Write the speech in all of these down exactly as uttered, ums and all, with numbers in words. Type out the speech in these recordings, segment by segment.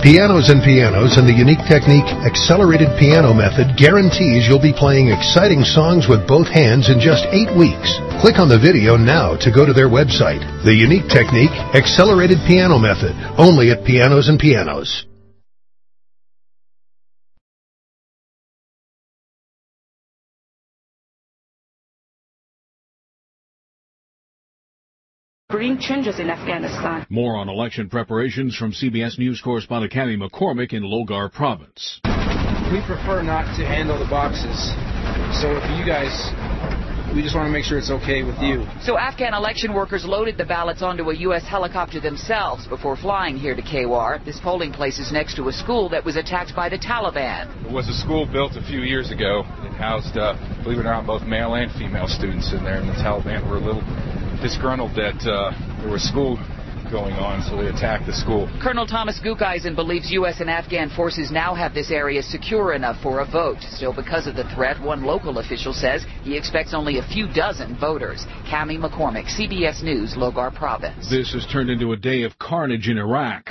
Pianos and Pianos and the unique technique Accelerated Piano Method guarantees you'll be playing exciting songs with both hands in just eight weeks. Click on the video now to go to their website. The unique technique Accelerated Piano Method, only at Pianos and Pianos. Bring changes in Afghanistan. More on election preparations from C B S News correspondent Cammy McCormick in Logar Province. We prefer not to handle the boxes. So for you guys, we just want to make sure it's okay with you. So Afghan election workers loaded the ballots onto a U S helicopter themselves before flying here to K W A R. This polling place is next to a school that was attacked by the Taliban. It was a school built a few years ago. It housed, uh, believe it or not, both male and female students in there, and the Taliban were a little disgruntled that uh, there was school going on, so they attacked the school. Colonel Thomas Gukeisen believes U S and Afghan forces now have this area secure enough for a vote. Still, because of the threat, one local official says he expects only a few dozen voters. Cammy McCormick, C B S News, Logar Province. This has turned into a day of carnage in Iraq.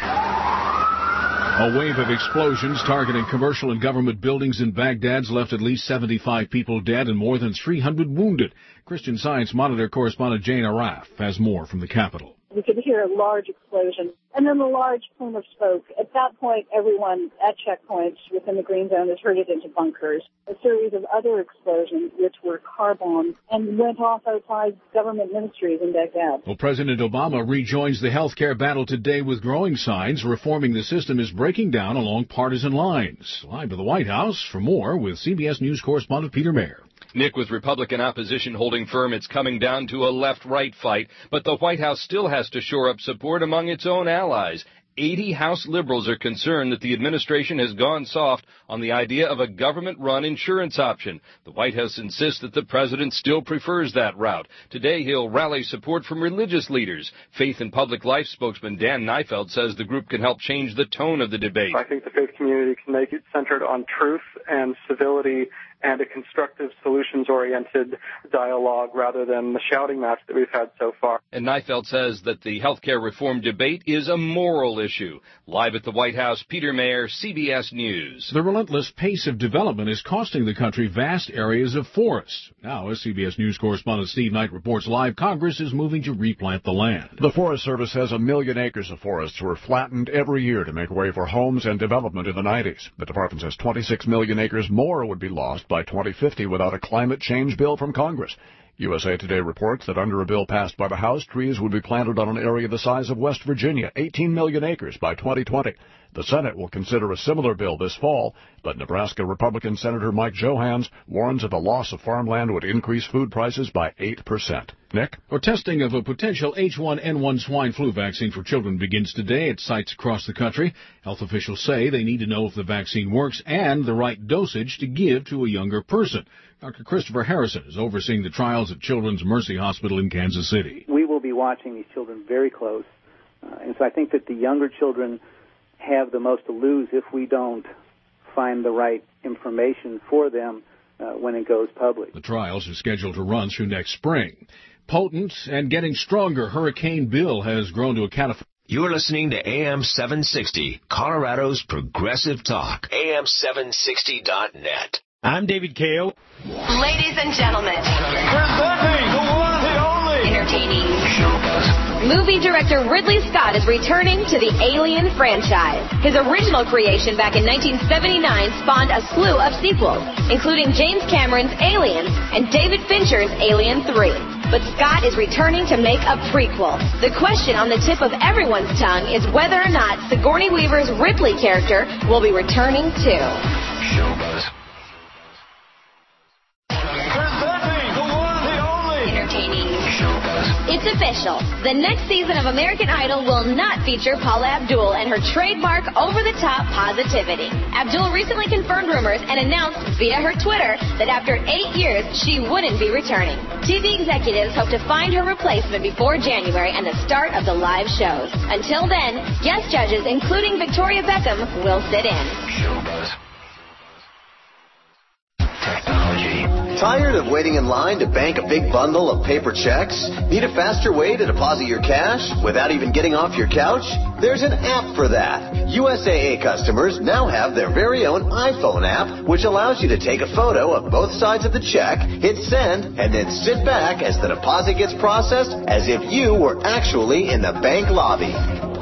A wave of explosions targeting commercial and government buildings in Baghdad's left at least seventy-five people dead and more than three hundred wounded. Christian Science Monitor correspondent Jane Araf has more from the capital. We could hear a large explosion and then a large plume of smoke. At that point, everyone at checkpoints within the green zone is herded into bunkers. A series of other explosions, which were car bombs, and went off outside government ministries in Baghdad. Well, President Obama rejoins the healthcare battle today with growing signs reforming the system is breaking down along partisan lines. Live to the White House for more with C B S News correspondent Peter Mayer. Nick, with Republican opposition holding firm, it's coming down to a left-right fight, but the White House still has to shore up support among its own allies. eighty House liberals are concerned that the administration has gone soft on the idea of a government-run insurance option. The White House insists that the president still prefers that route. Today, he'll rally support from religious leaders. Faith and Public Life spokesman Dan Neifeld says the group can help change the tone of the debate. I think the faith community can make it centered on truth and civility and a constructive, solutions-oriented dialogue rather than the shouting match that we've had so far. And Neifeld says that the health care reform debate is a moral issue. Live at the White House, Peter Mayer, C B S News. The relentless pace of development is costing the country vast areas of forests. Now, as C B S News correspondent Steve Knight reports live, Congress is moving to replant the land. The Forest Service says a million acres of forests were flattened every year to make way for homes and development in the nineties. The department says twenty-six million acres more would be lost by twenty fifty without a climate change bill from Congress. U S A Today reports that under a bill passed by the House, trees would be planted on an area the size of West Virginia, eighteen million acres by twenty twenty. The Senate will consider a similar bill this fall, but Nebraska Republican Senator Mike Johans warns that the loss of farmland would increase food prices by eight percent. Nick? Well, testing of a potential H one N one swine flu vaccine for children begins today at sites across the country. Health officials say they need to know if the vaccine works and the right dosage to give to a younger person. Doctor Christopher Harrison is overseeing the trials at Children's Mercy Hospital in Kansas City. We will be watching these children very close, uh, and so I think that the younger children have the most to lose if we don't find the right information for them uh, when it goes public. The trials are scheduled to run through next spring. Potent and getting stronger, Hurricane Bill has grown to a cat of... You're listening to A M seven sixty, Colorado's Progressive Talk, A M seven sixty dot net. I'm David Kao. Ladies and gentlemen, presenting the one and only entertaining movie director Ridley Scott is returning to the Alien franchise. His original creation back in nineteen seventy-nine spawned a slew of sequels, including James Cameron's Aliens and David Fincher's Alien three. But Scott is returning to make a prequel. The question on the tip of everyone's tongue is whether or not Sigourney Weaver's Ripley character will be returning too. Showbuzz. It's official. The next season of American Idol will not feature Paula Abdul and her trademark over-the-top positivity. Abdul recently confirmed rumors and announced via her Twitter that after eight years, she wouldn't be returning. T V executives hope to find her replacement before January and the start of the live shows. Until then, guest judges, including Victoria Beckham, will sit in. Showbuzz. Technology. Tired of waiting in line to bank a big bundle of paper checks? Need a faster way to deposit your cash without even getting off your couch? There's an app for that. U S A A customers now have their very own iPhone app, which allows you to take a photo of both sides of the check, hit send, and then sit back as the deposit gets processed as if you were actually in the bank lobby.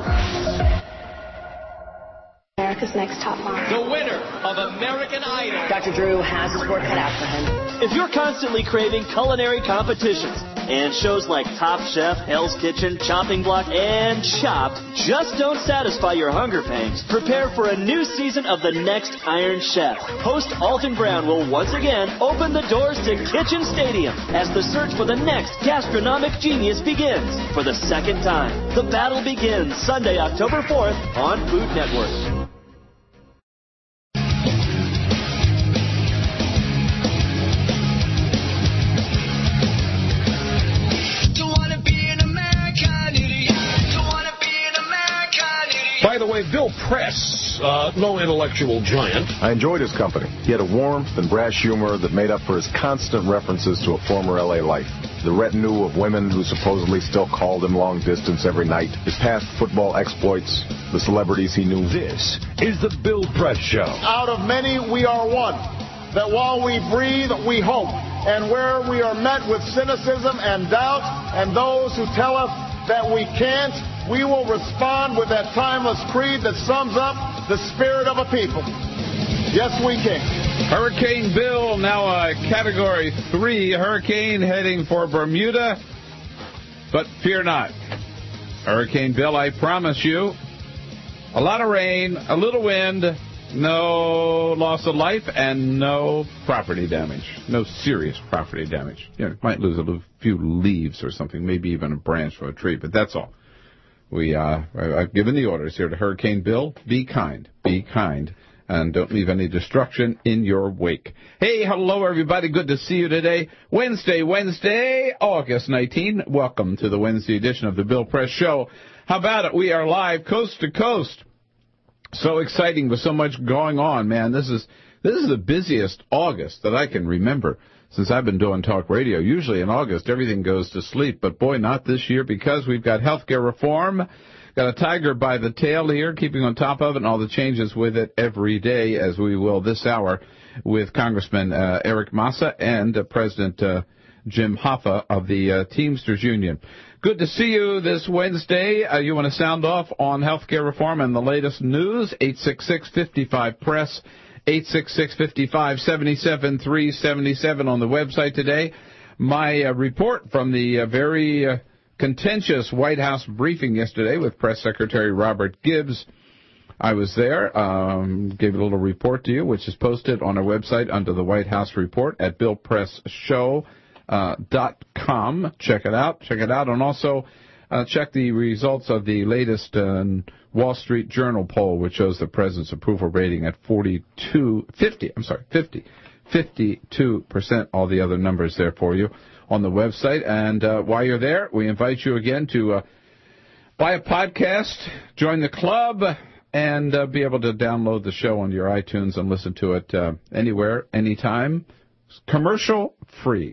America's Next Top Model. The winner of American Idol. Doctor Drew has his work cut out for him. If you're constantly craving culinary competitions and shows like Top Chef, Hell's Kitchen, Chopping Block, and Chopped just don't satisfy your hunger pangs, prepare for a new season of The Next Iron Chef. Host Alton Brown will once again open the doors to Kitchen Stadium as the search for the next gastronomic genius begins for the second time. The battle begins Sunday, October fourth on Food Network. By the way, Bill Press, uh, no intellectual giant. I enjoyed his company. He had a warmth and brash humor that made up for his constant references to a former L A life. The retinue of women who supposedly still called him long distance every night. His past football exploits. The celebrities he knew. This is the Bill Press Show. Out of many, we are one. That while we breathe, we hope. And where we are met with cynicism and doubt, and those who tell us that we can't, we will respond with that timeless creed that sums up the spirit of a people. Yes, we can. Hurricane Bill, now a Category three hurricane heading for Bermuda. But fear not. Hurricane Bill, I promise you, a lot of rain, a little wind, no loss of life, and no property damage. No serious property damage. You know, might lose a few leaves or something, maybe even a branch from a tree, but that's all. We, uh, I've given the orders here to Hurricane Bill. Be kind. Be kind. And don't leave any destruction in your wake. Hey, hello, everybody. Good to see you today. Wednesday, Wednesday, August nineteenth. Welcome to the Wednesday edition of the Bill Press Show. How about it? We are live coast to coast. So exciting with so much going on, man. This is this is the busiest August that I can remember since I've been doing talk radio. Usually in August, everything goes to sleep. But, boy, not this year because we've got health care reform. Got a tiger by the tail here, keeping on top of it and all the changes with it every day, as we will this hour with Congressman uh, Eric Massa and uh, President uh, Jim Hoffa of the uh, Teamsters Union. Good to see you this Wednesday. Uh, you want to sound off on health care reform and the latest news? eight six six, five five, P R E S S. eight six six, five five, seven seven three seven seven on the website today. My uh, report from the uh, very uh, contentious White House briefing yesterday with Press Secretary Robert Gibbs. I was there, um, gave a little report to you, which is posted on our website under the White House report at bill press show dot com. Check it out. Check it out. And also uh, check the results of the latest uh, Wall Street Journal poll, which shows the president's approval rating at forty-two, fifty, I'm sorry, fifty, fifty-two percent. All the other numbers there for you on the website. And uh, while you're there, we invite you again to uh, buy a podcast, join the club, and uh, be able to download the show on your iTunes and listen to it uh, anywhere, anytime, commercial free.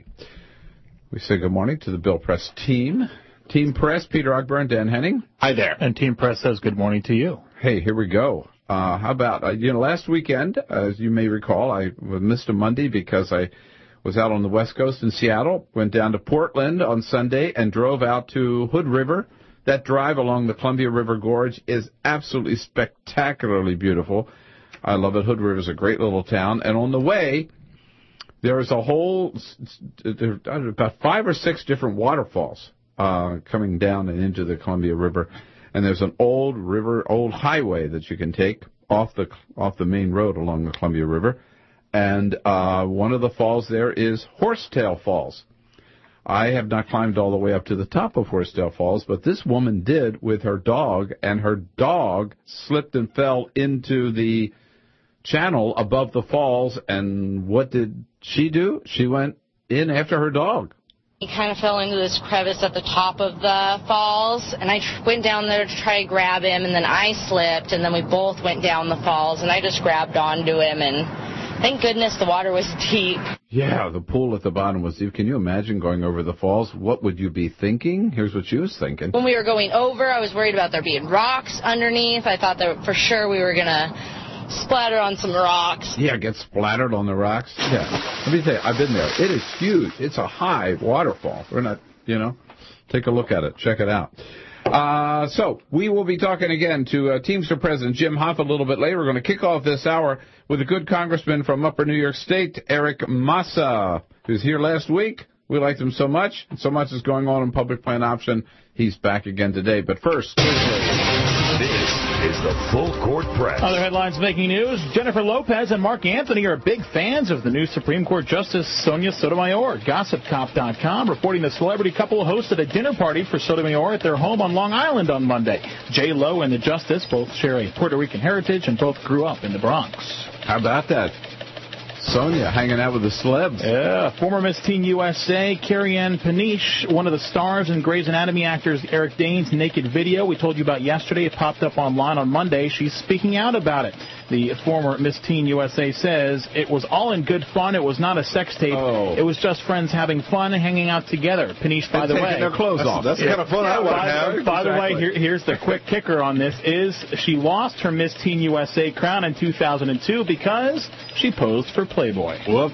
We say good morning to the Bill Press team. Team Press, Peter Ogburn, Dan Henning. Hi there. And Team Press says good morning to you. Hey, here we go. Uh, how about, uh, you know, last weekend, as you may recall, I missed a Monday because I was out on the West Coast in Seattle, went down to Portland on Sunday, and drove out to Hood River. That drive along the Columbia River Gorge is absolutely spectacularly beautiful. I love it. Hood River is a great little town. And on the way, there's a whole, there are about five or six different waterfalls uh, coming down and into the Columbia River. And there's an old river, old highway that you can take off the off the main road along the Columbia River. And uh, one of the falls there is Horsetail Falls. I have not climbed all the way up to the top of Horsetail Falls, but this woman did with her dog, and her dog slipped and fell into the channel above the falls. And what did she do? She went in after her dog. He kind of fell into this crevice at the top of the falls, and I tr- went down there to try to grab him, and then I slipped, and then we both went down the falls, and I just grabbed onto him and Thank goodness the water was deep. Yeah, the pool at the bottom was deep. Can you imagine going over the falls? What would you be thinking? Here's what she was thinking. When we were going over, I was worried about there being rocks underneath. I thought that for sure we were going to splatter on some rocks. Yeah, get splattered on the rocks. Yeah. Let me tell you, I've been there. It is huge. It's a high waterfall. We're not, you know, take a look at it. Check it out. Uh, so, we will be talking again to uh, Teamster President Jim Hoft a little bit later. We're going to kick off this hour with a good congressman from Upper New York State, Eric Massa, who's here last week. We liked him so much. So much is going on in public plan option. He's back again today. But first... This is the Full Court Press. Other headlines making news. Jennifer Lopez and Mark Anthony are big fans of the new Supreme Court Justice Sonia Sotomayor. Gossip Cop dot com reporting the celebrity couple hosted a dinner party for Sotomayor at their home on Long Island on Monday. J Lo and the Justice both share a Puerto Rican heritage and both grew up in the Bronx. How about that? Sonia hanging out with the celebs. Yeah. Former Miss Teen U S A, Carrie Ann Paniche, one of the stars in Grey's Anatomy actors Eric Dane's naked video we told you about yesterday. It popped up online on Monday. She's speaking out about it. The former Miss Teen U S A says it was all in good fun. It was not a sex tape. Oh. It was just friends having fun and hanging out together. Paniche, by and the taking way. their clothes that's, off. That's yeah. the kind of fun yeah, I want to have. By exactly. the way, here, here's the quick kicker on this is she lost her Miss Teen U S A crown in two thousand two because she posed for Playboy. Whoops.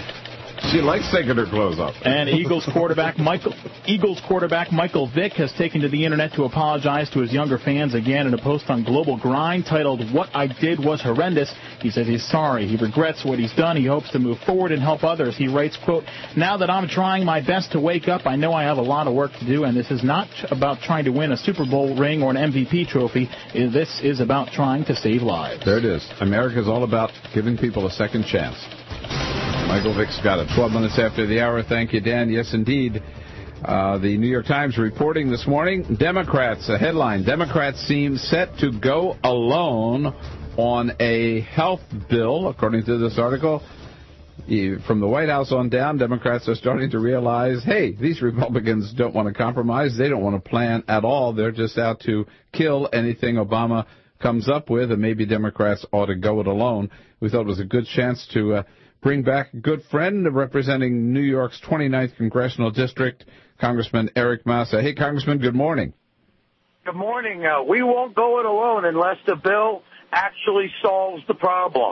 She likes taking her clothes off. And Eagles quarterback Michael Eagles quarterback Michael Vick has taken to the internet to apologize to his younger fans again in a post on Global Grind titled "What I Did Was Horrendous." He says he's sorry. He regrets what he's done. He hopes to move forward and help others. He writes, quote, "Now that I'm trying my best to wake up, I know I have a lot of work to do, and this is not about trying to win a Super Bowl ring or an M V P trophy. This is about trying to save lives." There it is. America's all about giving people a second chance. Michael Vick's got it. twelve minutes after the hour. Thank you, Dan. Yes, indeed. Uh, the New York Times reporting this morning, Democrats, a headline, Democrats seem set to go alone on a health bill, according to this article. From the White House on down, Democrats are starting to realize, hey, these Republicans don't want to compromise. They don't want to plan at all. They're just out to kill anything Obama comes up with, and maybe Democrats ought to go it alone. We thought it was a good chance to uh, bring back a good friend representing New York's twenty-ninth Congressional District, Congressman Eric Massa. Hey, Congressman, good morning. Good morning. Uh, we won't go it alone unless the bill actually solves the problem.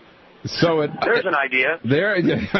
So it, There's an idea. There,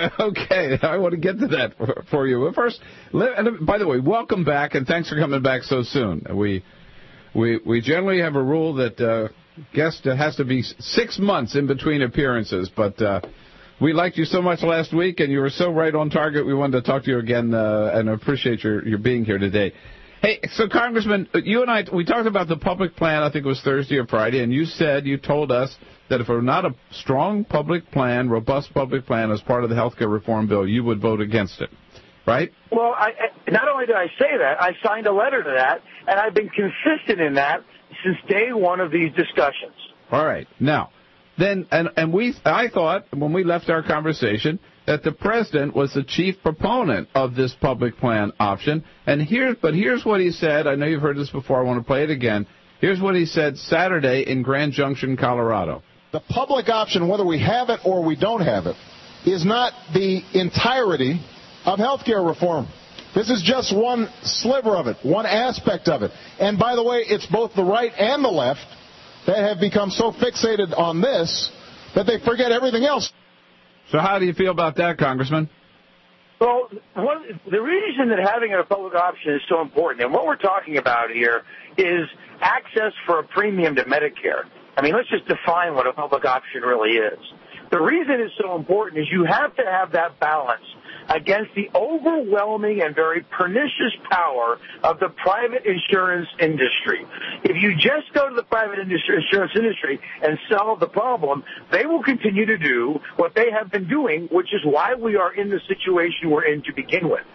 okay, I want to get to that for, for you. But first, let, by the way, welcome back, and thanks for coming back so soon. We we we generally have a rule that uh, guest has to be six months in between appearances, but uh, we liked you so much last week, and you were so right on target. We wanted to talk to you again, uh, and I appreciate your your being here today. Hey, so Congressman, you and I, we talked about the public plan, I think it was Thursday or Friday, and you said, you told us that if it were not a strong public plan, robust public plan as part of the health care reform bill, you would vote against it, right? Well, I, not only did I say that, I signed a letter to that, and I've been consistent in that since day one of these discussions. All right. Now, then, and, and we, I thought, when we left our conversation, that the president was the chief proponent of this public plan option. And here, but here's what he said. I know you've heard this before. I want to play it again. Here's what he said Saturday in Grand Junction, Colorado. The public option, whether we have it or we don't have it, is not the entirety of health care reform. This is just one sliver of it, one aspect of it. And by the way, it's both the right and the left that have become so fixated on this that they forget everything else. So how do you feel about that, Congressman? Well, one, the reason that having a public option is so important, and what we're talking about here is access for a premium to Medicare. I mean, let's just define what a public option really is. The reason it's so important is you have to have that balance against the overwhelming and very pernicious power of the private insurance industry. If you just go to the private industry, insurance industry and solve the problem, they will continue to do what they have been doing, which is why we are in the situation we're in to begin with.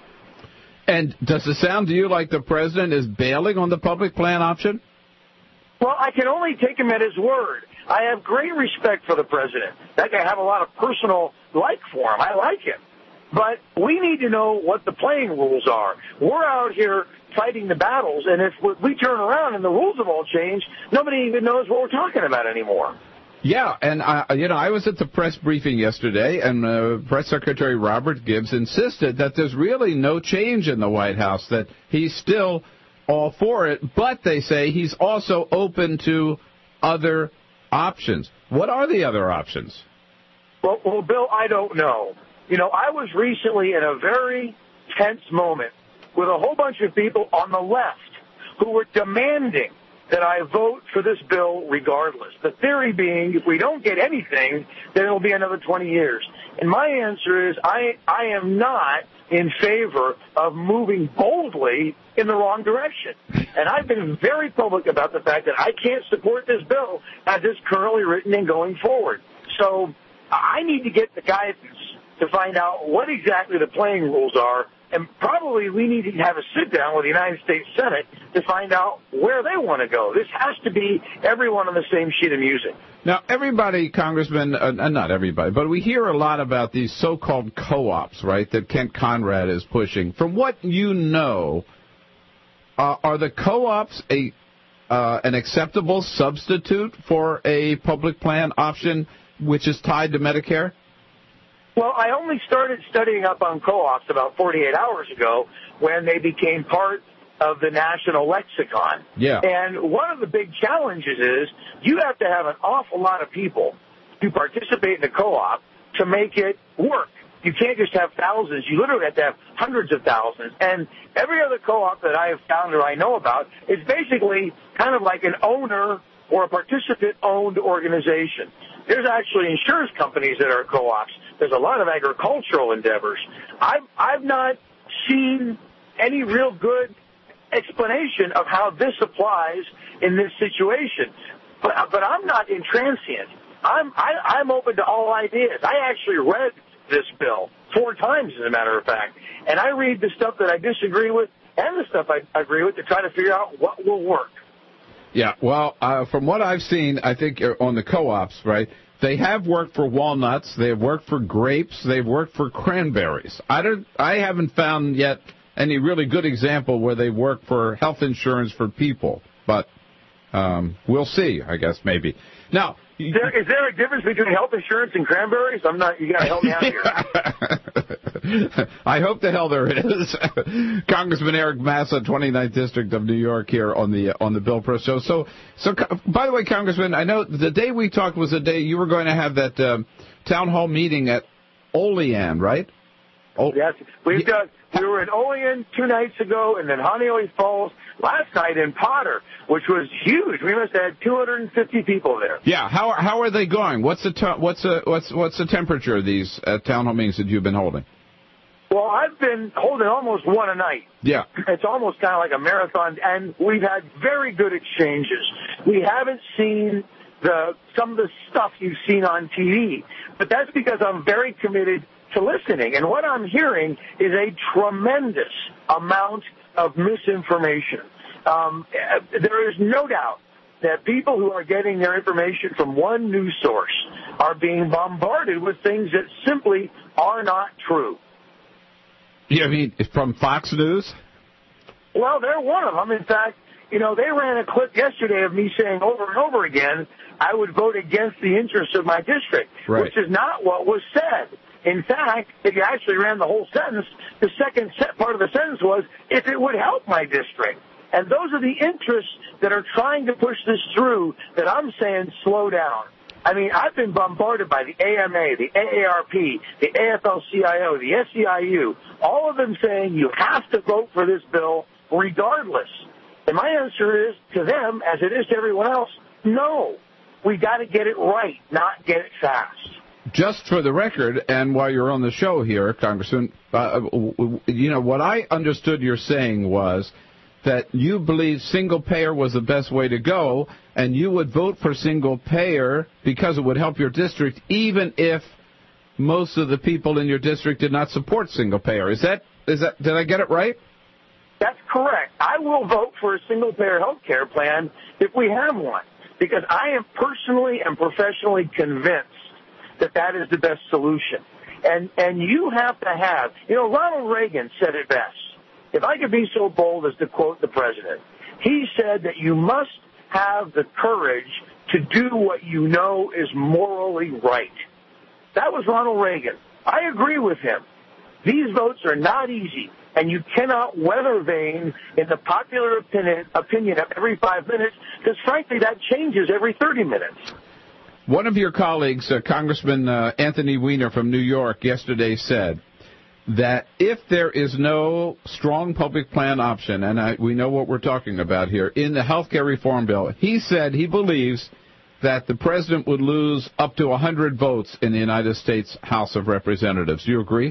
And does it sound to you like the president is bailing on the public plan option? Well, I can only take him at his word. I have great respect for the president. I have a lot of personal like for him. I like him. But we need to know what the playing rules are. We're out here fighting the battles, and if we turn around and the rules have all changed, nobody even knows what we're talking about anymore. Yeah, and I, you know, I was at the press briefing yesterday, and uh, Press Secretary Robert Gibbs insisted that there's really no change in the White House, that he's still all for it, but they say he's also open to other options. What are the other options? Well, well, Bill, I don't know. You know, I was recently in a very tense moment with a whole bunch of people on the left who were demanding that I vote for this bill regardless. The theory being, if we don't get anything, then it'll be another twenty years. And my answer is, I, I am not in favor of moving boldly in the wrong direction. And I've been very public about the fact that I can't support this bill as it's currently written and going forward. So I need to get the guidance to find out what exactly the playing rules are. And probably we need to have a sit-down with the United States Senate to find out where they want to go. This has to be everyone on the same sheet of music. Now, everybody, Congressman, uh, not everybody, but we hear a lot about these so-called co-ops, right, that Kent Conrad is pushing. From what you know, uh, are the co-ops a uh, an acceptable substitute for a public plan option which is tied to Medicare? Well, I only started studying up on co-ops about forty-eight hours ago when they became part of the national lexicon. Yeah. And one of the big challenges is you have to have an awful lot of people to participate in the co-op to make it work. You can't just have thousands. You literally have to have hundreds of thousands. And every other co-op that I have found or I know about is basically kind of like an owner or a participant-owned organization. There's actually insurance companies that are co-ops. There's a lot of agricultural endeavors. I've, I've not seen any real good explanation of how this applies in this situation. But, but I'm not intransient. I'm, I, I'm open to all ideas. I actually read this bill four times, as a matter of fact. And I read the stuff that I disagree with and the stuff I agree with to try to figure out what will work. Yeah, well, uh, from what I've seen, I think on the co-ops, right, they have worked for walnuts, they have worked for grapes, they've worked for cranberries. I don't, I haven't found yet any really good example where they work for health insurance for people, but um, we'll see, I guess, maybe. Now, is there, is there a difference between health insurance and cranberries? I'm not. You got to help me out here. I hope the hell there is. Congressman Eric Massa, twenty-ninth District of New York, here on the on the Bill Press Show. So, so by the way, Congressman, I know the day we talked was the day you were going to have that um, town hall meeting at Olean, right? Oh, yes, we've done. We were in Olean two nights ago, and then Honeoye Falls last night in Potter, which was huge. We must have had two hundred fifty people there. Yeah, how are, how are they going? What's the te- what's the what's what's the temperature of these uh, town hall meetings that you've been holding? Well, I've been holding almost one a night. Yeah, it's almost kind of like a marathon, and we've had very good exchanges. We haven't seen the some of the stuff you've seen on T V, but that's because I'm very committed to listening. And what I'm hearing is a tremendous amount of misinformation. Um, there is no doubt that people who are getting their information from one news source are being bombarded with things that simply are not true. You mean from Fox News? Well, they're one of them. In fact, you know, they ran a clip yesterday of me saying over and over again, I would vote against the interests of my district, right, which is not what was said. In fact, if you actually ran the whole sentence, the second part of the sentence was, if it would help my district. And those are the interests that are trying to push this through that I'm saying slow down. I mean, I've been bombarded by the A M A, the A A R P, the A F L C I O, the S E I U, all of them saying you have to vote for this bill regardless. And my answer is to them, as it is to everyone else, no. We got to get it right, not get it fast. Just for the record, and while you're on the show here, Congressman, uh, you know, what I understood you're saying was that you believe single payer was the best way to go, and you would vote for single payer because it would help your district, even if most of the people in your district did not support single payer. Is that, is that, did I get it right? That's correct. I will vote for a single payer health care plan if we have one, because I am personally and professionally convinced that that is the best solution. And and you have to have, you know, Ronald Reagan said it best. If I could be so bold as to quote the president, he said that you must have the courage to do what you know is morally right. That was Ronald Reagan. I agree with him. These votes are not easy, and you cannot weather vane in the popular opinion, opinion of every five minutes, because frankly that changes every thirty minutes. One of your colleagues, uh, Congressman uh, Anthony Weiner from New York, yesterday said that if there is no strong public plan option, and I, we know what we're talking about here, in the health care reform bill, he said he believes that the president would lose up to one hundred votes in the United States House of Representatives. Do you agree?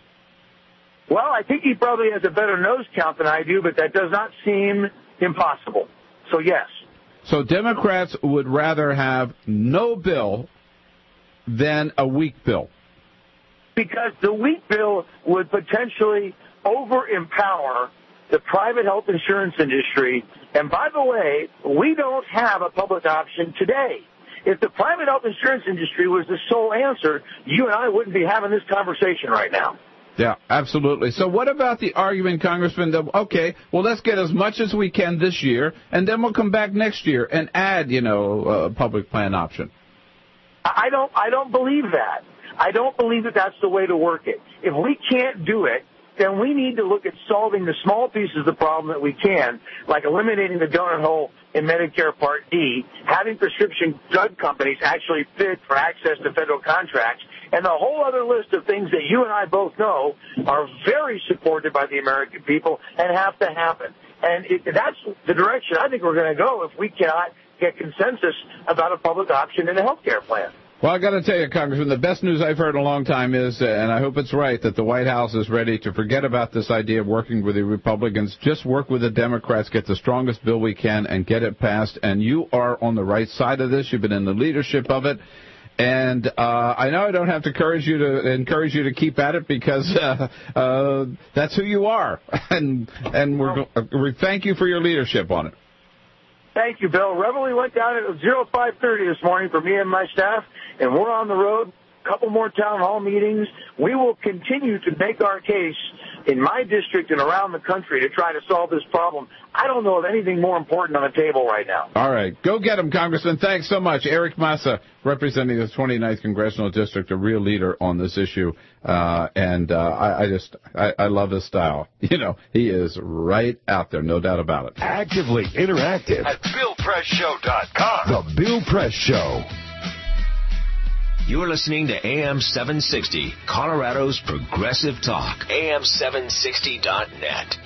Well, I think he probably has a better nose count than I do, but that does not seem impossible. So, yes. So Democrats would rather have no bill than a weak bill. Because the weak bill would potentially over-empower the private health insurance industry. And by the way, we don't have a public option today. If the private health insurance industry was the sole answer, you and I wouldn't be having this conversation right now. Yeah, absolutely. So what about the argument, Congressman, that, okay, well, let's get as much as we can this year, and then we'll come back next year and add, you know, a public plan option? I don't, I don't believe that. I don't believe that that's the way to work it. If we can't do it, then we need to look at solving the small pieces of the problem that we can, like eliminating the donut hole in Medicare Part D, having prescription drug companies actually bid for access to federal contracts, and a whole other list of things that you and I both know are very supported by the American people and have to happen. And it, that's the direction I think we're going to go if we cannot get consensus about a public option in a health care plan. Well, I got to tell you, Congressman, the best news I've heard in a long time is, uh, and I hope it's right, that the White House is ready to forget about this idea of working with the Republicans. Just work with the Democrats, get the strongest bill we can, and get it passed. And you are on the right side of this. You've been in the leadership of it. And uh, I know I don't have to encourage you to encourage you to keep at it because uh, uh, that's who you are. and and we're, we thank you for your leadership on it. Thank you, Bill. Reveille went down at oh five thirty this morning for me and my staff, and we're on the road. A couple more town hall meetings. We will continue to make our case in my district and around the country to try to solve this problem. I don't know of anything more important on the table right now. All right. Go get him, Congressman. Thanks so much. Eric Massa, representing the twenty-ninth Congressional District, a real leader on this issue. Uh, and uh, I, I just, I, I love his style. You know, he is right out there, no doubt about it. Actively interactive at Bill Press Show dot com. The Bill Press Show. You're listening to A M seven sixty, Colorado's Progressive Talk. A M seven sixty dot net.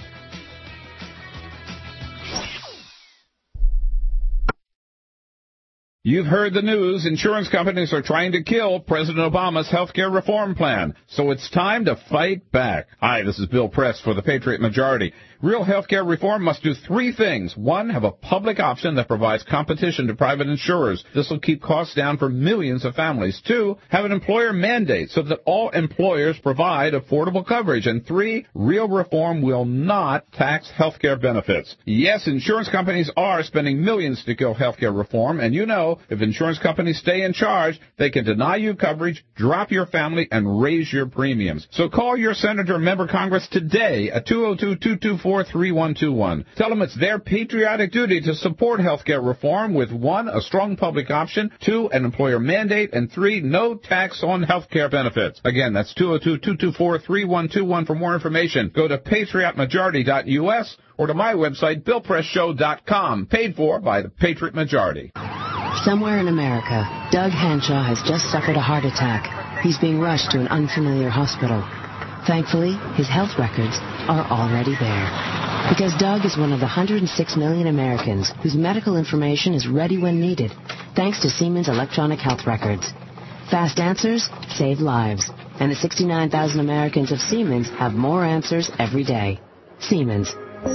You've heard the news. Insurance companies are trying to kill President Obama's health care reform plan. So it's time to fight back. Hi, this is Bill Press for the Patriot Majority. Real health care reform must do three things. One, have a public option that provides competition to private insurers. This will keep costs down for millions of families. Two, have an employer mandate so that all employers provide affordable coverage. And three, real reform will not tax health care benefits. Yes, insurance companies are spending millions to kill health care reform, and you know, if insurance companies stay in charge, they can deny you coverage, drop your family, and raise your premiums. So call your senator or member of Congress today at two oh two, two two four, three one two one. Tell them it's their patriotic duty to support health care reform with one, a strong public option, two, an employer mandate, and three, no tax on health care benefits. Again, that's two oh two, two two four, three one two one for more information. Go to patriot majority dot U S or to my website, bill press show dot com, paid for by the Patriot Majority. Somewhere in America, Doug Hanshaw has just suffered a heart attack. He's being rushed to an unfamiliar hospital. Thankfully, his health records are already there. Because Doug is one of the one hundred six million Americans whose medical information is ready when needed, thanks to Siemens Electronic Health Records. Fast answers save lives. And the sixty-nine thousand Americans of Siemens have more answers every day. Siemens.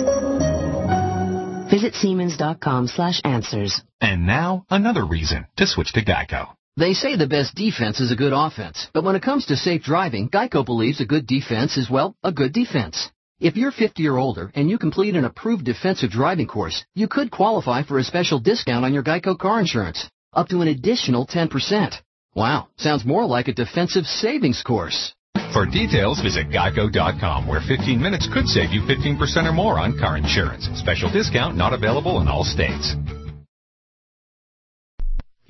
Visit Siemens.com slash answers. And now, another reason to switch to Geico. They say the best defense is a good offense. But when it comes to safe driving, Geico believes a good defense is, well, a good defense. If you're fifty or older and you complete an approved defensive driving course, you could qualify for a special discount on your Geico car insurance, up to an additional ten percent. Wow, sounds more like a defensive savings course. For details, visit geico dot com, where fifteen minutes could save you fifteen percent or more on car insurance. Special discount not available in all states.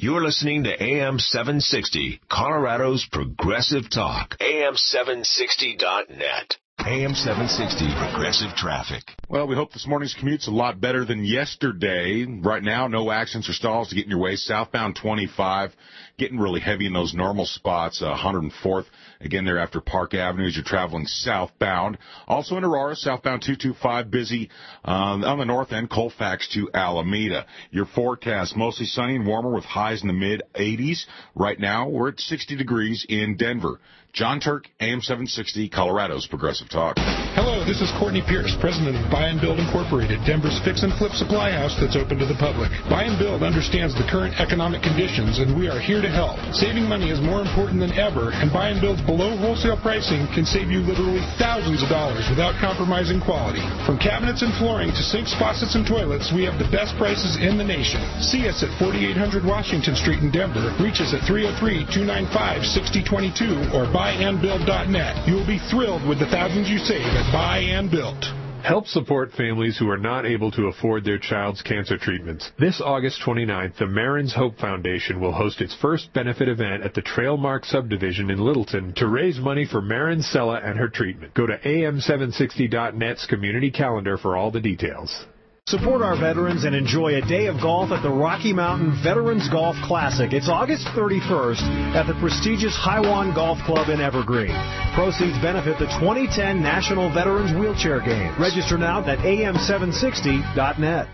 You're listening to A M seven sixty, Colorado's Progressive Talk. A M seven sixty dot net. A M seven sixty, Progressive Traffic. Well, we hope this morning's commute's a lot better than yesterday. Right now, no accidents or stalls to get in your way. Southbound twenty-five, getting really heavy in those normal spots. Uh, one hundred fourth, again, there after Park Avenue as you're traveling southbound. Also in Aurora, southbound two twenty-five, busy um, on the north end, Colfax to Alameda. Your forecast, mostly sunny and warmer with highs in the mid eighties. Right now, we're at sixty degrees in Denver. John Turk, A M seven sixty, Colorado's Progressive Talk. Hello, this is Courtney Pierce, president of Buy and Build Incorporated, Denver's fix and flip supply house that's open to the public. Buy and Build understands the current economic conditions, and we are here to help. Saving money is more important than ever, and Buy and Build's below wholesale pricing can save you literally thousands of dollars without compromising quality. From cabinets and flooring to sinks, faucets, and toilets, we have the best prices in the nation. See us at forty-eight hundred Washington Street in Denver. Reach us at three oh three, two nine five, six oh two two or buy and build dot net. You will be thrilled with the thousands you save at Buy and Build. Help support families who are not able to afford their child's cancer treatments. This August twenty-ninth, the Marin's Hope Foundation will host its first benefit event at the Trailmark subdivision in Littleton to raise money for Marin Sella and her treatment. Go to A M seven sixty dot net's community calendar for all the details. Support our veterans and enjoy a day of golf at the Rocky Mountain Veterans Golf Classic. It's August thirty-first at the prestigious Highwan Golf Club in Evergreen. Proceeds benefit the twenty ten National Veterans Wheelchair Games. Register now at A M seven sixty dot net.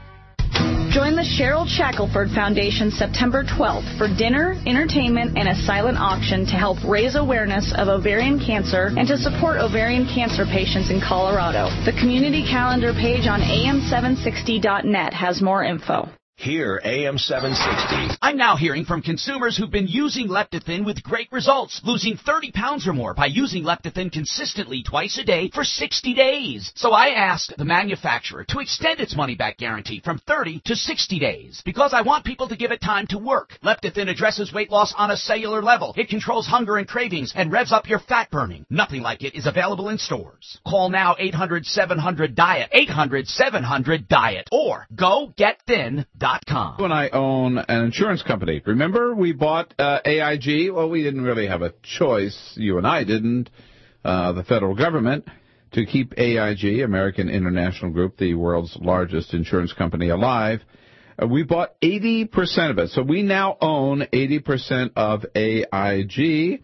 Join the Cheryl Shackelford Foundation September twelfth for dinner, entertainment, and a silent auction to help raise awareness of ovarian cancer and to support ovarian cancer patients in Colorado. The community calendar page on A M seven sixty dot net has more info. Here, A M seven sixty. I'm now hearing from consumers who've been using Leptathin with great results, losing thirty pounds or more by using Leptathin consistently twice a day for sixty days. So I asked the manufacturer to extend its money-back guarantee from thirty to sixty days because I want people to give it time to work. Leptathin addresses weight loss on a cellular level. It controls hunger and cravings and revs up your fat burning. Nothing like it is available in stores. Call now eight hundred, seven hundred, diet, eight hundred, seven hundred, diet, or go get thin dot com. When I own an insurance company, remember we bought uh, A I G? Well, we didn't really have a choice. You and I didn't. Uh, the federal government to keep A I G, American International Group, the world's largest insurance company, alive. Uh, we bought eighty percent of it, so we now own eighty percent of A I G.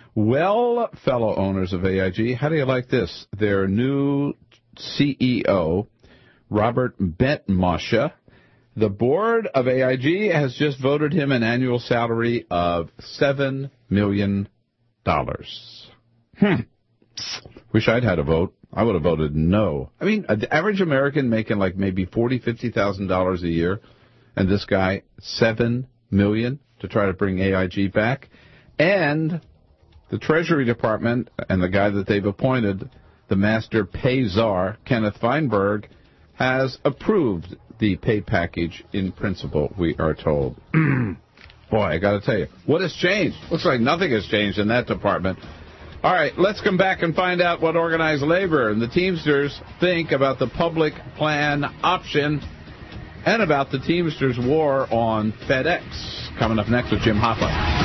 Well, fellow owners of A I G, how do you like this? Their new C E O, Robert Benmosche. The board of A I G has just voted him an annual salary of seven million dollars. Hmm. Wish I'd had a vote. I would have voted no. I mean, the average American making like maybe forty thousand dollars, fifty thousand dollars a year, and this guy, seven million dollars to try to bring A I G back. And the Treasury Department and the guy that they've appointed, the master pay czar, Kenneth Feinberg, has approved the pay package in principle, we are told. Boy, I got to tell you, what has changed? Looks like nothing has changed in that department. All right, let's come back and find out what organized labor and the Teamsters think about the public plan option and about the Teamsters war on FedEx. Coming up next with Jim Hoffa.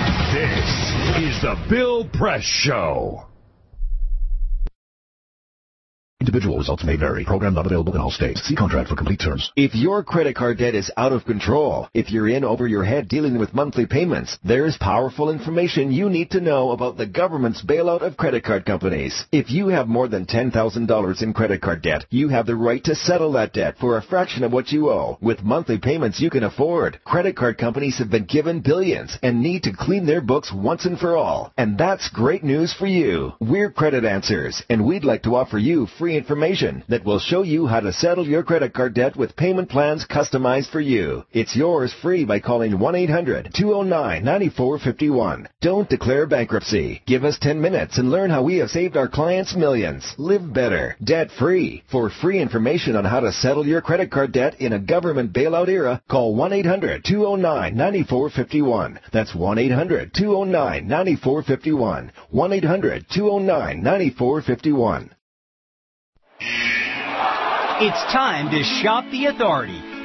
This is the Bill Press Show. Individual results may vary. Program not available in all states. See contract for complete terms. If your credit card debt is out of control, if you're in over your head dealing with monthly payments, there's powerful information you need to know about the government's bailout of credit card companies. If you have more than ten thousand dollars in credit card debt, you have the right to settle that debt for a fraction of what you owe. With monthly payments you can afford, credit card companies have been given billions and need to clean their books once and for all. And that's great news for you. We're Credit Answers, and we'd like to offer you free information that will show you how to settle your credit card debt with payment plans customized for you. It's yours free by calling one eight hundred, two oh nine, nine four five one. Don't declare bankruptcy. Give us ten minutes and learn how we have saved our clients millions. Live better, debt-free. For free information on how to settle your credit card debt in a government bailout era, call one eight hundred, two oh nine, nine four five one. That's one eight hundred, two oh nine, nine four five one. one eight hundred, two oh nine, nine four five one. It's time to shop the authority.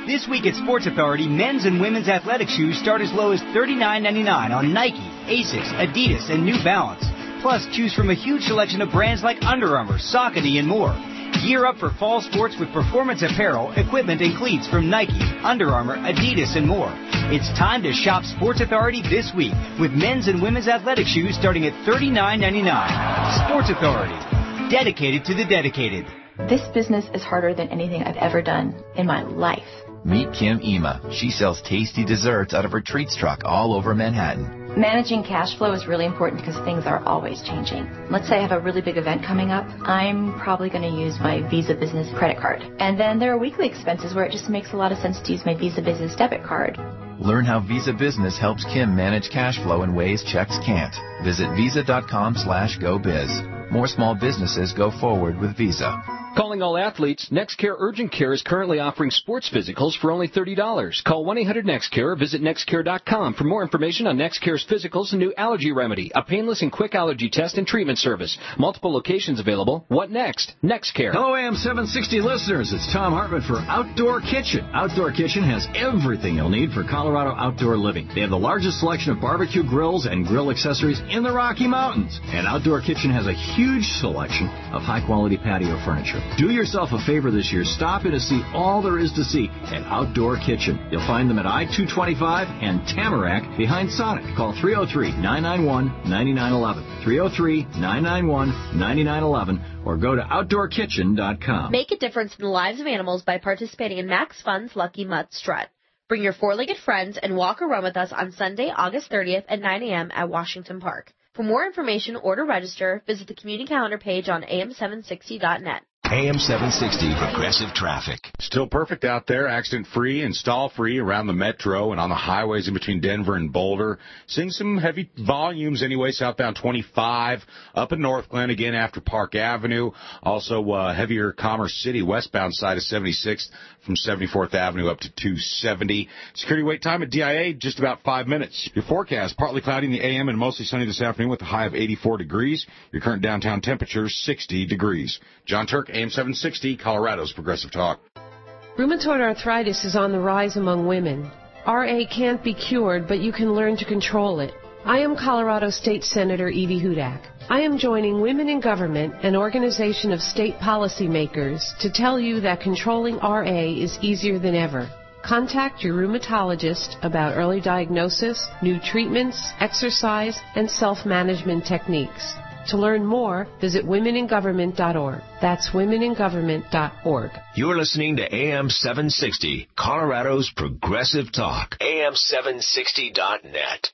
This week at Sports Authority, men's and women's athletic shoes start as low as thirty-nine ninety-nine on Nike, Asics, Adidas, and New Balance. Plus, choose from a huge selection of brands like Under Armour, Saucony, and more. Gear up for fall sports with performance apparel, equipment, and cleats from Nike, Under Armour, Adidas, and more. It's time to shop Sports Authority this week with men's and women's athletic shoes starting at thirty-nine ninety-nine. Sports Authority, dedicated to the dedicated. This business is harder than anything I've ever done in my life. Meet Kim Ema. She sells tasty desserts out of her treats truck all over Manhattan. Managing cash flow is really important because things are always changing. Let's say I have a really big event coming up. I'm probably going to use my Visa Business credit card. And then there are weekly expenses where it just makes a lot of sense to use my Visa Business debit card. Learn how Visa Business helps Kim manage cash flow in ways checks can't. Visit visa.com slash go biz. More small businesses go forward with Visa. Calling all athletes, NextCare Urgent Care is currently offering sports physicals for only thirty dollars. Call one eight hundred next care or visit next care dot com for more information on NextCare's physicals and new allergy remedy, a painless and quick allergy test and treatment service. Multiple locations available. What next? NextCare. Hello, A M seven sixty listeners. It's Tom Hartman for Outdoor Kitchen. Outdoor Kitchen has everything you'll need for Colorado outdoor living. They have the largest selection of barbecue grills and grill accessories in the Rocky Mountains. And Outdoor Kitchen has a huge selection of high-quality patio furniture. Do yourself a favor this year. Stop in to see all there is to see at Outdoor Kitchen. You'll find them at I two twenty-five and Tamarack behind Sonic. Call three oh three, nine nine one, nine nine one one, three oh three, nine nine one, nine nine one one, or go to outdoor kitchen dot com. Make a difference in the lives of animals by participating in Max Fun's Lucky Mutt Strut. Bring your four-legged friends and walk or run with us on Sunday, August thirtieth at nine a.m. at Washington Park. For more information or to register, visit the community calendar page on A M seven sixty dot net. A M seven sixty Progressive Traffic. Still perfect out there, accident-free and stall-free around the metro and on the highways in between Denver and Boulder. Seeing some heavy volumes anyway, southbound twenty-five, up in North Glen again after Park Avenue. Also uh, heavier Commerce City, westbound side of seventy-sixth from seventy-fourth Avenue up to two seventy. Security wait time at D I A, just about five minutes. Your forecast, partly cloudy in the A M and mostly sunny this afternoon with a high of eighty-four degrees. Your current downtown temperature, sixty degrees. John Turk, A M seven sixty, Colorado's Progressive Talk. Rheumatoid arthritis is on the rise among women. R A can't be cured, but you can learn to control it. I am Colorado State Senator Evie Hudak. I am joining Women in Government, an organization of state policymakers, to tell you that controlling R A is easier than ever. Contact your rheumatologist about early diagnosis, new treatments, exercise, and self-management techniques. To learn more, visit women in government dot org. That's women in government dot org. You're listening to A M seven sixty, Colorado's Progressive Talk. A M seven sixty dot net.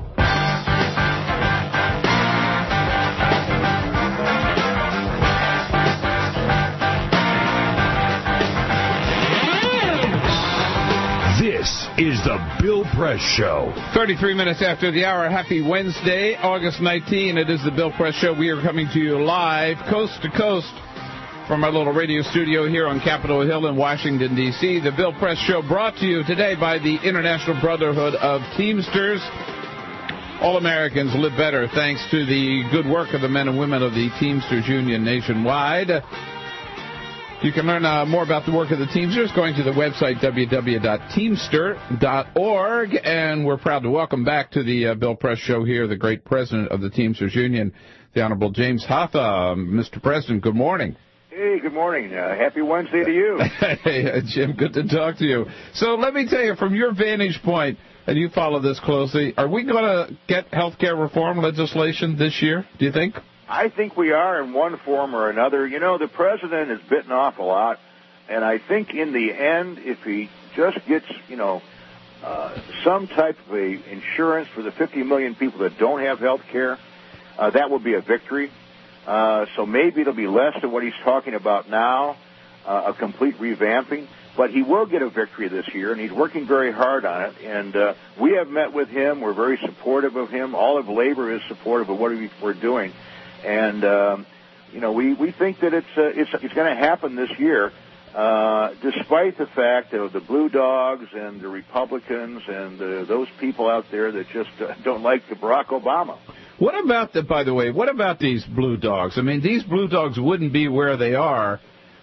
This is the Bill Press Show. thirty-three minutes after the hour. Happy Wednesday, August nineteenth. It is the Bill Press Show. We are coming to you live, coast to coast, from our little radio studio here on Capitol Hill in Washington, D C The Bill Press Show brought to you today by the International Brotherhood of Teamsters. All Americans live better thanks to the good work of the men and women of the Teamsters Union nationwide. You can learn uh, more about the work of the Teamsters going to the website w w w dot teamster dot org. And we're proud to welcome back to the uh, Bill Press Show here the great president of the Teamsters Union, the Honorable James Hoffa. Mister President, good morning. Hey, good morning. Uh, happy Wednesday to you. Hey, uh, Jim, good to talk to you. So let me tell you, from your vantage point, and you follow this closely, are we going to get health care reform legislation this year, do you think? I think we are in one form or another. You know, the president is bitten off a lot, and I think in the end, if he just gets, you know, uh, some type of a insurance for the fifty million people that don't have health care, uh, that will be a victory. Uh, so maybe it'll be less than what he's talking about now, uh, a complete revamping. But he will get a victory this year, and he's working very hard on it. And uh, we have met with him. We're very supportive of him. All of labor is supportive of what we're doing. And, um, you know, we, we think that it's, uh, it's, it's going to happen this year, uh, despite the fact of the Blue Dogs and the Republicans and uh, those people out there that just uh, don't like Barack Obama. What about the, by the way, what about these Blue Dogs? I mean, these Blue Dogs wouldn't be where they are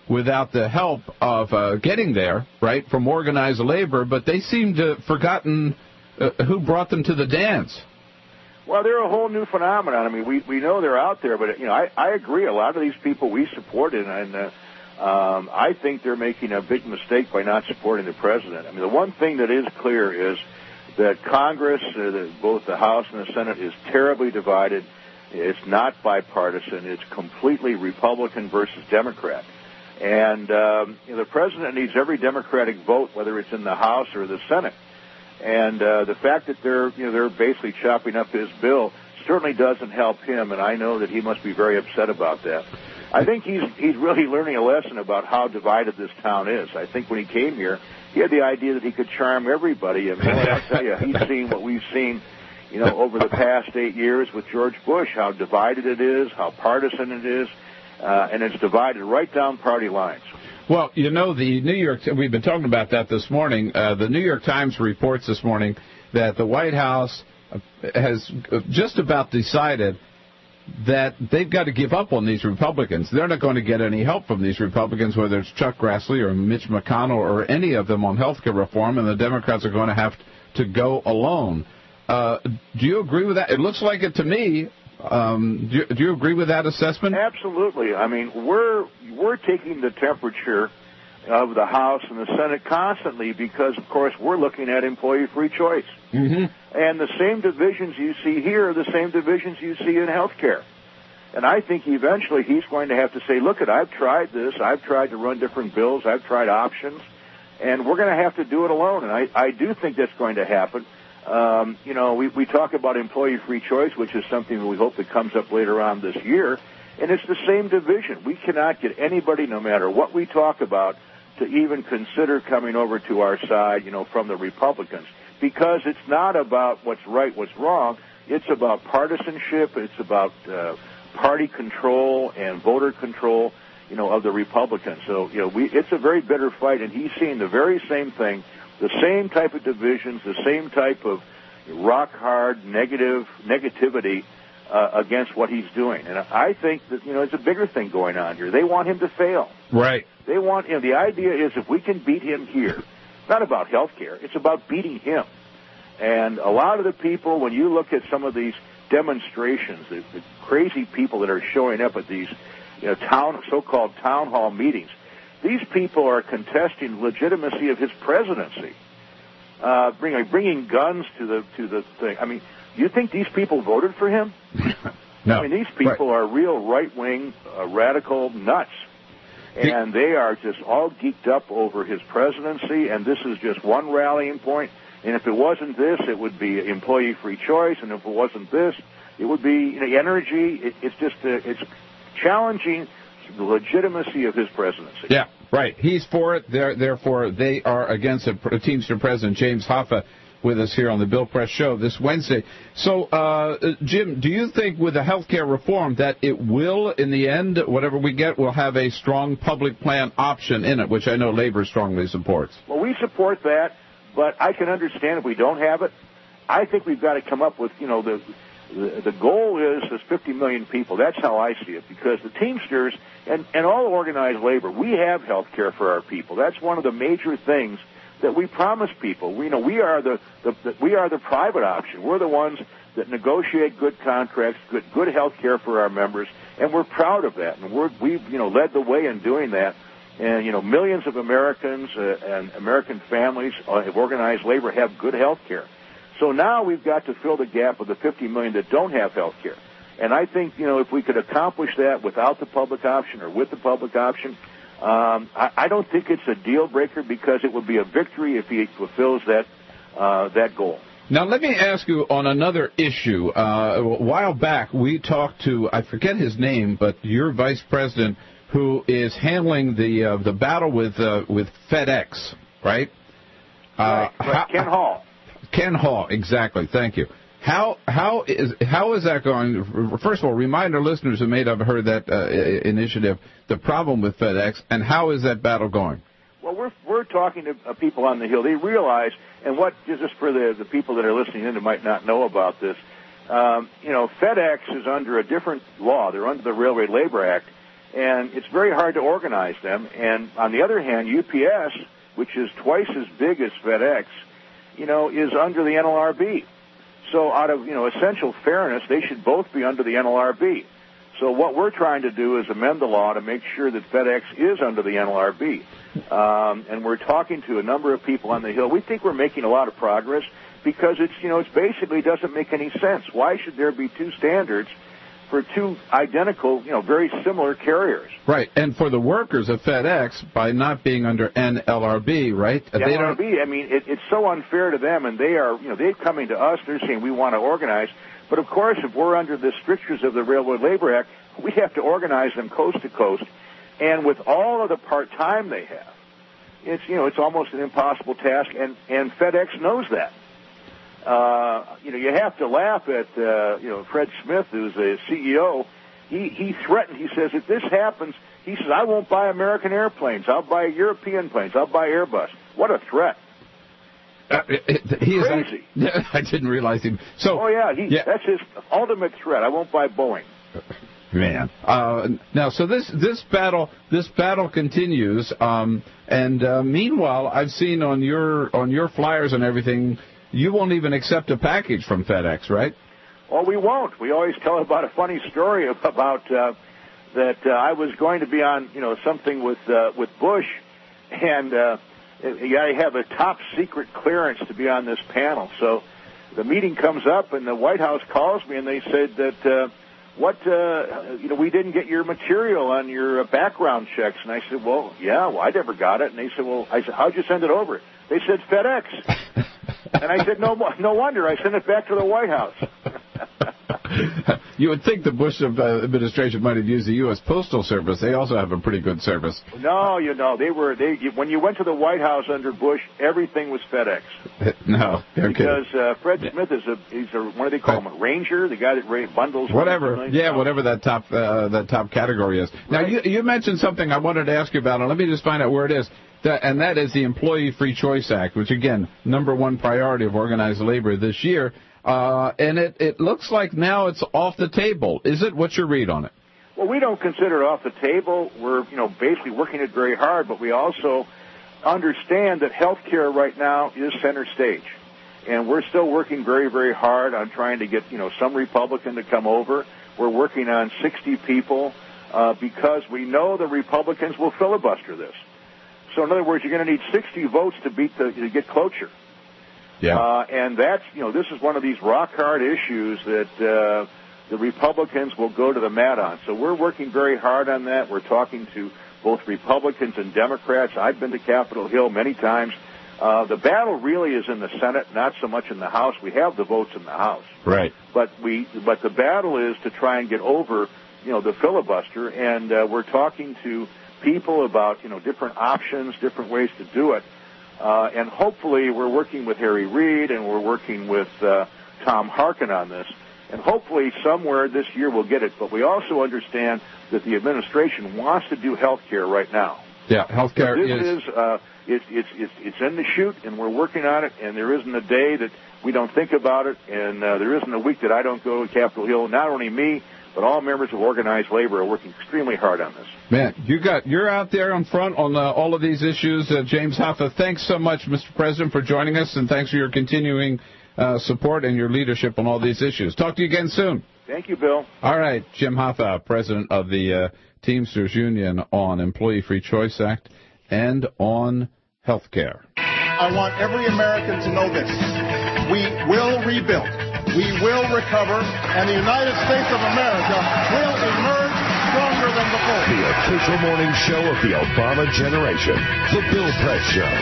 without the help of uh, getting there, right, from organized labor, but they seem to have forgotten uh, who brought them to the dance. Well, they're a whole new phenomenon. I mean, we we know they're out there, but, you know, I, I agree. A lot of these people we supported, and uh, um, I think they're making a big mistake by not supporting the president. I mean, the one thing that is clear is that Congress, uh, the, both the House and the Senate, is terribly divided. It's not bipartisan. It's completely Republican versus Democrat. And um, you know, the president needs every Democratic vote, whether it's in the House or the Senate. And uh, the fact that they're, you know, they're basically chopping up his bill certainly doesn't help him, and I know that he must be very upset about that. I think he's he's really learning a lesson about how divided this town is. I think when he came here, he had the idea that he could charm everybody. And boy, I tell you, he's seen what we've seen, you know, over the past eight years with George Bush, how divided it is, how partisan it is, uh, and it's divided right down party lines. Well, you know, the New York, we've been talking about that this morning. Uh, the New York Times reports this morning that the White House has just about decided that they've got to give up on these Republicans. They're not going to get any help from these Republicans, whether it's Chuck Grassley or Mitch McConnell or any of them on health care reform, and the Democrats are going to have to go alone. Uh, do you agree with that? It looks like it to me. Um, do, you, do you agree with that assessment? Absolutely. I mean, we're we're taking the temperature of the House and the Senate constantly because, of course, we're looking at employee free choice. Mm-hmm. And the same divisions you see here are the same divisions you see in health care. And I think eventually he's going to have to say, look, I've tried this. I've tried to run different bills. I've tried options. And we're going to have to do it alone. And I, I do think that's going to happen. Um, you know, we, we talk about employee free choice, which is something that we hope that comes up later on this year. And it's the same division. We cannot get anybody, no matter what we talk about, to even consider coming over to our side, you know, from the Republicans. Because it's not about what's right, what's wrong. It's about partisanship. It's about uh, party control and voter control, you know, of the Republicans. So, you know, we, it's a very bitter fight, and he's seeing the very same thing, the same type of divisions, the same type of rock-hard negative negativity uh, against what he's doing. And I think that, you know, it's a bigger thing going on here. They want him to fail. Right. They want, you know, the idea is if we can beat him here, it's not about health care, it's about beating him. And a lot of the people, when you look at some of these demonstrations, the, the crazy people that are showing up at these, you know, town, so-called town hall meetings, these people are contesting legitimacy of his presidency, uh, bringing bringing guns to the to the thing. I mean, you think these people voted for him? No. I mean, these people right. are real right-wing, uh, radical nuts, and they are just all geeked up over his presidency. And this is just one rallying point. And if it wasn't this, it would be employee free choice. And if it wasn't this, it would be, you know, energy. It, it's just uh, it's challenging the legitimacy of his presidency. Yeah, right. He's for it. They're, therefore, they are against it. Teamster President James Hoffa with us here on the Bill Press Show this Wednesday. So, uh, Jim, do you think with the health care reform that it will, in the end, whatever we get, will have a strong public plan option in it, which I know Labor strongly supports? Well, we support that, but I can understand if we don't have it. I think we've got to come up with, you know, the the, the goal is is fifty million people. That's how I see it, because the Teamsters and, and all organized labor, we have health care for our people. That's one of the major things that we promise people. We you know we are the, the, the we are the private option. We're the ones that negotiate good contracts, good good health care for our members, and we're proud of that. And we're we've you know led the way in doing that. And you know millions of Americans uh, and American families uh, of organized labor have good health care. So now we've got to fill the gap of the fifty million that don't have health care. And I think you know if we could accomplish that without the public option or with the public option. Um, I, I don't think it's a deal breaker, because it would be a victory if he fulfills that uh, that goal. Now, let me ask you on another issue. Uh, a while back, we talked to, I forget his name, but your vice president, who is handling the uh, the battle with uh, with FedEx, right? Right, uh, right. Ken Hall. Ken Hall, exactly. Thank you. How how is how is that going? First of all, remind our listeners who may have heard that uh, initiative, the problem with FedEx, and how is that battle going? Well, we're we're talking to uh, people on the Hill. They realize, and what just for the the people that are listening in who might not know about this, um, you know, FedEx is under a different law. They're under the Railway Labor Act, And it's very hard to organize them. And on the other hand, U P S, which is twice as big as FedEx, you know, is under the N L R B. So out of, you know, essential fairness, they should both be under the N L R B. So what we're trying to do is amend the law to make sure that FedEx is under the N L R B. Um, and we're talking to a number of people on the Hill. We think we're making a lot of progress because it's, you know, it's basically doesn't make any sense. Why should there be two standards for two identical, you know, very similar carriers? Right, and for the workers of FedEx, by not being under N L R B, right? The N L R B, I mean, it, it's so unfair to them, and they are, you know, they're coming to us, they're saying we want to organize. But, of course, if we're under the strictures of the Railroad Labor Act, we have to organize them coast to coast. And with all of the part-time they have, it's, you know, it's almost an impossible task, and, and FedEx knows that. Uh, you know, you have to laugh at, uh, you know, Fred Smith, who's a C E O. He, he threatened, he says, if this happens, he says, I won't buy American airplanes. I'll buy European planes. I'll buy Airbus. What a threat. Uh, he is crazy. I, I didn't realize him. So, oh, yeah, he, yeah, that's his ultimate threat. I won't buy Boeing. Man. Uh, now, so this this battle this battle continues, um, and uh, meanwhile, I've seen on your on your flyers and everything, you won't even accept a package from FedEx, right? Well, we won't. We always tell about a funny story about uh, that uh, I was going to be on, you know, something with uh, with Bush, and uh, you got to have a top secret clearance to be on this panel. So the meeting comes up, and the White House calls me, and they said that. Uh, What, uh, you know, we didn't get your material on your uh, background checks. And I said, well, yeah, well, I never got it. And they said, well, I said, how'd you send it over? They said FedEx. And I said, no, no wonder. I sent it back to the White House. You would think the Bush administration might have used the U S Postal Service. They also have a pretty good service. No, you know, they were, they, when you went to the White House under Bush, everything was FedEx. No, okay. Because uh, Fred Smith is a, he's a, what do they call him, a ranger? The guy that ra- bundles. Whatever, yeah, dollars. whatever that top, uh, that top category is. Now, right. you, you mentioned something I wanted to ask you about, and let me just find out where it is. That, and that is the Employee Free Choice Act, which, again, number one priority of organized labor this year. Uh, and it, it looks like now it's off the table. Is it? What's your read on it? Well, we don't consider it off the table. We're, you know, basically working it very hard, but we also understand that health care right now is center stage. And we're still working very, very hard on trying to get, you know, some Republican to come over. We're working on sixty people uh, because we know the Republicans will filibuster this. So in other words, you're going to need sixty votes to beat the, to get cloture. Yeah. Uh, and that's, you know, this is one of these rock-hard issues that uh, the Republicans will go to the mat on. So we're working very hard on that. We're talking to both Republicans and Democrats. I've been to Capitol Hill many times. Uh, the battle really is in the Senate, not so much in the House. We have the votes in the House. Right. But we, but the battle is to try and get over, you know, the filibuster. And uh, we're talking to people about, you know, different options, different ways to do it. Uh, and hopefully we're working with Harry Reid and we're working with uh, Tom Harkin on this. And hopefully somewhere this year we'll get it. But we also understand that the administration wants to do health care right now. Yeah, health care so this is... is uh, it's, it's, it's, it's in the chute, and we're working on it, and there isn't a day that we don't think about it, and uh, there isn't a week that I don't go to Capitol Hill. Not only me, but all members of organized labor are working extremely hard on this. Man, you got, you're out there in front on uh, all of these issues. Uh, James Hoffa, thanks so much, Mister President, for joining us, and thanks for your continuing uh, support and your leadership on all these issues. Talk to you again soon. Thank you, Bill. All right, Jim Hoffa, President of the uh, Teamsters Union on Employee Free Choice Act and on health care. I want every American to know this. We will rebuild. We will recover, and the United States of America will emerge stronger than before. The official morning show of the Obama generation, The Bill Press Show.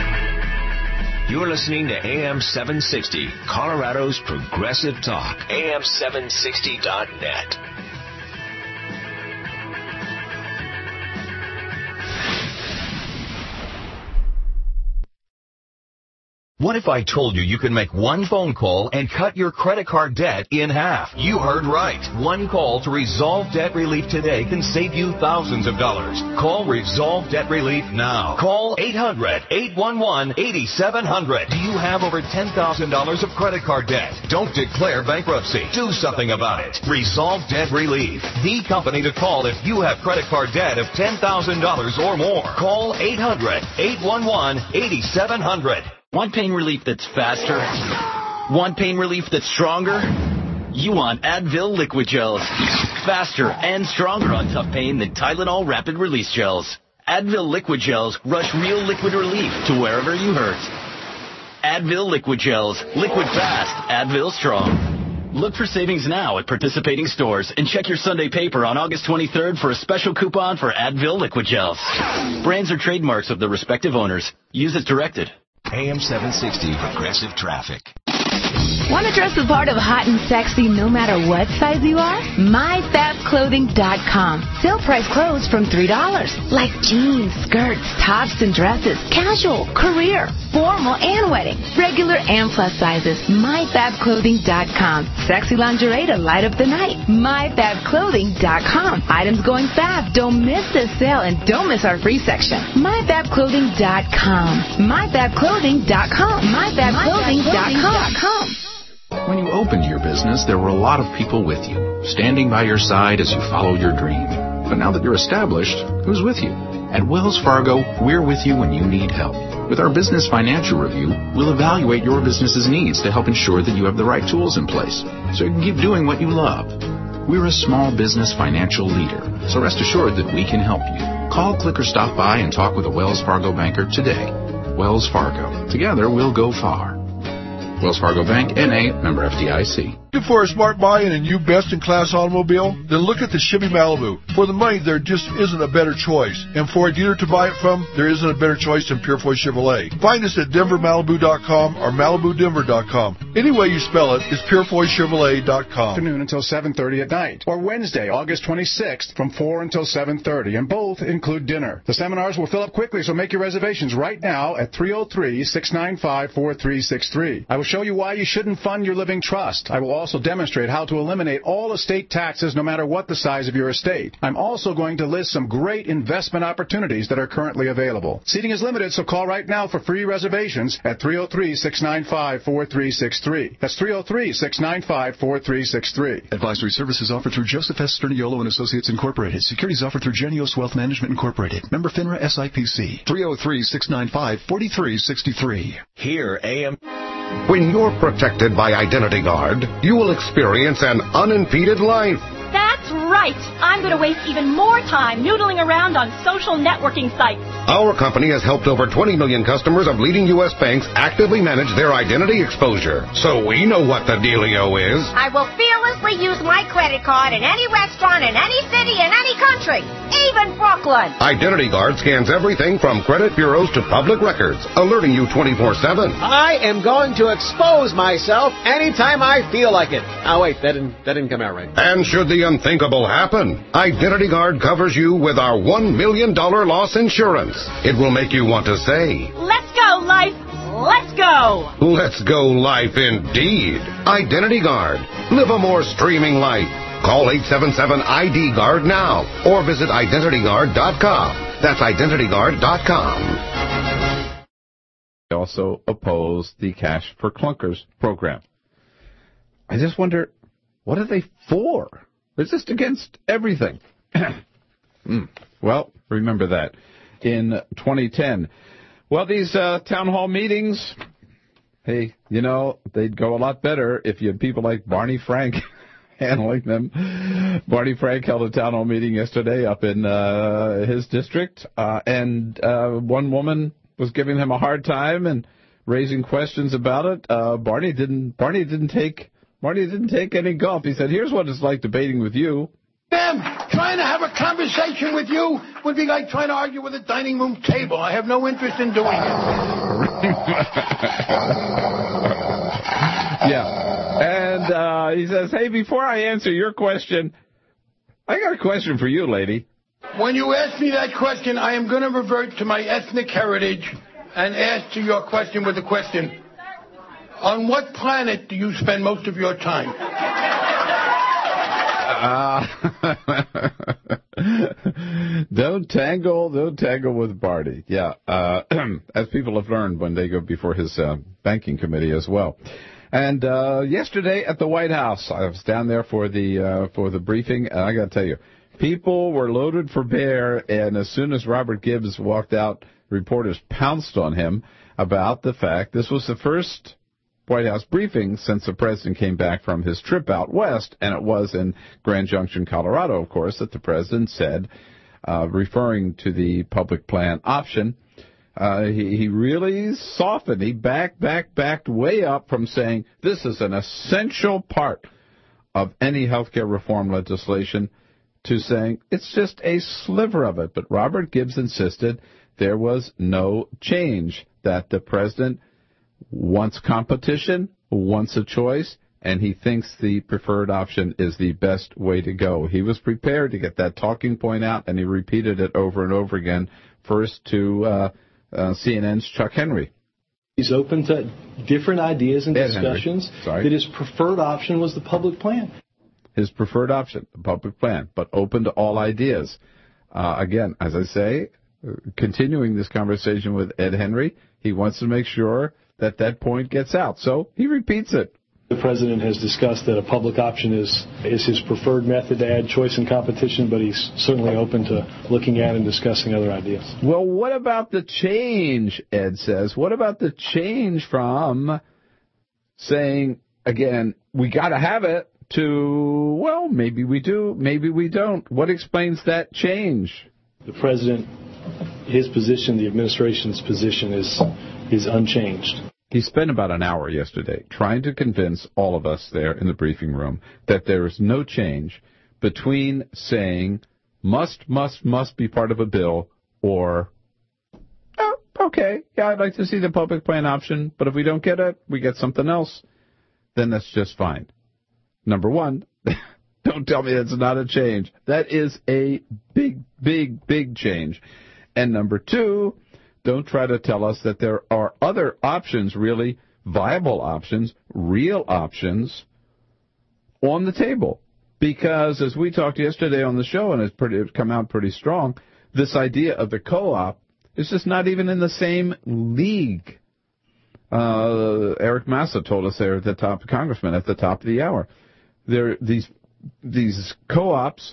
You're listening to A M seven sixty, Colorado's Progressive Talk, A M seven sixty dot net. What if I told you you could make one phone call and cut your credit card debt in half? You heard right. One call to Resolve Debt Relief today can save you thousands of dollars. Call Resolve Debt Relief now. Call eight hundred, eight one one, eight seven zero zero. Do you have over ten thousand dollars of credit card debt? Don't declare bankruptcy. Do something about it. Resolve Debt Relief. The company to call if you have credit card debt of ten thousand dollars or more. Call eight hundred, eight one one, eight seven zero zero. Want pain relief that's faster? Want pain relief that's stronger? You want Advil Liquid Gels. Faster and stronger on tough pain than Tylenol Rapid Release Gels. Advil Liquid Gels rush real liquid relief to wherever you hurt. Advil Liquid Gels. Liquid fast. Advil strong. Look for savings now at participating stores and check your Sunday paper on August twenty-third for a special coupon for Advil Liquid Gels. Brands are trademarks of the respective owners. Use as directed. A M seven sixty Progressive Traffic. Want to dress the part of hot and sexy no matter what size you are? my fab clothing dot com. Sale price clothes from three dollars. Like jeans, skirts, tops, and dresses. Casual, career, formal, and wedding. Regular and plus sizes. my fab clothing dot com. Sexy lingerie to light up the night. my fab clothing dot com. Items going fab. Don't miss this sale and don't miss our free section. my fab clothing dot com. my fab clothing dot com. my fab clothing dot com. When you opened your business, there were a lot of people with you, standing by your side as you followed your dream. But now that you're established, who's with you? At Wells Fargo, we're with you when you need help. With our Business Financial Review, we'll evaluate your business's needs to help ensure that you have the right tools in place so you can keep doing what you love. We're a small business financial leader, so rest assured that we can help you. Call, click, or stop by and talk with a Wells Fargo banker today. Wells Fargo. Together, we'll go far. Wells Fargo Bank, N A, member F D I C. Looking for a smart buy in a new best-in-class automobile? Then look at the Chevy Malibu. For the money, there just isn't a better choice. And for a dealer to buy it from, there isn't a better choice than Purefoy Chevrolet. Find us at denver malibu dot com or malibu denver dot com. Any way you spell it, it's purefoy chevrolet dot com. Afternoon until seven thirty at night. Or Wednesday, August twenty-sixth, from four until seven thirty. And both include dinner. The seminars will fill up quickly, so make your reservations right now at three oh three, six nine five, four three six three. I will show you why you shouldn't fund your living trust. I will also demonstrate how to eliminate all estate taxes no matter what the size of your estate. I'm also going to list some great investment opportunities that are currently available. Seating is limited, so call right now for free reservations at three oh three, six nine five, four three six three. That's three oh three, six nine five, four three six three. Advisory services offered through Joseph S. Sterniolo and Associates Incorporated. Securities offered through Genios Wealth Management Incorporated. Member FINRA S I P C. three oh three, six nine five, four three six three. Here, A M. When you're protected by Identity Guard, you will experience an unimpeded life. That's right. I'm going to waste even more time noodling around on social networking sites. Our company has helped over twenty million customers of leading U S banks actively manage their identity exposure. So we know what the dealio is. I will fearlessly use my credit card in any restaurant in any city in any country, even Brooklyn. Identity Guard scans everything from credit bureaus to public records, alerting you twenty-four seven. I am going to expose myself anytime I feel like it. Oh, wait, that didn't, that didn't come out right. And should the unthinkable happen, Identity Guard covers you with our one million dollars loss insurance. It will make you want to say, let's go, life. Let's go. Let's go, life, indeed. Identity Guard. Live a more streaming life. Call eight seven seven I D Guard now or visit identity guard dot com. That's identity guard dot com. They also oppose the Cash for Clunkers program. I just wonder, what are they for? They're just against everything. mm. Well, remember that. In twenty ten. Well, these uh, town hall meetings, hey, you know, they'd go a lot better if you had people like Barney Frank handling them. Barney Frank held a town hall meeting yesterday up in uh, his district, uh, and uh, one woman was giving him a hard time and raising questions about it. Uh, Barney didn't. Barney didn't take. Barney didn't take any guff. He said, "Here's what it's like debating with you." Ma'am, trying to have a conversation with you would be like trying to argue with a dining room table. I have no interest in doing it. Yeah. And uh, he says, hey, before I answer your question, I got a question for you, lady. When you ask me that question, I am going to revert to my ethnic heritage and answer your question with a question. On what planet do you spend most of your time? Uh, don't tangle, don't tangle with Barty. Yeah, uh, as people have learned when they go before his uh, banking committee as well. And uh, yesterday at the White House, I was down there for the uh, for the briefing, and I got to tell you, people were loaded for bear. And as soon as Robert Gibbs walked out, reporters pounced on him about the fact this was the first White House briefing since the president came back from his trip out west, and it was in Grand Junction, Colorado, of course, that the president said, uh, referring to the public plan option, uh, he, he really softened. He backed, backed, backed way up from saying this is an essential part of any health care reform legislation to saying it's just a sliver of it. But Robert Gibbs insisted there was no change, that the president wants competition, wants a choice, and he thinks the preferred option is the best way to go. He was prepared to get that talking point out, and he repeated it over and over again, first to uh, uh, C N N's Chuck Henry. He's open to different ideas and Ed discussions. Sorry. That his preferred option was the public plan. His preferred option, the public plan, but open to all ideas. Uh, again, as I say, continuing this conversation with Ed Henry, he wants to make sure that that point gets out. So he repeats it. The president has discussed that a public option is is his preferred method to add choice and competition, but he's certainly open to looking at and discussing other ideas. Well, what about the change, Ed says? What about the change from saying, again, we got to have it, to, well, maybe we do, maybe we don't? What explains that change? The president, his position, the administration's position is is unchanged. He spent about an hour yesterday trying to convince all of us there in the briefing room that there is no change between saying must, must, must be part of a bill or, oh, okay, yeah, I'd like to see the public plan option, but if we don't get it, we get something else, then that's just fine. Number one, don't tell me that's not a change. That is a big, big, big change. And number two, don't try to tell us that there are other options, really viable options, real options on the table. Because as we talked yesterday on the show, and it's, pretty, it's come out pretty strong, this idea of the co-op is just not even in the same league. Uh, Eric Massa told us there at the top, Congressman, at the top of the hour. There, these these co-ops,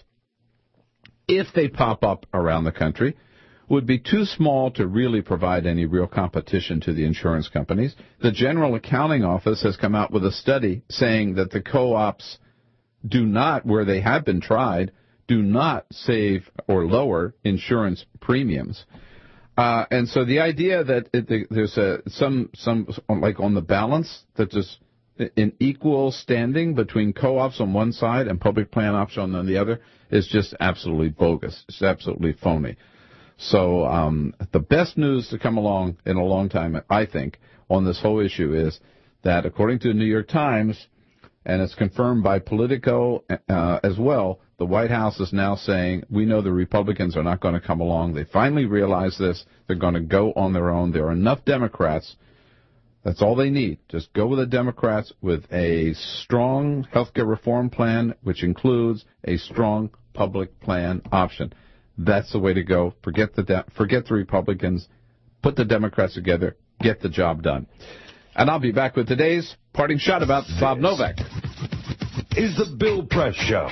if they pop up around the country, would be too small to really provide any real competition to the insurance companies. The General Accounting Office has come out with a study saying that the co-ops do not, where they have been tried, do not save or lower insurance premiums. Uh, and so the idea that it, there's a, some, some, like on the balance, that there's an equal standing between co-ops on one side and public plan option on the other is just absolutely bogus. It's absolutely phony. So um, the best news to come along in a long time, I think, on this whole issue is that according to the New York Times, and it's confirmed by Politico uh, as well, the White House is now saying, we know the Republicans are not going to come along. They finally realize this. They're going to go on their own. There are enough Democrats. That's all they need. Just go with the Democrats with a strong health care reform plan, which includes a strong public plan option. That's the way to go. Forget the de- forget the Republicans. Put the Democrats together. Get the job done. And I'll be back with today's parting shot about Bob Novak. Is the Bill Press Show.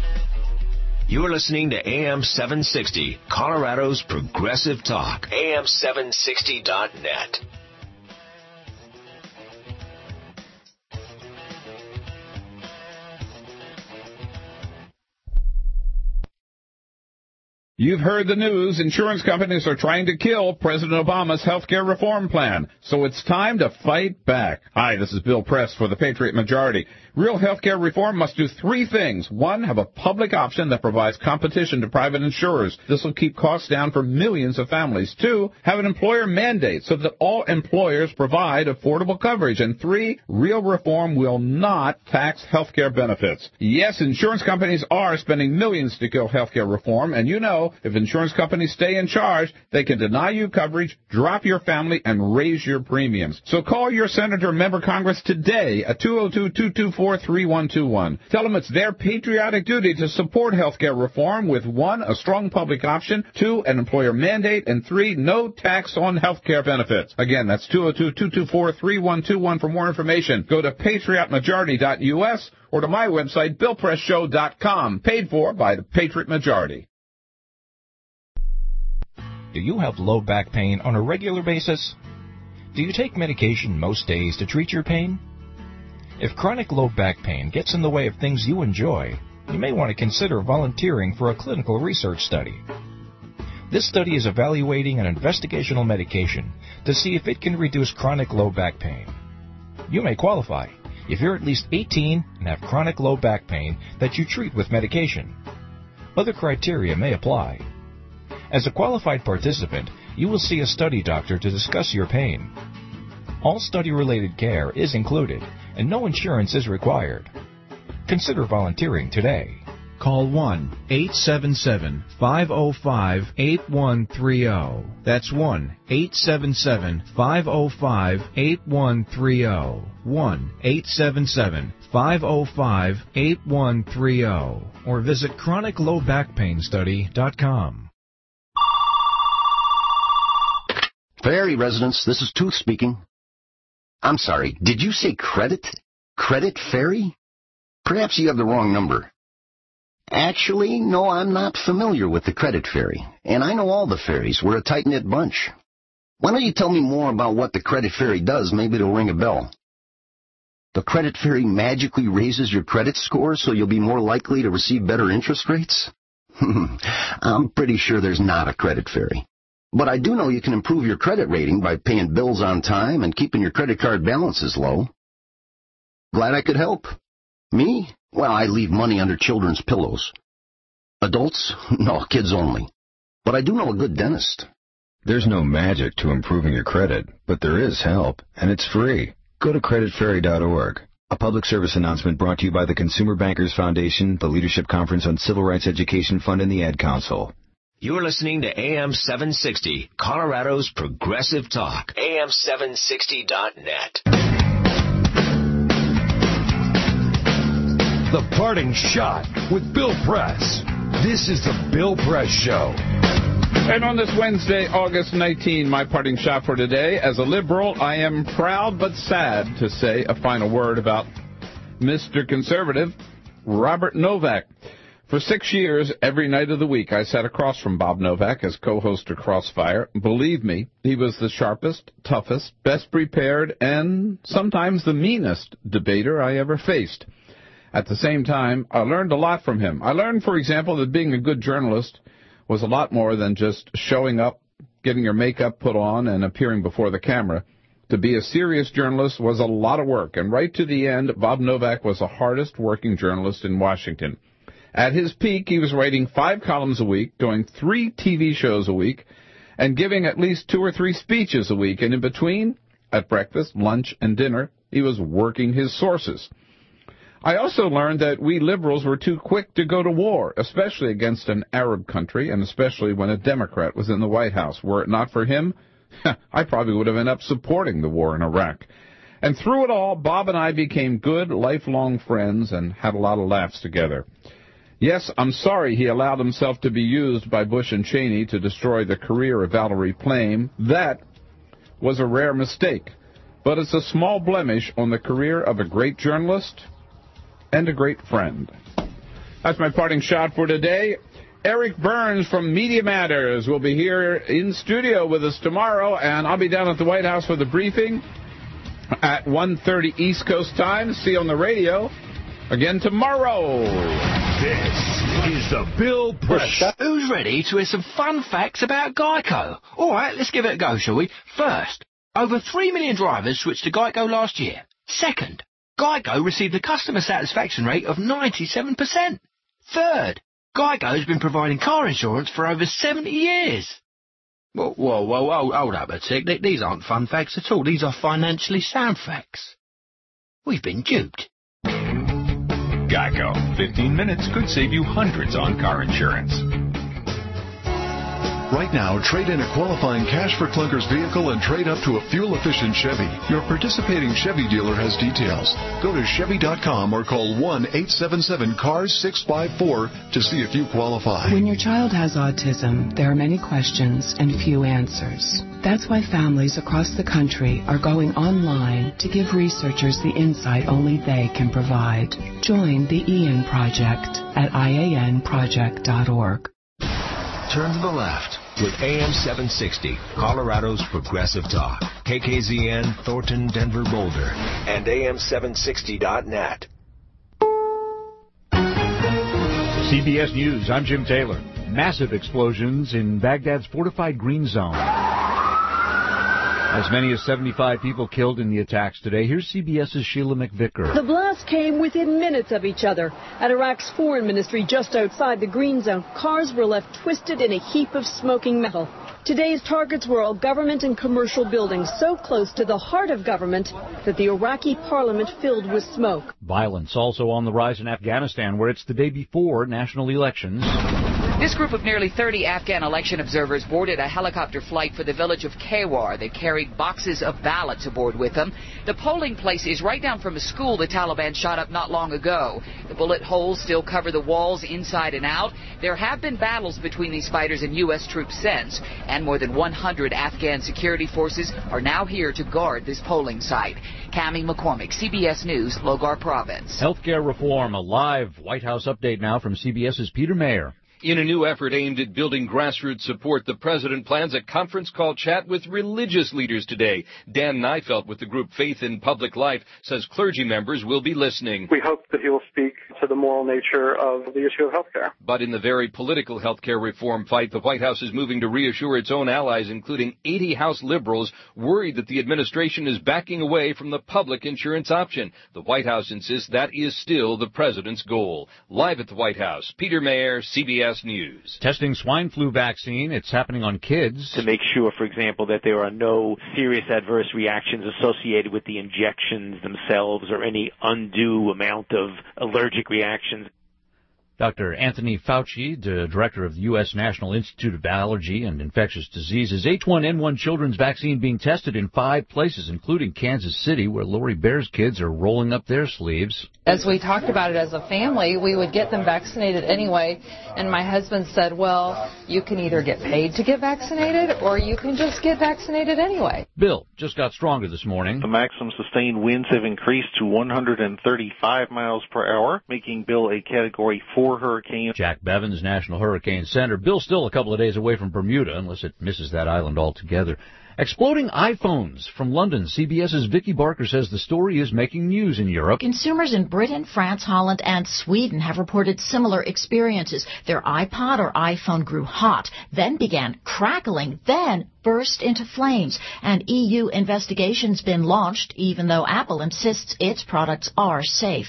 You're listening to A M seven sixty, Colorado's Progressive Talk. A M seven sixty dot net. You've heard the news. Insurance companies are trying to kill President Obama's health care reform plan. So it's time to fight back. Hi, this is Bill Press for the Patriot Majority. Real health care reform must do three things. One, have a public option that provides competition to private insurers. This will keep costs down for millions of families. Two, have an employer mandate so that all employers provide affordable coverage. And three, real reform will not tax health care benefits. Yes, insurance companies are spending millions to kill health care reform, and you know know, if insurance companies stay in charge, they can deny you coverage, drop your family, and raise your premiums. So call your senator or member of Congress today at two oh two, two two four, three one two one. Tell them it's their patriotic duty to support health care reform with, one, a strong public option, two, an employer mandate, and three, no tax on health care benefits. Again, that's two oh two, two two four, three one two one. For more information, go to patriot majority dot U S or to my website, bill press show dot com, paid for by the Patriot Majority. Do you have low back pain on a regular basis? Do you take medication most days to treat your pain? If chronic low back pain gets in the way of things you enjoy, you may want to consider volunteering for a clinical research study. This study is evaluating an investigational medication to see if it can reduce chronic low back pain. You may qualify if you're at least eighteen and have chronic low back pain that you treat with medication. Other criteria may apply. As a qualified participant, you will see a study doctor to discuss your pain. All study-related care is included, and no insurance is required. Consider volunteering today. Call one eight seven seven, five oh five, eight one three oh. That's one eight seven seven, five oh five, eight one three oh. one eight seven seven, five oh five, eight one three oh. Or visit chronic low back pain study dot com. Ferry residents, this is Tooth speaking. I'm sorry, did you say credit? Credit Ferry? Perhaps you have the wrong number. Actually, no, I'm not familiar with the Credit Ferry, and I know all the ferries. We're a tight-knit bunch. Why don't you tell me more about what the Credit Ferry does? Maybe it'll ring a bell. The Credit Ferry magically raises your credit score so you'll be more likely to receive better interest rates? I'm pretty sure there's not a Credit Ferry. But I do know you can improve your credit rating by paying bills on time and keeping your credit card balances low. Glad I could help. Me? Well, I leave money under children's pillows. Adults? No, kids only. But I do know a good dentist. There's no magic to improving your credit, but there is help, and it's free. Go to credit ferry dot org. A public service announcement brought to you by the Consumer Bankers Foundation, the Leadership Conference on Civil Rights Education Fund, and the Ad Council. You're listening to A M seven sixty, Colorado's Progressive Talk. A M seven sixty dot net. The Parting Shot with Bill Press. This is the Bill Press Show. And on this Wednesday, August nineteenth, my parting shot for today, as a liberal, I am proud but sad to say a final word about Mister Conservative, Robert Novak. For six years, every night of the week, I sat across from Bob Novak as co-host of Crossfire. Believe me, he was the sharpest, toughest, best prepared, and sometimes the meanest debater I ever faced. At the same time, I learned a lot from him. I learned, for example, that being a good journalist was a lot more than just showing up, getting your makeup put on, and appearing before the camera. To be a serious journalist was a lot of work, and right to the end, Bob Novak was the hardest working journalist in Washington. At his peak, he was writing five columns a week, doing three T V shows a week, and giving at least two or three speeches a week. And in between, at breakfast, lunch, and dinner, he was working his sources. I also learned that we liberals were too quick to go to war, especially against an Arab country, and especially when a Democrat was in the White House. Were it not for him, I probably would have ended up supporting the war in Iraq. And through it all, Bob and I became good, lifelong friends and had a lot of laughs together. Yes, I'm sorry he allowed himself to be used by Bush and Cheney to destroy the career of Valerie Plame. That was a rare mistake, but it's a small blemish on the career of a great journalist and a great friend. That's my parting shot for today. Eric Burns from Media Matters will be here in studio with us tomorrow, and I'll be down at the White House for the briefing at one thirty East Coast time. See you on the radio again tomorrow. This is the Bill Press Show. Who's ready to hear some fun facts about Geico? All right, let's give it a go, shall we? First, over three million drivers switched to Geico last year. Second, Geico received a customer satisfaction rate of ninety-seven percent. Third, Geico has been providing car insurance for over seventy years. Whoa, whoa, whoa, whoa, hold up a tick. These aren't fun facts at all. These are financially sound facts. We've been duped. Geico. fifteen minutes could save you hundreds on car insurance. Right now, trade in a qualifying Cash for Clunkers vehicle and trade up to a fuel-efficient Chevy. Your participating Chevy dealer has details. Go to Chevy dot com or call one eight seven seven C A R S six five four to see if you qualify. When your child has autism, there are many questions and few answers. That's why families across the country are going online to give researchers the insight only they can provide. Join the Ian Project at I A N project dot org. Turn to the left with A M seven sixty, Colorado's Progressive Talk. K K Z N, Thornton, Denver, Boulder, and A M seven sixty dot net. C B S News, I'm Jim Taylor. Massive explosions in Baghdad's fortified green zone. As many as seventy-five people killed in the attacks today. Here's CBS's Sheila McVicker. The blast came within minutes of each other. At Iraq's foreign ministry just outside the green zone, cars were left twisted in a heap of smoking metal. Today's targets were all government and commercial buildings so close to the heart of government that the Iraqi parliament filled with smoke. Violence also on the rise in Afghanistan, where it's the day before national elections. This group of nearly thirty Afghan election observers boarded a helicopter flight for the village of Kawar. They carried boxes of ballots aboard with them. The polling place is right down from a school the Taliban shot up not long ago. The bullet holes still cover the walls inside and out. There have been battles between these fighters and U S troops since, and more than one hundred Afghan security forces are now here to guard this polling site. Cammie McCormick, C B S News, Logar Province. Healthcare reform, a live White House update now from CBS's Peter Mayer. In a new effort aimed at building grassroots support, the president plans a conference call chat with religious leaders today. Dan Neifelt with the group Faith in Public Life says clergy members will be listening. We hope that he will speak to the moral nature of the issue of health care. But in the very political health care reform fight, the White House is moving to reassure its own allies, including eighty House liberals, worried that the administration is backing away from the public insurance option. The White House insists that is still the president's goal. Live at the White House, Peter Mayer, C B S News. Testing swine flu vaccine. It's happening on kids. To make sure, for example, that there are no serious adverse reactions associated with the injections themselves or any undue amount of allergic reactions. Doctor Anthony Fauci, the director of the U S National Institute of Allergy and Infectious Diseases, H one N one children's vaccine being tested in five places, including Kansas City, where Lori Bear's kids are rolling up their sleeves. As we talked about it as a family, we would get them vaccinated anyway, and my husband said, well, you can either get paid to get vaccinated or you can just get vaccinated anyway. Bill just got stronger this morning. The maximum sustained winds have increased to one hundred thirty-five miles per hour, making Bill a Category four hurricane. Jack Bevins, National Hurricane Center. Bill's still a couple of days away from Bermuda, unless it misses that island altogether. Exploding iPhones from London. CBS's Vicky Barker says the story is making news in Europe. Consumers in Britain, France, Holland, and Sweden have reported similar experiences. Their iPod or iPhone grew hot, then began crackling, then burst into flames. An E U investigation's been launched, even though Apple insists its products are safe.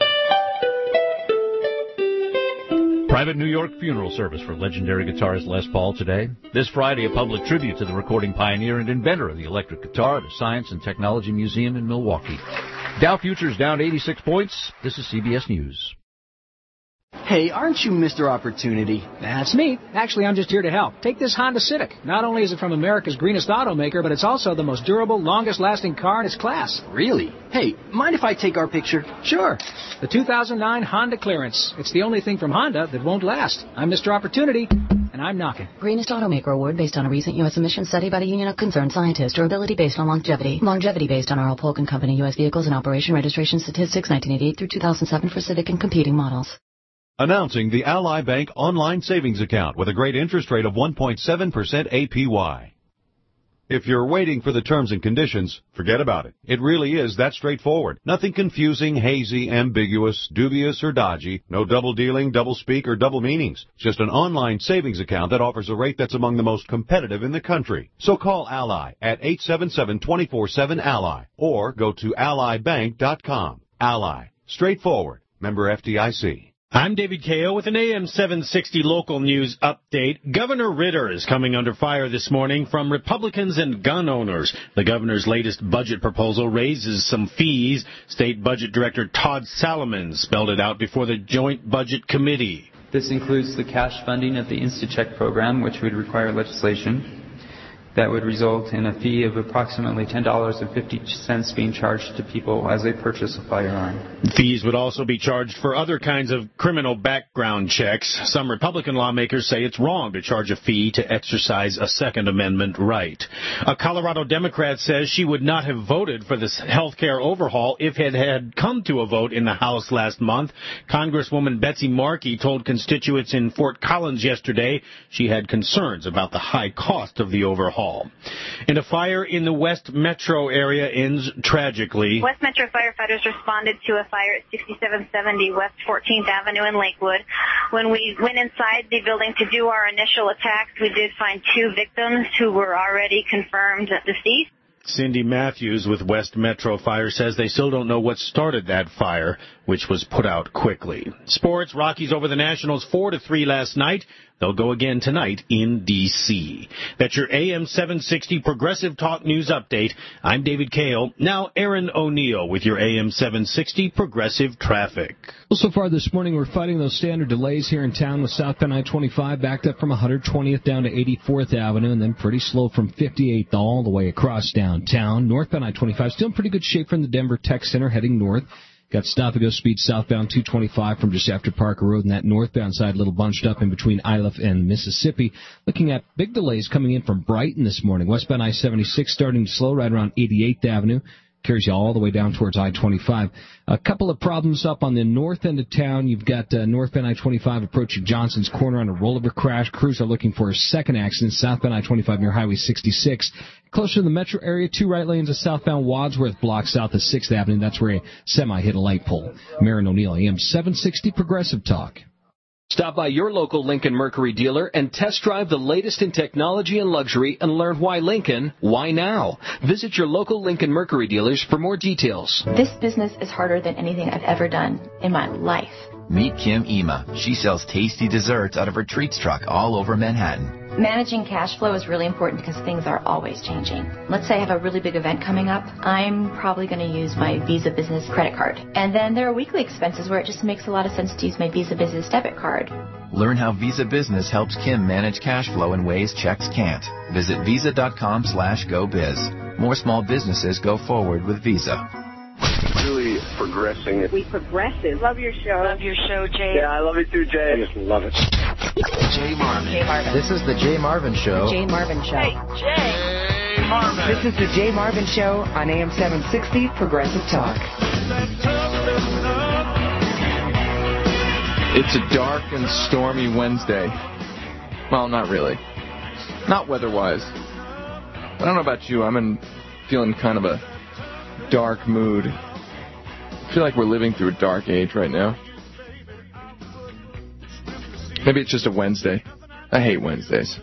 Private New York funeral service for legendary guitarist Les Paul today. This Friday, a public tribute to the recording pioneer and inventor of the electric guitar at the Science and Technology Museum in Milwaukee. Dow futures down eighty-six points. This is C B S News. Hey, aren't you Mister Opportunity? That's me. Actually, I'm just here to help. Take this Honda Civic. Not only is it from America's greenest automaker, but it's also the most durable, longest-lasting car in its class. Really? Hey, mind if I take our picture? Sure. The two thousand nine Honda Clearance. It's the only thing from Honda that won't last. I'm Mister Opportunity, and I'm knocking. Greenest Automaker Award based on a recent U S emissions study by the Union of Concerned Scientists. Durability based on longevity. Longevity based on R L Polk and Company U S Vehicles in Operation Registration Statistics nineteen eighty-eight through two thousand seven for Civic and competing models. Announcing the Ally Bank online savings account with a great interest rate of one point seven percent A P Y. If you're waiting for the terms and conditions, forget about it. It really is that straightforward. Nothing confusing, hazy, ambiguous, dubious, or dodgy. No double dealing, double speak, or double meanings. Just an online savings account that offers a rate that's among the most competitive in the country. So call Ally at eight seven seven, two four seven, ALLY or go to ally bank dot com. Ally. Straightforward. Member F D I C. I'm David K O with an A M seven sixty local news update. Governor Ritter is coming under fire this morning from Republicans and gun owners. The governor's latest budget proposal raises some fees. State Budget Director Todd Salomon spelled it out before the Joint Budget Committee. This includes the cash funding of the InstaCheck program, which would require legislation that would result in a fee of approximately ten dollars and fifty cents being charged to people as they purchase a firearm. Fees would also be charged for other kinds of criminal background checks. Some Republican lawmakers say it's wrong to charge a fee to exercise a Second Amendment right. A Colorado Democrat says she would not have voted for this health care overhaul if it had come to a vote in the House last month. Congresswoman Betsy Markey told constituents in Fort Collins yesterday she had concerns about the high cost of the overhaul. And a fire in the West Metro area ends tragically. West Metro firefighters responded to a fire at sixty-seven seventy West fourteenth Avenue in Lakewood. When we went inside the building to do our initial attacks, we did find two victims who were already confirmed deceased. Cindy Matthews with West Metro Fire says they still don't know what started that fire, which was put out quickly. Sports, Rockies over the Nationals four to three last night. They'll go again tonight in D C That's your A M seven sixty Progressive Talk News Update. I'm David Kale. Now Aaron O'Neill with your A M seven sixty Progressive Traffic. Well, so far this morning, we're fighting those standard delays here in town with southbound I twenty-five backed up from one hundred twentieth down to eighty-fourth Avenue, and then pretty slow from fifty-eighth all the way across downtown. Northbound I twenty-five still in pretty good shape from the Denver Tech Center heading north. Got stop-and-go speed southbound two twenty-five from just after Parker Road, and that northbound side a little bunched up in between Iliff and Mississippi. Looking at big delays coming in from Brighton this morning. Westbound I seventy-six starting to slow right around eighty-eighth Avenue. Carries you all the way down towards I twenty-five. A couple of problems up on the north end of town. You've got uh, northbound I twenty-five approaching Johnson's Corner on a rollover crash. Crews are looking for a second accident. Southbound I twenty-five near Highway sixty-six. Closer to the metro area, two right lanes of southbound Wadsworth block south of sixth Avenue. That's where a semi hit a light pole. Aaron O'Neill, A M seven sixty Progressive Talk. Stop by your local Lincoln Mercury dealer and test drive the latest in technology and luxury and learn why Lincoln, why now. Visit your local Lincoln Mercury dealers for more details. This business is harder than anything I've ever done in my life. Meet Kim Ema. She sells tasty desserts out of her treats truck all over Manhattan. Managing cash flow is really important because things are always changing. Let's say I have a really big event coming up. I'm probably going to use my Visa Business credit card. And then there are weekly expenses where it just makes a lot of sense to use my Visa Business debit card. Learn how Visa Business helps Kim manage cash flow in ways checks can't. Visit visa.com slash go biz. More small businesses go forward with Visa. Really progressing. We progressive. Love your show. Love your show, Jay. Yeah, I love it too, Jay. I just love it. Jay Marvin. Jay Marvin. This is the Jay Marvin Show. Jay Marvin Show. Hey, Jay Marvin. This is the Jay Marvin Show on A M seven sixty Progressive Talk. It's a dark and stormy Wednesday. Well, not really. Not weather-wise. I don't know about you. I'm in feeling kind of a dark mood. I feel like we're living through a dark age right now. Maybe it's just a Wednesday. I hate Wednesdays.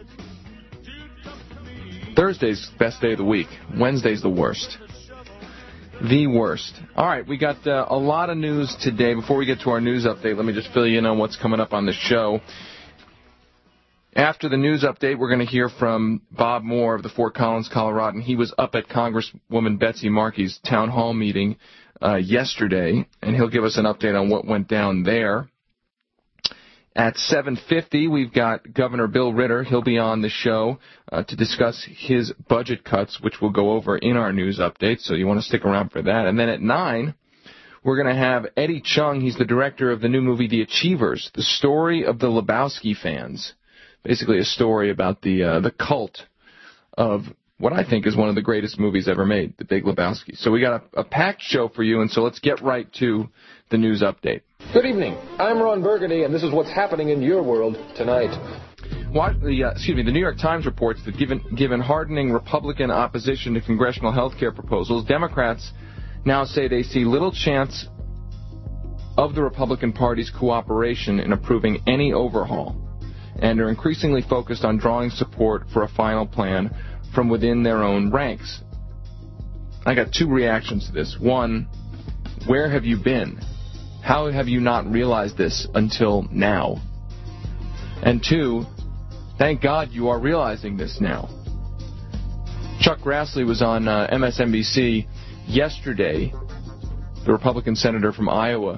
Thursday's best day of the week. Wednesday's the worst. The worst. All right, we got uh, a lot of news today. Before we get to our news update, let me just fill you in on what's coming up on the show. After the news update, we're going to hear from Bob Moore of the Fort Collins Coloradan. He was up at Congresswoman Betsy Markey's town hall meeting uh, yesterday, and he'll give us an update on what went down there. At seven fifty, we've got Governor Bill Ritter. He'll be on the show uh, to discuss his budget cuts, which we'll go over in our news update, so you want to stick around for that. And then at nine, we're going to have Eddie Chung. He's the director of the new movie The Achievers, the story of the Lebowski fans. Basically a story about the uh, the cult of what I think is one of the greatest movies ever made, The Big Lebowski. So we got a, a packed show for you, and so let's get right to the news update. Good evening. I'm Ron Burgundy, and this is what's happening in your world tonight. What, the, uh, excuse me, the New York Times reports that given, given hardening Republican opposition to congressional health care proposals, Democrats now say they see little chance of the Republican Party's cooperation in approving any overhaul, and are increasingly focused on drawing support for a final plan from within their own ranks. I got two reactions to this. One, where have you been? How have you not realized this until now? And two, thank God you are realizing this now. Chuck Grassley was on uh, M S N B C yesterday, the Republican senator from Iowa,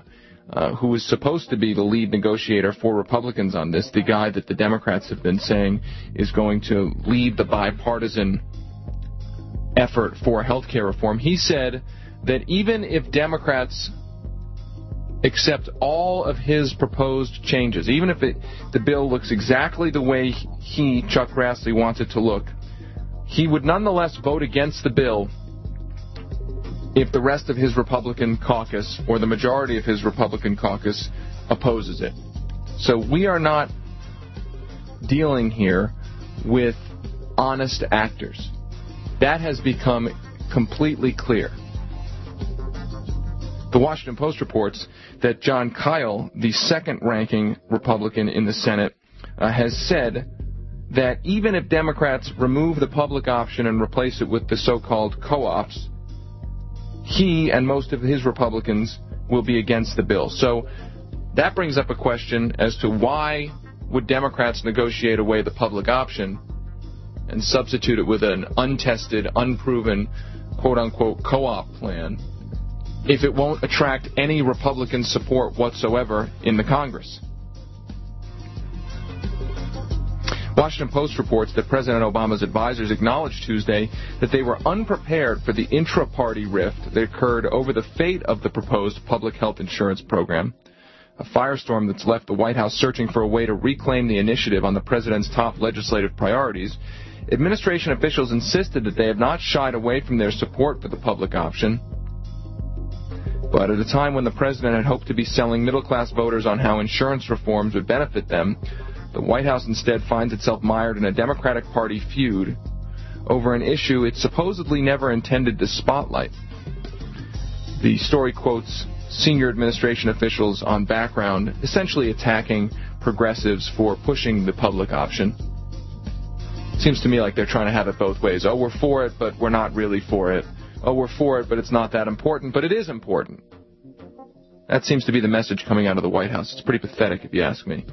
uh, who is supposed to be the lead negotiator for Republicans on this, the guy that the Democrats have been saying is going to lead the bipartisan effort for health care reform, he said that even if Democrats accept all of his proposed changes, even if it, the bill looks exactly the way he, Chuck Grassley, wants it to look, he would nonetheless vote against the bill if the rest of his Republican caucus, or the majority of his Republican caucus, opposes it. So we are not dealing here with honest actors. That has become completely clear. The Washington Post reports that John Kyle, the second-ranking Republican in the Senate, uh, has said that even if Democrats remove the public option and replace it with the so-called co-ops, he and most of his Republicans will be against the bill. So that brings up a question as to why would Democrats negotiate away the public option and substitute it with an untested, unproven, quote-unquote, co-op plan if it won't attract any Republican support whatsoever in the Congress. Washington Post reports that President Obama's advisors acknowledged Tuesday that they were unprepared for the intra-party rift that occurred over the fate of the proposed public health insurance program, a firestorm that's left the White House searching for a way to reclaim the initiative on the president's top legislative priorities. Administration officials insisted that they have not shied away from their support for the public option. But at a time when the president had hoped to be selling middle-class voters on how insurance reforms would benefit them, the White House instead finds itself mired in a Democratic Party feud over an issue it supposedly never intended to spotlight. The story quotes senior administration officials on background essentially attacking progressives for pushing the public option. Seems to me like they're trying to have it both ways. Oh, we're for it, but we're not really for it. Oh, we're for it, but it's not that important, but it is important. That seems to be the message coming out of the White House. It's pretty pathetic, if you ask me.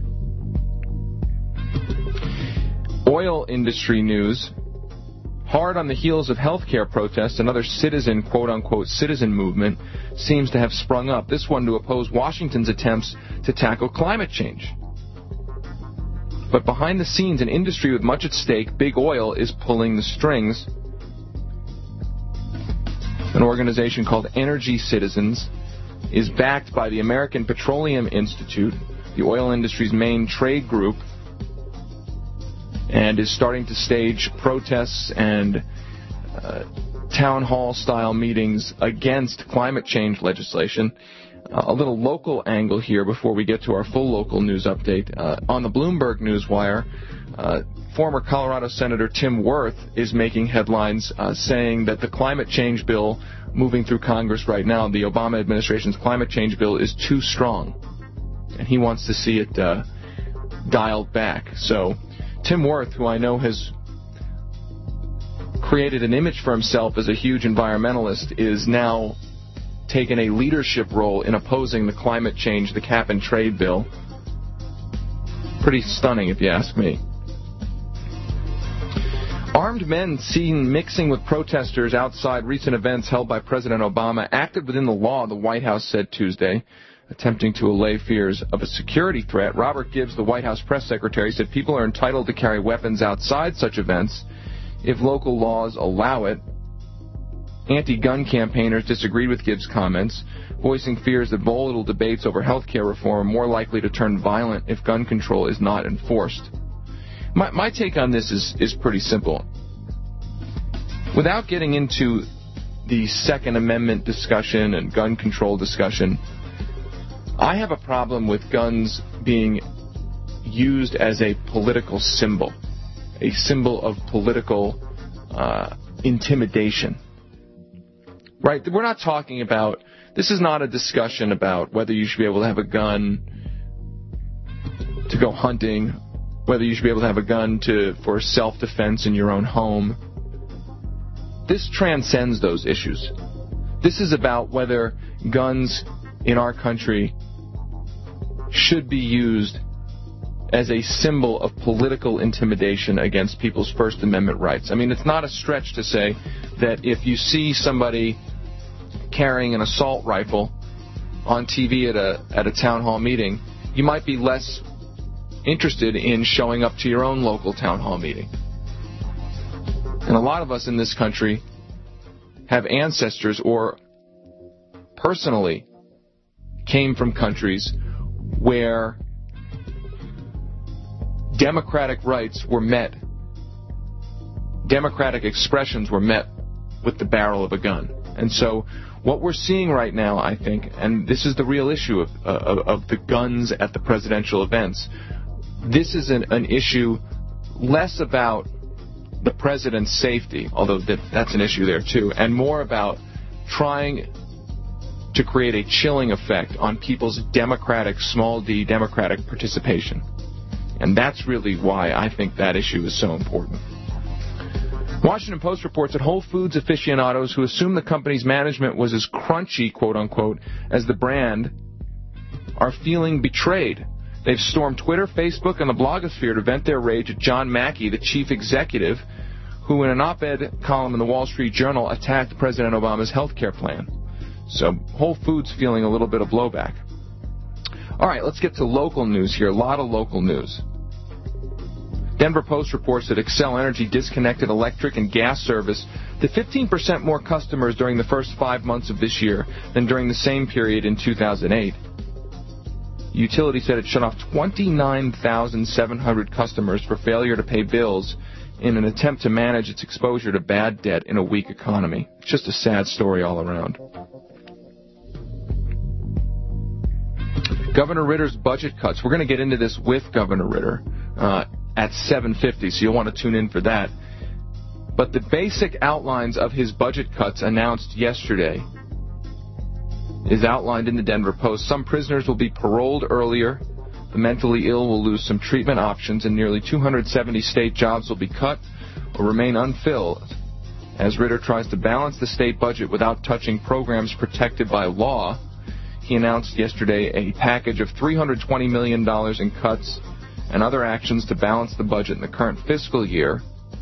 Oil industry news. Hard on the heels of healthcare protests, another citizen, quote-unquote, citizen movement seems to have sprung up, this one to oppose Washington's attempts to tackle climate change. But behind the scenes, an industry with much at stake, Big Oil, is pulling the strings. An organization called Energy Citizens is backed by the American Petroleum Institute, the oil industry's main trade group, and is starting to stage protests and uh, town hall-style meetings against climate change legislation. Uh, a little local angle here before we get to our full local news update. Uh, on the Bloomberg Newswire, uh, former Colorado Senator Tim Wirth is making headlines uh, saying that the climate change bill moving through Congress right now, the Obama administration's climate change bill, is too strong. And he wants to see it uh, dialed back. So Tim Wirth, who I know has created an image for himself as a huge environmentalist, is now taken a leadership role in opposing the climate change, the cap-and-trade bill. Pretty stunning, if you ask me. Armed men seen mixing with protesters outside recent events held by President Obama acted within the law, the White House said Tuesday, attempting to allay fears of a security threat. Robert Gibbs, the White House press secretary, said people are entitled to carry weapons outside such events if local laws allow it. Anti-gun campaigners disagreed with Gibbs' comments, voicing fears that volatile debates over health care reform are more likely to turn violent if gun control is not enforced. My, my take on this is, is pretty simple. Without getting into the Second Amendment discussion and gun control discussion, I have a problem with guns being used as a political symbol, a symbol of political uh, intimidation. Right? We're not talking about, this is not a discussion about whether you should be able to have a gun to go hunting, whether you should be able to have a gun to for self-defense in your own home. This transcends those issues. This is about whether guns in our country should be used as a symbol of political intimidation against people's First Amendment rights. I mean, it's not a stretch to say that if you see somebody carrying an assault rifle on T V at a at a town hall meeting, you might be less interested in showing up to your own local town hall meeting. And a lot of us in this country have ancestors or personally came from countries where democratic rights were met, democratic expressions were met with the barrel of a gun. And so what we're seeing right now, I think, and this is the real issue of, uh, of, of the guns at the presidential events, this is an, an issue less about the president's safety, although that, that's an issue there too, and more about trying to create a chilling effect on people's democratic, small d, democratic participation. And that's really why I think that issue is so important. Washington Post reports that Whole Foods aficionados who assumed the company's management was as crunchy, quote-unquote, as the brand are feeling betrayed. They've stormed Twitter, Facebook, and the blogosphere to vent their rage at John Mackey, the chief executive, who in an op-ed column in the Wall Street Journal attacked President Obama's health care plan. So Whole Foods feeling a little bit of blowback. All right, let's get to local news here. A lot of local news. Denver Post reports that Xcel Energy disconnected electric and gas service to fifteen percent more customers during the first five months of this year than during the same period in two thousand eight. The utility said it shut off twenty-nine thousand seven hundred customers for failure to pay bills in an attempt to manage its exposure to bad debt in a weak economy. It's just a sad story all around. Governor Ritter's budget cuts. We're going to get into this with Governor Ritter uh, at seven fifty, so you'll want to tune in for that. But the basic outlines of his budget cuts announced yesterday is outlined in the Denver Post. Some prisoners will be paroled earlier. The mentally ill will lose some treatment options, and nearly two hundred seventy state jobs will be cut or remain unfilled as Ritter tries to balance the state budget without touching programs protected by law. He announced yesterday a package of three hundred twenty million dollars in cuts and other actions to balance the budget in the current fiscal year.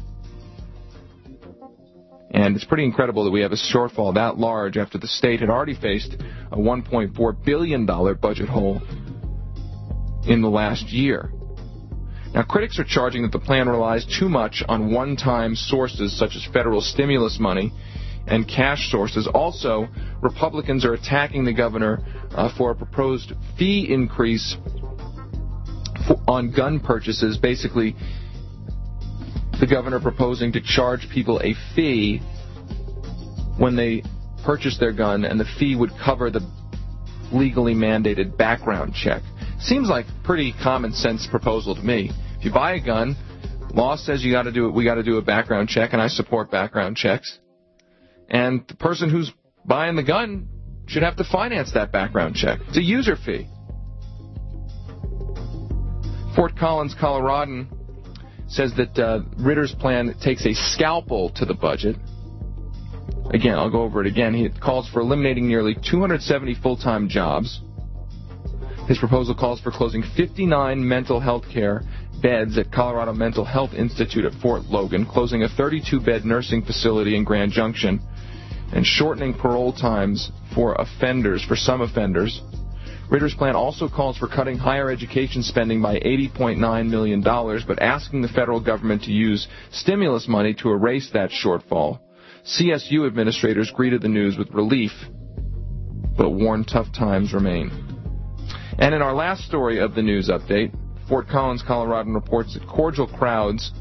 And it's pretty incredible that we have a shortfall that large after the state had already faced a one point four billion dollars budget hole in the last year. Now, critics are charging that the plan relies too much on one-time sources such as federal stimulus money and cash sources. Also, Republicans are attacking the governor uh, for a proposed fee increase for, on gun purchases. Basically, the governor proposing to charge people a fee when they purchase their gun, and the fee would cover the legally mandated background check. Seems like a pretty common sense proposal to me. If you buy a gun, law says you got to do it. We got to do a background check, and I support background checks. And the person who's buying the gun should have to finance that background check. It's a user fee. Fort Collins, Colorado, says that uh, Ritter's plan takes a scalpel to the budget. Again, I'll go over it again. He calls for eliminating nearly two hundred seventy full-time jobs. His proposal calls for closing fifty-nine mental health care beds at Colorado Mental Health Institute at Fort Logan, closing a thirty-two bed nursing facility in Grand Junction, and shortening parole times for offenders, for some offenders. Ritter's plan also calls for cutting higher education spending by eighty point nine million dollars, but asking the federal government to use stimulus money to erase that shortfall. C S U administrators greeted the news with relief, but warned tough times remain. And in our last story of the news update, Fort Collins, Colorado reports that cordial crowds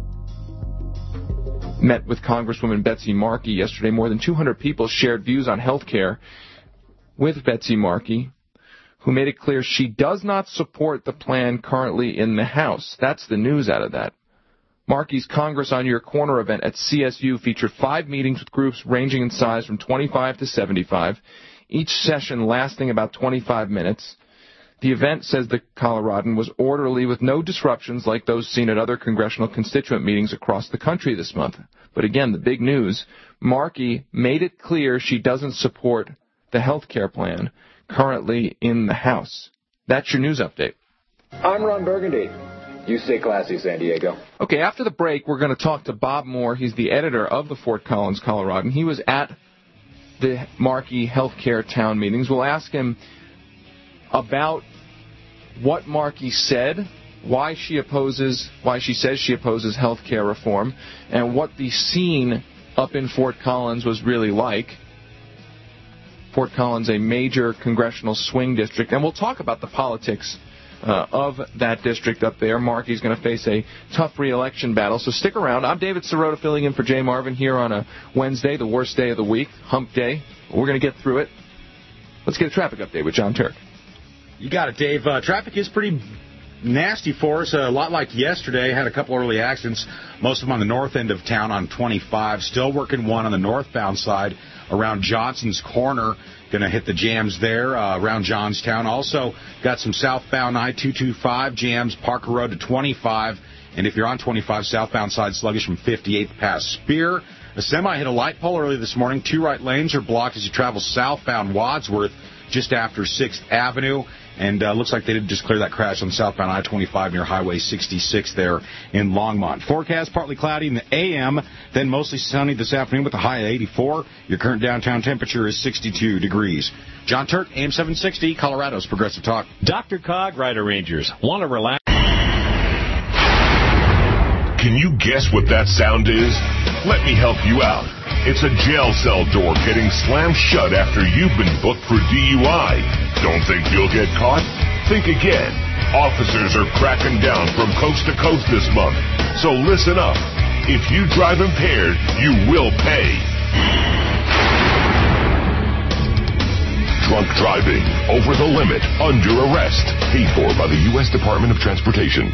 met with Congresswoman Betsy Markey yesterday. More than two hundred people shared views on health care with Betsy Markey, who made it clear she does not support the plan currently in the House. That's the news out of that. Markey's Congress on Your Corner event at C S U featured five meetings with groups ranging in size from twenty-five to seventy-five, each session lasting about twenty-five minutes. The event, says the Coloradan, was orderly with no disruptions like those seen at other congressional constituent meetings across the country this month. But again, the big news, Markey made it clear she doesn't support the health care plan currently in the House. That's your news update. I'm Ron Burgundy. You stay classy, San Diego. Okay, after the break, we're going to talk to Bob Moore. He's the editor of the Fort Collins Coloradan. He was at the Markey healthcare town meetings. We'll ask him about what Markey said, why she opposes, why she says she opposes healthcare reform, and what the scene up in Fort Collins was really like. Fort Collins, a major congressional swing district, and we'll talk about the politics uh, of that district up there. Markey's going to face a tough re-election battle, so stick around. I'm David Sirota filling in for Jay Marvin here on a Wednesday, the worst day of the week, hump day. We're going to get through it. Let's get a traffic update with John Turk. You got it, Dave. Uh, traffic is pretty nasty for us, a lot like yesterday. Had a couple early accidents, most of them on the north end of town on twenty-five. Still working one on the northbound side around Johnson's Corner. Going to hit the jams there uh, around Johnstown. Also got some southbound I two twenty-five jams, Parker Road to twenty-five. And if you're on twenty-five, southbound side sluggish from fifty-eighth past Spear. A semi hit a light pole early this morning. Two right lanes are blocked as you travel southbound Wadsworth just after sixth Avenue. And uh, looks like they did just clear that crash on southbound I twenty-five near Highway sixty-six there in Longmont. Forecast, partly cloudy in the A M, then mostly sunny this afternoon with a high of eighty-four. Your current downtown temperature is sixty-two degrees. John Turk, A M seven sixty, Colorado's Progressive Talk. Doctor Cog, Rider Rangers. Want to relax? Can you guess what that sound is? Let me help you out. It's a jail cell door getting slammed shut after you've been booked for D U I. Don't think you'll get caught? Think again. Officers are cracking down from coast to coast this month. So listen up. If you drive impaired, you will pay. Drunk driving, over the limit, under arrest. Paid for by the U S Department of Transportation.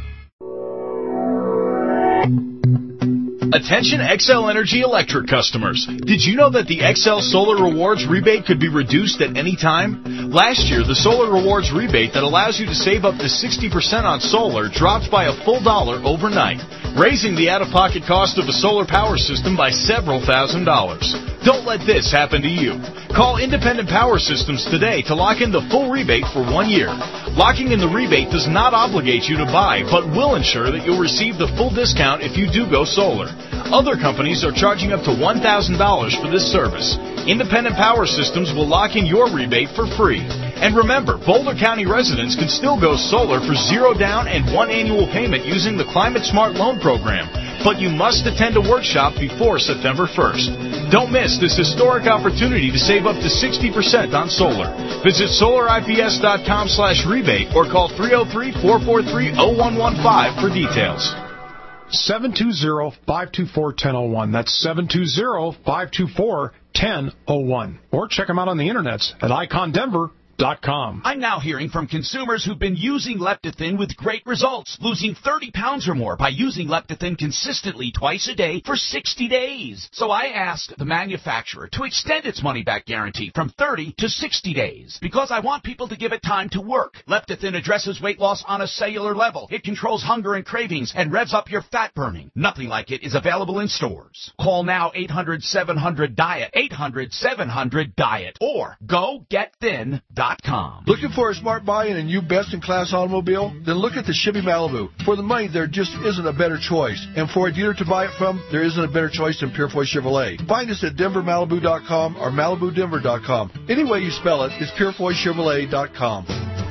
Attention X L Energy Electric customers. Did you know that the X L Solar Rewards rebate could be reduced at any time? Last year, the Solar Rewards rebate that allows you to save up to sixty percent on solar dropped by a full dollar overnight, raising the out-of-pocket cost of a solar power system by several thousand dollars. Don't let this happen to you. Call Independent Power Systems today to lock in the full rebate for one year. Locking in the rebate does not obligate you to buy, but will ensure that you'll receive the full discount if you do go solar. Other companies are charging up to one thousand dollars for this service. Independent Power Systems will lock in your rebate for free. And remember, Boulder County residents can still go solar for zero down and one annual payment using the Climate Smart Loan Program. But you must attend a workshop before September first. Don't miss this historic opportunity to save up to sixty percent on solar. Visit solar I P S dot com slash rebate or call three oh three, four four three, oh one one five for details. seven two zero, five two four, one oh oh one. That's seven two zero, five two four, one oh oh one. Or check them out on the internet at icon denver dot com. I'm now hearing from consumers who've been using Leptathin with great results, losing thirty pounds or more by using Leptathin consistently twice a day for sixty days. So I asked the manufacturer to extend its money-back guarantee from thirty to sixty days because I want people to give it time to work. Leptathin addresses weight loss on a cellular level. It controls hunger and cravings and revs up your fat burning. Nothing like it is available in stores. Call now eight hundred, seven hundred, diet, eight hundred, seven hundred, diet, or go get thin dot com. Looking for a smart buy in a new best-in-class automobile? Then look at the Chevy Malibu. For the money, there just isn't a better choice. And for a dealer to buy it from, there isn't a better choice than Purefoy Chevrolet. Find us at denver malibu dot com or malibu denver dot com. Any way you spell it, it's purefoy chevrolet dot com.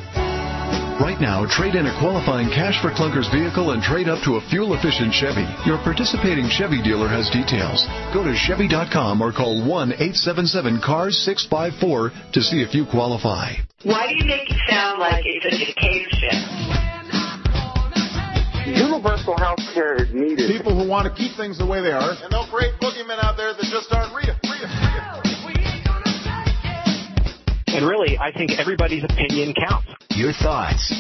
Right now, trade in a qualifying Cash for Clunkers vehicle and trade up to a fuel-efficient Chevy. Your participating Chevy dealer has details. Go to chevy dot com or call one eight seven seven, C A R S, six five four to see if you qualify. Why do you make it sound like it's a dictatorship? Universal health care is needed. People who want to keep things the way they are. And they'll create boogeymen out there that just aren't real. real, real. And really, I think everybody's opinion counts. Your thoughts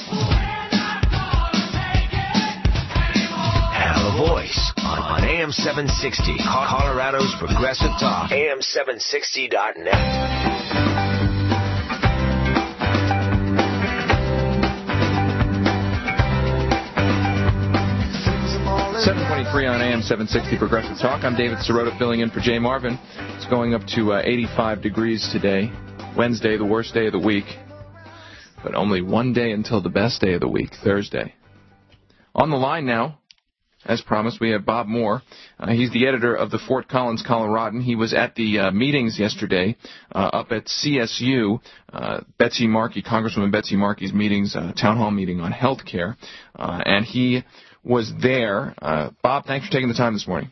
have a voice on, on A M seven sixty, Colorado's Progressive Talk, A M seven sixty dot net. seven twenty-three on A M seven sixty Progressive Talk. I'm David Sirota filling in for Jay Marvin. It's going up to uh, eighty-five degrees today. Wednesday, the worst day of the week. But only one day until the best day of the week, Thursday. On the line now, As promised, we have Bob Moore. Uh, he's the editor of the Fort Collins Coloradan. He was at the uh, meetings yesterday uh, up at C S U, uh, Betsy Markey, Congresswoman Betsy Markey's meetings, uh, town hall meeting on health care, uh, and he was there. Uh, Bob, thanks for taking the time this morning.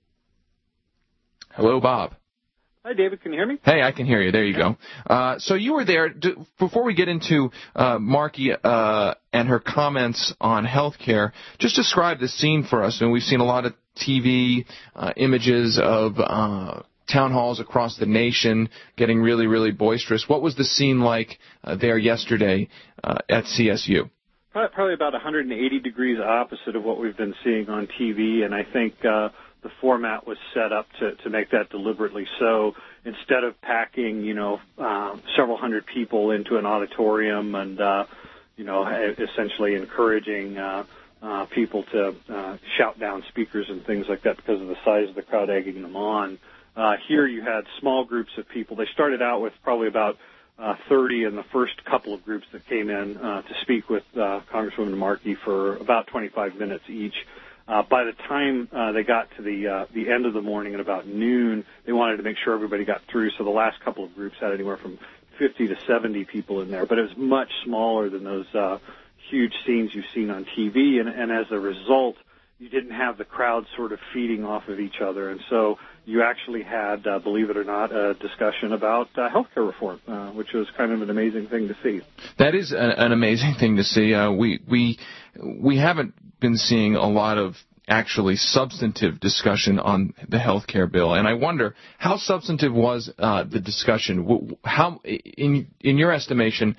Hello, Bob. Hi, David. Can you hear me? Hey, I can hear you. There you go. Uh, so you were there. Do, before we get into uh, Markey uh, and her comments on health care, just describe the scene for us. And we've seen a lot of T V uh, images of uh, town halls across the nation getting really, really boisterous. What was the scene like uh, there yesterday uh, at C S U? Probably about one hundred eighty degrees opposite of what we've been seeing on T V, and I think uh, the format was set up to, to make that deliberately so. Instead of packing, you know, uh, several hundred people into an auditorium and, uh, you know, essentially encouraging uh, uh, people to uh, shout down speakers and things like that because of the size of the crowd egging them on, uh, here you had small groups of people. They started out with probably about uh, thirty in the first couple of groups that came in uh, to speak with uh, Congresswoman Markey for about twenty-five minutes each. Uh, by the time uh, they got to the uh, the end of the morning at about noon, they wanted to make sure everybody got through. So the last couple of groups had anywhere from fifty to seventy people in there, but it was much smaller than those uh, huge scenes you've seen on T V. And, and as a result, you didn't have the crowd sort of feeding off of each other. And so you actually had, uh, believe it or not, a discussion about uh, health care reform, uh, which was kind of an amazing thing to see. That is a, an amazing thing to see. Uh, we we we haven't been seeing a lot of actually substantive discussion on the health care bill, and I wonder how substantive was uh, the discussion. How, in in your estimation,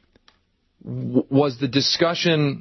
was the discussion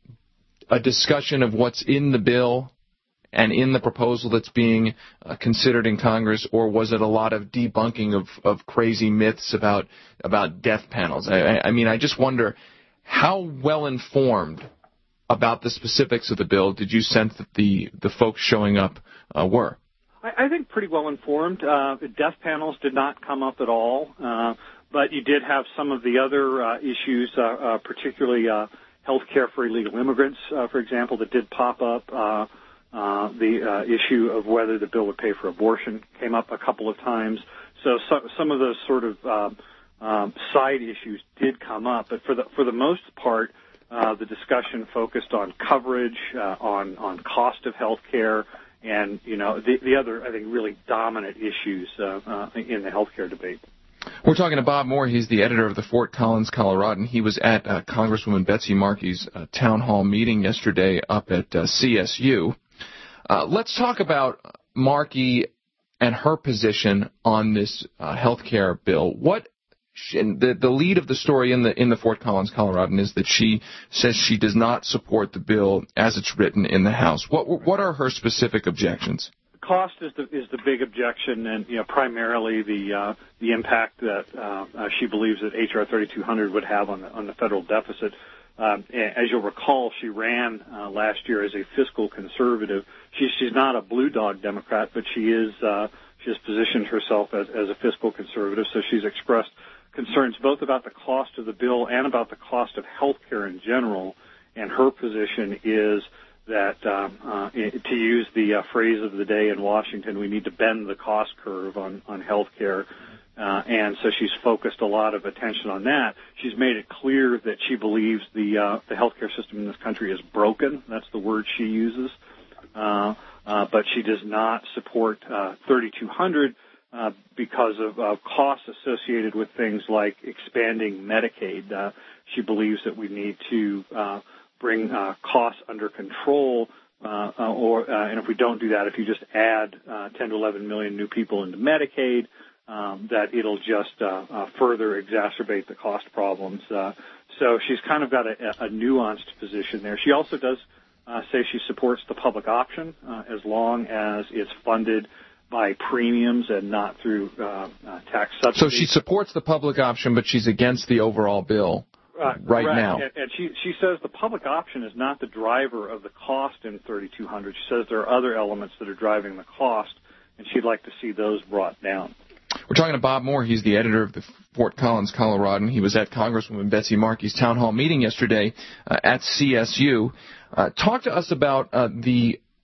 a discussion of what's in the bill and in the proposal that's being uh, considered in Congress, or was it a lot of debunking of, of crazy myths about about death panels? I, I mean, I just wonder how well informed about the specifics of the bill did you sense that the, the folks showing up uh, were? I, I think pretty well informed. Uh, death panels did not come up at all, uh, but you did have some of the other uh, issues, uh, uh, particularly uh, health care for illegal immigrants, uh, for example, that did pop up. Uh, uh, the uh, issue of whether the bill would pay for abortion came up a couple of times. So, so some of those sort of uh, um, side issues did come up, but for the for the most part, Uh, the discussion focused on coverage, uh, on on cost of health care, and you know the, the other, I think, really dominant issues uh, uh, in the health care debate. We're talking to Bob Moore. He's the editor of the Fort Collins Coloradan. He was at uh, Congresswoman Betsy Markey's uh, town hall meeting yesterday up at uh, C S U. Uh, let's talk about Markey and her position on this uh, health care bill. What And the, the lead of the story in the in the Fort Collins Coloradan is that she says she does not support the bill as it's written in the House. What what are her specific objections? Cost is the is the big objection, and you know primarily the uh, the impact that uh, uh, she believes that H R thirty-two hundred would have on the on the federal deficit. Um, as you'll recall, she ran uh, last year as a fiscal conservative. She's she's not a blue dog Democrat, but she is uh, she has positioned herself as as a fiscal conservative. So she's expressed concerns both about the cost of the bill and about the cost of health care in general, and her position is that, um, uh, to use the uh, phrase of the day in Washington, we need to bend the cost curve on, on health care, uh, and so she's focused a lot of attention on that. She's made it clear that she believes the, uh, the health care system in this country is broken. That's the word she uses, uh, uh, but she does not support uh, thirty-two hundred, Uh, because of uh, costs associated with things like expanding Medicaid. Uh, she believes that we need to uh, bring uh, costs under control, uh, uh, or uh, and if we don't do that, if you just add uh, ten to eleven million new people into Medicaid, um, that it'll just uh, uh, further exacerbate the cost problems. Uh, so she's kind of got a, a nuanced position there. She also does uh, say she supports the public option uh, as long as it's funded by premiums and not through uh, uh, tax subsidies. So she supports the public option, but she's against the overall bill uh, right correct. now. And, and she, she says the public option is not the driver of the cost in thirty-two hundred. She says there are other elements that are driving the cost, and she'd like to see those brought down. We're talking to Bob Moore. He's the editor of the Fort Collins Coloradan. He was at Congresswoman Betsy Markey's town hall meeting yesterday uh, at C S U. Uh, talk to us about uh, the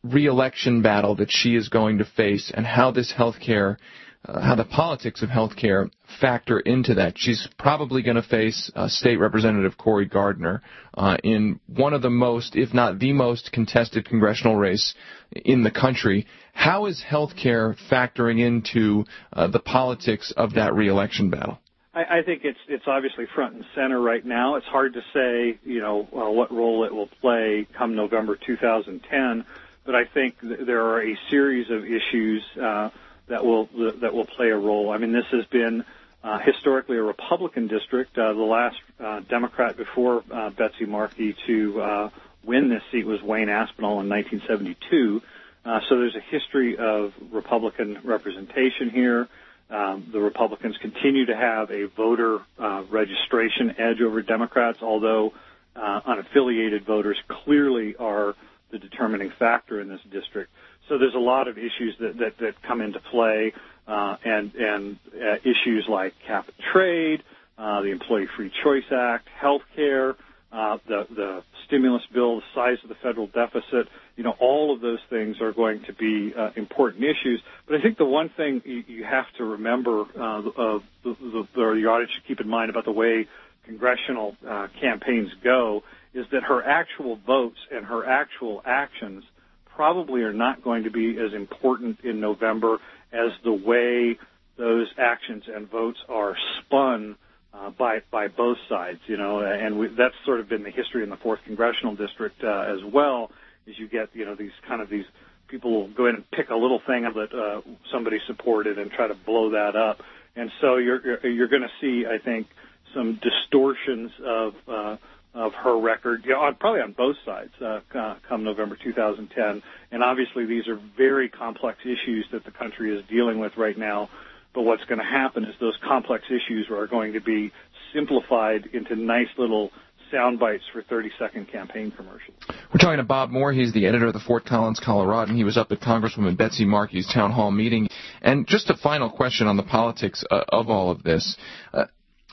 re-election battle that she is going to face and how this health care, uh, how the politics of health care factor into that. She's probably going to face uh, State Representative Cory Gardner uh, in one of the most, if not the most, contested congressional race in the country. How is health care factoring into uh, the politics of that re-election battle? I, I think it's it's obviously front and center right now. It's hard to say, you know, uh, what role it will play come November two thousand ten, but I think th- there are a series of issues uh, that will that will play a role. I mean, this has been uh, historically a Republican district. Uh, the last uh, Democrat before uh, Betsy Markey to uh, win this seat was Wayne Aspinall in nineteen seventy-two. Uh, so there's a history of Republican representation here. Um, the Republicans continue to have a voter uh, registration edge over Democrats, although uh, unaffiliated voters clearly are the determining factor in this district. So there's a lot of issues that, that, that come into play, uh, and, and uh, issues like cap and trade, uh, the Employee Free Choice Act, health care, uh, the, the stimulus bill, the size of the federal deficit. You know, all of those things are going to be uh, important issues. But I think the one thing you, you have to remember, uh, uh, the, the, or the audience should keep in mind about the way congressional uh, campaigns go, is that her actual votes and her actual actions probably are not going to be as important in November as the way those actions and votes are spun uh, by by both sides. You know, and we, that's sort of been the history in the fourth congressional district uh, as well. Is you get, you know, these kind of these people will go in and pick a little thing that uh, somebody supported and try to blow that up. And so you're you're, you're going to see, I think, some distortions of uh, of her record, you know, on, probably on both sides, uh, come November two thousand ten. And obviously these are very complex issues that the country is dealing with right now. But what's going to happen is those complex issues are going to be simplified into nice little sound bites for thirty-second campaign commercials. We're talking to Bob Moore. He's the editor of the Fort Collins Coloradan. He was up at Congresswoman Betsy Markey's town hall meeting. And just a final question on the politics uh, of all of this. Uh,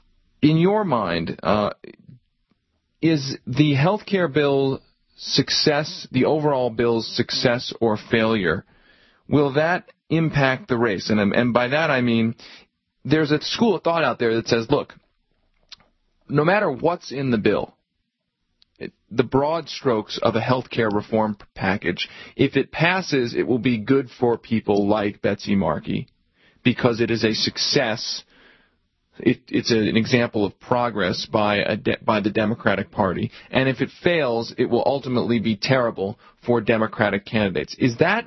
in your mind, uh, is the health care bill success, the overall bill's success or failure, will that impact the race? And, and by that I mean there's a school of thought out there that says, look, no matter what's in the bill, it, the broad strokes of a health care reform package, if it passes, it will be good for people like Betsy Markey because it is a success. It, it's a, an example of progress by, a de, by the Democratic Party. And if it fails, it will ultimately be terrible for Democratic candidates. Is that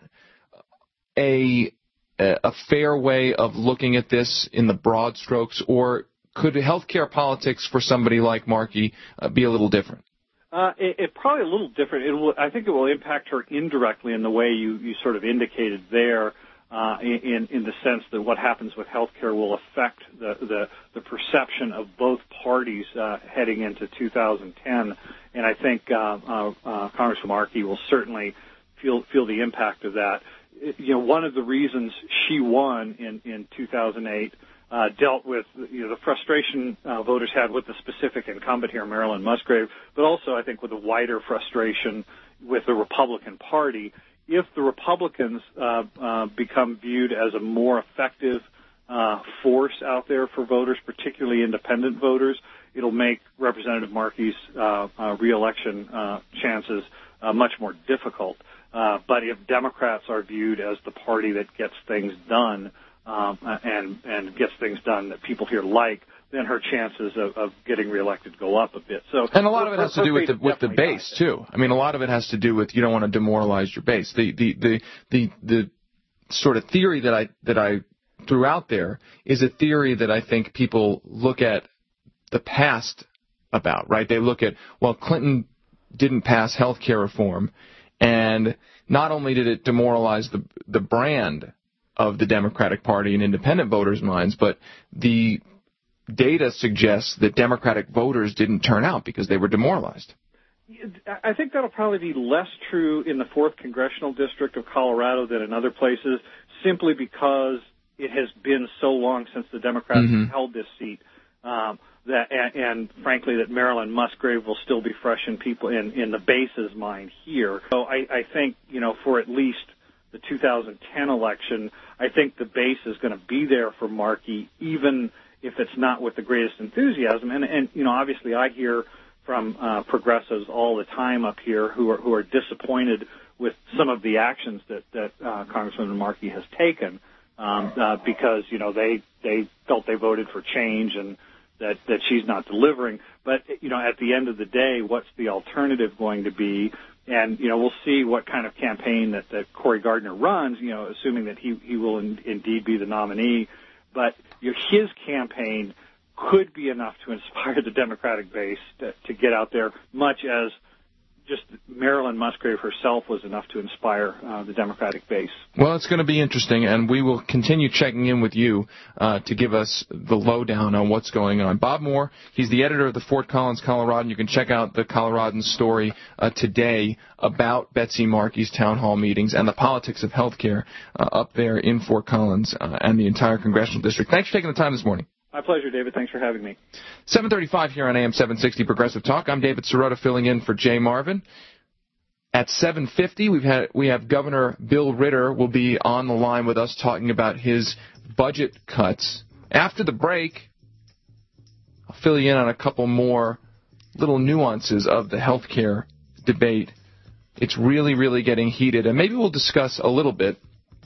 a, a fair way of looking at this in the broad strokes, or could healthcare politics for somebody like Markey uh, be a little different? Uh, it, it probably a little different. It will, I think it will impact her indirectly in the way you, you sort of indicated there, uh, in, in the sense that what happens with healthcare will affect the, the, the perception of both parties uh, heading into two thousand ten. And I think uh, uh, uh, Congresswoman Markey will certainly feel feel the impact of that. It, you know, one of the reasons she won in, in two thousand eight Uh, dealt with, you know, the frustration uh, voters had with the specific incumbent here, Marilyn Musgrave, but also I think with a wider frustration with the Republican Party. If the Republicans uh, uh, become viewed as a more effective uh, force out there for voters, particularly independent voters, it'll make Representative Markey's uh, uh, reelection uh, chances uh, much more difficult. Uh, but if Democrats are viewed as the party that gets things done, Um, and and gets things done that people here like, then her chances of, of getting reelected go up a bit. So, and a lot of it has to do with the with the base too. I mean, a lot of it has to do with you don't want to demoralize your base. The the the the, the sort of theory that I that I threw out there is a theory that I think people look at the past about. Right? They look at, well, Clinton didn't pass health care reform, and not only did it demoralize the the brand of the Democratic Party in independent voters' minds, but the data suggests that Democratic voters didn't turn out because they were demoralized. I think that'll probably be less true in the fourth Congressional District of Colorado than in other places, simply because it has been so long since the Democrats mm-hmm. held this seat Um, that and, and frankly, that Marilyn Musgrave will still be fresh in people in, in the base's mind here. So I, I think, you know, for at least the two thousand ten election, I think the base is going to be there for Markey, even if it's not with the greatest enthusiasm. And, and you know, obviously, I hear from uh, progressives all the time up here who are who are disappointed with some of the actions that that uh, Congresswoman Markey has taken, um, uh, because you know they they felt they voted for change and that that she's not delivering. But you know, at the end of the day, what's the alternative going to be? And you know, we'll see what kind of campaign that that Cory Gardner runs. You know, assuming that he he will in, indeed be the nominee. But you know, his campaign could be enough to inspire the Democratic base to, to get out there, much as just Marilyn Musgrave herself was enough to inspire uh, the Democratic base. Well, it's going to be interesting, and we will continue checking in with you uh, to give us the lowdown on what's going on. Bob Moore, he's the editor of the Fort Collins Coloradan. You can check out the Coloradan story uh, today about Betsy Markey's town hall meetings and the politics of health care uh, up there in Fort Collins uh, and the entire congressional district. Thanks for taking the time this morning. My pleasure, David. Thanks for having me. seven thirty-five here on A M seven sixty Progressive Talk. I'm David Sirota filling in for Jay Marvin. At seven fifty, we've had we have Governor Bill Ritter will be on the line with us talking about his budget cuts. After the break, I'll fill you in on a couple more little nuances of the health care debate. It's really, really getting heated, and maybe we'll discuss a little bit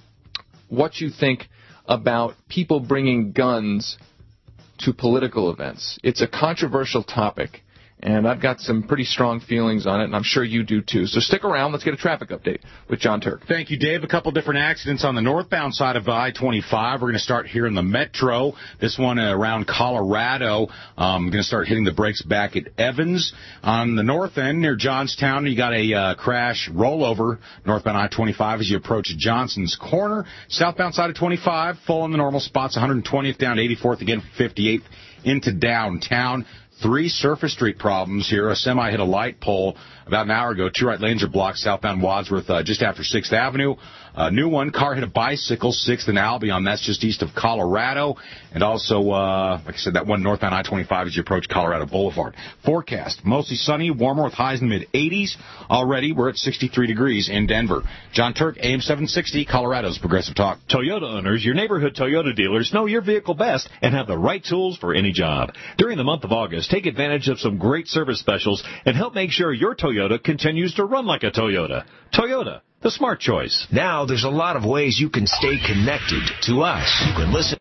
what you think about people bringing guns to political events. It's a controversial topic, and I've got some pretty strong feelings on it, and I'm sure you do too. So stick around. Let's get a traffic update with John Turk. Thank you, Dave. A couple different accidents on the northbound side of I twenty-five. We're going to start here in the Metro. This one uh, around Colorado. Um, we're going to start hitting the brakes back at Evans. On the north end near Johnstown, you got a uh, crash rollover northbound I twenty-five as you approach Johnson's Corner. Southbound side of twenty-five, full in the normal spots, one hundred twentieth down to eighty-fourth, again fifty-eighth into downtown. Three surface street problems here. A semi hit a light pole about an hour ago. Two right lanes are blocked southbound Wadsworth uh, just after sixth Avenue. A new one, car hit a bicycle, sixth and Albion. That's just east of Colorado. And also, uh, like I said, that one northbound I twenty-five as you approach Colorado Boulevard. Forecast, mostly sunny, warmer with highs in the mid-eighties. Already, we're at sixty-three degrees in Denver. John Turk, A M seven sixty, Colorado's Progressive Talk. Toyota owners, your neighborhood Toyota dealers know your vehicle best and have the right tools for any job. During the month of August, take advantage of some great service specials and help make sure your Toyota continues to run like a Toyota. Toyota, the smart choice. Now there's a lot of ways you can stay connected to us. You can listen.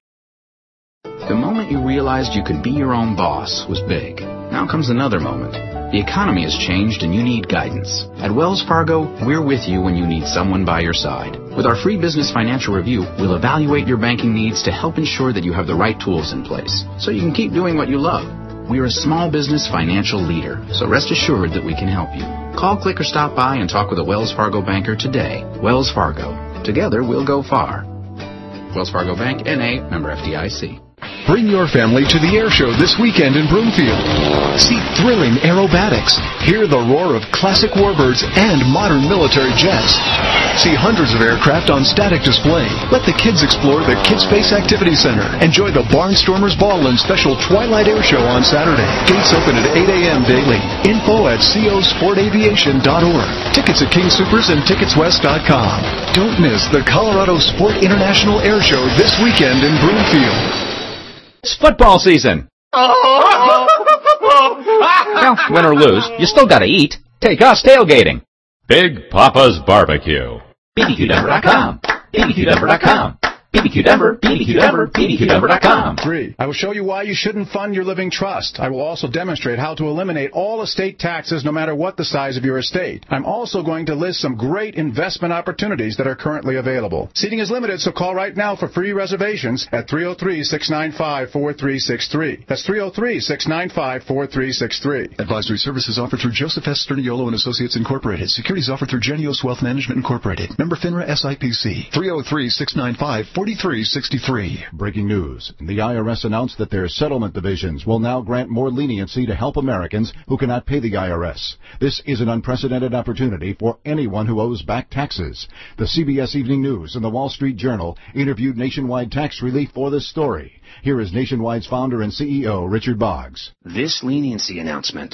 The moment you realized you could be your own boss was big. Now comes another moment. The economy has changed and you need guidance. At Wells Fargo, we're with you when you need someone by your side. With our free business financial review, we'll evaluate your banking needs to help ensure that you have the right tools in place so you can keep doing what you love. We are a small business financial leader, so rest assured that we can help you. Call, click, or stop by and talk with a Wells Fargo banker today. Wells Fargo. Together, we'll go far. Wells Fargo Bank, N A, member F D I C. Bring your family to the air show this weekend in Broomfield. See thrilling aerobatics. Hear the roar of classic warbirds and modern military jets. See hundreds of aircraft on static display. Let the kids explore the Kids Space Activity Center. Enjoy the Barnstormers Ball and special Twilight Air Show on Saturday. Gates open at eight a.m. daily. Info at co sport aviation dot org. Tickets at King Soopers and tickets west dot com. Don't miss the Colorado Sport International Air Show this weekend in Broomfield. It's football season. Well, win or lose, you still gotta eat. Take us tailgating. Big Papa's Barbecue. B B Q Denver dot com. B B Q Denver dot com. B B Q Denver, B B Q Denver, B B Q Denver dot com. Three, I will show you why you shouldn't fund your living trust. I will also demonstrate how to eliminate all estate taxes no matter what the size of your estate. I'm also going to list some great investment opportunities that are currently available. Seating is limited, so call right now for free reservations at three oh three, six nine five, four three six three. That's three oh three, six nine five, four three six three. Advisory services offered through Joseph S. Sterniolo and Associates Incorporated. Securities offered through Genios Wealth Management Incorporated. Member FINRA S I P C. three oh three, six nine five, four forty-three sixty-three. Breaking news. The I R S announced that their settlement divisions will now grant more leniency to help Americans who cannot pay the I R S. This is an unprecedented opportunity for anyone who owes back taxes. The C B S Evening News and the Wall Street Journal interviewed Nationwide Tax Relief for this story. Here is Nationwide's founder and C E O, Richard Boggs. This leniency announcement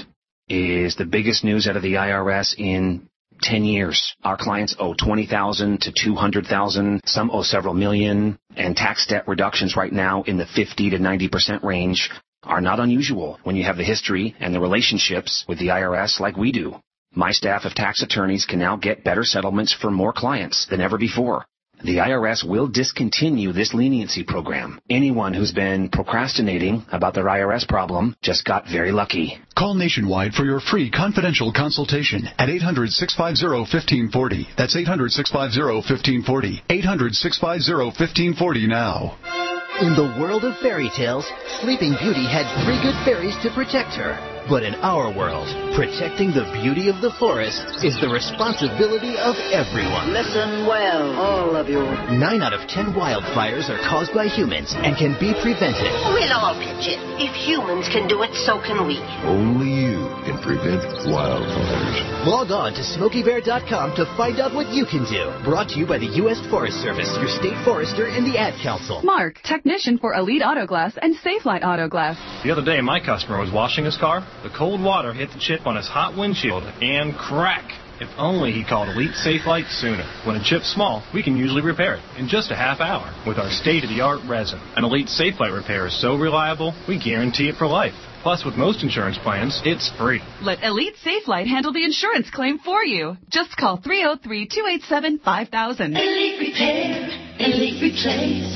is the biggest news out of the I R S in ten years. Our clients owe twenty thousand dollars to two hundred thousand dollars. Some owe several million. And tax debt reductions right now in the fifty to ninety percent range are not unusual when you have the history and the relationships with the I R S like we do. My staff of tax attorneys can now get better settlements for more clients than ever before. The I R S will discontinue this leniency program. Anyone who's been procrastinating about their I R S problem just got very lucky. Call Nationwide for your free confidential consultation at eight hundred, six five zero, one five four zero. That's eight hundred, six five zero, one five four zero. eight hundred, six five zero, one five four zero now. In the world of fairy tales, Sleeping Beauty had three good fairies to protect her. But in our world, protecting the beauty of the forest is the responsibility of everyone. Listen well, all of you. Nine out of ten wildfires are caused by humans and can be prevented. We'll all pitch in. If humans can do it, so can we. Only you can prevent wildfires. Log on to Smokey Bear dot com to find out what you can do. Brought to you by the U S Forest Service, your state forester, and the Ad Council. Mark, technician for Elite Auto Glass and Safelite Auto Glass. The other day, my customer was washing his car. The cold water hit the chip on his hot windshield, and crack! If only he called Elite Safelite sooner. When a chip's small, we can usually repair it in just a half hour with our state-of-the-art resin. An Elite Safelite repair is so reliable, we guarantee it for life. Plus, with most insurance plans, it's free. Let Elite Safelite handle the insurance claim for you. Just call three oh three, two eight seven, five thousand. Elite Repair, Elite Replace.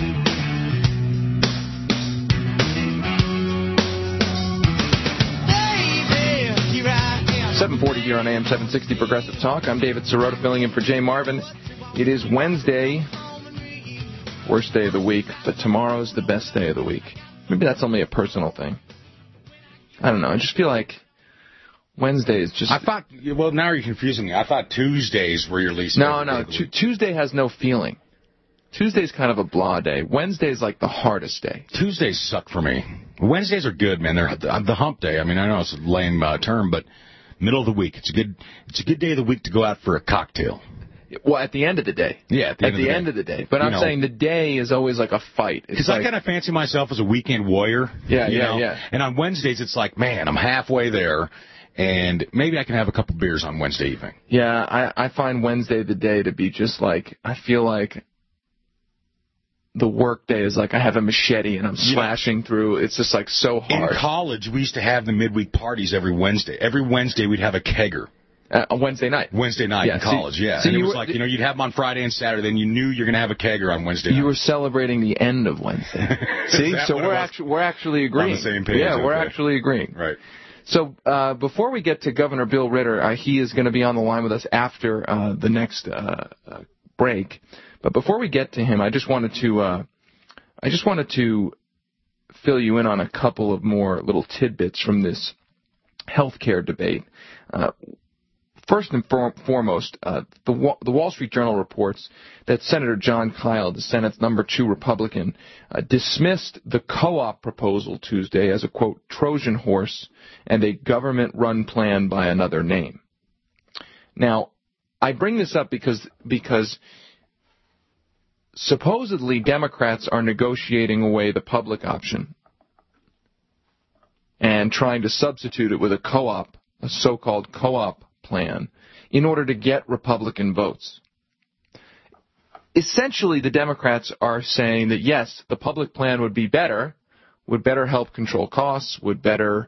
seven forty here on A M seven sixty Progressive Talk. I'm David Sirota filling in for Jay Marvin. It is Wednesday, worst day of the week, but tomorrow's the best day of the week. Maybe that's only a personal thing. I don't know. I just feel like Wednesday is just... I thought... Well, now you're confusing me. I thought Tuesdays were your least No, favorite no. day of the T- week. Tuesday has no feeling. Tuesday's kind of a blah day. Wednesday's like the hardest day. Tuesdays suck for me. Wednesdays are good, man. They're the, the hump day. I mean, I know it's a lame uh, term, but... Middle of the week. It's a good it's a good day of the week to go out for a cocktail. Well, at the end of the day. Yeah, at the end, at of, the the end of the day. But you I'm know, saying the day is always like a fight. Because like, I kind of fancy myself as a weekend warrior. Yeah, you yeah, know? yeah. And on Wednesdays, it's like, man, I'm halfway there, and maybe I can have a couple beers on Wednesday evening. Yeah, I, I find Wednesday the day to be just like, I feel like the work day is like I have a machete and I'm slashing yeah. through. It's just like so hard. In college, we used to have the midweek parties every Wednesday. Every Wednesday, we'd have a kegger. Uh, on Wednesday night. Wednesday night yeah, in college, see, yeah. See, and it was were, like, you know, you'd have them on Friday and Saturday, and you knew you're going to have a kegger on Wednesday night. You were celebrating the end of Wednesday. See? So we're actually, we're actually agreeing. On the same page. Yeah, okay. we're actually agreeing. Right. So uh, before we get to Governor Bill Ritter, uh, he is going to be on the line with us after uh, the next uh, uh, break. But before we get to him, I just wanted to... Uh, I just wanted to fill you in on a couple of more little tidbits from this healthcare debate. Uh, first and for- foremost, uh, the, Wa- the Wall Street Journal reports that Senator John Kyle, the Senate's number two Republican, uh, dismissed the co-op proposal Tuesday as a, quote, Trojan horse and a government-run plan by another name. Now, I bring this up because because... supposedly Democrats are negotiating away the public option and trying to substitute it with a co-op, a so-called co-op plan, in order to get Republican votes. Essentially, the Democrats are saying that, yes, the public plan would be better, would better help control costs, would better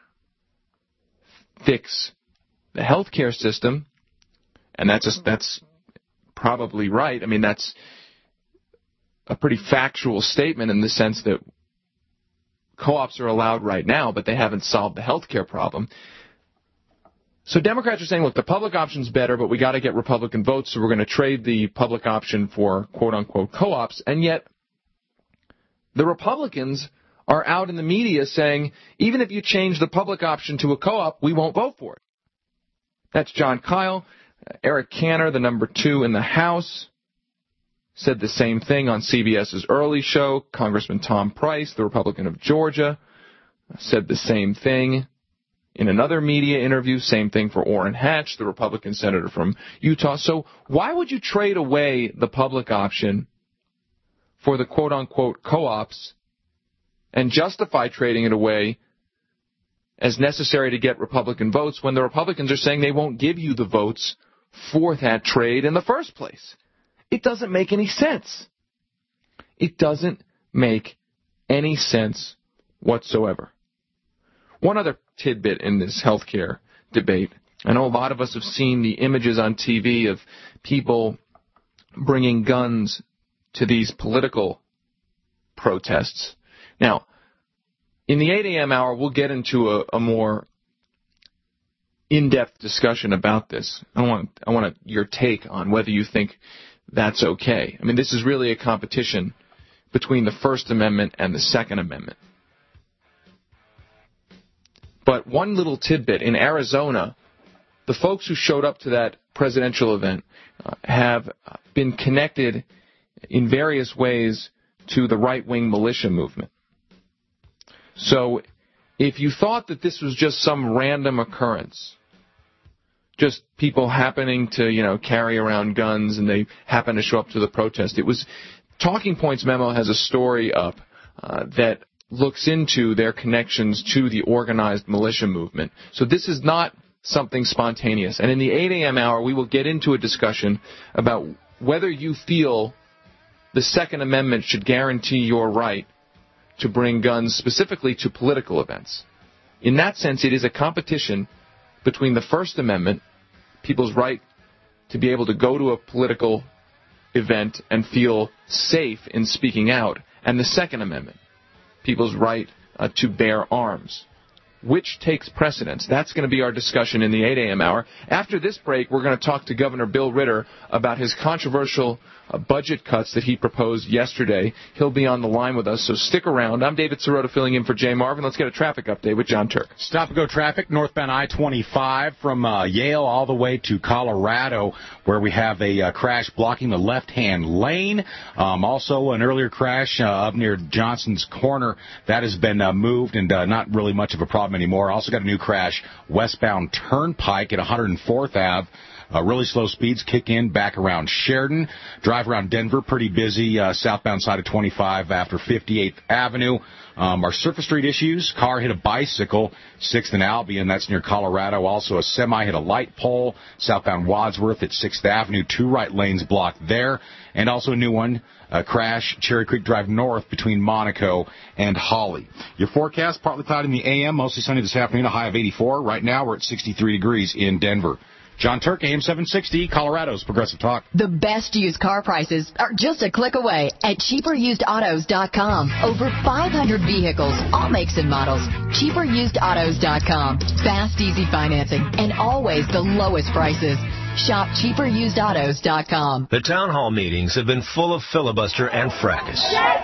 fix the healthcare system, and that's just, that's probably right. I mean, that's a pretty factual statement in the sense that co-ops are allowed right now, but they haven't solved the healthcare problem. So Democrats are saying, look, the public option's better, but we got to get Republican votes, so we're going to trade the public option for quote-unquote co-ops. And yet the Republicans are out in the media saying, even if you change the public option to a co-op, we won't vote for it. That's John Kyle. Eric Cantor, the number two in the House, said the same thing on CBS's Early Show. Congressman Tom Price, the Republican of Georgia, said the same thing in another media interview. Same thing for Orrin Hatch, the Republican senator from Utah. So why would you trade away the public option for the quote-unquote co-ops and justify trading it away as necessary to get Republican votes when the Republicans are saying they won't give you the votes for that trade in the first place? It doesn't make any sense. It doesn't make any sense whatsoever. One other tidbit in this healthcare debate. I know a lot of us have seen the images on T V of people bringing guns to these political protests. Now, in the eight a.m. hour, we'll get into a, a more in-depth discussion about this. I want I want a, your take on whether you think that's okay. I mean, this is really a competition between the First Amendment and the Second Amendment. But one little tidbit, in Arizona, the folks who showed up to that presidential event uh, have been connected in various ways to the right-wing militia movement. So if you thought that this was just some random occurrence, just people happening to, you know, carry around guns and they happen to show up to the protest, it was Talking Points Memo has a story up uh, that looks into their connections to the organized militia movement. So this is not something spontaneous. And in the eight a.m. hour, we will get into a discussion about whether you feel the Second Amendment should guarantee your right to bring guns specifically to political events. In that sense, it is a competition between the First Amendment, people's right to be able to go to a political event and feel safe in speaking out, and the Second Amendment, people's right uh, to bear arms. Which takes precedence? That's going to be our discussion in the eight a.m. hour. After this break, we're going to talk to Governor Bill Ritter about his controversial uh, budget cuts that he proposed yesterday. He'll be on the line with us, so stick around. I'm David Sirota filling in for Jay Marvin. Let's get a traffic update with John Turk. Stop-and-go traffic, northbound I twenty-five from uh, Yale all the way to Colorado, where we have a uh, crash blocking the left-hand lane. Um, also, an earlier crash uh, up near Johnson's Corner. That has been uh, moved and uh, not really much of a problem anymore. Also got a new crash westbound Turnpike at one hundred fourth Avenue. Uh, really slow speeds kick in back around Sheridan. Drive around Denver, pretty busy. Uh, southbound side of twenty-five after fifty-eighth Avenue. Um, our surface street issues, car hit a bicycle, sixth and Albion, that's near Colorado. Also a semi hit a light pole, southbound Wadsworth at sixth Avenue, two right lanes blocked there. And also a new one, a crash, Cherry Creek Drive North between Monaco and Holly. Your forecast, partly cloudy in the A M, mostly sunny this afternoon, a high of eighty-four. Right now we're at sixty-three degrees in Denver. John Turk, A M seven sixty, Colorado's Progressive Talk. The best used car prices are just a click away at cheaper used autos dot com. Over five hundred vehicles, all makes and models. cheaper used autos dot com. Fast, easy financing, and always the lowest prices. Shop cheaper used autos dot com. The town hall meetings have been full of filibuster and fracas.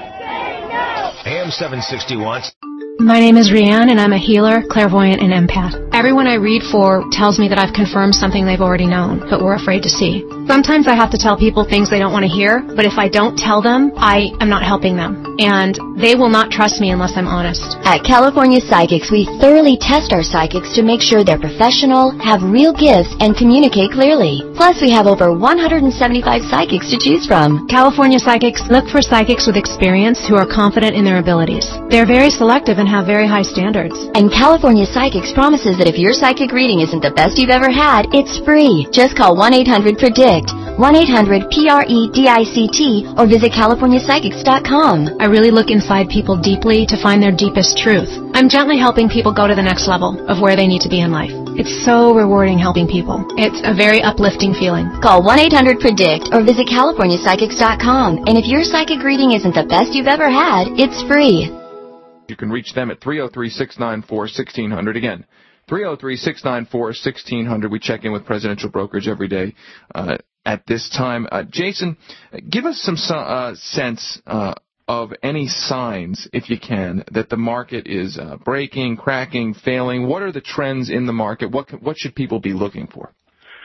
A M seven sixty wants... My name is Rianne, and I'm a healer, clairvoyant, and empath. Everyone I read for tells me that I've confirmed something they've already known, but were afraid to see. Sometimes I have to tell people things they don't want to hear, but if I don't tell them, I am not helping them. And they will not trust me unless I'm honest. At California Psychics, we thoroughly test our psychics to make sure they're professional, have real gifts, and communicate clearly. Plus, we have over one hundred seventy-five psychics to choose from. California Psychics look for psychics with experience who are confident in their abilities. They're very selective and have very high standards. And California Psychics promises that if your psychic reading isn't the best you've ever had, it's free. Just call one eight hundred predict, one eight hundred P R E D I C T, or visit california psychics dot com. I really look inside people deeply to find their deepest truth. I'm gently helping people go to the next level of where they need to be in life. It's so rewarding helping people. It's a very uplifting feeling. Call one eight hundred predict or visit california psychics dot com. And if your psychic reading isn't the best you've ever had, it's free. You can reach them at three oh three, six nine four, one six zero zero. Again, three oh three, six nine four, one six zero zero. We check in with Presidential Brokerage every day uh, at this time. Uh, Jason, give us some uh, sense uh, of any signs, if you can, that the market is uh, breaking, cracking, failing. What are the trends in the market? What what should people be looking for?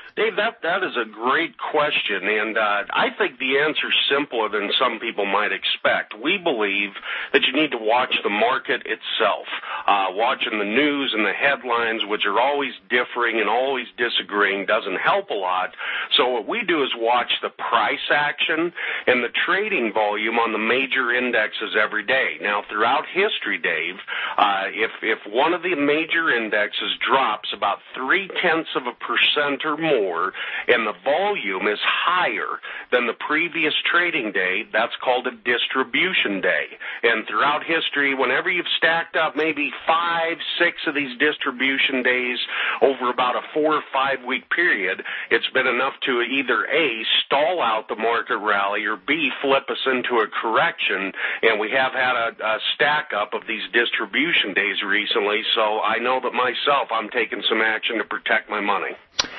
Dave, that, that is a great question, and uh, I think the answer's simpler than some people might expect. We believe that you need to watch the market itself. Uh, watching the news and the headlines, which are always differing and always disagreeing, doesn't help a lot. So what we do is watch the price action and the trading volume on the major indexes every day. Now, throughout history, Dave, uh, if, if one of the major indexes drops about three-tenths of a percent or more, and the volume is higher than the previous trading day, that's called a distribution day. And throughout history, whenever you've stacked up maybe five, six of these distribution days over about a four or five week period, it's been enough to either A, stall out the market rally, or B, flip us into a correction. And we have had a, a stack up of these distribution days recently, so I know that myself, I'm taking some action to protect my money.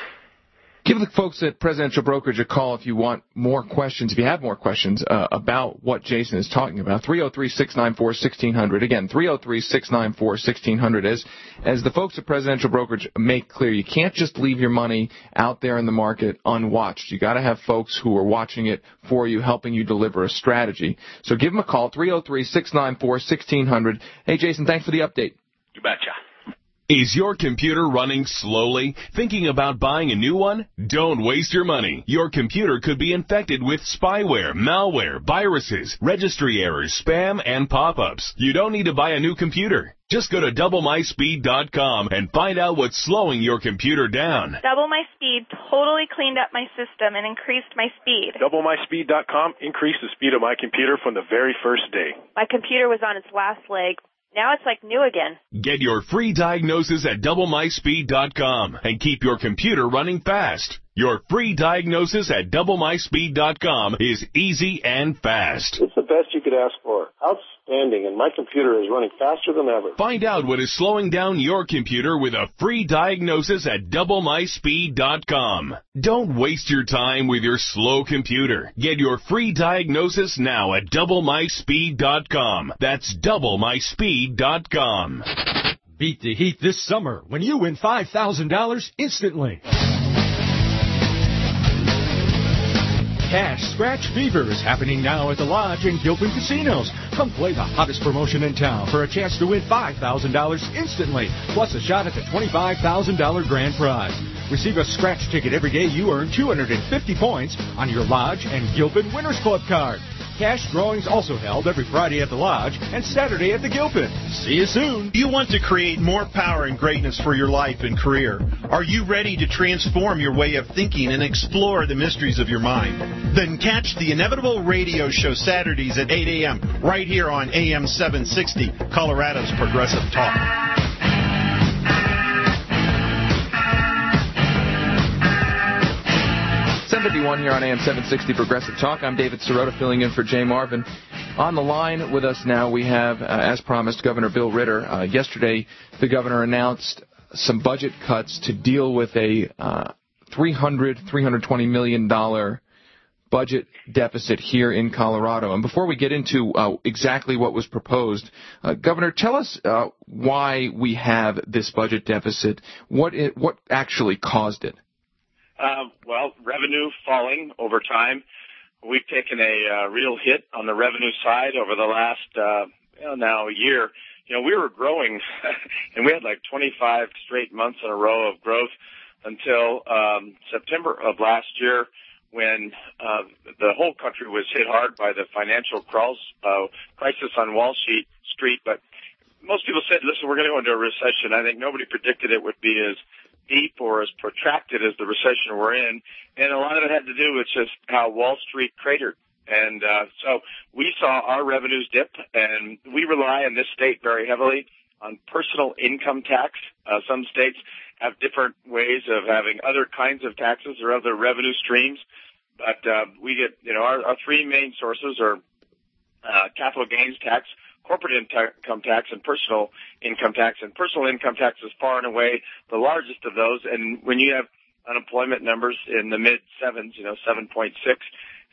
Give the folks at Presidential Brokerage a call if you want more questions, if you have more questions uh, about what Jason is talking about. three oh three, six nine four, one six zero zero. Again, three oh three, six nine four, one six zero zero. As, as the folks at Presidential Brokerage make clear, you can't just leave your money out there in the market unwatched. You got to have folks who are watching it for you, helping you deliver a strategy. So give them a call, three oh three, six nine four, one six zero zero. Hey, Jason, thanks for the update. You betcha. Is your computer running slowly? Thinking about buying a new one? Don't waste your money. Your computer could be infected with spyware, malware, viruses, registry errors, spam, and pop-ups. You don't need to buy a new computer. Just go to double my speed dot com and find out what's slowing your computer down. Double My Speed totally cleaned up my system and increased my speed. double my speed dot com increased the speed of my computer from the very first day. My computer was on its last leg. Now it's like new again. Get your free diagnosis at double my speed dot com and keep your computer running fast. Your free diagnosis at double my speed dot com is easy and fast. It's the best you could ask for. Outstanding, and my computer is running faster than ever. Find out what is slowing down your computer with a free diagnosis at double my speed dot com. Don't waste your time with your slow computer. Get your free diagnosis now at double my speed dot com. That's double my speed dot com. Beat the heat this summer when you win five thousand dollars instantly. Cash Scratch Fever is happening now at the Lodge and Gilpin Casinos. Come play the hottest promotion in town for a chance to win five thousand dollars instantly, plus a shot at the twenty-five thousand dollars grand prize. Receive a scratch ticket every day you earn two hundred fifty points on your Lodge and Gilpin Winners Club card. Cash drawings also held every Friday at the Lodge and Saturday at the Gilpin. See you soon. You want to create more power and greatness for your life and career. Are you ready to transform your way of thinking and explore the mysteries of your mind? Then catch the Inevitable Radio Show Saturdays at eight a.m. right here on A M seven sixty, Colorado's Progressive Talk. seven fifty-one here on A M seven sixty Progressive Talk. I'm David Sirota filling in for Jay Marvin. On the line with us now we have, uh, as promised, Governor Bill Ritter. Uh, yesterday, the governor announced some budget cuts to deal with a uh, three hundred, three hundred twenty million dollars budget deficit here in Colorado. And before we get into uh, exactly what was proposed, uh, Governor, tell us uh, why we have this budget deficit. What it, what actually caused it? Uh, well, revenue falling over time. We've taken a uh, real hit on the revenue side over the last, uh, you know, now a year. You know, we were growing, and we had like twenty-five straight months in a row of growth until um, September of last year, when uh, the whole country was hit hard by the financial crawls, uh, crisis on Wall Street. But most people said, listen, we're going to go into a recession. I think nobody predicted it would be as deep or as protracted as the recession we're in. And a lot of it had to do with just how Wall Street cratered. And uh, so we saw our revenues dip, and we rely in this state very heavily on personal income tax. Uh, some states have different ways of having other kinds of taxes or other revenue streams. But uh, we get, you know, our, our three main sources are uh, capital gains tax, corporate income tax, and personal income tax. And personal income tax is far and away the largest of those. And when you have unemployment numbers in the mid sevens, you know, seven point six,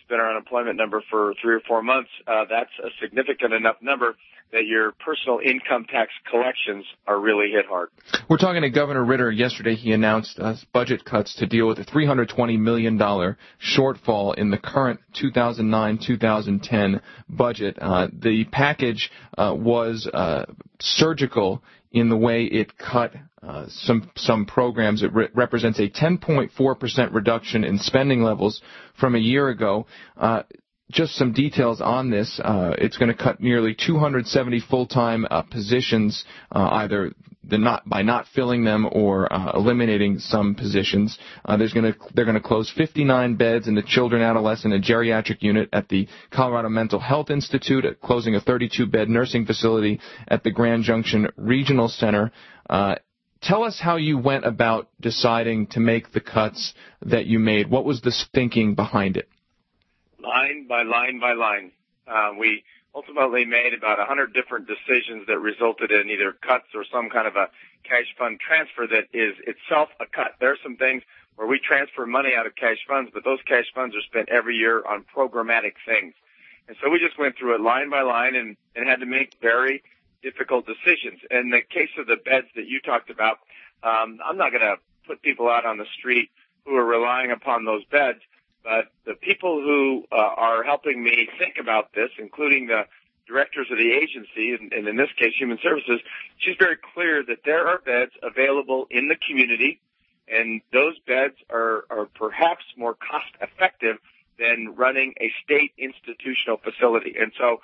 been our unemployment number for three or four months, uh, that's a significant enough number that your personal income tax collections are really hit hard. We're talking to Governor Ritter. Yesterday he announced uh, budget cuts to deal with a three hundred twenty million dollars shortfall in the current two thousand nine two thousand ten budget. Uh, the package uh, was uh, surgical in the way it cut uh, some some programs. It re- represents a ten point four percent reduction in spending levels from a year ago. Uh, Just some details on this. Uh, it's going to cut nearly two hundred seventy full-time uh, positions, uh, either the not, by not filling them or uh, eliminating some positions. Uh, there's going to they're going to close fifty-nine beds in the children, adolescent, and geriatric unit at the Colorado Mental Health Institute, uh, closing a thirty-two bed nursing facility at the Grand Junction Regional Center. Uh, Tell us how you went about deciding to make the cuts that you made. What was the thinking behind it? Line by line by line. Uh, we ultimately made about one hundred different decisions that resulted in either cuts or some kind of a cash fund transfer that is itself a cut. There are some things where we transfer money out of cash funds, but those cash funds are spent every year on programmatic things. And so we just went through it line by line and, and had to make very difficult decisions. In the case of the beds that you talked about, um, I'm not going to put people out on the street who are relying upon those beds. But the people who uh, are helping me think about this, including the directors of the agency, and, and in this case, Human Services, she's very clear that there are beds available in the community, and those beds are, are perhaps more cost-effective than running a state institutional facility. And so,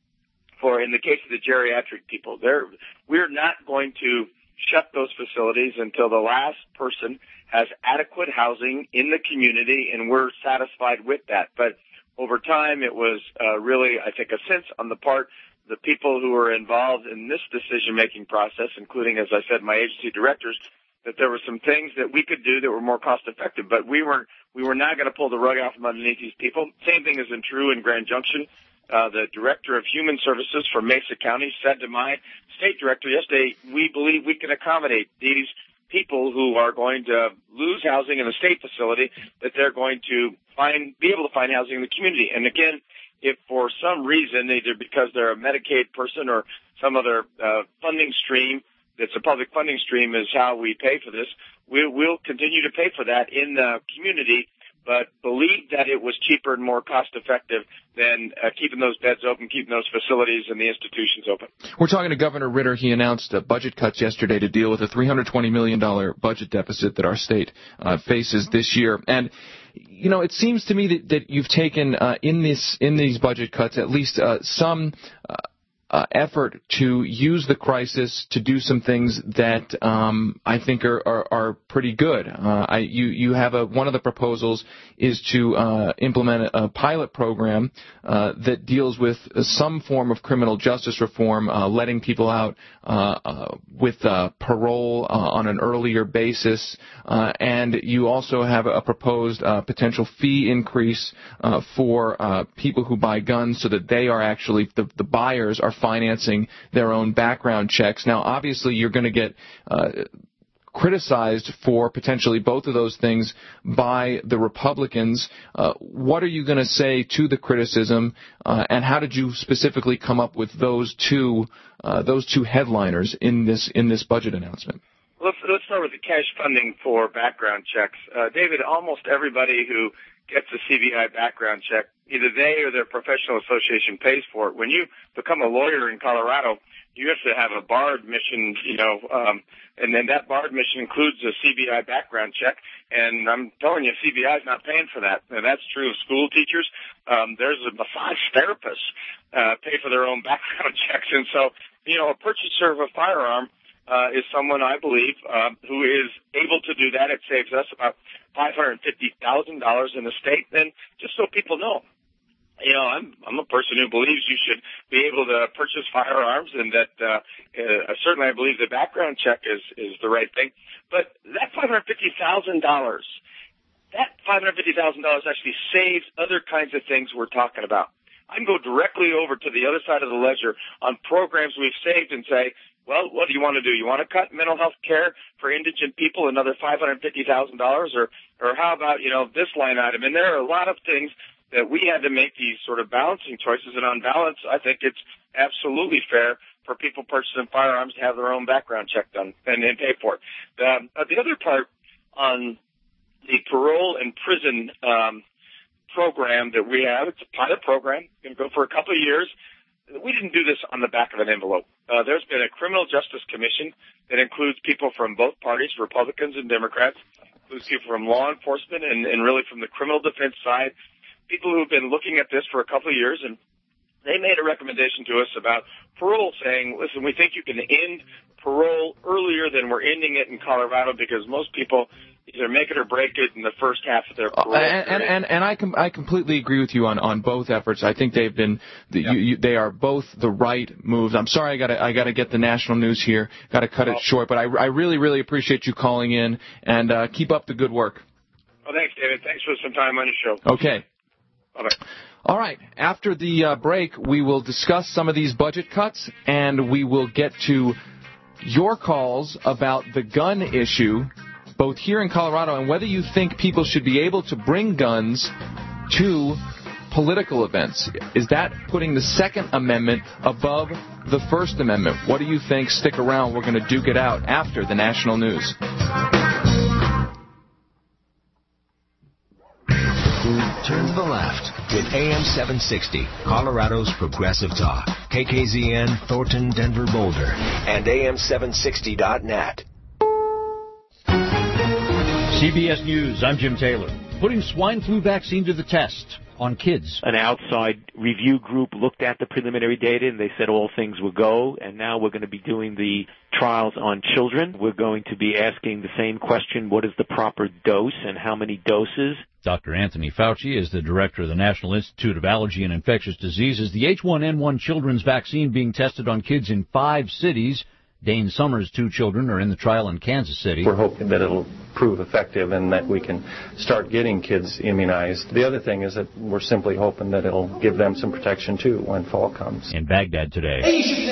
for in the case of the geriatric people, there we're not going to shut those facilities until the last person has adequate housing in the community, and we're satisfied with that. But over time, it was uh, really, I think, a sense on the part of the people who were involved in this decision-making process, including, as I said, my agency directors, that there were some things that we could do that were more cost-effective. But we were we were not going to pull the rug out from underneath these people. Same thing isn't true in Grand Junction. Uh, the director of Human Services for Mesa County said to my state director yesterday, we believe we can accommodate these people who are going to lose housing in a state facility, that they're going to find, be able to find housing in the community. And again, if for some reason, either because they're a Medicaid person or some other uh, funding stream, that's a public funding stream is how we pay for this, we, we'll continue to pay for that in the community, but believe that it was cheaper and more cost-effective than uh, keeping those beds open, keeping those facilities and the institutions open. We're talking to Governor Ritter. He announced uh, budget cuts yesterday to deal with a three hundred twenty million dollars budget deficit that our state uh, faces this year. And, you know, it seems to me that, that you've taken uh, in this in these budget cuts at least uh, some uh, Uh, effort to use the crisis to do some things that um, I think are, are, are pretty good. Uh, I, you, you have a, one of the proposals is to uh, implement a, a pilot program uh, that deals with some form of criminal justice reform, uh, letting people out uh, uh, with uh, parole uh, on an earlier basis. Uh, and you also have a proposed uh, potential fee increase uh, for uh, people who buy guns so that they are actually, the, the buyers are financing their own background checks. Now, obviously, you're going to get uh, criticized for potentially both of those things by the Republicans. Uh, what are you going to say to the criticism, uh, and how did you specifically come up with those two uh, those two headliners in this in this budget announcement? Let's, let's start with the cash funding for background checks. Uh, David, almost everybody who gets a C B I background check, either they or their professional association pays for it. When you become a lawyer in Colorado, you have to have a bar admission, you know, um, and then that bar admission includes a C B I background check. And I'm telling you, C B I is not paying for that. And that's true of school teachers. Um, there's a massage therapist uh, pay for their own background checks. And so, you know, a purchaser of a firearm Uh, is someone, I believe, uh, who is able to do that. It saves us about five hundred fifty thousand dollars in the state. And just so people know, you know, I'm I'm a person who believes you should be able to purchase firearms, and that uh, uh, certainly I believe the background check is is the right thing. But that five hundred fifty thousand dollars, that five hundred fifty thousand dollars actually saves other kinds of things we're talking about. I can go directly over to the other side of the ledger on programs we've saved and say, well, what do you want to do? You want to cut mental health care for indigent people another five hundred fifty thousand dollars, or or how about, you know, this line item? And there are a lot of things that we had to make these sort of balancing choices. And on balance, I think it's absolutely fair for people purchasing firearms to have their own background check done and, and pay for it. The, uh, the other part on the parole and prison um, program that we have, it's a pilot program. It's going to go for a couple of years. We didn't do this on the back of an envelope. Uh, there's been a criminal justice commission that includes people from both parties, Republicans and Democrats, includes people from law enforcement and, and really from the criminal defense side, people who have been looking at this for a couple of years, and they made a recommendation to us about parole, saying, listen, we think you can end parole earlier than we're ending it in Colorado because most people either make it or break it in the first half of their parole. Uh, and, and and and I com- I completely agree with you on, on both efforts. I think they've been the, yeah. you, you, they are both the right moves. I'm sorry, I gotta I gotta get the national news here. Got to cut it short, but I I really really appreciate you calling in and uh, keep up the good work. Well, thanks, David. Thanks for some time on your show. Okay. Bye bye. All right. After the uh, break, we will discuss some of these budget cuts, and we will get to your calls about the gun issue, both here in Colorado, and whether you think people should be able to bring guns to political events. Is that putting the Second Amendment above the First Amendment? What do you think? Stick around. We're going to duke it out after the national news. Turn to the left with A M seven sixty, Colorado's Progressive Talk. K K Z N, Thornton, Denver, Boulder, and A M seven sixty dot net. C B S News, I'm Jim Taylor. Putting swine flu vaccine to the test on kids. An outside review group looked at the preliminary data and they said all things will go, and now we're going to be doing the trials on children. We're going to be asking the same question, what is the proper dose and how many doses? Doctor Anthony Fauci is the director of the National Institute of Allergy and Infectious Diseases. The H one N one children's vaccine being tested on kids in five cities. Dane Summers' two children are in the trial in Kansas City. We're hoping that it'll prove effective and that we can start getting kids immunized. The other thing is that we're simply hoping that it'll give them some protection, too, when fall comes. In Baghdad today,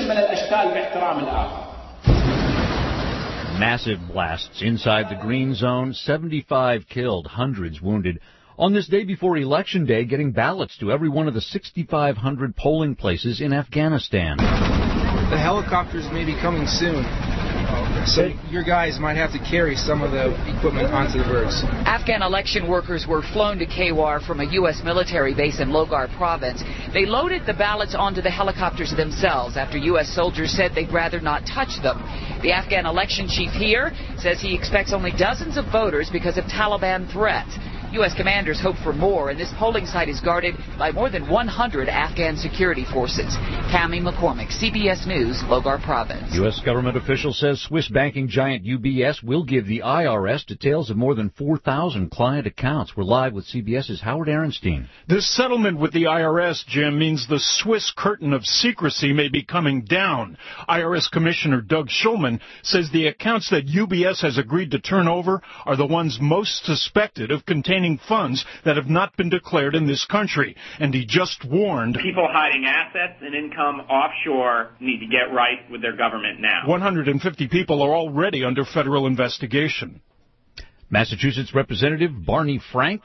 massive blasts inside the green zone, seventy-five killed, hundreds wounded. On this day before Election Day, getting ballots to every one of the sixty-five hundred polling places in Afghanistan. The helicopters may be coming soon, so your guys might have to carry some of the equipment onto the birds. Afghan election workers were flown to Kwar from a U S military base in Logar province. They loaded the ballots onto the helicopters themselves after U S soldiers said they'd rather not touch them. The Afghan election chief here says he expects only dozens of voters because of Taliban threats. U S commanders hope for more, and this polling site is guarded by more than one hundred Afghan security forces. Cammie McCormick, C B S News, Logar Province. U S government official says Swiss banking giant U B S will give the I R S details of more than four thousand client accounts. We're live with CBS's Howard Arenstein. This settlement with the I R S, Jim, means the Swiss curtain of secrecy may be coming down. I R S Commissioner Doug Shulman says the accounts that U B S has agreed to turn over are the ones most suspected of containing funds that have not been declared in this country. And he just warned people hiding assets and income offshore need to get right with their government now. one hundred fifty people are already under federal investigation. Massachusetts Representative Barney Frank.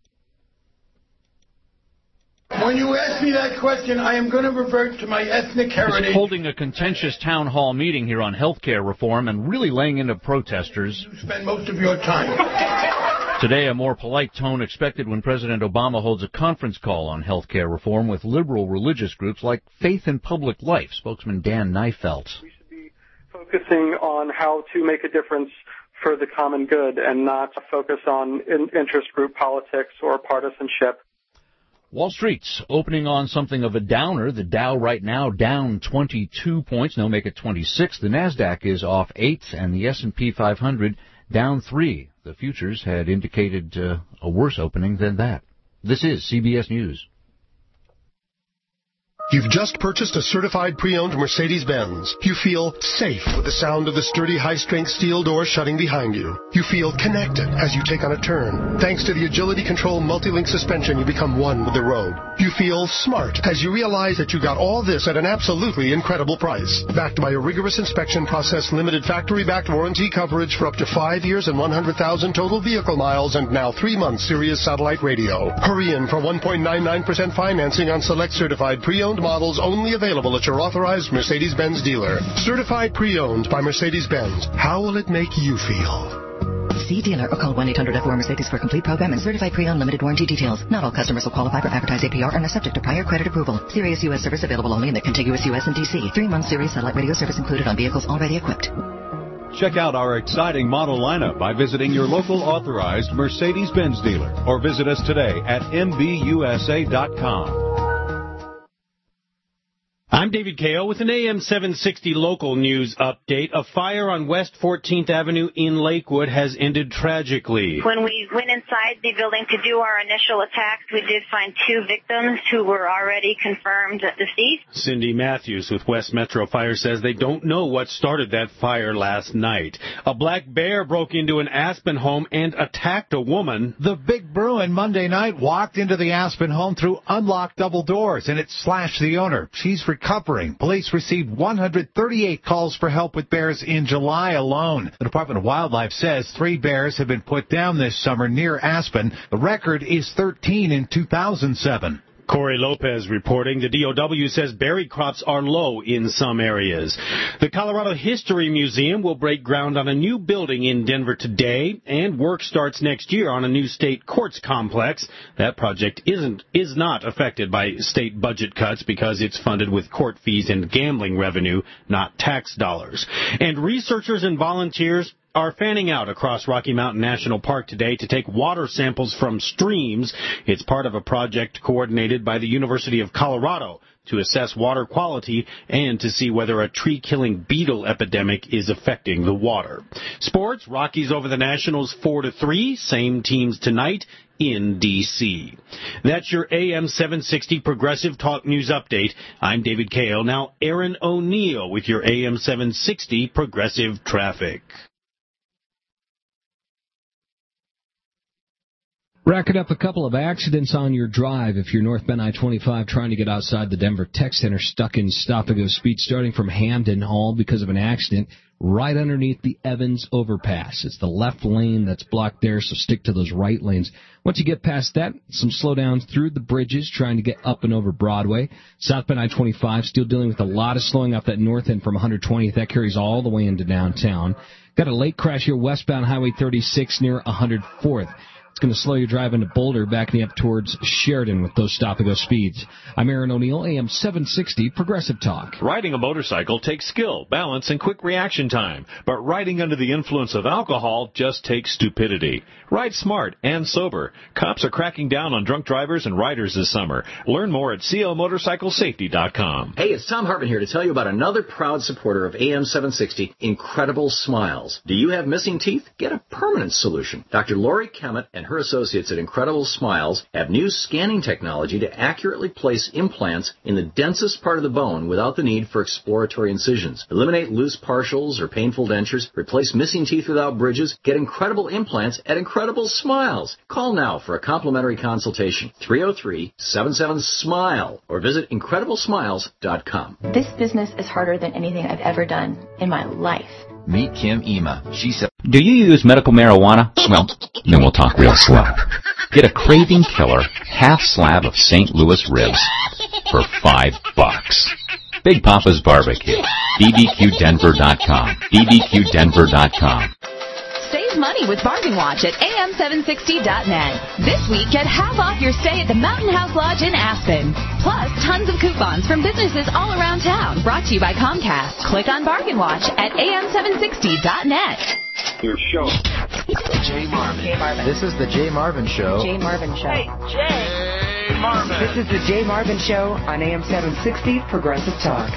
When you ask me that question, I am going to revert to my ethnic heritage. He's holding a contentious town hall meeting here on health care reform and really laying into protesters. You spend most of your time. Today, a more polite tone expected when President Obama holds a conference call on health care reform with liberal religious groups like Faith in Public Life. Spokesman Dan Neifelt. We should be focusing on how to make a difference for the common good and not focus on in- interest group politics or partisanship. Wall Street's opening on something of a downer. The Dow right now down twenty-two points. No, make it twenty-six. The NASDAQ is off eight, and the S and P five hundred down three. The futures had indicated uh, a worse opening than that. This is C B S News. You've just purchased a certified pre-owned Mercedes-Benz. You feel safe with the sound of the sturdy high-strength steel door shutting behind you. You feel connected as you take on a turn. Thanks to the Agility Control multi-link suspension, you become one with the road. You feel smart as you realize that you got all this at an absolutely incredible price. Backed by a rigorous inspection process, limited factory-backed warranty coverage for up to five years and one hundred thousand total vehicle miles, and now three months Sirius satellite radio. Hurry in for one point nine nine percent financing on select certified pre-owned models, only available at your authorized Mercedes-Benz dealer. Certified pre-owned by Mercedes-Benz. How will it make you feel? See dealer or call one eight hundred F four Mercedes for complete program and certified pre-owned limited warranty details. Not all customers will qualify for advertised A P R and are subject to prior credit approval. Sirius U S service available only in the contiguous U S and D C. Three months Sirius satellite radio service included on vehicles already equipped. Check out our exciting model lineup by visiting your local authorized Mercedes-Benz dealer or visit us today at M B U S A dot com. I'm David Kao with an A M seven sixty local news update. A fire on West fourteenth Avenue in Lakewood has ended tragically. When we went inside the building to do our initial attacks, we did find two victims who were already confirmed deceased. Cindy Matthews with West Metro Fire says they don't know what started that fire last night. A black bear broke into an Aspen home and attacked a woman. The Big Bruin Monday night walked into the Aspen home through unlocked double doors, and it slashed the owner. She's recovering. Police received one hundred thirty-eight calls for help with bears in July alone. The Department of Wildlife says three bears have been put down this summer near Aspen. The record is thirteen in two thousand seven. Corey Lopez reporting. The D O W says berry crops are low in some areas. The Colorado History Museum will break ground on a new building in Denver today, and work starts next year on a new state courts complex. That project isn't is not affected by state budget cuts because it's funded with court fees and gambling revenue, not tax dollars. And researchers and volunteers are fanning out across Rocky Mountain National Park today to take water samples from streams. It's part of a project coordinated by the University of Colorado to assess water quality and to see whether a tree-killing beetle epidemic is affecting the water. Sports, Rockies over the Nationals four to three, same teams tonight in D C. That's your A M seven sixty Progressive Talk News Update. I'm David Kao. Now Aaron O'Neill with your A M seven sixty Progressive Traffic. Racking up a couple of accidents on your drive if you're northbound I twenty-five trying to get outside the Denver Tech Center, stuck in stop-and-go speed starting from Hamden Hall because of an accident right underneath the Evans overpass. It's the left lane that's blocked there, so stick to those right lanes. Once you get past that, some slowdowns through the bridges trying to get up and over Broadway. Southbound I twenty-five still dealing with a lot of slowing off that north end from one twentieth. That carries all the way into downtown. Got a late crash here westbound Highway thirty-six near one hundred fourth. It's going to slow your drive into Boulder, backing up towards Sheridan with those stop-and-go speeds. I'm Aaron O'Neill, A M seven sixty Progressive Talk. Riding a motorcycle takes skill, balance, and quick reaction time. But riding under the influence of alcohol just takes stupidity. Ride smart and sober. Cops are cracking down on drunk drivers and riders this summer. Learn more at C L motorcycle safety dot com. Hey, it's Tom Hartman here to tell you about another proud supporter of A M seven sixty, Incredible Smiles. Do you have missing teeth? Get a permanent solution. Doctor Lori Kemet and her associates at Incredible Smiles have new scanning technology to accurately place implants in the densest part of the bone without the need for exploratory incisions. Eliminate loose partials or painful dentures, replace missing teeth without bridges, get incredible implants at Incredible Smiles. Call now for a complimentary consultation, three oh three, seven seven, SMILE, or visit incredible smiles dot com. This business is harder than anything I've ever done in my life. Meet Kim Ema. She said, do you use medical marijuana? Well, then we'll talk real slow. Get a craving killer half slab of Saint Louis ribs for five bucks. Big Papa's Barbecue. B B Q Denver dot com. B B Q Denver dot com. Save money with Bargain Watch at A M seven sixty dot net. This week, get half off your stay at the Mountain House Lodge in Aspen. Plus, tons of coupons from businesses all around town. Brought to you by Comcast. Click on Bargain Watch at A M seven sixty dot net. Your show. Jay Marvin. Jay Marvin. This is the Jay Marvin Show. Jay Marvin Show. Hey, Jay. Marvin. This is the Jay Marvin Show on A M seven sixty Progressive Talk.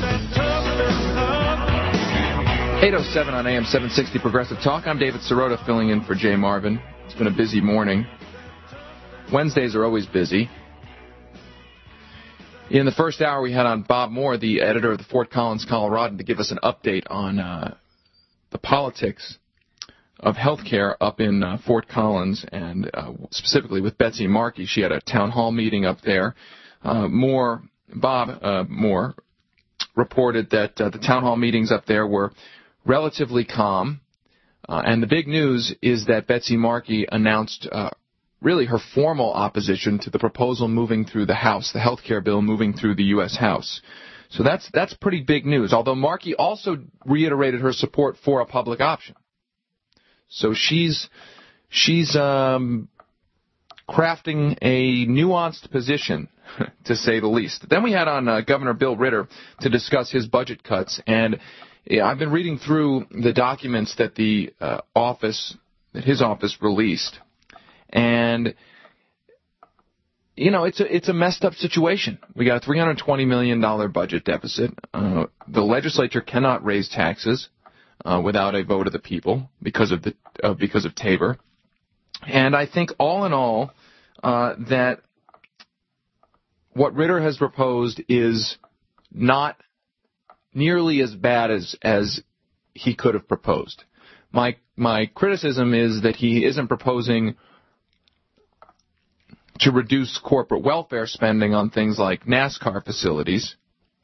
eight oh seven on A M seven sixty Progressive Talk. I'm David Sirota filling in for Jay Marvin. It's been a busy morning. Wednesdays are always busy. In the first hour, we had on Bob Moore, the editor of the Fort Collins Coloradan, to give us an update on uh, the politics of healthcare up in uh, Fort Collins, and uh, specifically with Betsy Markey. She had a town hall meeting up there. Uh, Moore, Bob uh, Moore reported that uh, the town hall meetings up there were relatively calm, uh, and the big news is that Betsy Markey announced uh, really her formal opposition to the proposal moving through the House, the health care bill moving through the U S House. So that's that's pretty big news, although Markey also reiterated her support for a public option. So she's she's um, crafting a nuanced position, to say the least. Then we had on uh, Governor Bill Ritter to discuss his budget cuts, and yeah, I've been reading through the documents that the uh, office, that his office released. And, you know, it's a, it's a messed up situation. We got a three hundred twenty million dollars budget deficit. Uh, the legislature cannot raise taxes uh, without a vote of the people because of the uh, because of Tabor. And I think all in all uh, that what Ritter has proposed is not nearly as bad as as he could have proposed. My my criticism is that he isn't proposing to reduce corporate welfare spending on things like NASCAR facilities.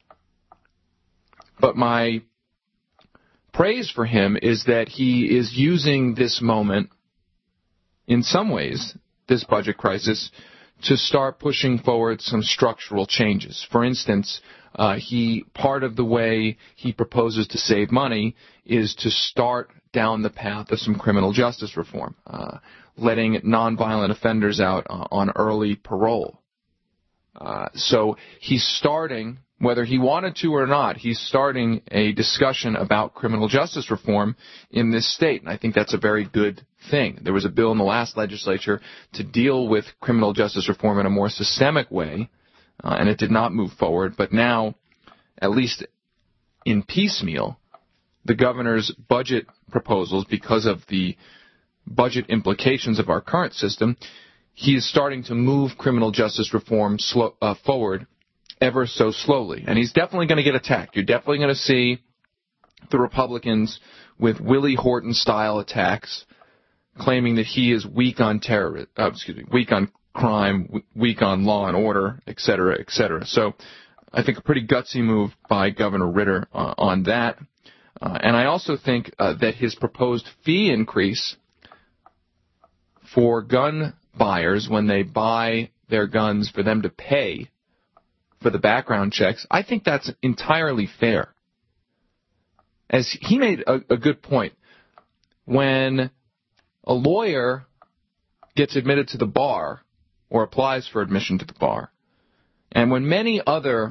But my praise for him is that he is using this moment, in some ways, this budget crisis, to start pushing forward some structural changes. For instance, uh, he part of the way he proposes to save money is to start down the path of some criminal justice reform, uh, letting nonviolent offenders out uh, on early parole. Uh, so he's starting, whether he wanted to or not, he's starting a discussion about criminal justice reform in this state, and I think that's a very good thing. There was a bill in the last legislature to deal with criminal justice reform in a more systemic way, uh, and it did not move forward, but now, at least in piecemeal, the governor's budget proposals, because of the budget implications of our current system, he is starting to move criminal justice reform slow, uh, forward ever so slowly. And he's definitely going to get attacked. You're definitely going to see the Republicans with Willie Horton-style attacks, claiming that he is weak on terror, uh, excuse me, weak on crime, weak on law and order, et cetera, et cetera. So I think a pretty gutsy move by Governor Ritter uh, on that. Uh, and I also think uh, that his proposed fee increase for gun buyers when they buy their guns, for them to pay for the background checks, I think that's entirely fair. As he made a, a good point, when a lawyer gets admitted to the bar or applies for admission to the bar, and when many other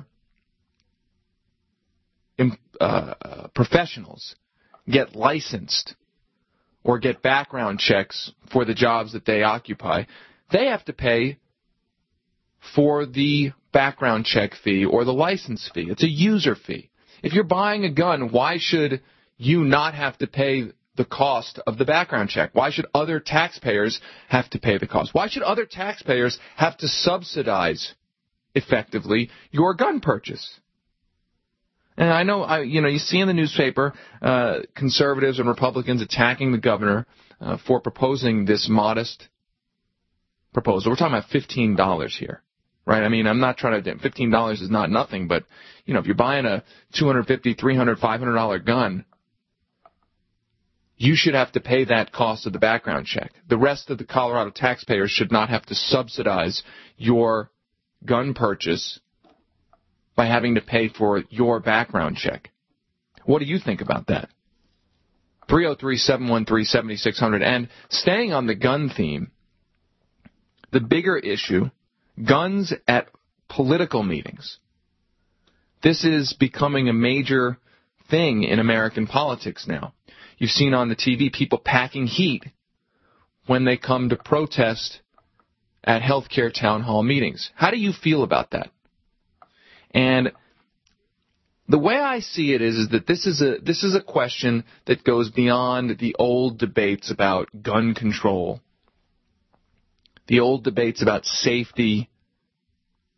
uh, professionals get licensed or get background checks for the jobs that they occupy, they have to pay for the background check fee or the license fee. It's a user fee. If you're buying a gun, why should you not have to pay the cost of the background check? Why should other taxpayers have to pay the cost? Why should other taxpayers have to subsidize, effectively, your gun purchase? And I know, I, you know, you see in the newspaper uh, conservatives and Republicans attacking the governor uh, for proposing this modest proposal. We're talking about fifteen dollars here, right? I mean, I'm not trying to, fifteen dollars is not nothing, but, you know, if you're buying a two hundred fifty dollars, three hundred dollars, five hundred dollars gun, you should have to pay that cost of the background check. The rest of the Colorado taxpayers should not have to subsidize your gun purchase by having to pay for your background check. What do you think about that? three oh three, seven one three, seven six zero zero. And staying on the gun theme, the bigger issue, guns at political meetings. This is becoming a major thing in American politics now. You've seen on the T V people packing heat when they come to protest at healthcare town hall meetings. How do you feel about that? And the way I see it is, is that this is a this is a question that goes beyond the old debates about gun control, the old debates about safety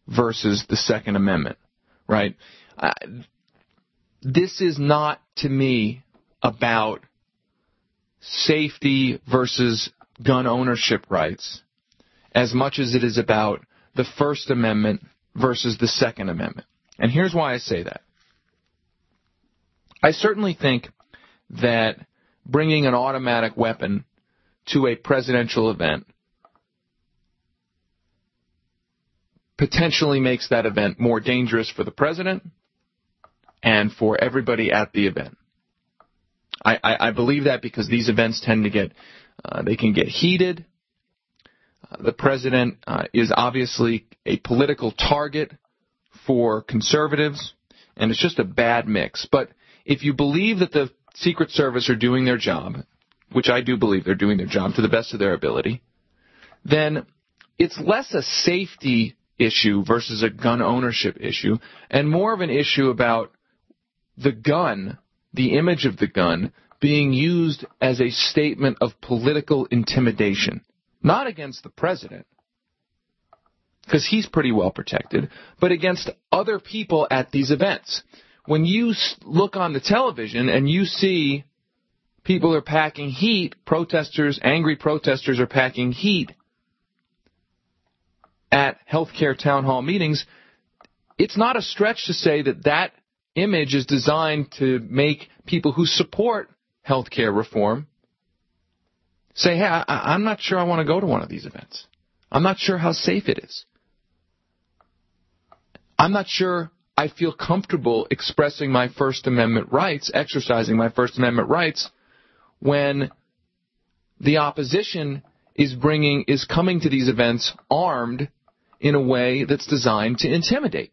versus the Second Amendment, right? Uh, this is not, to me, about safety versus gun ownership rights as much as it is about the First Amendment versus the Second Amendment. And here's why I say that. I certainly think that bringing an automatic weapon to a presidential event potentially makes that event more dangerous for the president and for everybody at the event. I, I, I believe that because these events tend to get, uh, they can get heated. Uh, the president uh, is obviously a political target for conservatives, and it's just a bad mix. But if you believe that the Secret Service are doing their job, which I do believe they're doing their job to the best of their ability, then it's less a safety issue versus a gun ownership issue, and more of an issue about the gun, the image of the gun, being used as a statement of political intimidation. Not against the president, because he's pretty well protected, but against other people at these events. When you look on the television and you see people are packing heat, protesters, angry protesters are packing heat at healthcare town hall meetings, it's not a stretch to say that that image is designed to make people who support healthcare reform say, hey, I, I'm not sure I want to go to one of these events. I'm not sure how safe it is. I'm not sure I feel comfortable expressing my First Amendment rights, exercising my First Amendment rights, when the opposition is bringing, is coming to these events armed in a way that's designed to intimidate.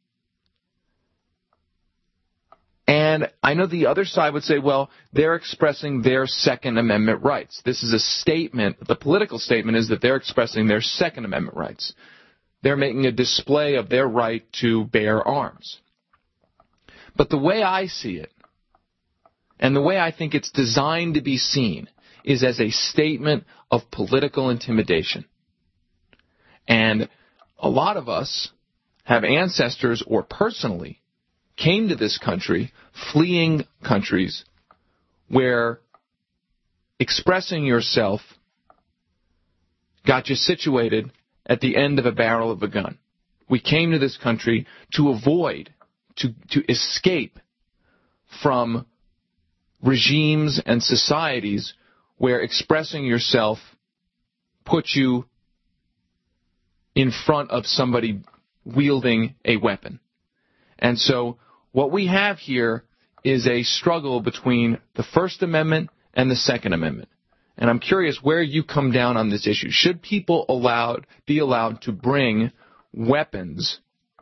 And I know the other side would say, well, they're expressing their Second Amendment rights. This is a statement. The political statement is that they're expressing their Second Amendment rights. They're making a display of their right to bear arms. But the way I see it, and the way I think it's designed to be seen, is as a statement of political intimidation. And a lot of us have ancestors or personally came to this country fleeing countries where expressing yourself got you situated at the end of a barrel of a gun. We came to this country to avoid, to, to escape from regimes and societies where expressing yourself put you in front of somebody wielding a weapon. And so what we have here is a struggle between the First Amendment and the Second Amendment. And I'm curious where you come down on this issue. Should people allowed be allowed to bring weapons,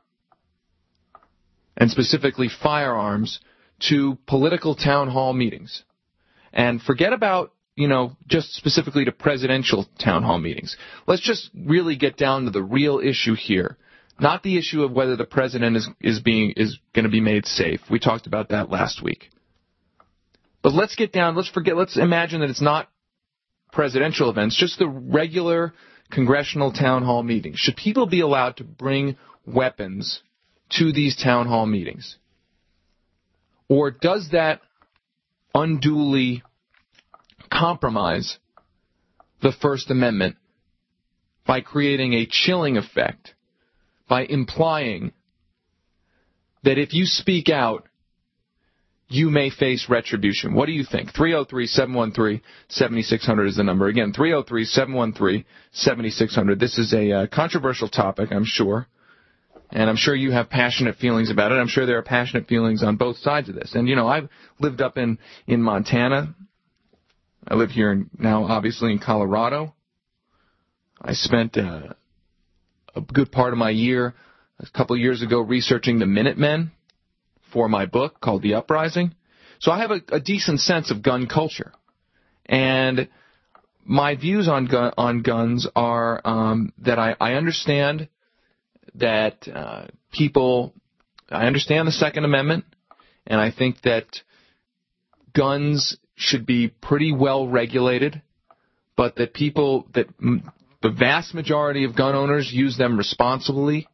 and specifically firearms, to political town hall meetings? And forget about, you know, just specifically to presidential town hall meetings. Let's just really get down to the real issue here. Not the issue of whether the president is, is being is going to be made safe. We talked about that last week. But let's get down, let's forget, let's imagine that it's not presidential events, just the regular congressional town hall meetings. Should people be allowed to bring weapons to these town hall meetings? Or does that unduly compromise the First Amendment by creating a chilling effect, by implying that if you speak out, you may face retribution? What do you think? three oh three, seven one three, seven six zero zero is the number. Again, three oh three, seven one three, seven six zero zero. This is a uh, controversial topic, I'm sure. And I'm sure you have passionate feelings about it. I'm sure there are passionate feelings on both sides of this. And, you know, I've lived up in, in Montana. I live here in, now, obviously, in Colorado. I spent uh, a good part of my year, a couple of years ago, researching the Minutemen for my book called The Uprising. So I have a, a decent sense of gun culture. And my views on gun, on guns are um, that I, I understand that uh, people, I understand the Second Amendment, and I think that guns should be pretty well regulated, but that people, that m- the vast majority of gun owners use them responsibly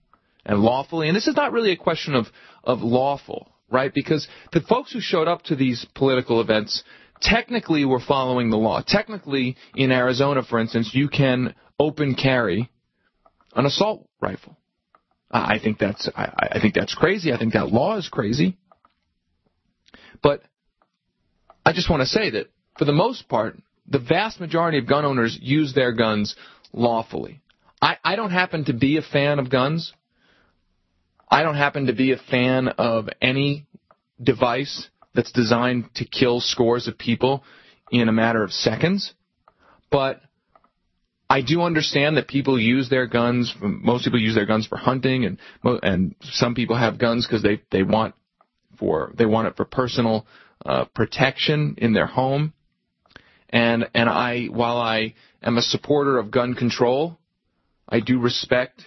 and lawfully. And this is not really a question of, of lawful, right? Because the folks who showed up to these political events technically were following the law. Technically, in Arizona, for instance, you can open carry an assault rifle. I think that's I, I think that's crazy. I think that law is crazy. But I just want to say that, for the most part, the vast majority of gun owners use their guns lawfully. I, I don't happen to be a fan of guns. I don't happen to be a fan of any device that's designed to kill scores of people in a matter of seconds. But I do understand that people use their guns. Most people use their guns for hunting, and and some people have guns because they, they want for they want it for personal uh, protection in their home. And and I, while I am a supporter of gun control, I do respect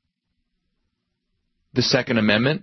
the Second Amendment,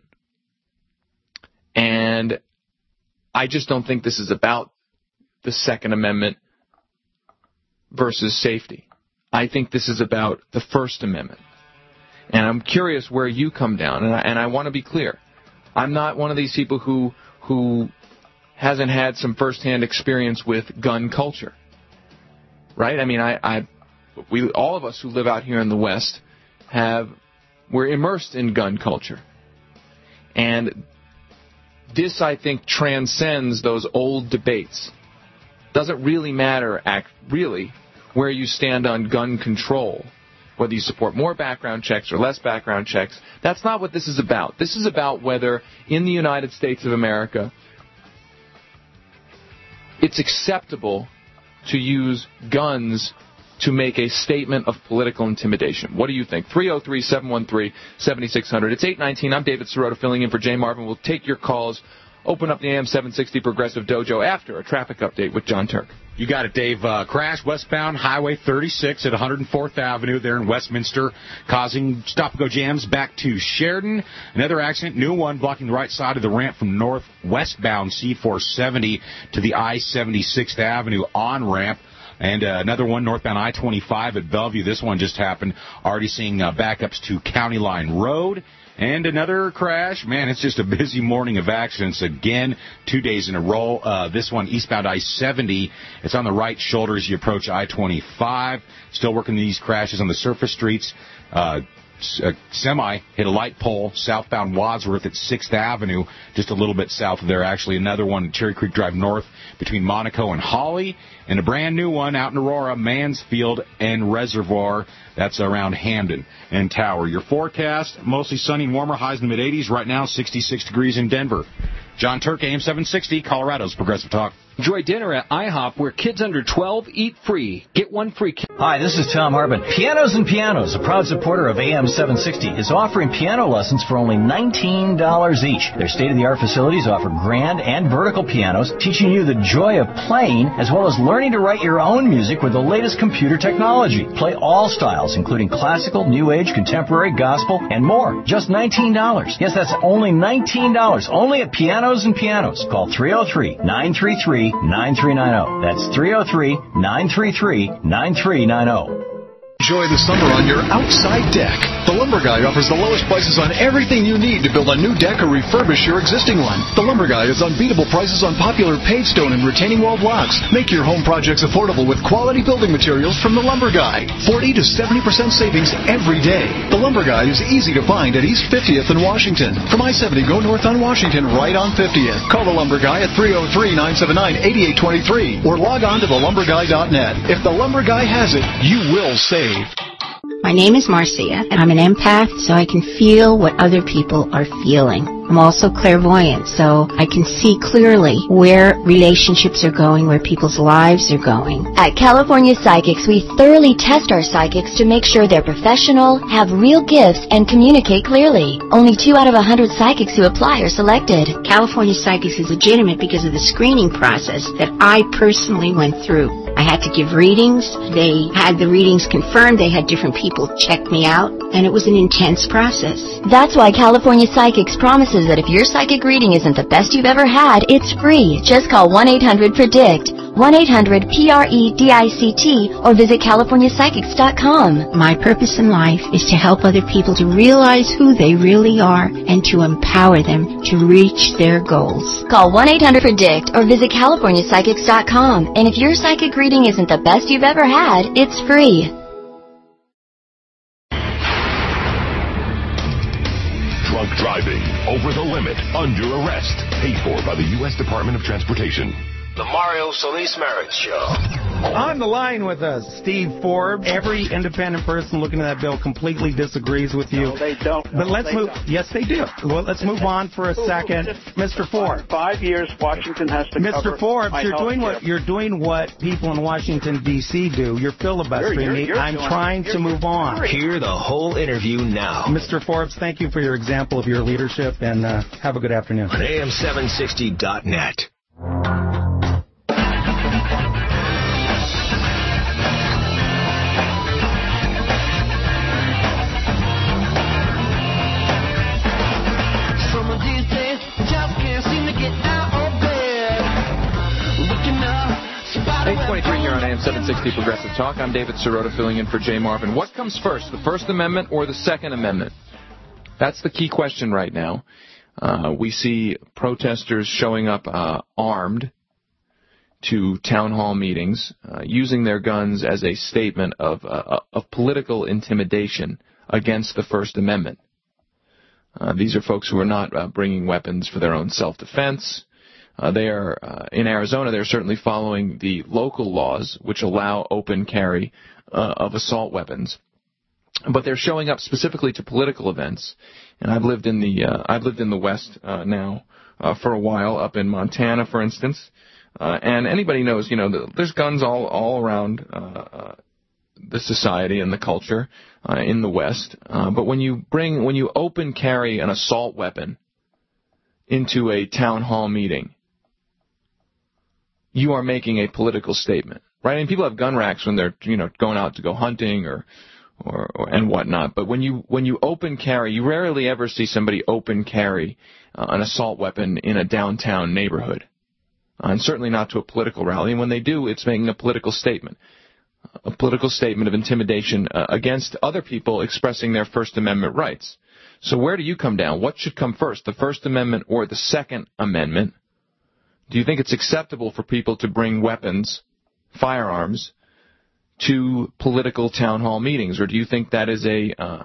and I just don't think this is about the Second Amendment versus safety. I think this is about the First Amendment. And I'm curious where you come down, and I, and I want to be clear. I'm not one of these people who who hasn't had some firsthand experience with gun culture, right? I mean, I, I we all of us who live out here in the West have we're immersed in gun culture, and this, I think, transcends those old debates. Doesn't really matter, act really, where you stand on gun control, whether you support more background checks or less background checks. That's not what this is about. This is about whether in the United States of America it's acceptable to use guns to make a statement of political intimidation. What do you think? three oh three, seven one three, seven six zero zero. It's eight nineteen. I'm David Sirota filling in for Jay Marvin. We'll take your calls. Open up the A M seven sixty Progressive Dojo after a traffic update with John Turk. You got it, Dave. Uh, crash westbound Highway thirty-six at one hundred fourth Avenue there in Westminster, causing stop-and-go jams back to Sheridan. Another accident, new one, blocking the right side of the ramp from northwestbound C four seventy to the I seventy-sixth Avenue on-ramp. And uh, another one, northbound I twenty-five at Bellevue. This one just happened. Already seeing uh, backups to County Line Road. And another crash. Man, it's just a busy morning of accidents again, two days in a row. Uh, this one, eastbound I seventy. It's on the right shoulder as you approach I twenty-five. Still working these crashes on the surface streets. Uh, a semi hit a light pole southbound Wadsworth at sixth Avenue, just a little bit south of there. Actually, another one, Cherry Creek Drive North between Monaco and Holly. And a brand new one out in Aurora, Mansfield and Reservoir. That's around Hamden and Tower. Your forecast, mostly sunny and warmer, highs in the mid-eighties. Right now, sixty-six degrees in Denver. John Turk, A M seven sixty, Colorado's Progressive Talk. Enjoy dinner at IHOP, where kids under twelve eat free. Get one free. Ki- Hi, this is Tom Harbin. Pianos and Pianos, a proud supporter of A M seven sixty, is offering piano lessons for only nineteen dollars each. Their state-of-the-art facilities offer grand and vertical pianos, teaching you the joy of playing, as well as learning to write your own music with the latest computer technology. Play all styles, including classical, new age, contemporary, gospel, and more. Just nineteen dollars. Yes, that's only nineteen dollars. Only at Pianos and Pianos. Call three oh three, nine three three, nine three nine oh. That's three oh three, nine three three, nine three nine oh. Enjoy the summer on your outside deck. The Lumber Guy offers the lowest prices on everything you need to build a new deck or refurbish your existing one. The Lumber Guy has unbeatable prices on popular paved stone and retaining wall blocks. Make your home projects affordable with quality building materials from The Lumber Guy. forty to seventy percent savings every day. The Lumber Guy is easy to find at East fiftieth and Washington. From I seventy, go north on Washington, right on fiftieth. Call The Lumber Guy at three oh three, nine seven nine, eight eight two three or log on to the lumber guy dot net. If The Lumber Guy has it, you will save. My name is Marcia, and I'm an empath, so I can feel what other people are feeling. I'm also clairvoyant, so I can see clearly where relationships are going, where people's lives are going. At California Psychics, we thoroughly test our psychics to make sure they're professional, have real gifts, and communicate clearly. Only two out of a hundred psychics who apply are selected. California Psychics is legitimate because of the screening process that I personally went through. I had to give readings. They had the readings confirmed. They had different people check me out, and it was an intense process. That's why California Psychics promises promises that if your psychic reading isn't the best you've ever had, it's free. Just call one eight hundred predict, one eight hundred P R E D I C T, or visit california psychics dot com. My purpose in life is to help other people to realize who they really are and to empower them to reach their goals. Call one eight hundred predict or visit california psychics dot com. And if your psychic reading isn't the best you've ever had, it's free. Drunk driving, over the limit, under arrest. Paid for by the U S Department of Transportation. The Mario Solis Marriage Show. On the line with us, Steve Forbes. Every independent person looking at that bill completely disagrees with you. No, they don't. But no, let's move. Don't. Yes, they do. Well, let's move on for a second, Mister Forbes. Five years, Washington has to Mister cover Forbes, my you're doing care. what you're doing what people in Washington D C do. You're filibustering You're, you're, you're me. I'm doing, trying to move on. Hear the whole interview now. Mister Forbes, thank you for your example of your leadership, and uh, have a good afternoon. On A M seven sixty dot net. eight twenty-three here on A M seven sixty Progressive Talk. I'm David Sirota filling in for Jay Marvin. What comes first, the First Amendment or the Second Amendment? That's the key question right now. Uh, we see protesters showing up uh, armed to town hall meetings, uh, using their guns as a statement of, uh, of political intimidation against the First Amendment. Uh, these are folks who are not uh, bringing weapons for their own self-defense. Uh, they are, uh, in Arizona, they're certainly following the local laws which allow open carry uh, of assault weapons. But they're showing up specifically to political events. And I've lived in the, uh, I've lived in the West uh, now uh, for a while, up in Montana, for instance. Uh, and anybody knows, you know, there's guns all, all around uh, uh, the society and the culture uh, in the West. Uh, but when you bring, when you open carry an assault weapon into a town hall meeting, you are making a political statement, right? And people have gun racks when they're, you know, going out to go hunting or, or, or and whatnot. But when you when you open carry, you rarely ever see somebody open carry uh, an assault weapon in a downtown neighborhood, uh, and certainly not to a political rally. And when they do, it's making a political statement, a political statement of intimidation uh, against other people expressing their First Amendment rights. So where do you come down? What should come first, the First Amendment or the Second Amendment? Do you think it's acceptable for people to bring weapons, firearms, to political town hall meetings, or do you think that is a uh,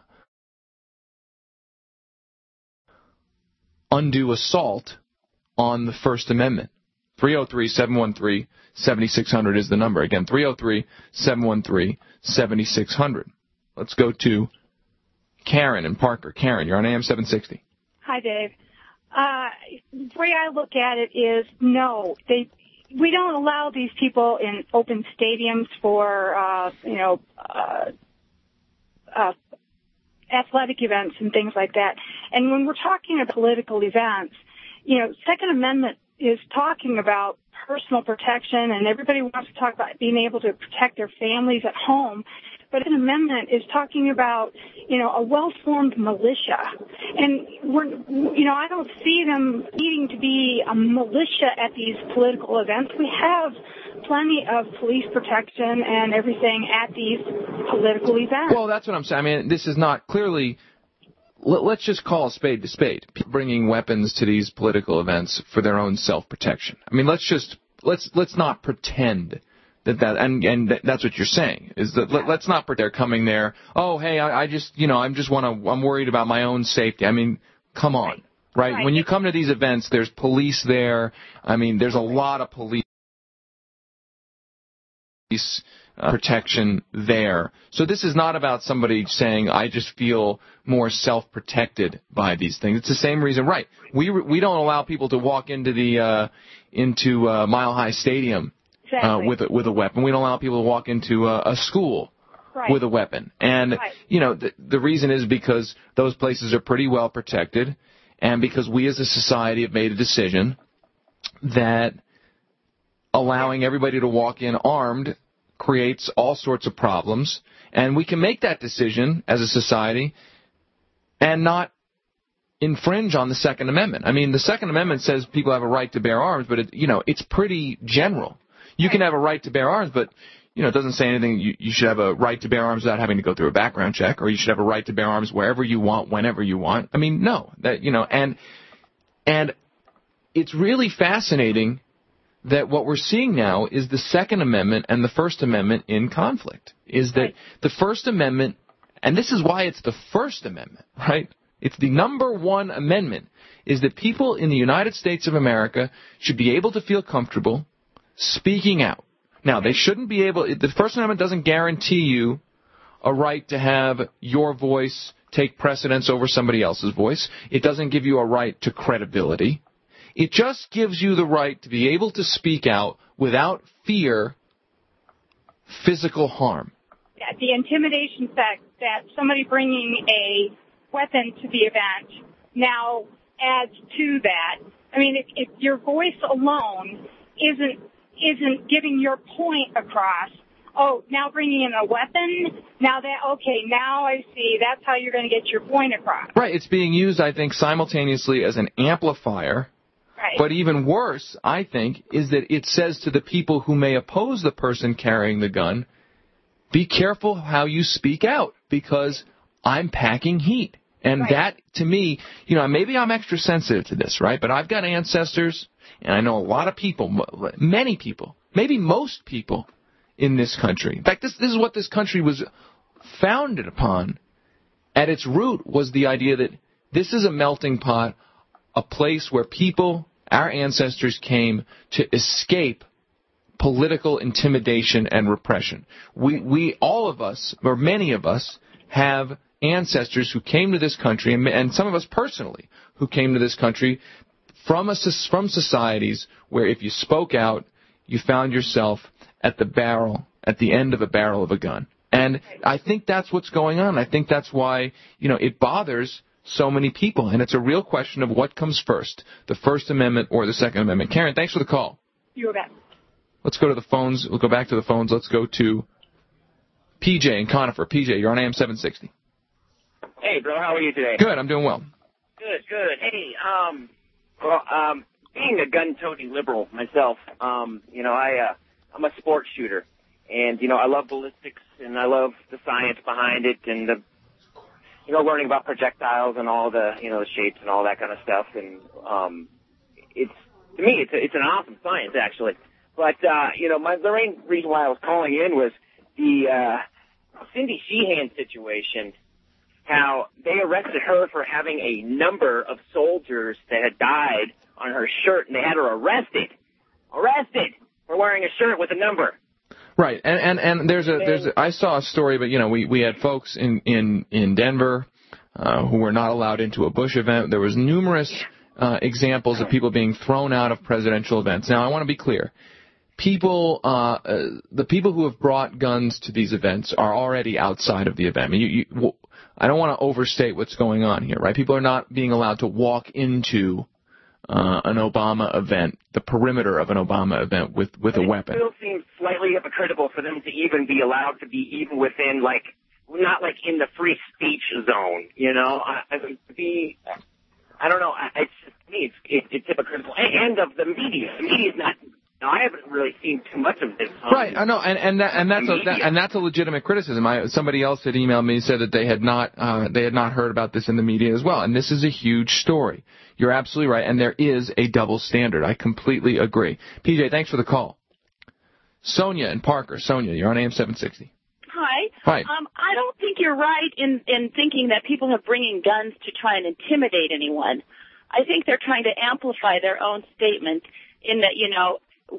undue assault on the First Amendment? three oh three, seven one three, seven six zero zero is the number. Again, three oh three, seven one three, seven six zero zero. Let's go to Karen in Parker. Karen, you're on A M seven sixty. Hi, Dave. Uh, the way I look at it is, no, they, we don't allow these people in open stadiums for, uh, you know, uh, uh, athletic events and things like that. And when we're talking about political events, you know, Second Amendment is talking about personal protection, and everybody wants to talk about being able to protect their families at home. But an amendment is talking about, you know, a well-formed militia. And, we're, you know, I don't see them needing to be a militia at these political events. We have plenty of police protection and everything at these political events. Well, that's what I'm saying. I mean, this is not clearly... Let's just call a spade to spade. People bringing weapons to these political events for their own self-protection. I mean, let's just... Let's let's not pretend... That that and and that's what you're saying is that let, let's not pretend they're coming there. Oh, hey, I, I just you know I'm just want to I'm worried about my own safety. I mean, come on, right. Right? right? When you come to these events, there's police there. I mean, there's a lot of police uh, protection there. So this is not about somebody saying I just feel more self-protected by these things. It's the same reason, right? We we don't allow people to walk into the uh, into uh, Mile High Stadium. Exactly. Uh, with a, with a weapon. We don't allow people to walk into a, a school right. with a weapon. And, right. you know, the, the reason is because those places are pretty well protected and because we as a society have made a decision that allowing everybody to walk in armed creates all sorts of problems. And we can make that decision as a society and not infringe on the Second Amendment. I mean, the Second Amendment says people have a right to bear arms, but it, you know, it's pretty general. You can have a right to bear arms, but you know, it doesn't say anything. You, you should have a right to bear arms without having to go through a background check, or you should have a right to bear arms wherever you want, whenever you want. I mean, no, that you know, and and it's really fascinating that what we're seeing now is the Second Amendment and the First Amendment in conflict. Is that the First Amendment, and this is why it's the First Amendment, right? It's the number one amendment, is that people in the United States of America should be able to feel comfortable speaking out. Now, they shouldn't be able, the First Amendment doesn't guarantee you a right to have your voice take precedence over somebody else's voice. It doesn't give you a right to credibility. It just gives you the right to be able to speak out without fear, physical harm. Yeah, the intimidation fact that somebody bringing a weapon to the event now adds to that. I mean, if, if your voice alone isn't isn't giving your point across, oh, now bringing in a weapon, now that, okay, now I see, that's how you're going to get your point across. Right, it's being used, I think, simultaneously as an amplifier. Right. But even worse, I think, is that it says to the people who may oppose the person carrying the gun, be careful how you speak out, because I'm packing heat. And right. that, to me, you know, maybe I'm extra sensitive to this, right? But I've got ancestors, and I know a lot of people, many people, maybe most people in this country. In fact, this, this is what this country was founded upon. At its root was the idea that this is a melting pot, a place where people, our ancestors, came to escape political intimidation and repression. We, we, all of us, or many of us, have ancestors who came to this country, and, and some of us personally, who came to this country from a, from societies where if you spoke out, you found yourself at the barrel, at the end of a barrel of a gun. And I think that's what's going on. I think that's why, you know, it bothers so many people. And it's a real question of what comes first, the First Amendment or the Second Amendment. Karen, thanks for the call. You bet. Let's go to the phones. We'll go back to the phones. Let's go to P J in Conifer. P J, you're on A M seven sixty. Hey, bro, how are you today? Good, I'm doing well. Good, good. Hey, um, well, um, being a gun-toting liberal myself, um, you know, I, uh, I'm a sports shooter, and, you know, I love ballistics, and I love the science behind it, and the, you know, learning about projectiles and all the, you know, the shapes and all that kind of stuff, and, um, it's, to me, it's, a, it's an awesome science, actually. But, uh, you know, my, the main reason why I was calling in was the, uh, Cindy Sheehan situation. How they arrested her for having a number of soldiers that had died on her shirt, and they had her arrested, arrested for wearing a shirt with a number. Right, and and, and there's a there's a, I saw a story, but you know we, we had folks in in in Denver uh, who were not allowed into a Bush event. There was numerous uh, examples of people being thrown out of presidential events. Now I want to be clear. People, uh, uh, the people who have brought guns to these events are already outside of the event. I mean, you, you, I don't want to overstate what's going on here, right? People are not being allowed to walk into uh, an Obama event, the perimeter of an Obama event with, with a weapon. It still seems slightly hypocritical for them to even be allowed to be even within, like, not like in the free speech zone, you know? I, I would be, I don't know, I, it's just, to me, it's, it, it's hypocritical. And of the media. The media's not... Now, I haven't really seen too much of this. Um, right, I know, and and that, and that's a that, and that's a legitimate criticism. I, somebody else had emailed me and said that they had not uh, they had not heard about this in the media as well, and this is a huge story. You're absolutely right, and there is a double standard. I completely agree. P J, thanks for the call. Sonia and Parker. Sonia, you're on A M seven sixty. Hi. Hi. Um, I don't think you're right in in thinking that people are bringing guns to try and intimidate anyone. I think they're trying to amplify their own statement in that, you know,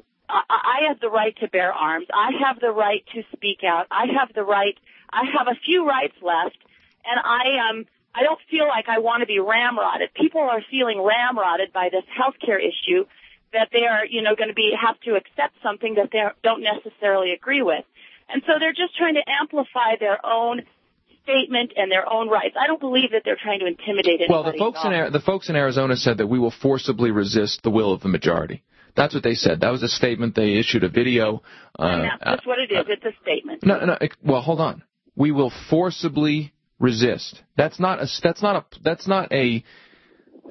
I have the right to bear arms. I have the right to speak out. I have the right. I have a few rights left, and I um I don't feel like I want to be ramrodded. People are feeling ramrodded by this health care issue that they are, you know, going to be have to accept something that they don't necessarily agree with, and so they're just trying to amplify their own statement and their own rights. I don't believe that they're trying to intimidate anybody. Well, the folks in the folks in Arizona said that we will forcibly resist the will of the majority. That's what they said. That was a statement. They issued a video. Uh, and that's just what it is. It's a statement. No, no. Well, hold on. We will forcibly resist. That's not a. That's not a. That's not a.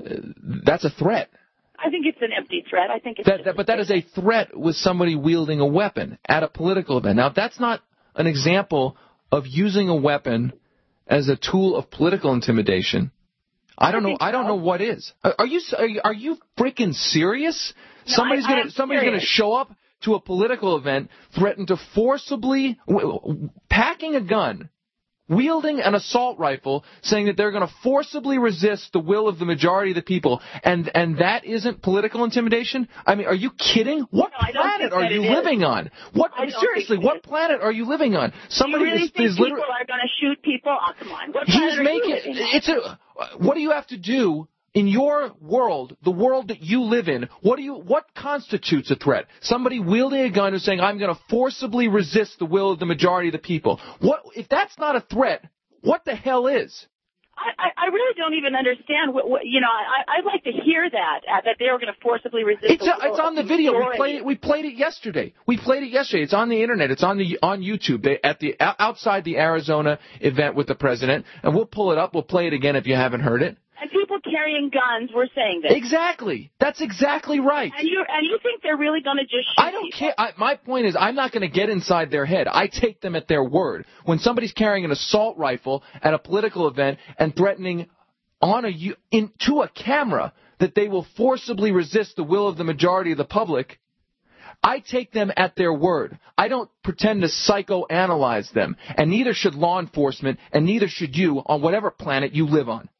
that's a threat. I think it's an empty threat. I think it's that, that, but that is a threat with somebody wielding a weapon at a political event. Now, if that's not an example of using a weapon as a tool of political intimidation, I don't know. I don't know what is. Are you are you, are you freaking serious? No, somebody's I, gonna I'm somebody's serious. gonna show up to a political event, threaten to forcibly w- w- packing a gun, wielding an assault rifle, saying that they're going to forcibly resist the will of the majority of the people, and and that isn't political intimidation? I mean, are you kidding? What No, I don't planet think are that you it is. living on? What I don't seriously? think it What is. planet are you living on? Somebody Do you really is, think is people literally. are going to shoot people? Oh, come on. What planet He's are making you living on? it's a. What do you have to do? In your world, the world that you live in, what do you? What constitutes a threat? Somebody wielding a gun who's saying, "I'm going to forcibly resist the will of the majority of the people." What if that's not a threat? What the hell is? I, I really don't even understand what, what you know. I, I'd like to hear that uh, that they were going to forcibly resist. It's the a, will it's on the of video. We majority. played it. We played it yesterday. We played it yesterday. It's on the internet. It's on the on YouTube. They, at the outside the Arizona event with the president, and we'll pull it up. We'll play it again if you haven't heard it. And people carrying guns were saying this. Exactly. That's exactly right. And you and you think they're really going to just shoot I don't people? care. I, my point is, I'm not going to get inside their head. I take them at their word. When somebody's carrying an assault rifle at a political event and threatening on a in, to a camera that they will forcibly resist the will of the majority of the public, I take them at their word. I don't pretend to psychoanalyze them, and neither should law enforcement, and neither should you on whatever planet you live on.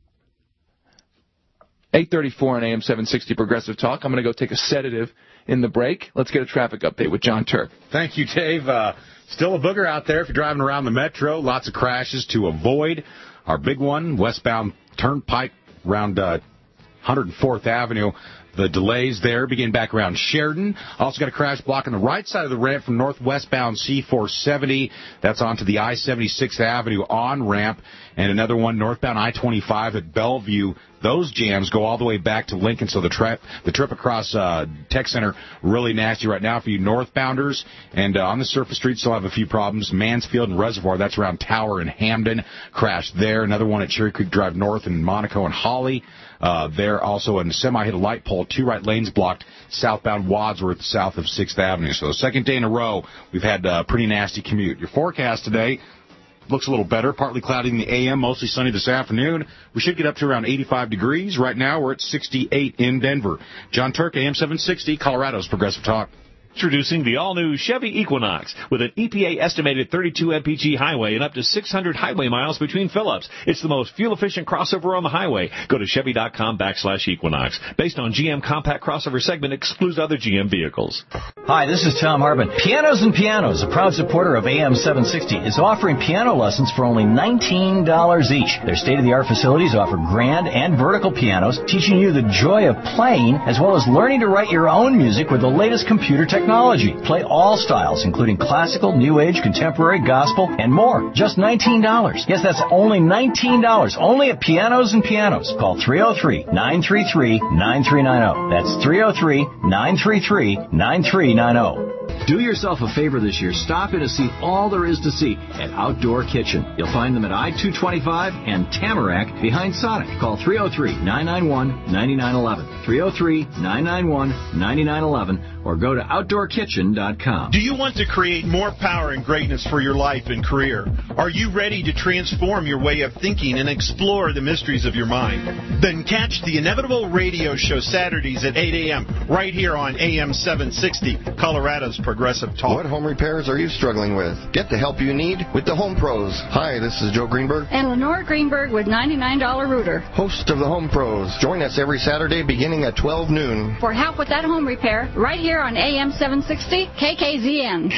eight thirty-four on A M seven sixty Progressive Talk. I'm going to go take a sedative in the break. Let's get a traffic update with John Turk. Thank you, Dave. Uh, still a booger out there if you're driving around the metro. Lots of crashes to avoid. Our big one, westbound Turnpike around uh, one hundred fourth Avenue. The delays there begin back around Sheridan. Also got a crash blocking the right side of the ramp from northwestbound C four seventy. That's onto the I seventy-sixth Avenue on-ramp. And another one northbound I twenty-five at Bellevue. Those jams go all the way back to Lincoln, so the, tra- the trip across uh, Tech Center really nasty right now for you northbounders. And uh, on the surface streets still have a few problems. Mansfield and Reservoir, that's around Tower and Hamden. Crashed there. Another one at Cherry Creek Drive North in Monaco and Holly. Uh, there also a semi hit a light pole. Two right lanes blocked southbound Wadsworth south of sixth Avenue. So the second day in a row we've had a uh, pretty nasty commute. Your forecast today looks a little better. Partly cloudy in the A M, mostly sunny this afternoon. We should get up to around eighty-five degrees. Right now we're at sixty-eight in Denver. John Turk, A M seven sixty, Colorado's Progressive Talk. Introducing the all-new Chevy Equinox with an E P A-estimated thirty-two M P G highway and up to six hundred highway miles between fill-ups. It's the most fuel-efficient crossover on the highway. Go to Chevy.com backslash Equinox. Based on G M compact crossover segment, excludes other G M vehicles. Hi, this is Tom Harbin. Pianos and Pianos, a proud supporter of A M seven sixty, is offering piano lessons for only nineteen dollars each. Their state-of-the-art facilities offer grand and vertical pianos, teaching you the joy of playing, as well as learning to write your own music with the latest computer technology. Technology. Play all styles, including classical, new age, contemporary, gospel, and more. Just nineteen dollars. Yes, that's only nineteen dollars. Only at Pianos and Pianos. Call three oh three, nine three three, nine three nine oh. That's three oh three, nine three three, nine three nine oh. Do yourself a favor this year. Stop in to see all there is to see at Outdoor Kitchen. You'll find them at I two twenty-five and Tamarack behind Sonic. Call three oh three, nine nine one, nine nine one one. three oh three, nine nine one, nine nine one one or go to outdoor kitchen dot com. Do you want to create more power and greatness for your life and career? Are you ready to transform your way of thinking and explore the mysteries of your mind? Then catch the Inevitable Radio Show Saturdays at eight a.m. right here on A M seven sixty, Colorado's Progressive Talk. What home repairs are you struggling with? Get the help you need with the Home Pros. Hi, this is Joe Greenberg. And Lenore Greenberg with ninety-nine dollar Rooter. Host of the Home Pros. Join us every Saturday beginning at twelve noon. For help with that home repair, right here on A M seven sixty K K Z N.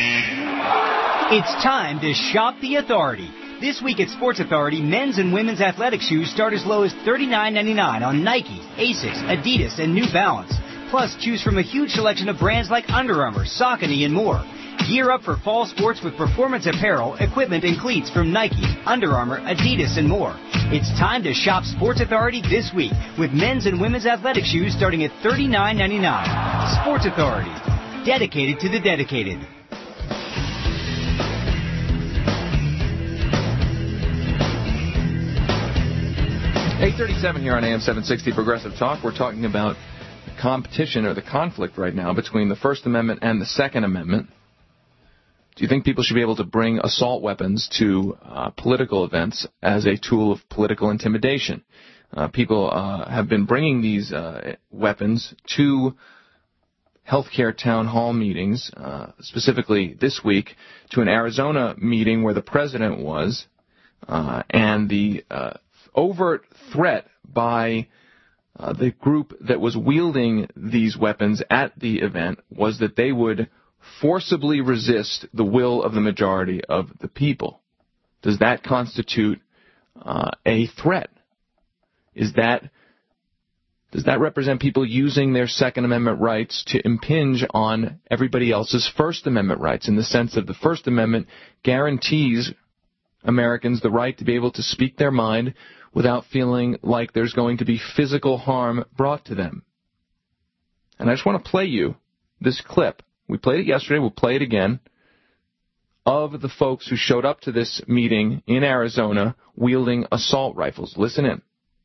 It's time to shop the Authority. This week at Sports Authority, men's and women's athletic shoes start as low as thirty-nine ninety-nine on Nike, Asics, Adidas, and New Balance. Plus, choose from a huge selection of brands like Under Armour, Saucony, and more. Gear up for fall sports with performance apparel, equipment, and cleats from Nike, Under Armour, Adidas, and more. It's time to shop Sports Authority this week with men's and women's athletic shoes starting at thirty-nine ninety-nine. Sports Authority, dedicated to the dedicated. eight thirty-seven here on A M seven sixty Progressive Talk. We're talking about the competition or the conflict right now between the First Amendment and the Second Amendment. Do you think people should be able to bring assault weapons to uh, political events as a tool of political intimidation? Uh, people uh, have been bringing these uh, weapons to healthcare town hall meetings, uh, specifically this week to an Arizona meeting where the president was, uh, and the uh, overt threat by uh, the group that was wielding these weapons at the event was that they would forcibly resist the will of the majority of the people. Does that constitute uh, a threat? Is that Does that represent people using their Second Amendment rights to impinge on everybody else's First Amendment rights, in the sense that the First Amendment guarantees Americans the right to be able to speak their mind without feeling like there's going to be physical harm brought to them? And I just want to play you this clip. We played it yesterday. We'll play it again, of the folks who showed up to this meeting in Arizona wielding assault rifles. Listen in.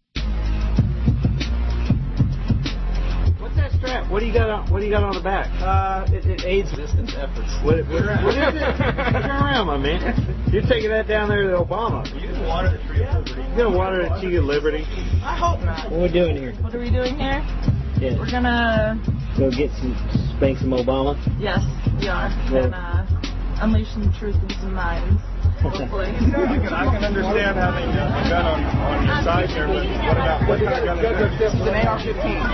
What do you got on? What do you got on the back? Uh, it, it aids resistance efforts. What, what, what is it? Turn around, my man. You're taking that down there to Obama. You just water the tree of liberty. You're gonna water the tree of liberty. I hope not. What are we doing here? What are we doing here? Yeah. We're gonna go get some, spank some Obama. Yes, we are. Well, and uh, unleash some truth in some minds. Hopefully. I can, I can understand having a gun on, on your side here, but what about what kind of gun is this? It's an A R fifteen.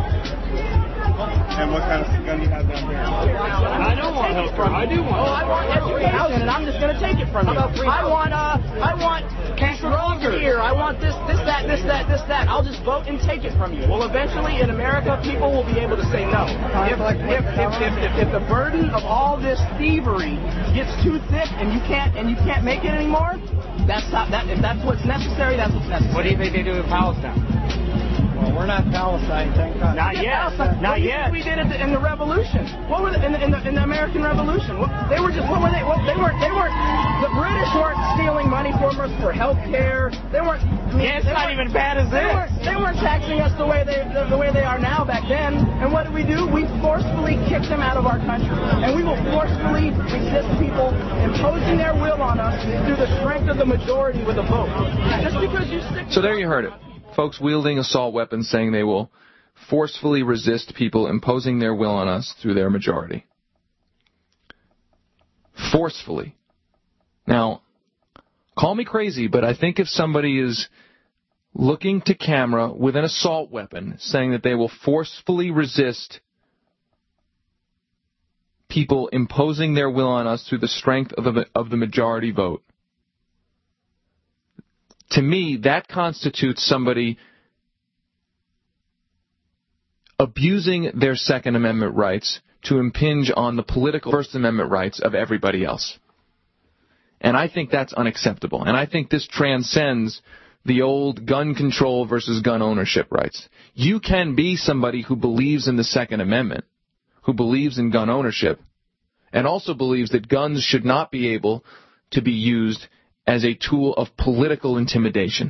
And what kind of gun do you have down here? I don't want help from you. I do want. Oh, I want education, and I'm just going to take it from you. I want, uh, I want drugs here. I want this, this, that, this, that, this, that. I'll just vote and take it from you. Well, eventually, in America, people will be able to say no. If, if, if, if, if, if the burden of all this thievery gets too thick and you can't and you can't make it anymore, that's not, that. If that's what's necessary, that's what's necessary. What do you think they do in Palestine? Well, we're not Palestine, thank God. Not yet. Not yet. We did it in the Revolution. What were the, in, the, in the in the American Revolution? What, they were just what were they? What, they weren't. They weren't. The British weren't stealing money from us for health care. They weren't. I mean, yeah, it's not even bad as they this. Weren't, they weren't taxing us the way they the, the way they are now back then. And what did we do? We forcefully kicked them out of our country, and we will forcefully resist people imposing their will on us through the strength of the majority with a vote. Just because you stick. So there you heard it. Folks wielding assault weapons saying they will forcefully resist people imposing their will on us through their majority. Forcefully. Now, call me crazy, but I think if somebody is looking to camera with an assault weapon saying that they will forcefully resist people imposing their will on us through the strength of the, of the majority vote, to me, that constitutes somebody abusing their Second Amendment rights to impinge on the political First Amendment rights of everybody else. And I think that's unacceptable. And I think this transcends the old gun control versus gun ownership rights. You can be somebody who believes in the Second Amendment, who believes in gun ownership, and also believes that guns should not be able to be used as a tool of political intimidation.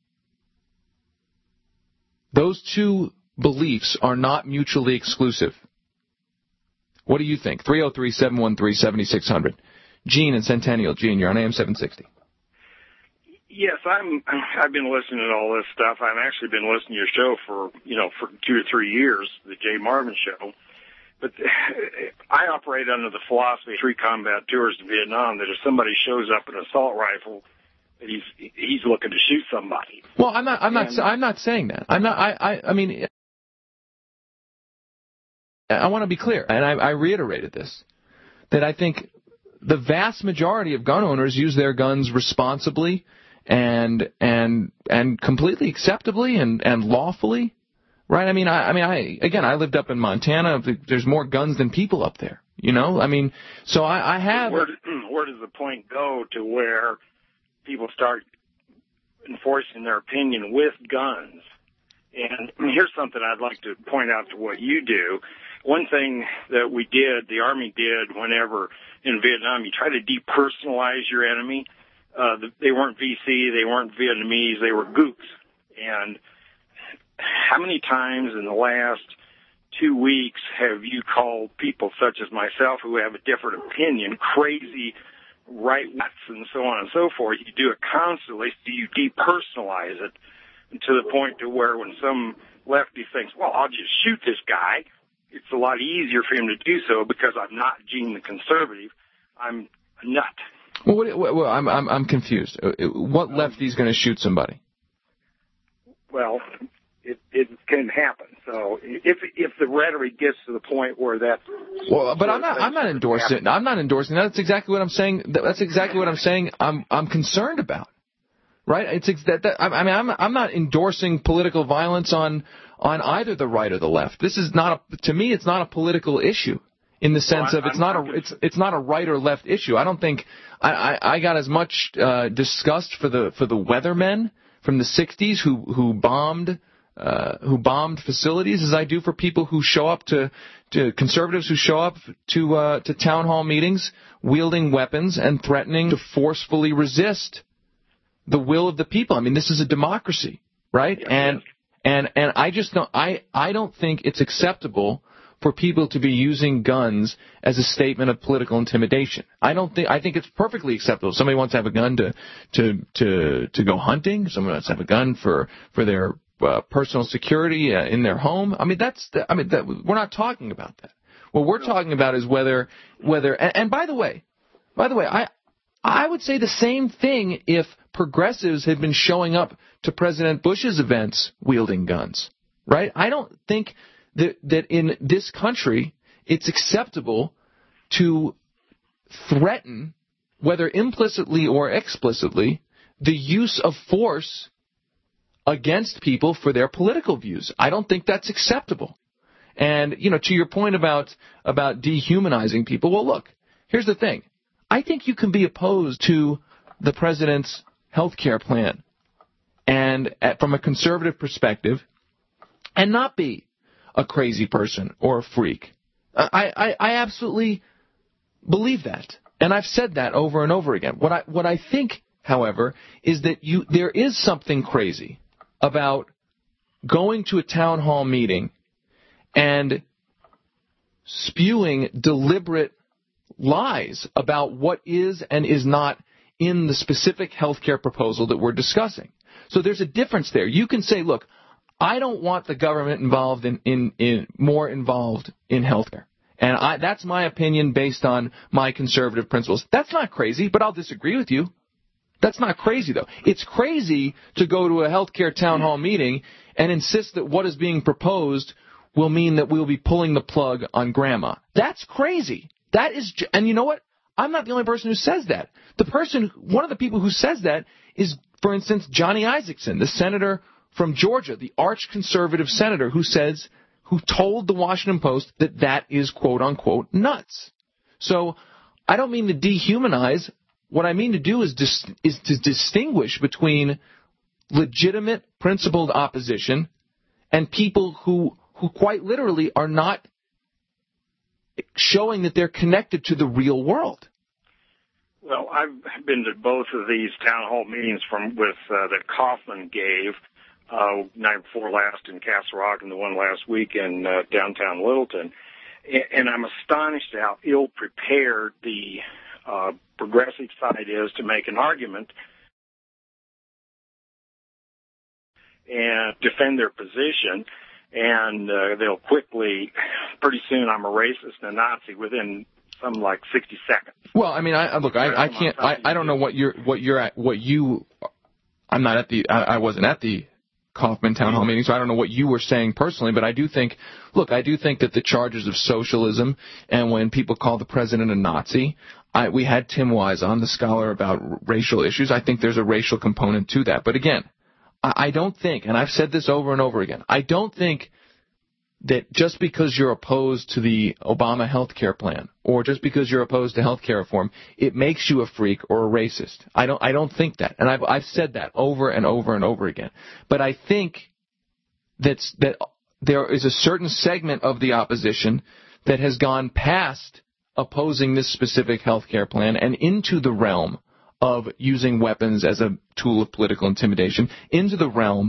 Those two beliefs are not mutually exclusive. What do you think? three oh three, seven one three, seven six zero zero. Gene in Centennial. Gene, you're on A M seven sixty. Yes, I'm. I've been listening to all this stuff. I've actually been listening to your show for you know for two or three years, the Jay Marvin Show. But I operate under the philosophy of three combat tours in Vietnam that if somebody shows up with an assault rifle, he's he's looking to shoot somebody. Well, I'm not. I'm and, not. I'm not saying that. I'm not. I. I, I mean, I want to be clear, and I, I reiterated this, that I think the vast majority of gun owners use their guns responsibly and and and completely acceptably and and lawfully. Right? I mean, I, I mean, I again, I lived up in Montana. There's more guns than people up there. You know, I mean, so I, I have. Where, where does the point go to where people start enforcing their opinion with guns? And here's something I'd like to point out to what you do. One thing that we did, the Army did, whenever in Vietnam, you try to depersonalize your enemy. Uh, they weren't V C, they weren't Vietnamese, they were gooks. end, how many times in the last two weeks have you called people such as myself who have a different opinion crazy right nuts and so on and so forth? You do it constantly, so you depersonalize it to the point to where when some lefty thinks, well, I'll just shoot this guy, it's a lot easier for him to do so because I'm not Gene the conservative. I'm a nut. Well, what, well I'm, I'm, I'm confused. What lefty is going to shoot somebody? Well, it, it can happen. So if if the rhetoric gets to the point where that, well, but I'm not I'm not endorsing I'm not endorsing that. That's exactly what I'm saying. That's exactly what I'm saying. I'm I'm concerned about. Right? It's that, that I mean I'm I'm not endorsing political violence on on either the right or the left. This is not a, to me it's not a political issue in the sense well, of it's I'm, not I'm a it's it's not a right or left issue. I don't think I I, I got as much uh, disgust for the for the weathermen from the sixties who who bombed. Uh, who bombed facilities as I do for people who show up to, to conservatives who show up to uh, to town hall meetings wielding weapons and threatening to forcefully resist the will of the people. I mean, this is a democracy, right? And and and I just don't I I don't think it's acceptable for people to be using guns as a statement of political intimidation. I don't think I think it's perfectly acceptable. Somebody wants to have a gun to to to to go hunting. Someone wants to have a gun for for their Uh, personal security uh, in their home. I mean, that's. The, I mean, that, we're not talking about that. What we're talking about is whether, whether. And, and by the way, by the way, I, I would say the same thing if progressives had been showing up to President Bush's events wielding guns, right? I don't think that that in this country it's acceptable to threaten, whether implicitly or explicitly, the use of force against people for their political views. I don't think that's acceptable. And, you know, to your point about about dehumanizing people, well, look, here's the thing. I think you can be opposed to the president's health care plan and at, from a conservative perspective and not be a crazy person or a freak. I, I, I absolutely believe that. And I've said that over and over again. What I what I think, however, is that you there is something crazy about going to a town hall meeting and spewing deliberate lies about what is and is not in the specific health care proposal that we're discussing. So there's a difference there. You can say, look, I don't want the government involved in, in, in more involved in health care. And I, that's my opinion based on my conservative principles. That's not crazy, but I'll disagree with you. That's not crazy, though. It's crazy to go to a healthcare town hall meeting and insist that what is being proposed will mean that we'll be pulling the plug on grandma. That's crazy. That is, and you know what? I'm not the only person who says that. The person, one of the people who says that is, for instance, Johnny Isakson, the senator from Georgia, the arch conservative senator who says, who told the Washington Post that that is quote unquote nuts. So I don't mean to dehumanize. What I mean to do is dis- is to distinguish between legitimate, principled opposition and people who who quite literally are not showing that they're connected to the real world. Well, I've been to both of these town hall meetings from with uh, that Kaufman gave uh, night before last in Castle Rock and the one last week in uh, downtown Littleton, and, and I'm astonished at how ill prepared the Uh, progressive side is to make an argument and defend their position, and uh, they'll quickly, pretty soon I'm a racist and a Nazi within some like sixty seconds. Well, I mean, I look, I, I can't, I, I don't know what you're, what you're at, what you, I'm not at the, I, I wasn't at the Kaufman town hall meeting, so I don't know what you were saying personally, but I do think, look, I do think that the charges of socialism and when people call the president a Nazi, I, we had Tim Wise on, the scholar about racial issues. I think there's a racial component to that. But again, I, I don't think, and I've said this over and over again, I don't think that just because you're opposed to the Obama health care plan or just because you're opposed to health care reform, it makes you a freak or a racist. I don't I don't think that. And I've I've said that over and over and over again. But I think that's that there is a certain segment of the opposition that has gone past opposing this specific health care plan and into the realm of using weapons as a tool of political intimidation, into the realm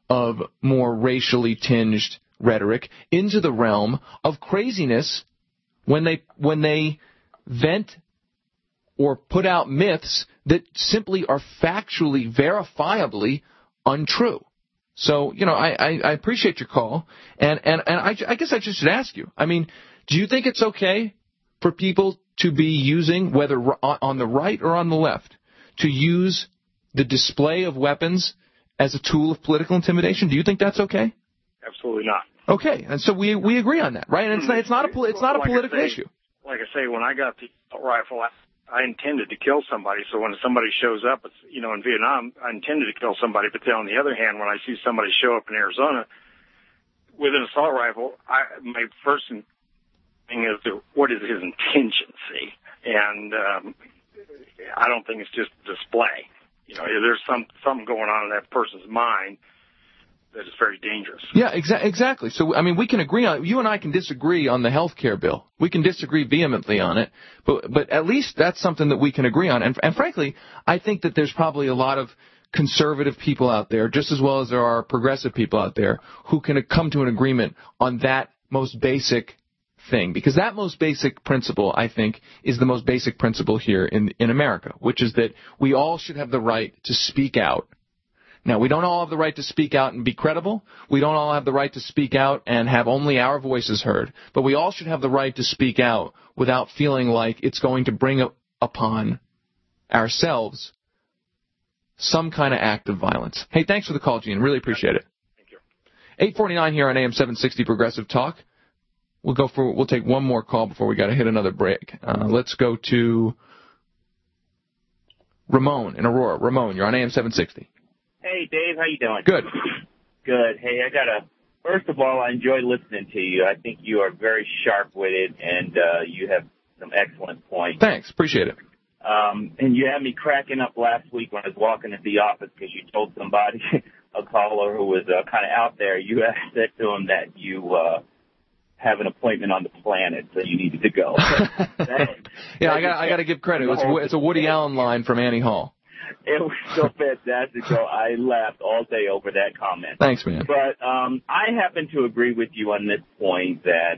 of more racially tinged rhetoric into the realm of craziness when they when they vent or put out myths that simply are factually, verifiably untrue. So, you know, I, I, I appreciate your call, and, and, and I, I guess I just should ask you, I mean, do you think it's okay for people to be using, whether on the right or on the left, to use the display of weapons as a tool of political intimidation? Do you think that's okay? Absolutely not. Okay, and so we we agree on that, right? And it's not, it's not a it's not a like political say, issue. Like I say, when I got the rifle, I, I intended to kill somebody. So when somebody shows up, it's, you know, in Vietnam, I intended to kill somebody. But then on the other hand, when I see somebody show up in Arizona with an assault rifle, I, my first thing is to, what is his intention? And um, I don't think it's just display. You know, there's some something going on in that person's mind that is very dangerous. Yeah, exa- exactly. So, I mean, we can agree on, you and I can disagree on the health care bill. We can disagree vehemently on it, but but at least that's something that we can agree on. And, and frankly, I think that there's probably a lot of conservative people out there, just as well as there are progressive people out there, who can come to an agreement on that most basic thing. Because that most basic principle, I think, is the most basic principle here in in America, which is that we all should have the right to speak out. Now, we don't all have the right to speak out and be credible. We don't all have the right to speak out and have only our voices heard. But we all should have the right to speak out without feeling like it's going to bring up upon ourselves some kind of act of violence. Hey, thanks for the call, Gene. Really appreciate it. Thank you. eight forty-nine here on A M seven sixty Progressive Talk. We'll go for we'll take one more call before we got to hit another break. Uh, let's go to Ramon in Aurora. Ramon, you're on A M seven sixty. Hey, Dave, how you doing? Good. Good. Hey, I got a. First of all, I enjoy listening to you. I think you are very sharp-witted, and uh, you have some excellent points. Thanks. Appreciate it. Um, and you had me cracking up last week when I was walking into the office because you told somebody, a caller who was uh, kind of out there, you had said to him that you uh, have an appointment on the planet, so you needed to go. that, yeah, I got I got to give credit. It's, it's a Woody Allen line from Annie Hall. It was so fantastic. So I laughed all day over that comment. Thanks, man. But um, I happen to agree with you on this point that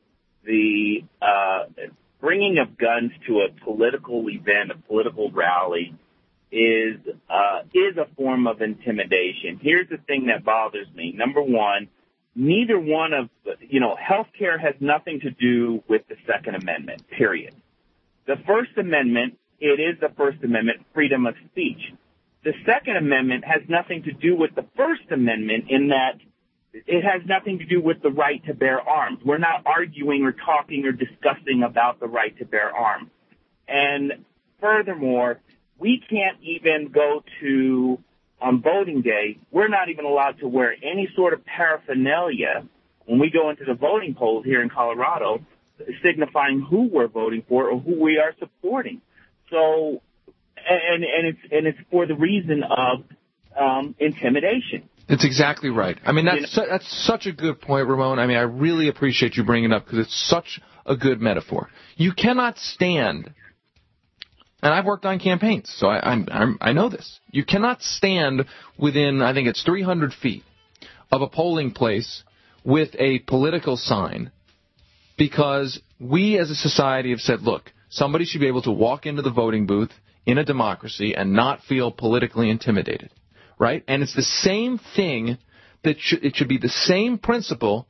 the uh, bringing of guns to a political event, a political rally, is uh, is a form of intimidation. Here's the thing that bothers me. Number one, neither one of, you know, healthcare has nothing to do with the Second Amendment, period. The First Amendment, it is the First Amendment, freedom of speech. The Second Amendment has nothing to do with the First Amendment in that it has nothing to do with the right to bear arms. We're not arguing or talking or discussing about the right to bear arms. And furthermore, we can't even go to, on voting day, we're not even allowed to wear any sort of paraphernalia when we go into the voting polls here in Colorado, signifying who we're voting for or who we are supporting. So, and and it's and it's for the reason of um, intimidation. It's exactly right. I mean, that's su- that's such a good point, Ramon. I mean, I really appreciate you bringing it up because it's such a good metaphor. You cannot stand, and I've worked on campaigns, so I I'm, I'm, I know this. You cannot stand within, I think it's three hundred feet of a polling place with a political sign because we as a society have said, look, somebody should be able to walk into the voting booth in a democracy and not feel politically intimidated, right? And it's the same thing that sh- it should be the same principle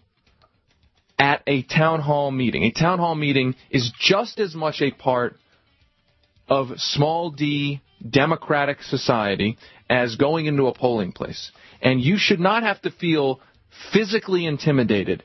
at a town hall meeting. A town hall meeting is just as much a part of small d democratic society as going into a polling place. And you should not have to feel physically intimidated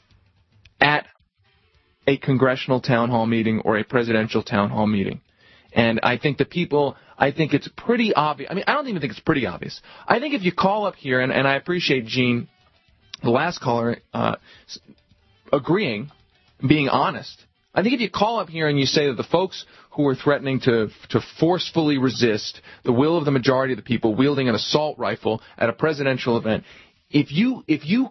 at a congressional town hall meeting or a presidential town hall meeting. And I think the people, I think it's pretty obvious. I mean, I don't even think it's pretty obvious. I think if you call up here, and, and I appreciate Gene, the last caller, uh, agreeing, being honest. I think if you call up here and you say that the folks who are threatening to to forcefully resist the will of the majority of the people wielding an assault rifle at a presidential event, if you if you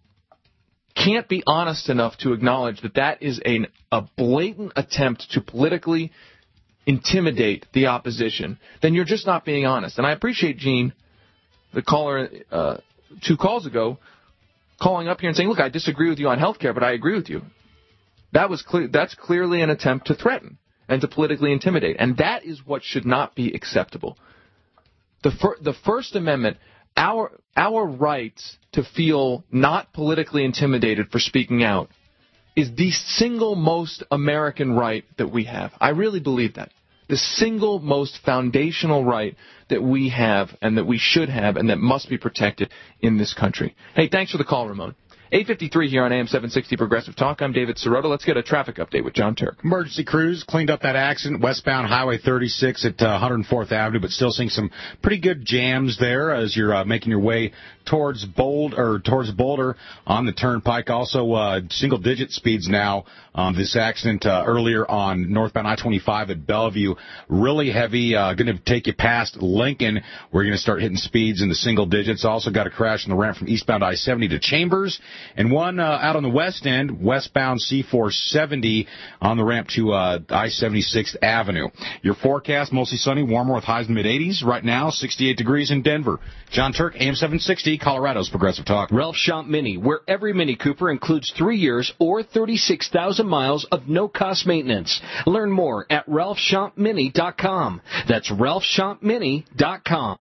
can't be honest enough to acknowledge that that is an, a blatant attempt to politically intimidate the opposition, then you're just not being honest. And I appreciate, Gene, the caller uh, two calls ago, calling up here and saying, look, I disagree with you on health care, but I agree with you. That was clear, that's clearly an attempt to threaten and to politically intimidate. And that is what should not be acceptable. The, fir- the First Amendment, our our right to feel not politically intimidated for speaking out, is the single most American right that we have. I really believe that. The single most foundational right that we have and that we should have and that must be protected in this country. Hey, thanks for the call, Ramon. eight fifty-three here on A M seven sixty Progressive Talk. I'm David Sirota. Let's get a traffic update with John Turk. Emergency crews cleaned up that accident westbound Highway thirty-six at uh, one hundred fourth Avenue, but still seeing some pretty good jams there as you're uh, making your way towards Boulder, or towards Boulder on the Turnpike. Also, uh, single-digit speeds now. Um, this accident uh, earlier on northbound I twenty-five at Bellevue, really heavy, uh, going to take you past Lincoln. We're going to start hitting speeds in the single digits. Also got a crash in the ramp from eastbound I seventy to Chambers. And one uh, out on the west end, westbound C four seventy on the ramp to uh, I seventy-sixth Avenue. Your forecast, mostly sunny, warmer with highs in the mid-eighties. Right now, sixty-eight degrees in Denver. John Turk, A M seven sixty, Colorado's Progressive Talk. Ralph Schomp Mini, where every Mini Cooper includes three years or thirty-six thousand miles of no-cost maintenance. Learn more at ralph schomp mini dot com. That's ralph schomp mini dot com.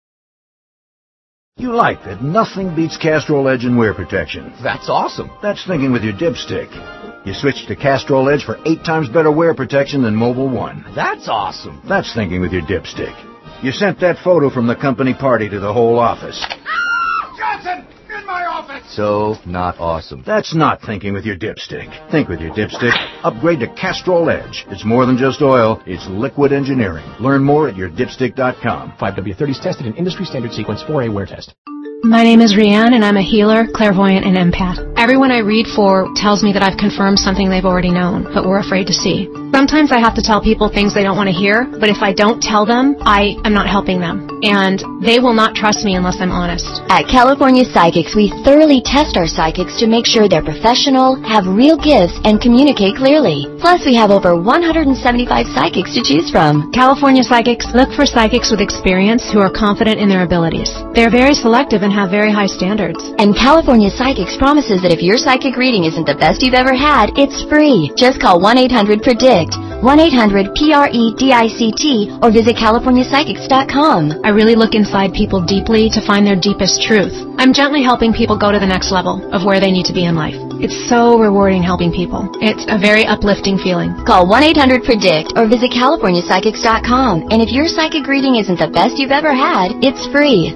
You like that nothing beats Castrol Edge in wear protection. That's awesome. That's thinking with your dipstick. You switched to Castrol Edge for eight times better wear protection than Mobil one. That's awesome. That's thinking with your dipstick. You sent that photo from the company party to the whole office. Johnson, in my office! So not awesome. That's not thinking with your dipstick. Think with your dipstick. Upgrade to Castrol Edge. It's more than just oil. It's liquid engineering. Learn more at your dipstick dot com. five W thirty is tested in industry standard sequence four A wear test. My name is Rianne, and I'm a healer, clairvoyant, and empath. Everyone I read for tells me that I've confirmed something they've already known, but were afraid to see. Sometimes I have to tell people things they don't want to hear, but if I don't tell them, I am not helping them. And they will not trust me unless I'm honest. At California Psychics, we thoroughly test our psychics to make sure they're professional, have real gifts, and communicate clearly. Plus, we have over one hundred seventy-five psychics to choose from. California Psychics look for psychics with experience who are confident in their abilities. They're very selective and have very high standards. And California Psychics promises that if your psychic reading isn't the best you've ever had, it's free. Just call one eight hundred predict, one eight hundred P R E D I C T, or visit california psychics dot com. I really look inside people deeply to find their deepest truth. I'm gently helping people go to the next level of where they need to be in life. It's so rewarding helping people. It's a very uplifting feeling. Call one eight hundred predict or visit california psychics dot com. And if your psychic reading isn't the best you've ever had, it's free.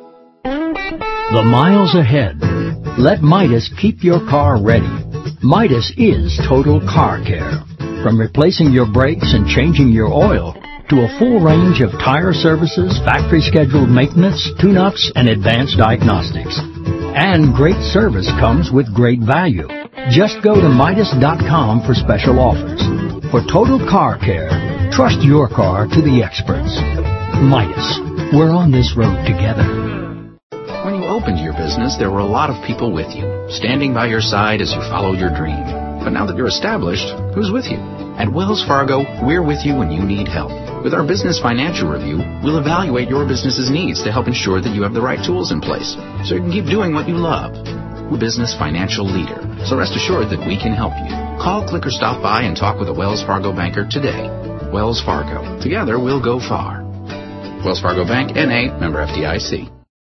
The miles ahead. Let Midas keep your car ready. Midas is total car care. From replacing your brakes and changing your oil to a full range of tire services, factory scheduled maintenance, tune-ups, and advanced diagnostics. And great service comes with great value. Just go to Midas dot com for special offers. For total car care, trust your car to the experts. Midas. We're on this road together. When you opened your business, there were a lot of people with you, standing by your side as you followed your dream. But now that you're established, who's with you? At Wells Fargo, we're with you when you need help. With our Business Financial Review, we'll evaluate your business's needs to help ensure that you have the right tools in place so you can keep doing what you love. We're Business Financial Leader, so rest assured that we can help you. Call, click, or stop by and talk with a Wells Fargo banker today. Wells Fargo. Together, we'll go far. Wells Fargo Bank, N A, member F D I C.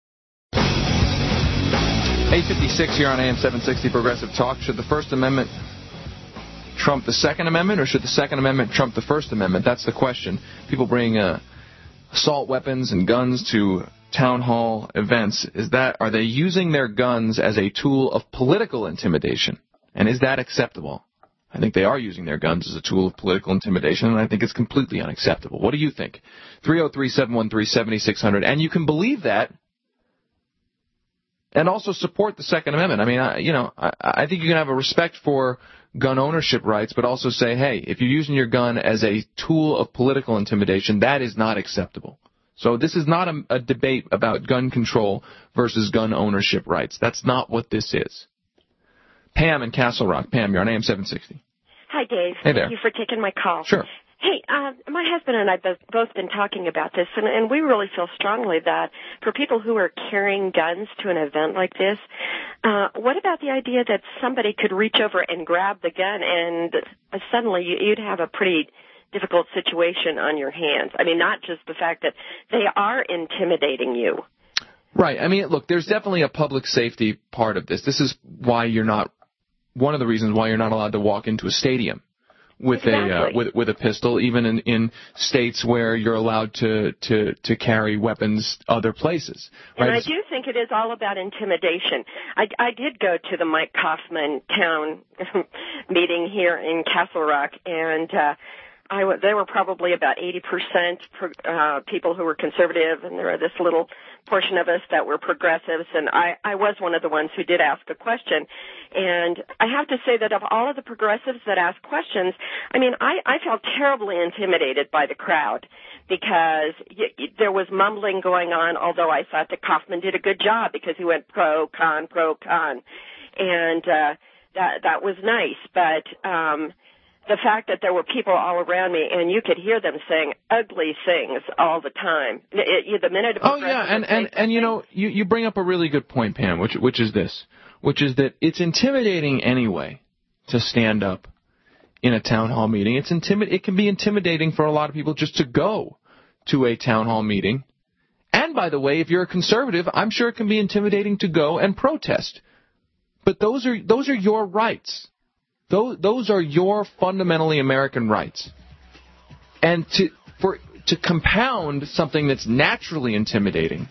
eight fifty-six here on A M seven sixty Progressive Talk. Should the First Amendment trump the Second Amendment, or should the Second Amendment trump the First Amendment? That's the question. People bring uh, assault weapons and guns to town hall events. Is that are they using their guns as a tool of political intimidation? And is that acceptable? I think they are using their guns as a tool of political intimidation, and I think it's completely unacceptable. What do you think? three oh three, seven one three, seven six zero zero. And you can believe that and also support the Second Amendment. I mean, I, you know, I, I think you can have a respect for gun ownership rights, but also say, hey, if you're using your gun as a tool of political intimidation, that is not acceptable. So this is not a, a debate about gun control versus gun ownership rights. That's not what this is. Pam in Castle Rock. Pam, you're on A M seven sixty. Hi, Dave. Hey there. Thank you for taking my call. Sure. Hey, uh, my husband and I both both been talking about this, and, and we really feel strongly that for people who are carrying guns to an event like this, uh, what about the idea that somebody could reach over and grab the gun and uh, suddenly you, you'd have a pretty difficult situation on your hands? I mean, not just the fact that they are intimidating you. Right. I mean, look, there's definitely a public safety part of this. This is why you're not, one of the reasons why you're not allowed to walk into a stadium with exactly. a uh, with with a pistol, even in, in states where you're allowed to, to, to carry weapons other places. Right? And I do think it is all about intimidation. I, I did go to the Mike Kaufman town meeting here in Castle Rock, and uh, I w- there were probably about eighty percent pro- uh, people who were conservative, and there were this little portion of us that were progressives, and I, I was one of the ones who did ask a question. And I have to say that of all of the progressives that asked questions, I mean, I, I felt terribly intimidated by the crowd because y- y- there was mumbling going on, although I thought that Kaufman did a good job because he went pro, con, pro, con. And uh, that, that was nice, but um, the fact that there were people all around me and you could hear them saying ugly things all the time. It, it, the minute oh yeah, and and and you know, you you bring up a really good point, Pam, which which is this, which is that it's intimidating anyway to stand up in a town hall meeting. It's intimi- It can be intimidating for a lot of people just to go to a town hall meeting. And by the way, if you're a conservative, I'm sure it can be intimidating to go and protest. But those are those are your rights. Those, those are your fundamentally American rights. And to for to compound something that's naturally intimidating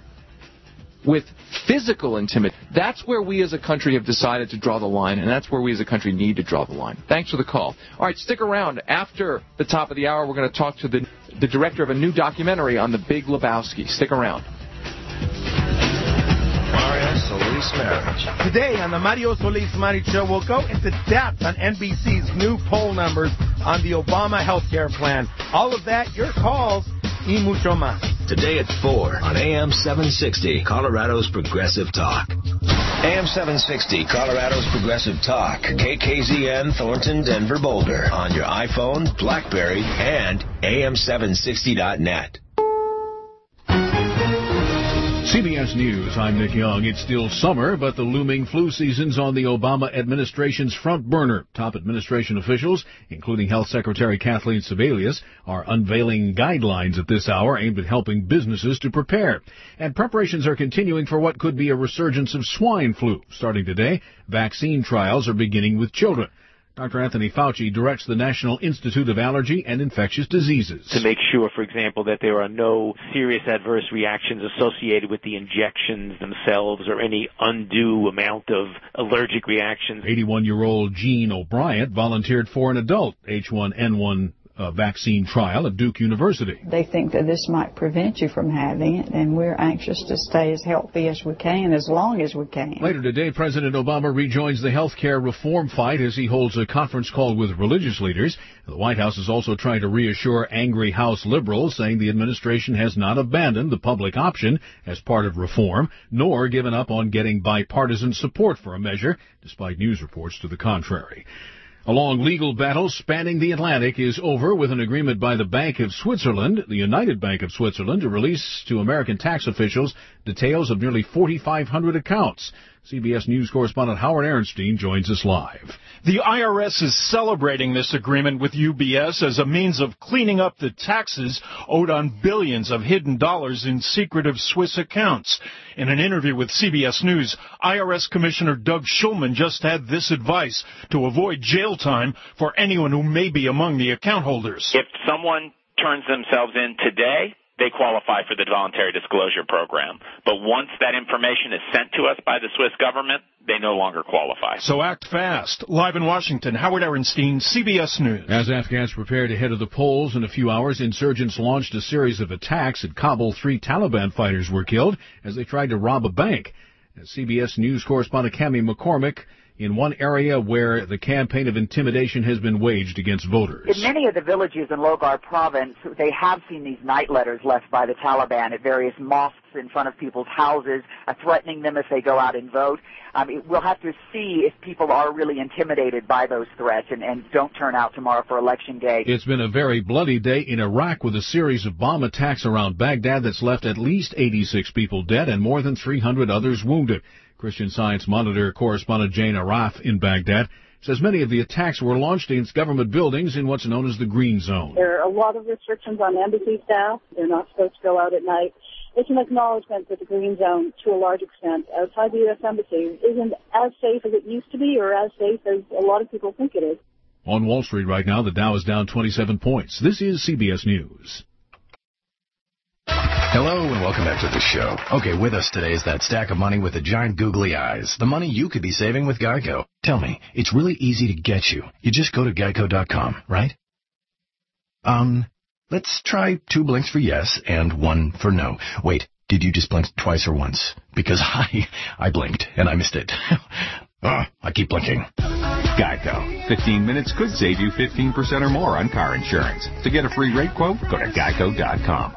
with physical intimidation, that's where we as a country have decided to draw the line, and that's where we as a country need to draw the line. Thanks for the call. All right, stick around. After the top of the hour, we're going to talk to the, the director of a new documentary on the Big Lebowski. Stick around. Solis Marriage. Today on the Mario Solis Marriage Show, we'll go into depth on N B C's new poll numbers on the Obama health care plan. All of that, your calls, y mucho más. Today at four on A M seven sixty, Colorado's Progressive Talk. A M seven sixty, Colorado's Progressive Talk. K K Z N, Thornton, Denver, Boulder. On your iPhone, BlackBerry, and A M seven sixty dot net. C B S News, I'm Nick Young. It's still summer, but the looming flu season's on the Obama administration's front burner. Top administration officials, including Health Secretary Kathleen Sebelius, are unveiling guidelines at this hour aimed at helping businesses to prepare. And preparations are continuing for what could be a resurgence of swine flu. Starting today, vaccine trials are beginning with children. Doctor Anthony Fauci directs the National Institute of Allergy and Infectious Diseases. To make sure, for example, that there are no serious adverse reactions associated with the injections themselves or any undue amount of allergic reactions. eighty-one-year-old Jean O'Brien volunteered for an adult H one N one uh, vaccine trial at Duke University. They think that this might prevent you from having it, and we're anxious to stay as healthy as we can, as long as we can. Later today, President Obama rejoins the health care reform fight as he holds a conference call with religious leaders. The White House is also trying to reassure angry House liberals, saying the administration has not abandoned the public option as part of reform, nor given up on getting bipartisan support for a measure, despite news reports to the contrary. A long legal battle spanning the Atlantic is over with an agreement by the Bank of Switzerland, the United Bank of Switzerland, to release to American tax officials details of nearly forty-five hundred accounts. C B S News correspondent Howard Aaronstein joins us live. The I R S is celebrating this agreement with U B S as a means of cleaning up the taxes owed on billions of hidden dollars in secretive Swiss accounts. In an interview with C B S News, I R S Commissioner Doug Shulman just had this advice to avoid jail time for anyone who may be among the account holders. If someone turns themselves in today, they qualify for the voluntary disclosure program. But once that information is sent to us by the Swiss government, they no longer qualify. So act fast. Live in Washington, Howard Aaronstein, C B S News. As Afghans prepared ahead of the polls in a few hours, insurgents launched a series of attacks at Kabul. Three Taliban fighters were killed as they tried to rob a bank. As C B S News correspondent Cammie McCormick in one area where the campaign of intimidation has been waged against voters. In many of the villages in Logar province, they have seen these night letters left by the Taliban at various mosques in front of people's houses, uh, threatening them if they go out and vote. Um, it, we'll have to see if people are really intimidated by those threats and, and don't turn out tomorrow for Election Day. It's been a very bloody day in Iraq with a series of bomb attacks around Baghdad that's left at least eighty-six people dead and more than three hundred others wounded. Christian Science Monitor correspondent Jane Araf in Baghdad says many of the attacks were launched against government buildings in what's known as the Green Zone. There are a lot of restrictions on embassy staff. They're not supposed to go out at night. It's an acknowledgement that the Green Zone, to a large extent, outside the U S Embassy, isn't as safe as it used to be or as safe as a lot of people think it is. On Wall Street right now, the Dow is down twenty-seven points. This is C B S News. Hello and welcome back to the show. Okay, with us today is that stack of money with the giant googly eyes. The money you could be saving with Geico. Tell me, it's really easy to get you. You just go to geico dot com, right? Um, let's try two blinks for yes and one for no. Wait, did you just blink twice or once? Because I, I blinked and I missed it. Oh, I keep blinking. Geico. fifteen minutes could save you fifteen percent or more on car insurance. To get a free rate quote, go to geico dot com.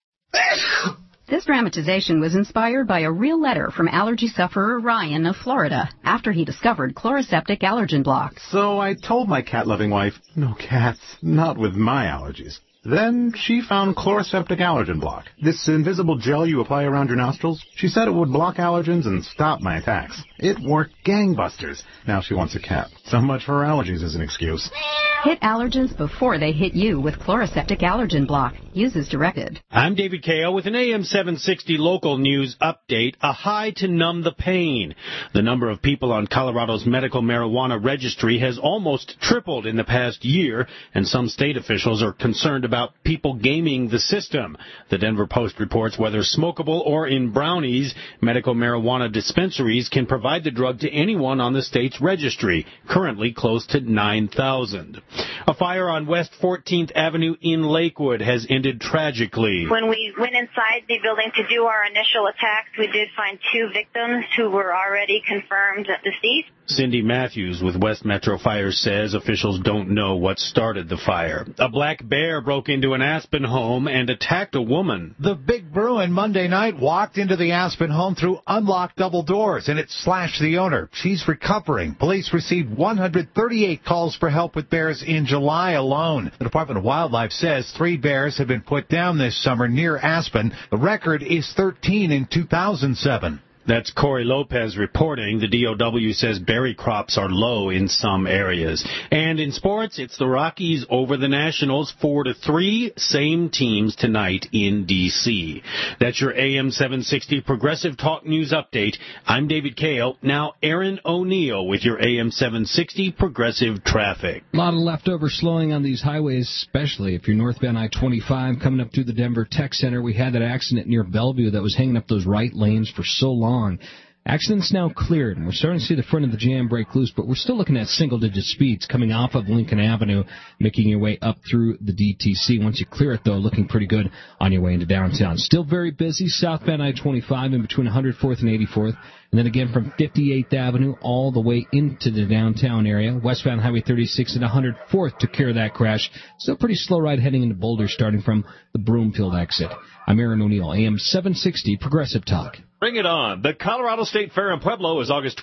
This dramatization was inspired by a real letter from allergy sufferer Ryan of Florida after he discovered chloroseptic allergen block. So I told my cat-loving wife, no cats, not with my allergies. Then she found chloroseptic allergen block. This invisible gel you apply around your nostrils. She said it would block allergens and stop my attacks. It worked gangbusters. Now she wants a cat. So much for allergies as an excuse. Hit allergens before they hit you with chloroseptic allergen block. Use as directed. I'm David Kayo with an A M seven sixty local news update. A high to numb the pain. The number of people on Colorado's medical marijuana registry has almost tripled in the past year, and some state officials are concerned about people gaming the system. The Denver Post reports whether smokable or in brownies, medical marijuana dispensaries can provide the drug to anyone on the state's registry, currently close to nine thousand. A fire on West fourteenth Avenue in Lakewood has ended tragically. When we went inside the building to do our initial attacks, we did find two victims who were already confirmed deceased. Cindy Matthews with West Metro Fire says officials don't know what started the fire. A black bear broke into an Aspen home and attacked a woman. The Big Bruin Monday night walked into the Aspen home through unlocked double doors, and it slashed the owner. She's recovering. Police received one hundred thirty-eight calls for help with bears in July alone. The Department of Wildlife says three bears have been put down this summer near Aspen. The record is thirteen in two thousand seven. That's Corey Lopez reporting. The D O W says berry crops are low in some areas. And in sports, it's the Rockies over the Nationals, four to three. Same teams tonight in D C. That's your A M seven sixty Progressive Talk News Update. I'm David Kayo. Now Aaron O'Neill with your A M seven sixty Progressive Traffic. A lot of leftover slowing on these highways, especially if you're northbound I twenty-five coming up through the Denver Tech Center. We had that accident near Bellevue that was hanging up those right lanes for so long. Accident's now cleared, and we're starting to see the front of the jam break loose, but we're still looking at single-digit speeds coming off of Lincoln Avenue, making your way up through the D T C. Once you clear it, though, looking pretty good on your way into downtown. Still very busy, southbound I twenty-five in between one hundred fourth and eighty-fourth, and then again from fifty-eighth Avenue all the way into the downtown area. Westbound Highway thirty-six and one hundred fourth took care of that crash. Still pretty slow ride heading into Boulder starting from the Broomfield exit. I'm Aaron O'Neill, A M seven sixty Progressive Talk. Bring it on. The Colorado State Fair in Pueblo is August.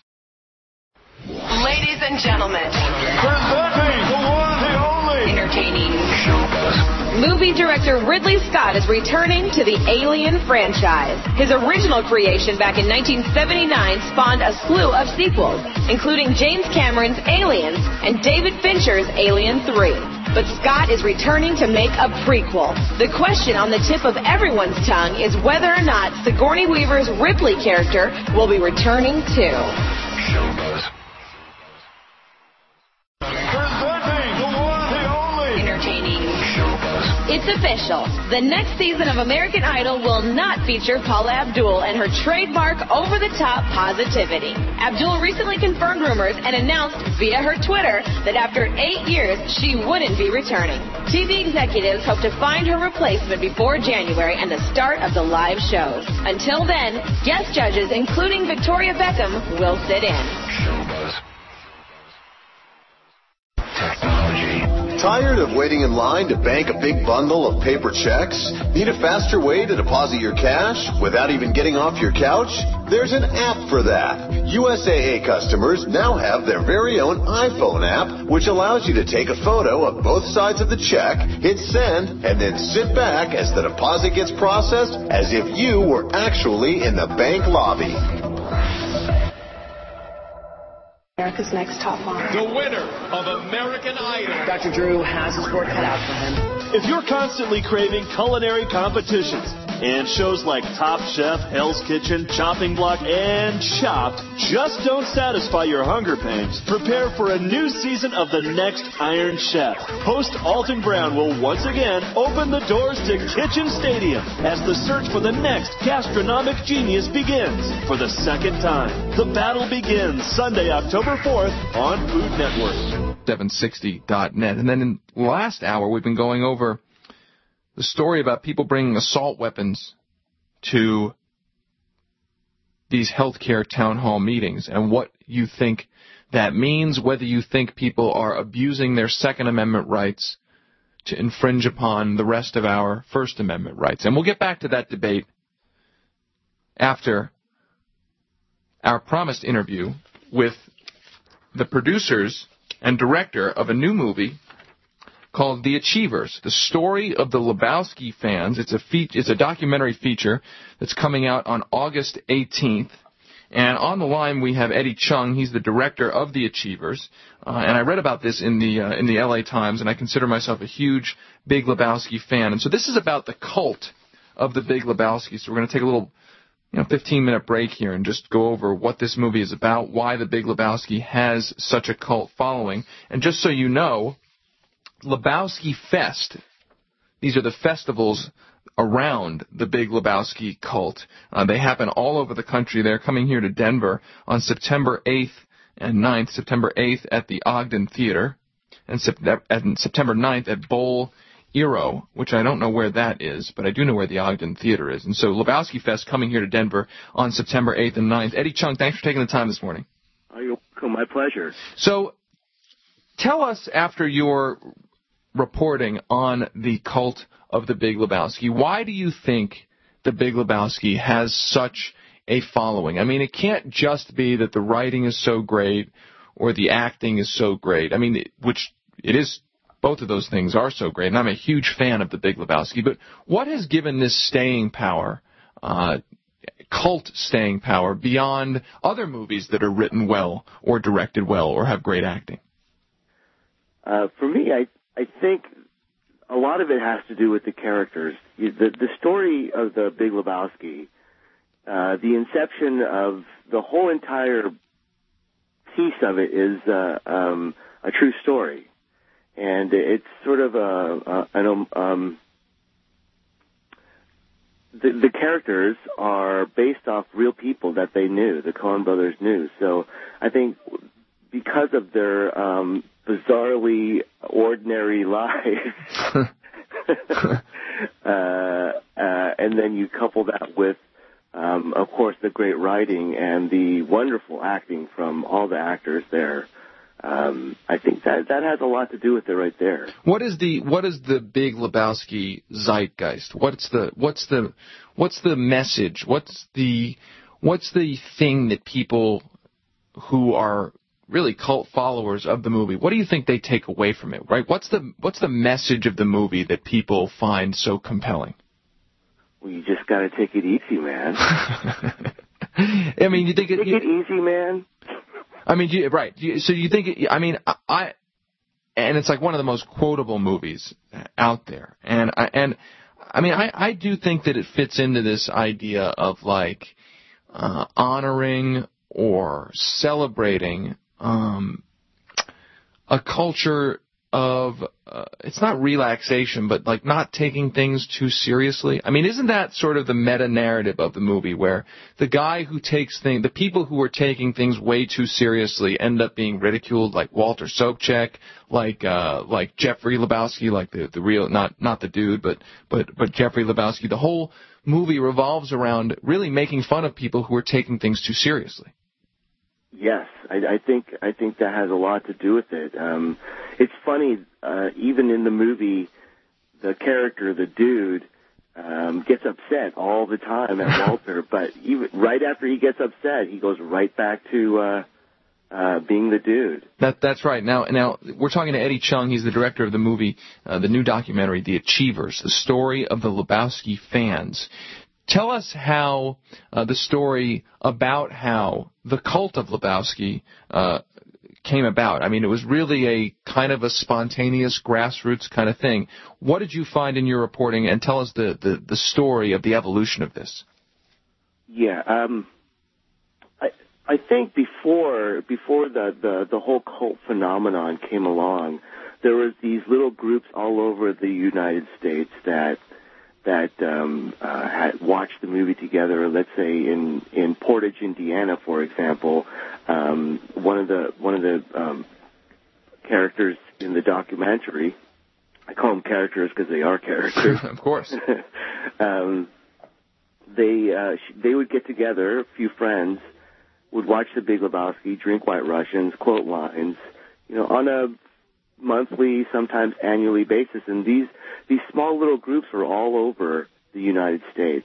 Ladies and gentlemen, presenting the one, the only, entertaining. Movie director Ridley Scott is returning to the Alien franchise. His original creation back in nineteen seventy-nine spawned a slew of sequels, including James Cameron's Aliens and David Fincher's Alien three. But Scott is returning to make a prequel. The question on the tip of everyone's tongue is whether or not Sigourney Weaver's Ripley character will be returning too. presenting the one, the only, entertaining. It's official. The next season of American Idol will not feature Paula Abdul and her trademark over-the-top positivity. Abdul recently confirmed rumors and announced via her Twitter that after eight years, she wouldn't be returning. T V executives hope to find her replacement before January and the start of the live shows. Until then, guest judges, including Victoria Beckham, will sit in. Tired of waiting in line to bank a big bundle of paper checks? Need a faster way to deposit your cash without even getting off your couch? There's an app for that. U S A A customers now have their very own iPhone app, which allows you to take a photo of both sides of the check, hit send, and then sit back as the deposit gets processed as if you were actually in the bank lobby. America's Next Top Model. The winner of American Idol. Doctor Drew has his work cut out for him. If you're constantly craving culinary competitions and shows like Top Chef, Hell's Kitchen, Chopping Block, and Chopped just don't satisfy your hunger pangs, prepare for a new season of The Next Iron Chef. Host Alton Brown will once again open the doors to Kitchen Stadium as the search for the next gastronomic genius begins for the second time. The battle begins Sunday, October fourth on Food Network. seven sixty dot net. And then in the last hour, we've been going over the story about people bringing assault weapons to these healthcare town hall meetings and what you think that means, whether you think people are abusing their Second Amendment rights to infringe upon the rest of our First Amendment rights. And we'll get back to that debate after our promised interview with the producers and director of a new movie called The Achievers, the story of the Lebowski fans. It's a fe- it's a documentary feature that's coming out on August eighteenth. And on the line we have Eddie Chung. He's the director of The Achievers. Uh, and I read about this in the uh, in the L A Times, and I consider myself a huge Big Lebowski fan. And so this is about the cult of the Big Lebowski. So we're going to take a little you know, fifteen-minute break here and just go over what this movie is about, why the Big Lebowski has such a cult following. And just so you know, Lebowski Fest, these are the festivals around the Big Lebowski cult. Uh, they happen all over the country. They're coming here to Denver on September eighth and ninth. September eighth at the Ogden Theater, and, sep- and September ninth at Bowl Eero, which I don't know where that is, but I do know where the Ogden Theater is. And so Lebowski Fest coming here to Denver on September eighth and ninth. Eddie Chung, thanks for taking the time this morning. Oh, you're welcome. My pleasure. So tell us, after your reporting on the cult of the Big Lebowski, why do you think the Big Lebowski has such a following? I mean, it can't just be that the writing is so great or the acting is so great. I mean, which it is. Both of those things are so great, and I'm a huge fan of the Big Lebowski. But what has given this staying power, uh, cult staying power, beyond other movies that are written well or directed well or have great acting? Uh, for me, I I think a lot of it has to do with the characters. The the story of the Big Lebowski, uh, the inception of the whole entire piece of it is uh, um, a true story. And it's sort of a, a an, um, the, the characters are based off real people that they knew, the Coen brothers knew. So I think because of their um, bizarrely ordinary lives, uh, uh, and then you couple that with, um, of course, the great writing and the wonderful acting from all the actors there. Um, I think that that has a lot to do with it right there. What is the what is the Big Lebowski zeitgeist? What's the what's the what's the message? What's the what's the thing that people who are really cult followers of the movie, what do you think they take away from it? Right? What's the what's the message of the movie that people find so compelling? Well, you just got to take it easy, man. I mean, you think it, take you, it easy, man. I mean, you, right. You, so you think, I mean, I, and it's like one of the most quotable movies out there. And I, and, I mean, I, I do think that it fits into this idea of like, uh, honoring or celebrating, um, a culture of, uh, it's not relaxation, but like not taking things too seriously. I mean, isn't that sort of the meta-narrative of the movie, where the guy who takes things, the people who are taking things way too seriously end up being ridiculed, like Walter Sobchak, like, uh, like Jeffrey Lebowski, like the, the real, not, not the dude, but, but, but Jeffrey Lebowski. The whole movie revolves around really making fun of people who are taking things too seriously. Yes, I, I think I think that has a lot to do with it. Um, it's funny, uh, even in the movie, the character, the dude, um, gets upset all the time at Walter. But even right after he gets upset, he goes right back to uh, uh, being the dude. That that's right. Now now we're talking to Eddie Chung. He's the director of the movie, uh, the new documentary, The Achievers, the story of the Lebowski fans. Tell us how uh, the story about how the cult of Lebowski uh, came about. I mean, it was really a kind of a spontaneous grassroots kind of thing. What did you find in your reporting? And tell us the, the, the story of the evolution of this. Yeah, um, I I think before before the, the, the whole cult phenomenon came along, there was these little groups all over the United States that that um, uh, had watched the movie together. Let's say in, in Portage, Indiana, for example, um, one of the one of the um, characters in the documentary, I call them characters because they are characters. Of course. um, they uh, they would get together, a few friends, would watch The Big Lebowski, drink White Russians, quote lines, you know, on a monthly, sometimes annually basis, and these these small little groups were all over the United States.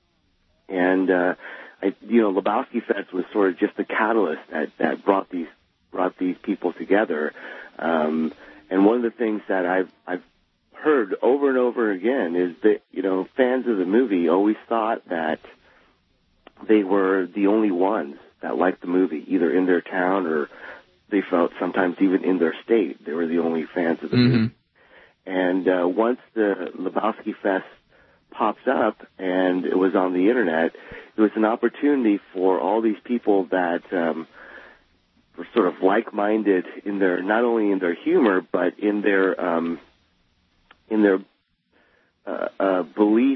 And uh, I, you know, Lebowski Fest was sort of just the catalyst that, that brought these brought these people together. Um, and one of the things that I've I've heard over and over again is that, you know, fans of the movie always thought that they were the only ones that liked the movie, either in their town or they felt sometimes even in their state they were the only fans of the mm-hmm. movie. And uh, once the Lebowski Fest pops up and it was on the internet, it was an opportunity for all these people that um, were sort of like-minded in their, not only in their humor, but in their um, in their uh, uh, beliefs,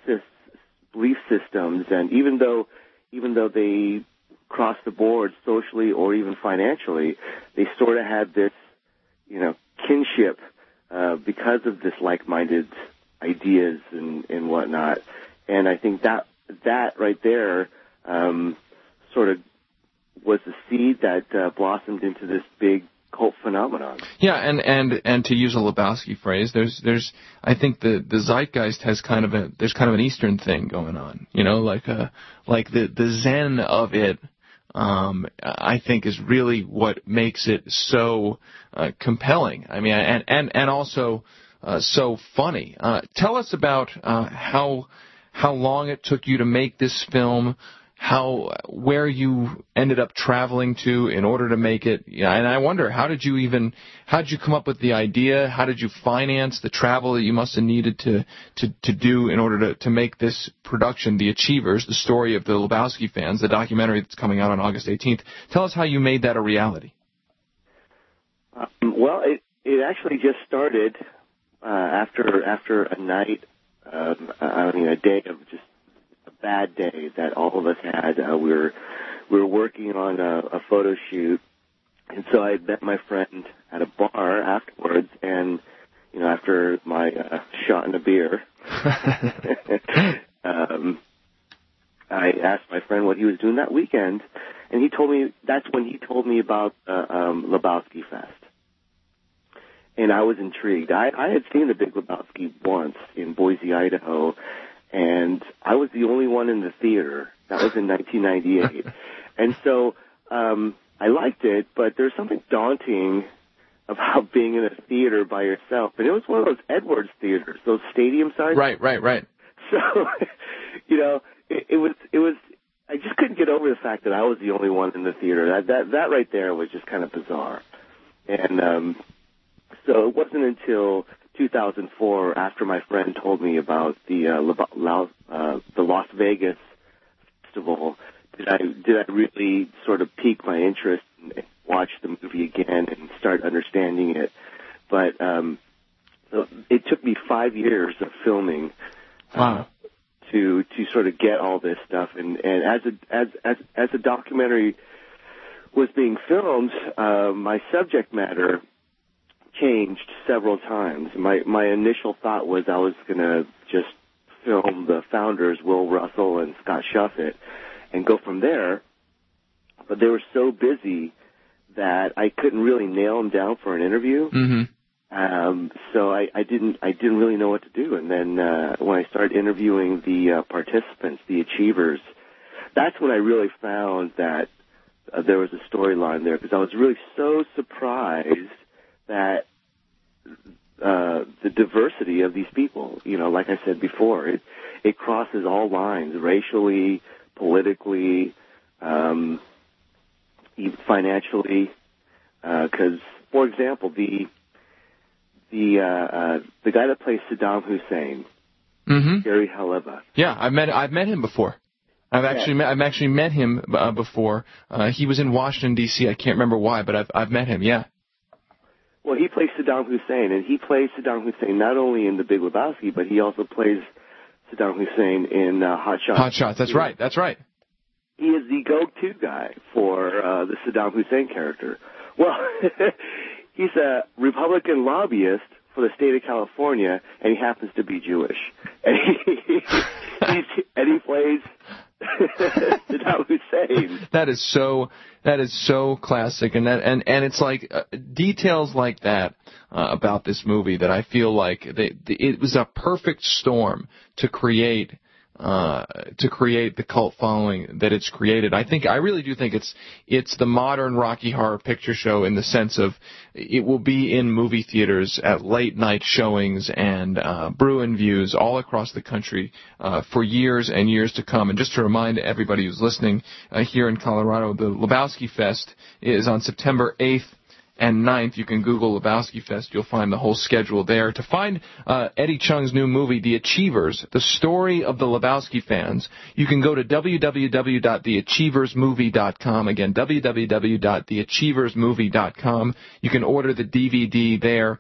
belief systems. And even though even though they across the board, socially or even financially, they sort of had this, you know, kinship uh, because of this like-minded ideas and, and whatnot. And I think that that right there um, sort of was the seed that uh, blossomed into this big cult phenomenon. Yeah, and, and, and to use a Lebowski phrase, there's there's I think the, the zeitgeist has kind of a there's kind of an Eastern thing going on, you know, like a like the the zen of it. Um, I think is really what makes it so uh, compelling. I mean, and and and also uh, so funny. Uh, tell us about uh, how how long it took you to make this film, how where you ended up traveling to in order to make it. Yeah, and I wonder, how did you even how did you come up with the idea? How did you finance the travel that you must have needed to to, to do in order to, to make this production, The Achievers, the story of the Lebowski fans, the documentary that's coming out on August eighteenth? Tell us how you made that a reality. Um, well, it it actually just started uh, after after a night, um, I mean, a day of just a bad day that all of us had. Uh, we were we were working on a, a photo shoot, and so I met my friend at a bar afterwards, and you know, after my uh, shot in a beer, um, I asked my friend what he was doing that weekend, and he told me that's when he told me about uh, um, Lebowski Fest. And I was intrigued. I, I had seen the Big Lebowski once in Boise, Idaho, and I was the only one in the theater. That was in nineteen ninety-eight. And so um, I liked it, but there's something daunting about being in a theater by yourself. And it was one of those Edwards theaters, those stadium sized. Right, right, right. So, you know, it, it was, it was, I just couldn't get over the fact that I was the only one in the theater. That, that, that right there was just kind of bizarre. And, um, so it wasn't until two thousand four, after my friend told me about the uh, La- La- uh, the Las Vegas festival, did I did I really sort of pique my interest and watch the movie again and start understanding it. But um, so it took me five years of filming uh, wow. to to sort of get all this stuff. And, and as a as as as a documentary was being filmed, uh, my subject matter changed several times. My my initial thought was I was going to just film the founders, Will Russell and Scott Shuffett, and go from there. but they were so busy that I couldn't really nail them down for an interview. Mm-hmm. Um, so I, I didn't I didn't really know what to do. And then uh, when I started interviewing the uh, participants, the achievers, that's when I really found that uh, there was a storyline there, because I was really so surprised that uh, the diversity of these people, you know, like I said before, it, it crosses all lines, racially, politically, um, even financially, because, uh, for example, the the uh, uh, the guy that plays Saddam Hussein, mm-hmm. Gary Haleva. Yeah, I've met I've met him before. I've Yeah. actually met, I've actually met him uh, before. Uh, he was in Washington D C I can't remember why, but I've I've met him. Yeah. Well, he plays Saddam Hussein, and he plays Saddam Hussein not only in The Big Lebowski, but he also plays Saddam Hussein in uh, Hot Shots. Hot Shots. That's right. That's right. He is the go-to guy for uh, the Saddam Hussein character. Well, he's a Republican lobbyist for the state of California, and he happens to be Jewish. And he, he's, and he plays Saddam Hussein. That is so. That is so classic, and that and and it's like uh, details like that uh, about this movie that I feel like they, they, it was a perfect storm to create. Uh, to create the cult following that it's created. I think I really do think it's it's the modern Rocky Horror Picture Show in the sense of it will be in movie theaters at late night showings and uh, Bruin views all across the country uh, for years and years to come. And just to remind everybody who's listening uh, here in Colorado, the Lebowski Fest is on September eighth and ninth. You can Google Lebowski Fest. You'll find the whole schedule there. To find uh, Eddie Chung's new movie, The Achievers, the story of the Lebowski fans, you can go to w w w dot the achievers movie dot com. Again, w w w dot the achievers movie dot com. You can order the D V D there.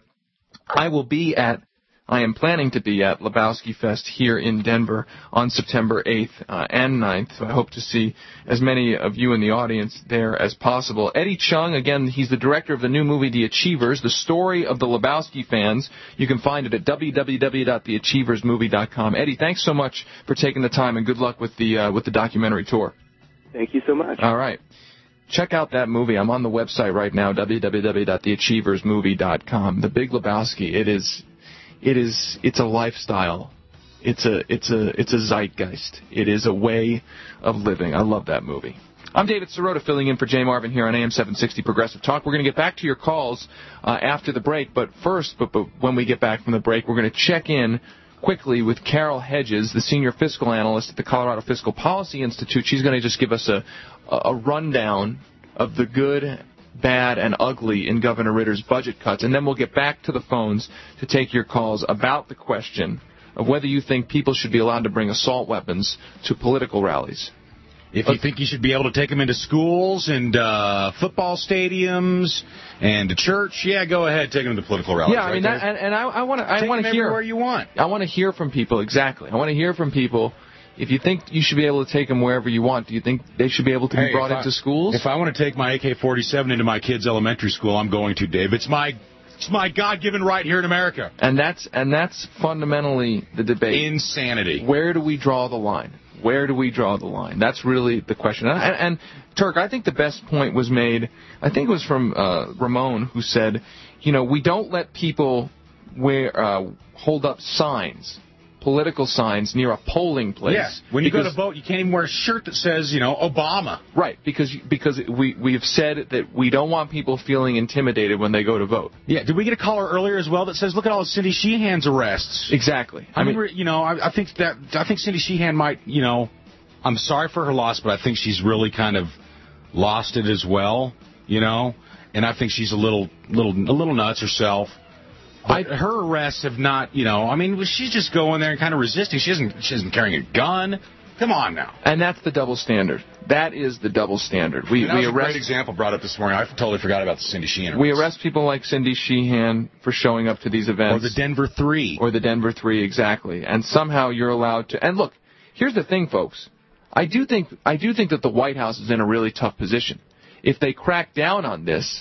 I will be at I am planning to be at Lebowski Fest here in Denver on September eighth uh, and ninth. So I hope to see as many of you in the audience there as possible. Eddie Chung, again, he's the director of the new movie The Achievers, the story of the Lebowski fans. You can find it at w w w dot the achievers movie dot com. Eddie, thanks so much for taking the time, and good luck with the uh, with the documentary tour. Thank you so much. All right. Check out that movie. I'm on the website right now, w w w dot the achievers movie dot com. The Big Lebowski. It is... It is. It's a lifestyle. It's a. It's a. It's a zeitgeist. It is a way of living. I love that movie. I'm David Sirota, filling in for Jay Marvin here on A M seven sixty Progressive Talk. We're going to get back to your calls uh, after the break, but first, but, but when we get back from the break, we're going to check in quickly with Carol Hedges, the senior fiscal analyst at the Colorado Fiscal Policy Institute. She's going to just give us a a rundown of the good, bad, and ugly in Governor Ritter's budget cuts, and then we'll get back to the phones to take your calls about the question of whether you think people should be allowed to bring assault weapons to political rallies. If you think you should be able to take them into schools and uh, football stadiums and to church, yeah, go ahead, take them to political rallies. Yeah, I mean, right that, and, and I, I want to, I want to hear everywhere you want. I want to hear from people exactly. I want to hear from people. If you think you should be able to take them wherever you want, do you think they should be able to hey, be brought I, into schools? If I want to take my A K forty-seven into my kid's elementary school, I'm going to, Dave. It's my it's my God-given right here in America. And that's and that's fundamentally the debate. Insanity. Where do we draw the line? Where do we draw the line? That's really the question. And, and, and Turk, I think the best point was made, I think it was from uh, Ramon, who said, you know, we don't let people wear uh, hold up signs, political signs, near a polling place. Yeah. When you go to vote, you can't even wear a shirt that says, you know, Obama. Right, because because we we've said that we don't want people feeling intimidated when they go to vote. Yeah. Did we get a caller earlier as well that says, look at all of Cindy Sheehan's arrests? Exactly. I, I mean, you know, I, I think that I think Cindy Sheehan might, you know, I'm sorry for her loss, but I think she's really kind of lost it as well, you know, and I think she's a little little a little nuts herself. But her arrests have not, you know, I mean, she's just going there and kind of resisting. She isn't, she isn't carrying a gun. Come on now. And that's the double standard. That is the double standard. We, and that we was arrest, a great example brought up this morning. I totally forgot about the Cindy Sheehan arrest. We arrest people like Cindy Sheehan for showing up to these events. Or the Denver Three. Or the Denver Three, exactly. And somehow you're allowed to. And look, here's the thing, folks. I do think I do think that the White House is in a really tough position. If they crack down on this,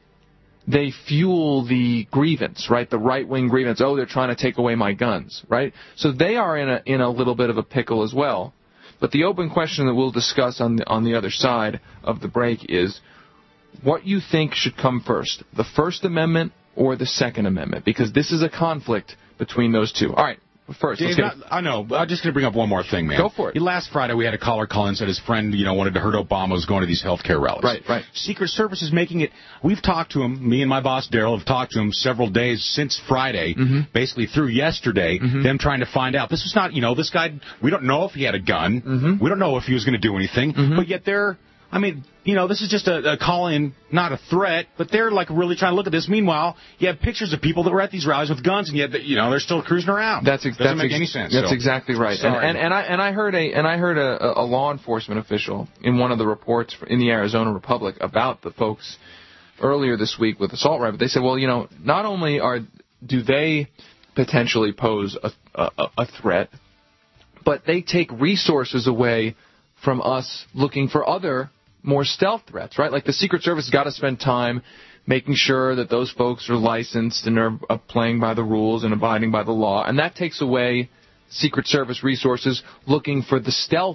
they fuel the grievance, right? The right-wing grievance. Oh, they're trying to take away my guns, right? So they are in a in a little bit of a pickle as well, But the open question that we'll discuss on the, on the other side of the break is what you think should come first, the First Amendment or the Second Amendment, because this is a conflict between those two. All right. First, Dave, let's get I, I know. I'm just going to bring up one more thing, man. Go for it. Last Friday, we had a caller call in and said his friend, you know, wanted to hurt Obama, was going to these health care rallies. Right, right. Secret Service is making it. We've talked to him. Me and my boss, Daryl, have talked to him several days since Friday, mm-hmm. basically through yesterday, mm-hmm. them trying to find out. This was not, you know, this guy, we don't know if he had a gun. Mm-hmm. We don't know if he was going to do anything. Mm-hmm. But yet they're, I mean, you know, this is just a, a call-in, not a threat, but they're, like, really trying to look at this. Meanwhile, you have pictures of people that were at these rallies with guns, and yet, you know, they're still cruising around. That's ex- Doesn't that's make ex- any sense. That's so. exactly right. And, and, and, I, and I heard, a, and I heard a, a law enforcement official in one of the reports in the Arizona Republic about the folks earlier this week with assault rifles. They said, well, you know, not only are do they potentially pose a, a, a threat, but they take resources away from us looking for other more stealth threats, right? Like the Secret Service has got to spend time making sure that those folks are licensed and are uh, playing by the rules and abiding by the law, and that takes away Secret Service resources looking for the stealth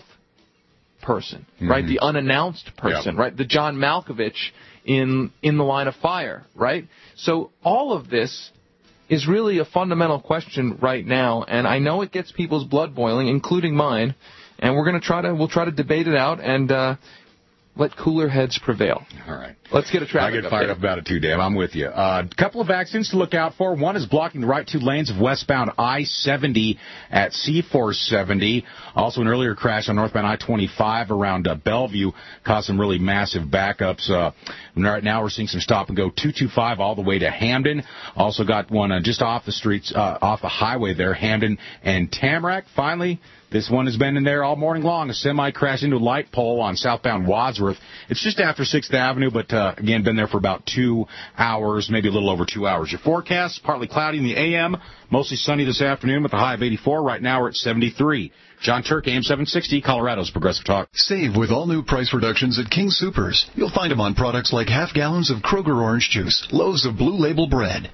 person, mm-hmm. right? The unannounced person, yep. right? The John Malkovich in in the line of fire, right? So all of this is really a fundamental question right now, and I know it gets people's blood boiling, including mine, and we're going to try to we'll try to debate it out and uh, let cooler heads prevail. All right. Let's get a traffic I get fired update. up about it too, Dave. I'm with you. A uh, couple of accidents to look out for. One is blocking the right two lanes of westbound I seventy at C four seventy. Also, an earlier crash on northbound I twenty-five around uh, Bellevue caused some really massive backups. Uh, right now, we're seeing some stop and go two twenty-five all the way to Hamden. Also got one uh, just off the streets, uh, off the highway there, Hamden and Tamarack. Finally, this one has been in there all morning long. A semi crashed into a light pole on southbound Wadsworth. It's just after sixth Avenue, but uh, again, been there for about two hours, maybe a little over two hours. Your forecast, partly cloudy in the A M, mostly sunny this afternoon with a high of eighty-four. Right now we're at seventy-three. John Turk, A M seven sixty, Colorado's Progressive Talk. Save with all new price reductions at King Soopers. You'll find them on products like half gallons of Kroger orange juice, loaves of Blue Label bread.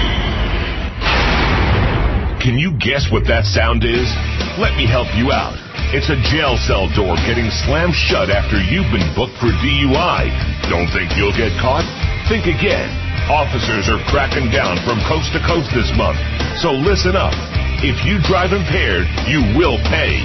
Can you guess what that sound is? Let me help you out. It's a jail cell door getting slammed shut after you've been booked for D U I. Don't think you'll get caught? Think again. Officers are cracking down from coast to coast this month. So listen up. If you drive impaired, you will pay.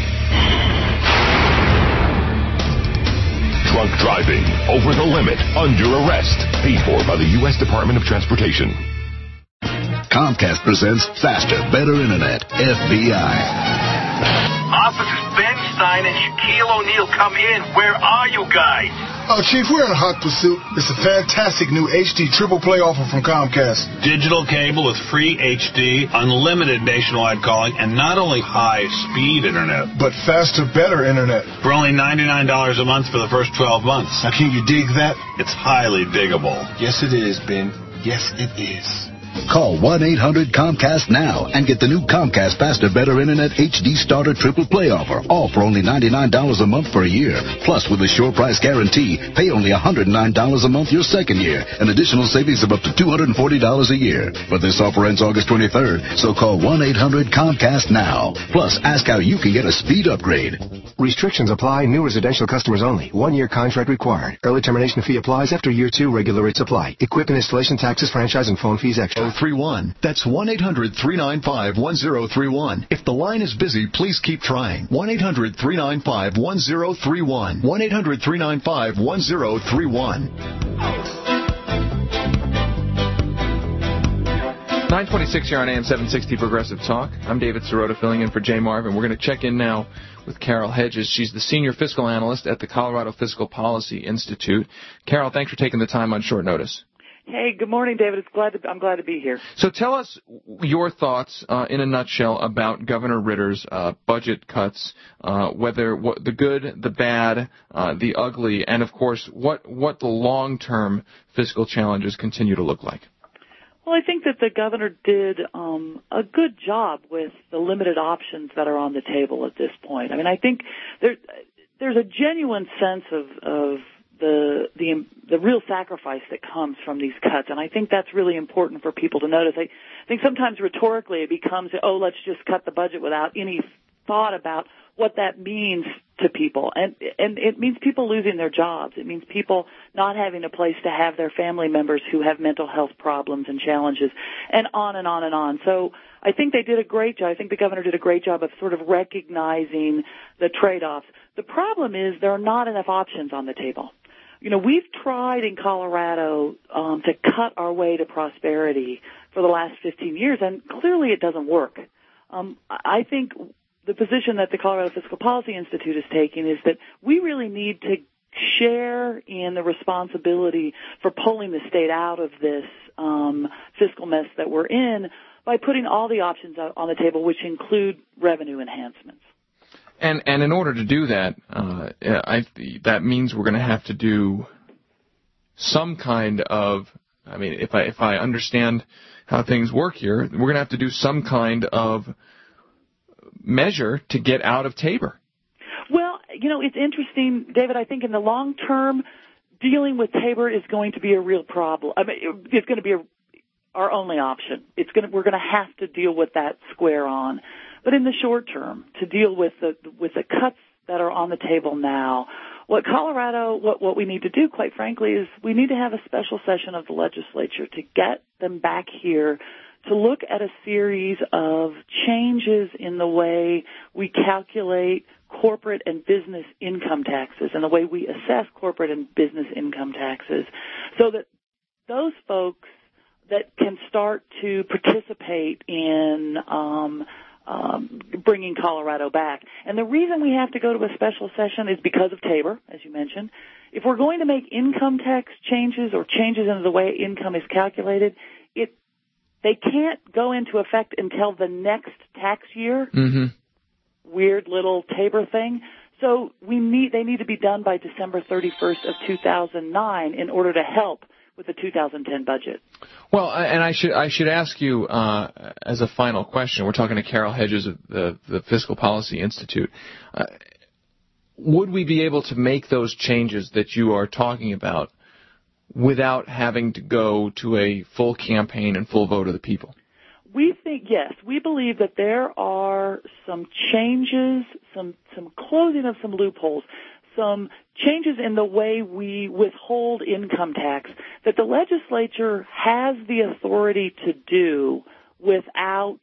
Drunk driving, over the limit, under arrest. Paid for by the U S Department of Transportation. Comcast presents Faster, Better Internet, F B I. Officers Ben Stein and Shaquille O'Neal come in. Where are you guys? Oh, Chief, we're in a hot pursuit. It's a fantastic new H D triple play offer from Comcast. Digital cable with free H D, unlimited nationwide calling, and not only high-speed internet, but faster, better internet. For only ninety-nine dollars a month for the first twelve months. Now, can you dig that? It's highly diggable. Yes, it is, Ben. Yes, it is. Call one eight hundred Comcast now and get the new Comcast Faster Better Internet H D Starter Triple Play offer. All for only ninety-nine dollars a month for a year. Plus, with a sure price guarantee, pay only one hundred nine dollars a month your second year. An additional savings of up to two hundred forty dollars a year. But this offer ends August twenty-third, so call one eight hundred Comcast now. Plus, ask how you can get a speed upgrade. Restrictions apply. New residential customers only. One-year contract required. Early termination fee applies after year two. Regular rates apply. Equipment installation taxes, franchise, and phone fees extra. oh three one. That's one eight hundred three nine five one oh three one. If the line is busy, please keep trying. one eight hundred three nine five one oh three one. one eight hundred three nine five one oh three one. nine twenty-six here on A M seven sixty Progressive Talk. I'm David Sirota filling in for Jay Marvin. We're going to check in now with Carol Hedges. She's the senior fiscal analyst at the Colorado Fiscal Policy Institute. Carol, thanks for taking the time on short notice. Hey, good morning, David. It's glad to, I'm glad to be here. So tell us your thoughts uh, in a nutshell about Governor Ritter's uh, budget cuts, uh, whether what, the good, the bad, uh, the ugly, and, of course, what, what the long-term fiscal challenges continue to look like. Well, I think that the governor did um, a good job with the limited options that are on the table at this point. I mean, I think there, there's a genuine sense of, of the the the real sacrifice that comes from these cuts, and I think that's really important for people to notice. I think sometimes rhetorically it becomes, oh, let's just cut the budget without any thought about what that means to people, and and it means people losing their jobs. It means people not having a place to have their family members who have mental health problems and challenges, and on and on and on. So I think they did a great job. I think the governor did a great job of sort of recognizing the trade-offs. The problem is there are not enough options on the table. You know, we've tried in Colorado um, to cut our way to prosperity for the last fifteen years, and clearly it doesn't work. Um, I think the position that the Colorado Fiscal Policy Institute is taking is that we really need to share in the responsibility for pulling the state out of this um, fiscal mess that we're in by putting all the options on the table, which include revenue enhancements. And and in order to do that, uh, I, that means we're going to have to do some kind of, I mean, if I if I understand how things work here, we're going to have to do some kind of measure to get out of Tabor. Well, you know, it's interesting, David. I think in the long term, dealing with Tabor is going to be a real problem. I mean, it's going to be a, our only option. It's going to, we're going to have to deal with that square on. But in the short term, to deal with the with the cuts that are on the table now, what Colorado, what what we need to do, quite frankly, is we need to have a special session of the legislature to get them back here to look at a series of changes in the way we calculate corporate and business income taxes and the way we assess corporate and business income taxes so that those folks that can start to participate in um, um, bringing Colorado back. And the reason we have to go to a special session is because of Tabor, as you mentioned. If we're going to make income tax changes or changes in the way income is calculated, it they can't go into effect until the next tax year. Mm-hmm. Weird little Tabor thing. So we need they need to be done by December thirty-first of two thousand nine in order to help with the two thousand ten budget. Well, and I should I should ask you uh, as a final question. We're talking to Carol Hedges of the, the Fiscal Policy Institute. Uh, would we be able to make those changes that you are talking about without having to go to a full campaign and full vote of the people? We think, yes, we believe that there are some changes, some some closing of some loopholes, some changes in the way we withhold income tax that the legislature has the authority to do without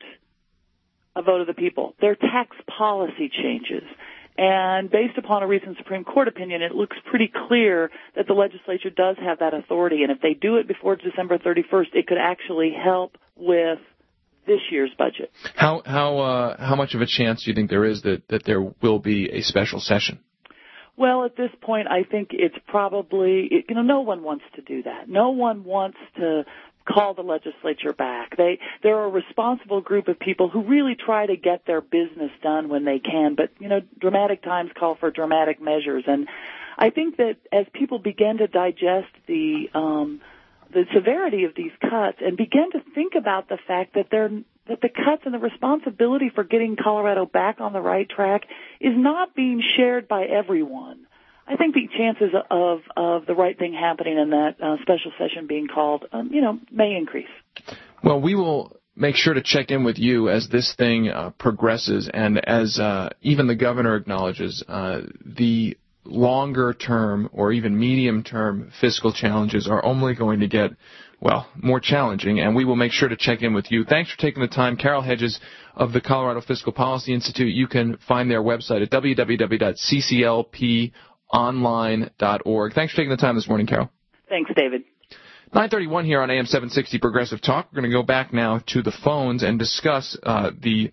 a vote of the people. They're tax policy changes. And based upon a recent Supreme Court opinion, it looks pretty clear that the legislature does have that authority. And if they do it before December thirty-first, it could actually help with this year's budget. How how uh, how much of a chance do you think there is that, that there will be a special session? Well, at this point, I think it's probably, you know, no one wants to do that. No one wants to call the legislature back. They, they're a responsible group of people who really try to get their business done when they can, but, you know, dramatic times call for dramatic measures. And I think that as people begin to digest the, um, the severity of these cuts and begin to think about the fact that they're that the cuts and the responsibility for getting Colorado back on the right track is not being shared by everyone, I think the chances of of the right thing happening and that uh, special session being called, um, you know, may increase. Well, we will make sure to check in with you as this thing uh, progresses, and as uh, even the governor acknowledges, uh, the longer term or even medium term fiscal challenges are only going to get, well, more challenging, and we will make sure to check in with you. Thanks for taking the time. Carol Hedges of the Colorado Fiscal Policy Institute. You can find their website at w w w dot c c l p online dot org. Thanks for taking the time this morning, Carol. Thanks, David. nine thirty-one here on A M seven sixty Progressive Talk. We're going to go back now to the phones and discuss uh, the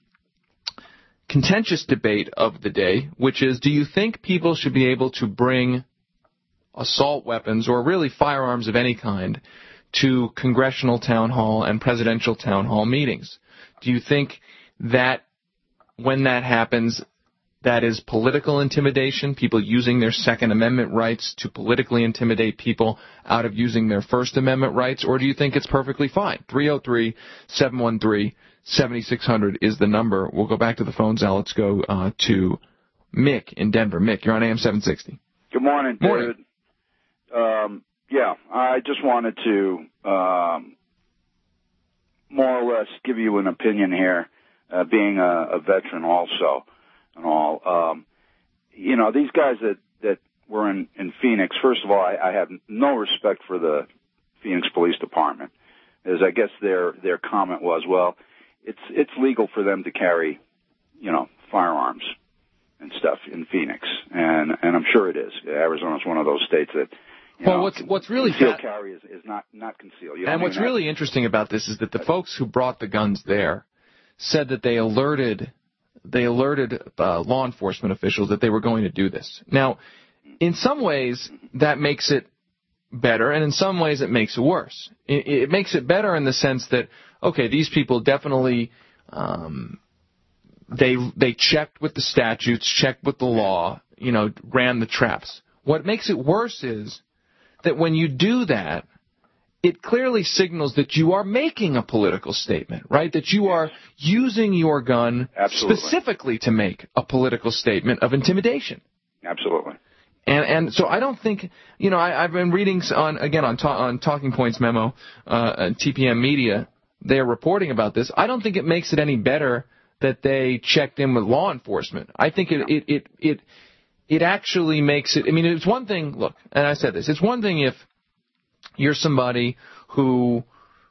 contentious debate of the day, which is, do you think people should be able to bring assault weapons or really firearms of any kind to congressional town hall and presidential town hall meetings? Do you think that when that happens, that is political intimidation, people using their Second Amendment rights to politically intimidate people out of using their First Amendment rights, or do you think it's perfectly fine? three oh three, seven one three, seven six zero zero is the number. We'll go back to the phones now. Let's go uh, to Mick in Denver. Mick, you're on A M seven sixty. Good morning, David. Morning. Um, yeah, I just wanted to um, more or less give you an opinion here, uh, being a, a veteran also and all. Um, you know, these guys that, that were in, in Phoenix, first of all, I, I have no respect for the Phoenix Police Department, as I guess their their comment was, well, it's it's legal for them to carry, you know, firearms and stuff in Phoenix, and and I'm sure it is. Arizona's one of those states that, you well, know, what's what's really concealed fa- carry is, is not not concealed. You know and what what's I mean? really interesting about this is that the folks who brought the guns there said that they alerted they alerted uh, law enforcement officials that they were going to do this. Now, in some ways, that makes it better, and in some ways it makes it worse. It, it makes it better in the sense that, okay, these people definitely um, they they checked with the statutes, checked with the law, you know, ran the traps. What makes it worse is that when you do that, it clearly signals that you are making a political statement, right? That you are using your gun Absolutely. specifically to make a political statement of intimidation. Absolutely. And and so I don't think, you know, I, I've been reading on again on ta- on Talking Points memo, uh, T P M Media. They're reporting about this. I don't think it makes it any better that they checked in with law enforcement. I think it it it it, it actually makes it. I mean, it's one thing. Look, and I said this. It's one thing if you're somebody who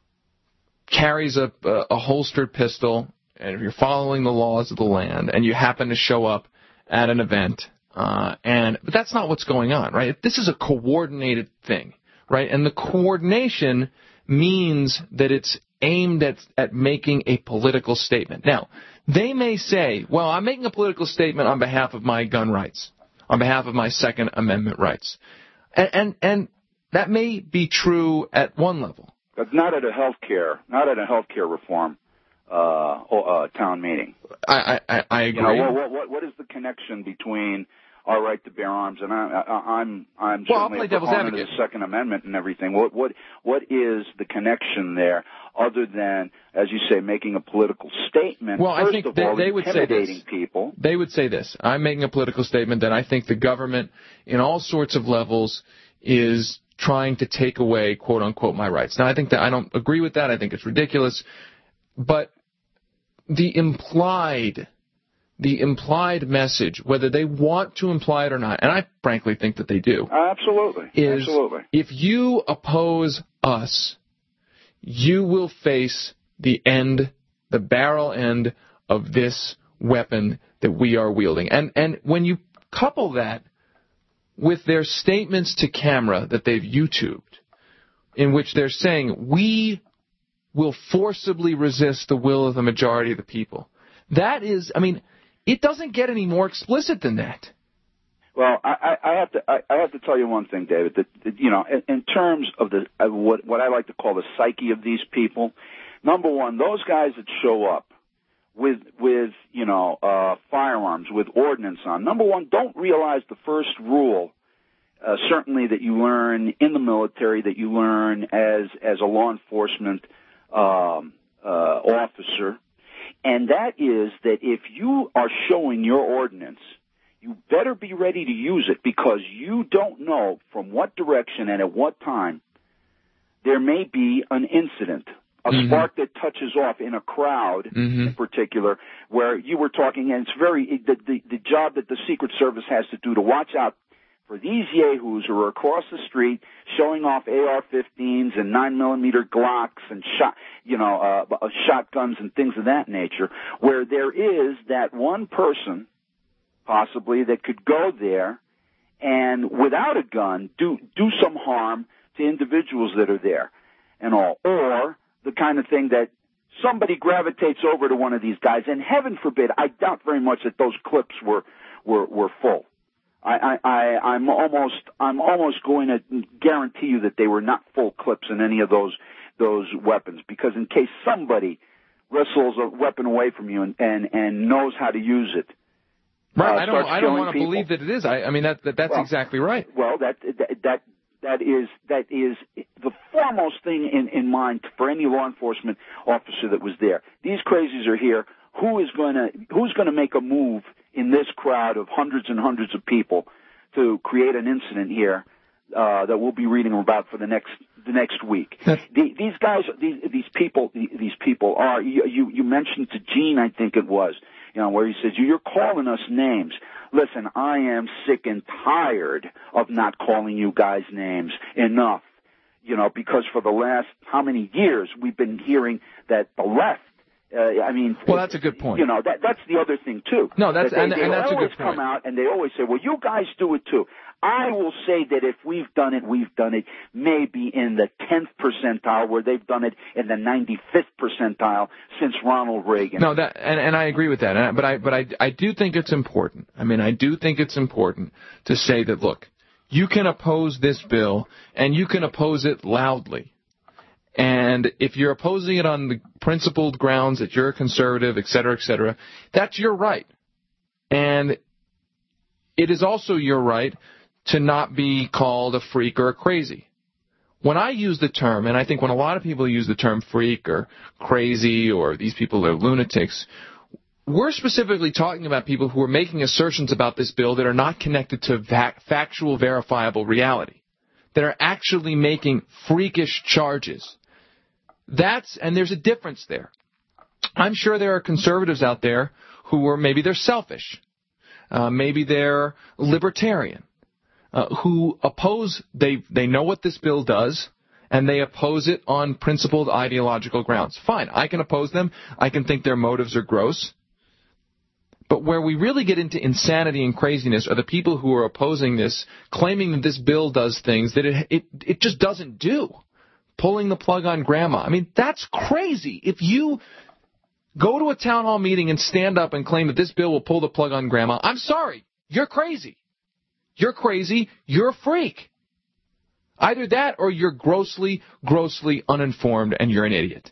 carries a a holstered pistol and if you're following the laws of the land and you happen to show up at an event. Uh, and but that's not what's going on, right? This is a coordinated thing, right? And the coordination means that it's aimed at at making a political statement. Now, they may say, well, I'm making a political statement on behalf of my gun rights, on behalf of my Second Amendment rights. And and, and that may be true at one level. But not at a healthcare, not at a healthcare reform uh, uh, town meeting. I I, I agree. You know, what, what what is the connection between our right to bear arms and I, I, I'm I'm well, certainly a proponent of the Second Amendment and everything. What what what is the connection there, other than, as you say, making a political statement? Well, First I think of they, all, they would say intimidating this. people. They would say this. I'm making a political statement that I think the government, in all sorts of levels, is trying to take away, quote unquote, my rights. Now, I think that I don't agree with that. I think it's ridiculous. But the implied, the implied message, whether they want to imply it or not, and I frankly think that they do, absolutely, is absolutely. If you oppose us, you will face the end, the barrel end of this weapon that we are wielding. And and when you couple that with their statements to camera that they've YouTubed, in which they're saying, we will forcibly resist the will of the majority of the people. That is, I mean, it doesn't get any more explicit than that. Well, I, I have to I, I have to tell you one thing, David. That, that you know, in, in terms of the of what what I like to call the psyche of these people, number one, those guys that show up with with you know uh, firearms, with ordnance on. Number one, don't realize the first rule. Uh, certainly that you learn in the military, that you learn as as a law enforcement um, uh, officer, and that is that if you are showing your ordnance, you better be ready to use it, because you don't know from what direction and at what time there may be an incident, a mm-hmm. spark that touches off in a crowd mm-hmm. in particular, where you were talking, and it's very the, the the job that the Secret Service has to do to watch out for these yahoos who are across the street showing off A R fifteens and nine millimeter Glocks and shot, you know, uh, shotguns and things of that nature, where there is that one person possibly that could go there and without a gun do do some harm to individuals that are there and all, or the kind of thing that somebody gravitates over to one of these guys, and heaven forbid, I doubt very much that those clips were were, were full. I, I, I'm almost, I'm almost going to guarantee you that they were not full clips in any of those, those weapons, because in case somebody wrestles a weapon away from you and, and, and knows how to use it. Right. Uh, I don't, I don't want to people. believe that it is. I, I mean, that, that that's well, exactly right. Well, that, that, that, that is, that is the foremost thing in, in mind for any law enforcement officer that was there. These crazies are here. Who is going to, who's going to make a move in this crowd of hundreds and hundreds of people to create an incident here uh, that we'll be reading about for the next the next week? The, these guys, these, these people, these people are. You, you you mentioned to Gene, I think it was, you know, where he says, you're calling us names. Listen, I am sick and tired of not calling you guys names enough, you know, because for the last how many years we've been hearing that the left, uh, I mean, well, that's a good point. You know, that that's the other thing too. No, that's that they, and, they and that's a always good point. come out and they always say, well, you guys do it too. I will say that if we've done it, we've done it maybe in the tenth percentile, where they've done it in the ninety-fifth percentile since Ronald Reagan. No, that and, and I agree with that. And I, but I but I I do think it's important. I mean, I do think it's important to say that, look, you can oppose this bill and you can oppose it loudly. And if you're opposing it on the principled grounds that you're a conservative, et cetera, et cetera, that's your right. And it is also your right to not be called a freak or a crazy. When I use the term, and I think when a lot of people use the term freak or crazy or these people are lunatics, we're specifically talking about people who are making assertions about this bill that are not connected to va- factual, verifiable reality, that are actually making freakish charges. That's, and there's a difference there. I'm sure there are conservatives out there who are, maybe they're selfish, uh, maybe they're libertarian, uh, who oppose, they, they know what this bill does, and they oppose it on principled ideological grounds. Fine, I can oppose them. I can think their motives are gross. But where we really get into insanity and craziness are the people who are opposing this, claiming that this bill does things that it, it, it just doesn't do. Pulling the plug on grandma. I mean, that's crazy. If you go to a town hall meeting and stand up and claim that this bill will pull the plug on grandma, I'm sorry, you're crazy. You're crazy, you're a freak. Either that or you're grossly, grossly uninformed and you're an idiot.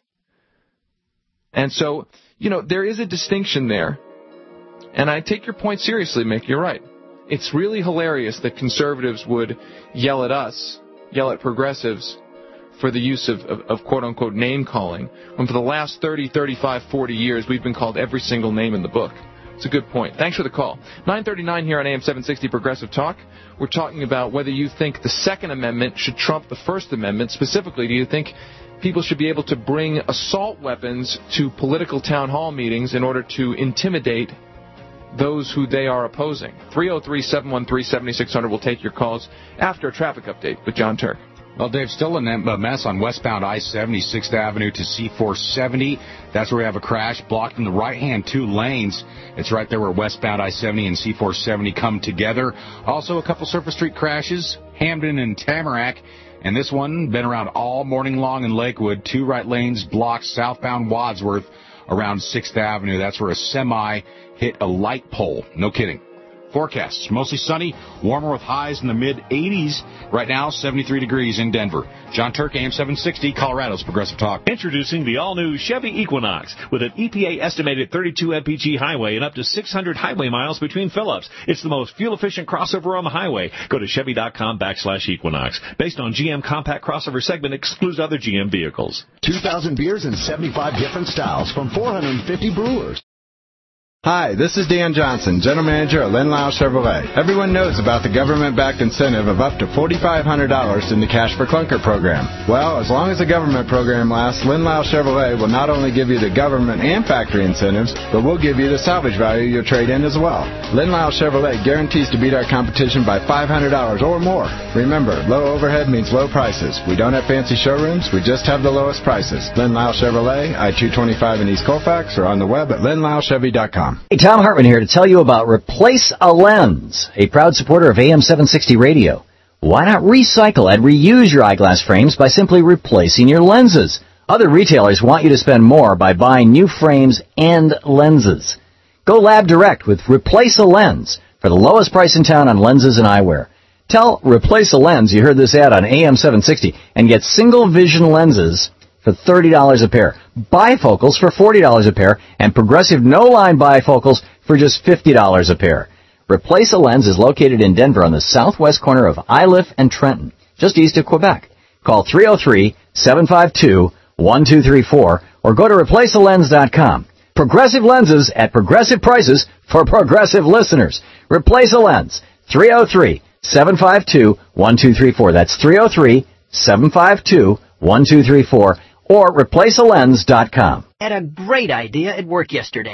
And so, you know, there is a distinction there. And I take your point seriously, Mick, you're right. It's really hilarious that conservatives would yell at us, yell at progressives, for the use of, of, of quote-unquote name-calling, when for the last thirty, thirty-five, forty years we've been called every single name in the book. It's a good point. Thanks for the call. nine thirty-nine here on A M seven sixty Progressive Talk. We're talking about whether you think the Second Amendment should trump the First Amendment. Specifically, do you think people should be able to bring assault weapons to political town hall meetings in order to intimidate those who they are opposing? three oh three, seven one three, seven six zero zero. We'll take your calls after a traffic update with John Turk. Well, Dave, still a mess on westbound I seventy, sixth Avenue to C four seventy. That's where we have a crash blocking the right-hand two lanes. It's right there where westbound I seventy and C four seventy come together. Also, a couple surface street crashes, Hamden and Tamarack. And this one, been around all morning long in Lakewood. Two right lanes blocked southbound Wadsworth around sixth Avenue. That's where a semi hit a light pole. No kidding. Forecasts, mostly sunny, warmer with highs in the mid-eighties. Right now, seventy-three degrees in Denver. John Turk, A M seven sixty, Colorado's Progressive Talk. Introducing the all-new Chevy Equinox with an E P A-estimated thirty-two M P G highway and up to six hundred highway miles between fill-ups. It's the most fuel-efficient crossover on the highway. Go to Chevy.com backslash Equinox. Based on G M compact crossover segment, excludes other G M vehicles. two thousand beers in seventy-five different styles from four hundred fifty brewers. Hi, this is Dan Johnson, General Manager at Lindlau Chevrolet. Everyone knows about the government-backed incentive of up to four thousand five hundred dollars in the Cash for Clunker program. Well, as long as the government program lasts, Lindlau Chevrolet will not only give you the government and factory incentives, but we'll give you the salvage value of your trade-in as well. Lindlau Chevrolet guarantees to beat our competition by five hundred dollars or more. Remember, low overhead means low prices. We don't have fancy showrooms, we just have the lowest prices. Lindlau Chevrolet, I two twenty-five in East Colfax, or on the web at lindlau chevy dot com. Hey, Tom Hartman here to tell you about Replace a Lens, a proud supporter of A M seven sixty radio. Why not recycle and reuse your eyeglass frames by simply replacing your lenses? Other retailers want you to spend more by buying new frames and lenses. Go lab direct with Replace a Lens for the lowest price in town on lenses and eyewear. Tell Replace a Lens you heard this ad on A M seven sixty and get single vision lenses for thirty dollars a pair, bifocals for forty dollars a pair, and progressive no-line bifocals for just fifty dollars a pair. Replace a Lens is located in Denver on the southwest corner of Iliff and Trenton, just east of Quebec. Call three oh three, seven five two, one two three four or go to replace a lens dot com. Progressive lenses at progressive prices for progressive listeners. Replace a Lens, three oh three, seven five two, one two three four. That's three oh three, seven five two, one two three four. Or replace a lens dot com. Had a great idea at work yesterday.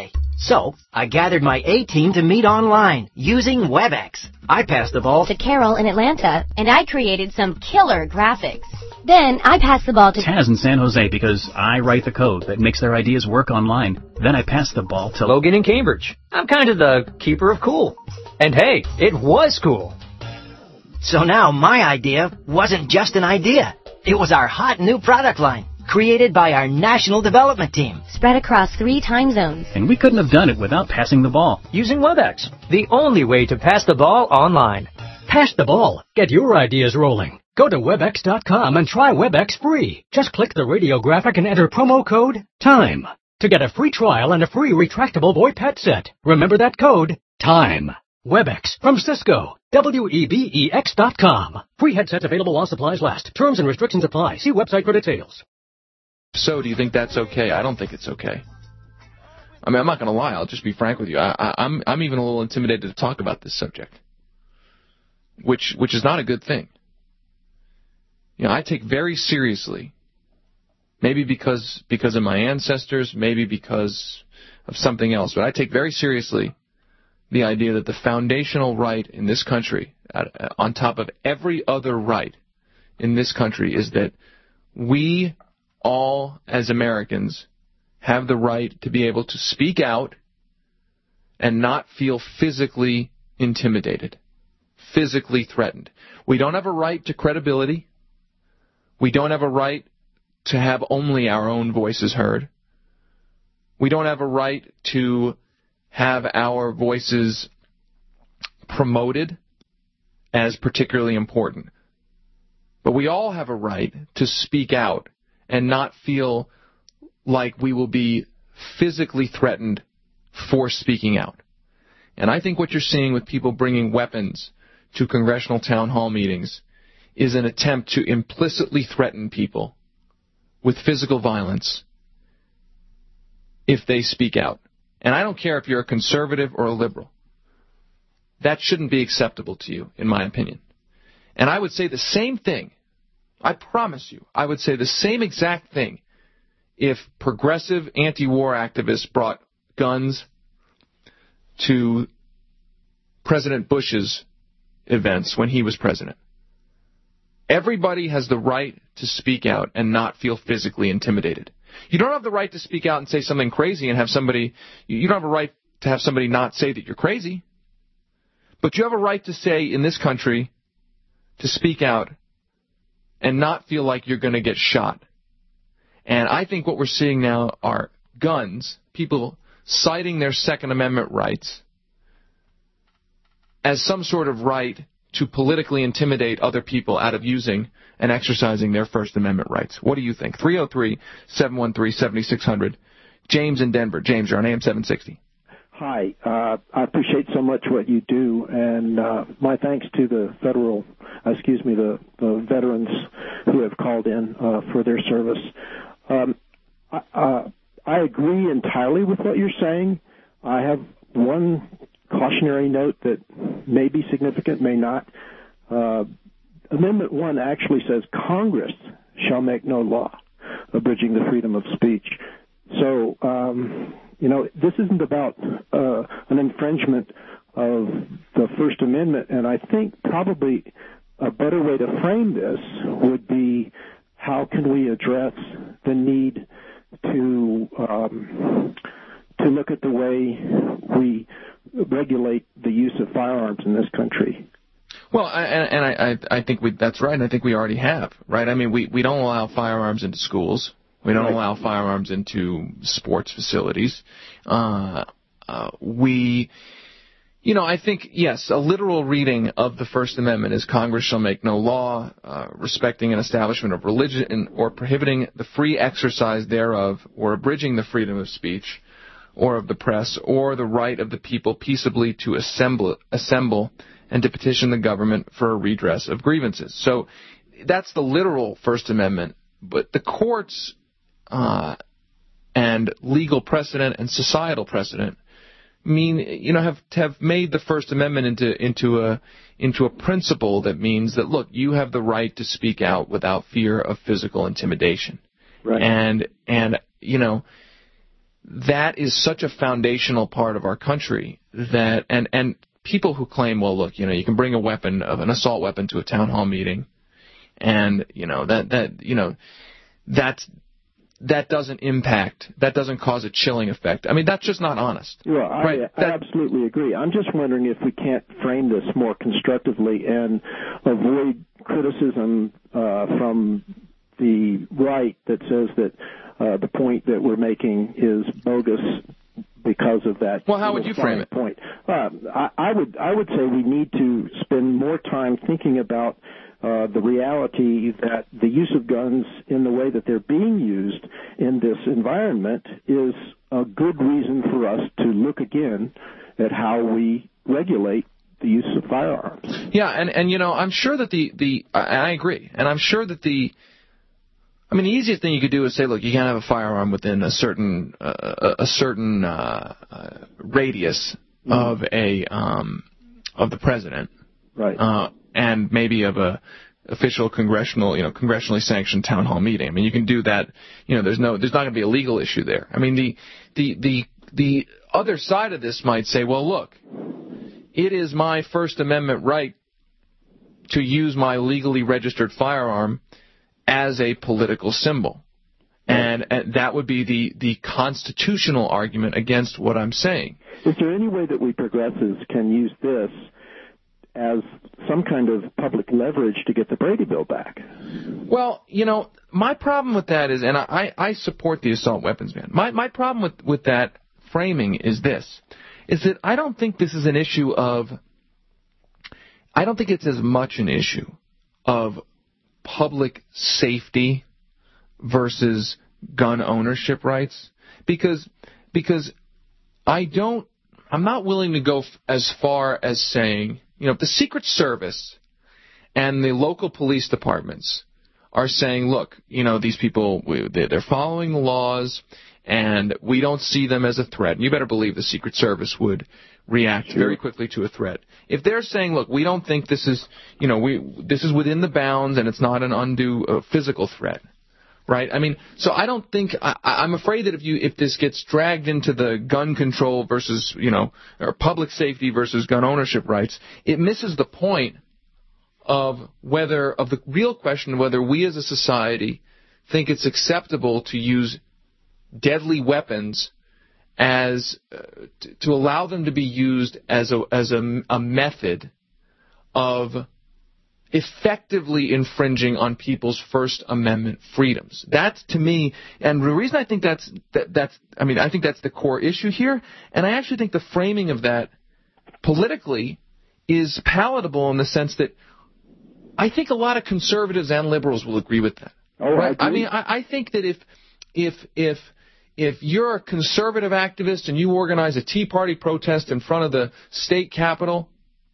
So, I gathered my A-team to meet online using WebEx. I passed the ball to Carol in Atlanta, and I created some killer graphics. Then I passed the ball to Taz in San Jose because I write the code that makes their ideas work online. Then I pass the ball to Logan in Cambridge. I'm kind of the keeper of cool. And hey, it was cool. So now my idea wasn't just an idea. It was our hot new product line, created by our national development team. Spread across three time zones. And we couldn't have done it without passing the ball. Using WebEx, the only way to pass the ball online. Pass the ball. Get your ideas rolling. Go to webex dot com and try WebEx free. Just click the radio graphic and enter promo code TIME to get a free trial and a free retractable VoIP headset. Remember that code, TIME. WebEx from Cisco. W E B E X dot com. Free headsets available while supplies last. Terms and restrictions apply. See website for details. So, do you think that's okay? I don't think it's okay. I mean, I'm not going to lie. I'll just be frank with you. I, I, I'm I'm even a little intimidated to talk about this subject, which which is not a good thing. You know, I take very seriously, maybe because because of my ancestors, maybe because of something else, but I take very seriously the idea that the foundational right in this country, on top of every other right in this country, is that we all, as Americans, have the right to be able to speak out and not feel physically intimidated, physically threatened. We don't have a right to credibility. We don't have a right to have only our own voices heard. We don't have a right to have our voices promoted as particularly important. But we all have a right to speak out and not feel like we will be physically threatened for speaking out. And I think what you're seeing with people bringing weapons to congressional town hall meetings is an attempt to implicitly threaten people with physical violence if they speak out. And I don't care if you're a conservative or a liberal. That shouldn't be acceptable to you, in my opinion. And I would say the same thing, I promise you, I would say the same exact thing if progressive anti-war activists brought guns to President Bush's events when he was president. Everybody has the right to speak out and not feel physically intimidated. You don't have the right to speak out and say something crazy and have somebody, you don't have a right to have somebody not say that you're crazy. But you have a right to say in this country, to speak out and not feel like you're going to get shot. And I think what we're seeing now are guns, people citing their Second Amendment rights as some sort of right to politically intimidate other people out of using and exercising their First Amendment rights. What do you think? three oh three, seven one three, seven six zero zero. James in Denver. James, you're on A M seven sixty. Hi. Uh, I appreciate so much what you do, and uh, my thanks to the federal, uh, excuse me, the, the veterans who have called in uh, for their service. Um, I, uh, I agree entirely with what you're saying. I have one cautionary note that may be significant, may not. Uh, Amendment one actually says Congress shall make no law abridging the freedom of speech. So, um, you know, this isn't about uh, an infringement of the First Amendment, and I think probably a better way to frame this would be how can we address the need to um, to look at the way we regulate the use of firearms in this country. Well, I, and I, I think we, that's right, and I think we already have, right? I mean, we, we don't allow firearms into schools. We don't right. allow firearms into sports facilities. Uh, uh, we, you know, I think, yes, a literal reading of the First Amendment is Congress shall make no law uh, respecting an establishment of religion or prohibiting the free exercise thereof or abridging the freedom of speech or of the press, or the right of the people peaceably to assemble, assemble and to petition the government for a redress of grievances. So that's the literal First Amendment. But the courts uh, and legal precedent and societal precedent mean, you know, have have made the First Amendment into into a into a principle that means that, look, you have the right to speak out without fear of physical intimidation. Right. And and you know. that is such a foundational part of our country that, and, and people who claim, well, look, you know, you can bring a weapon, of an assault weapon to a town hall meeting, and, you know, that, that, you know, that's, that doesn't impact, that doesn't cause a chilling effect. I mean, that's just not honest. Well, I, right? I absolutely agree. I'm just wondering if we can't frame this more constructively and avoid criticism uh, from the right that says that uh, the point that we're making is bogus because of that. Well, how would you frame it? Point. Uh, I, I would I would say we need to spend more time thinking about Uh, the reality that the use of guns in the way that they're being used in this environment is a good reason for us to look again at how we regulate the use of firearms. Yeah, and, and you know, I'm sure that the, the I agree, and I'm sure that the, I mean, the easiest thing you could do is say, look, you can't have a firearm within a certain uh, a certain uh, uh, radius mm-hmm. of a um, of the president, right? Uh, and maybe of a official congressional, you know, congressionally sanctioned town hall meeting. I mean, you can do that. You know, there's no, there's not going to be a legal issue there. I mean, the, the, the, the other side of this might say, well, look, it is my First Amendment right to use my legally registered firearm as a political symbol. And, and that would be the, the constitutional argument against what I'm saying. Is there any way that we progressives can use this as some kind of public leverage to get the Brady bill back? Well, you know, my problem with that is, and I, I support the assault weapons ban. My, my problem with, with that framing is this, is that I don't think this is an issue of, I don't think it's as much an issue of public safety versus gun ownership rights, because, because I don't, I'm not willing to go f- as far as saying, you know, if the Secret Service and the local police departments are saying, look, you know, these people, we, they're following the laws and we don't see them as a threat. And you better believe the Secret Service would react sure. very quickly to a threat. If they're saying, look, we don't think this is, you know, we this is within the bounds and it's not an undue uh, physical threat. Right? I mean, so I don't think, I, I'm afraid that if you, if this gets dragged into the gun control versus, you know, or public safety versus gun ownership rights, it misses the point of whether, of the real question, whether we as a society think it's acceptable to use deadly weapons as, uh, to, to allow them to be used as a, as a, a method of effectively infringing on people's First Amendment freedoms. That's, to me, and the reason I think that's, that, that's, I mean, I think that's the core issue here, and I actually think the framing of that politically is palatable in the sense that I think a lot of conservatives and liberals will agree with that. Oh, right? I, I mean, I, I think that if, if, if, if you're a conservative activist and you organize a Tea Party protest in front of the state capitol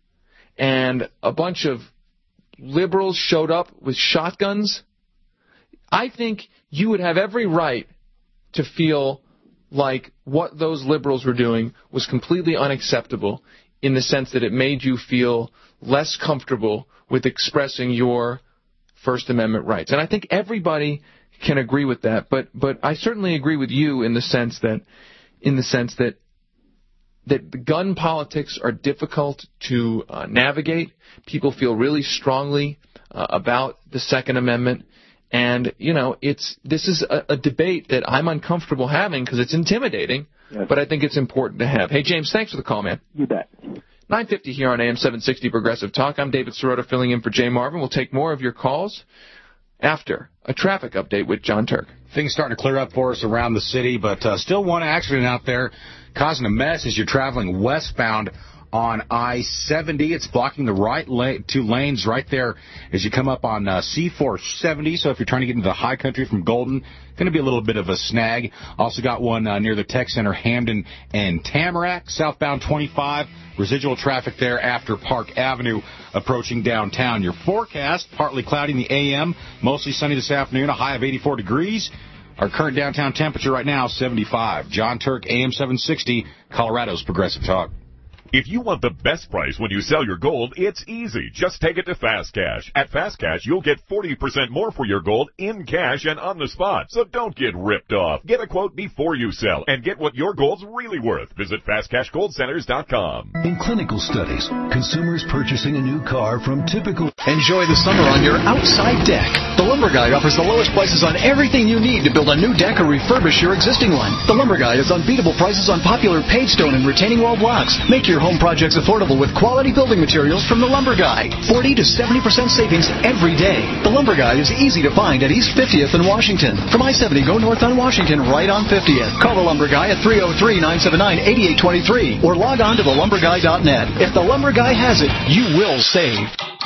and a bunch of liberals showed up with shotguns, I think you would have every right to feel like what those liberals were doing was completely unacceptable in the sense that it made you feel less comfortable with expressing your First Amendment rights. And I think everybody can agree with that, but but I certainly agree with you in the sense that in the sense that that gun politics are difficult to uh, navigate. People feel really strongly uh, about the Second Amendment. And, you know, it's this is a, a debate that I'm uncomfortable having because it's intimidating, yes. but I think it's important to have. Hey, James, thanks for the call, man. You bet. nine fifty here on A M seven sixty Progressive Talk. I'm David Sirota filling in for Jay Marvin. We'll take more of your calls after a traffic update with John Turk. Things starting to clear up for us around the city, but uh, still one accident out there causing a mess as you're traveling westbound on I seventy. It's blocking the right la- two lanes right there as you come up on uh, C four seventy. So if you're trying to get into the high country from Golden, going to be a little bit of a snag. Also got one uh, near the Tech Center, Hamden and Tamarack. Southbound twenty-five, residual traffic there after Park Avenue approaching downtown. Your forecast, partly cloudy in the A M, mostly sunny this afternoon, a high of eighty-four degrees. Our current downtown temperature right now, seventy-five. John Turk, A M seven sixty, Colorado's Progressive Talk. If you want the best price when you sell your gold, it's easy. Just take it to Fast Cash. At Fast Cash, you'll get forty percent more for your gold in cash and on the spot. So don't get ripped off. Get a quote before you sell and get what your gold's really worth. Visit fast cash gold centers dot com. In clinical studies, consumers purchasing a new car from typical... Enjoy the summer on your outside deck. The Lumber Guy offers the lowest prices on everything you need to build a new deck or refurbish your existing one. The Lumber Guy has unbeatable prices on popular paved stone and retaining wall blocks. Make your home projects affordable with quality building materials from The Lumber Guy. forty to seventy percent savings every day. The Lumber Guy is easy to find at East fiftieth and Washington. From I seventy, go north on Washington, right on fiftieth. Call The Lumber Guy at three oh three, nine seven nine, eight eight two three or log on to the lumber guy dot net. If The Lumber Guy has it, you will save.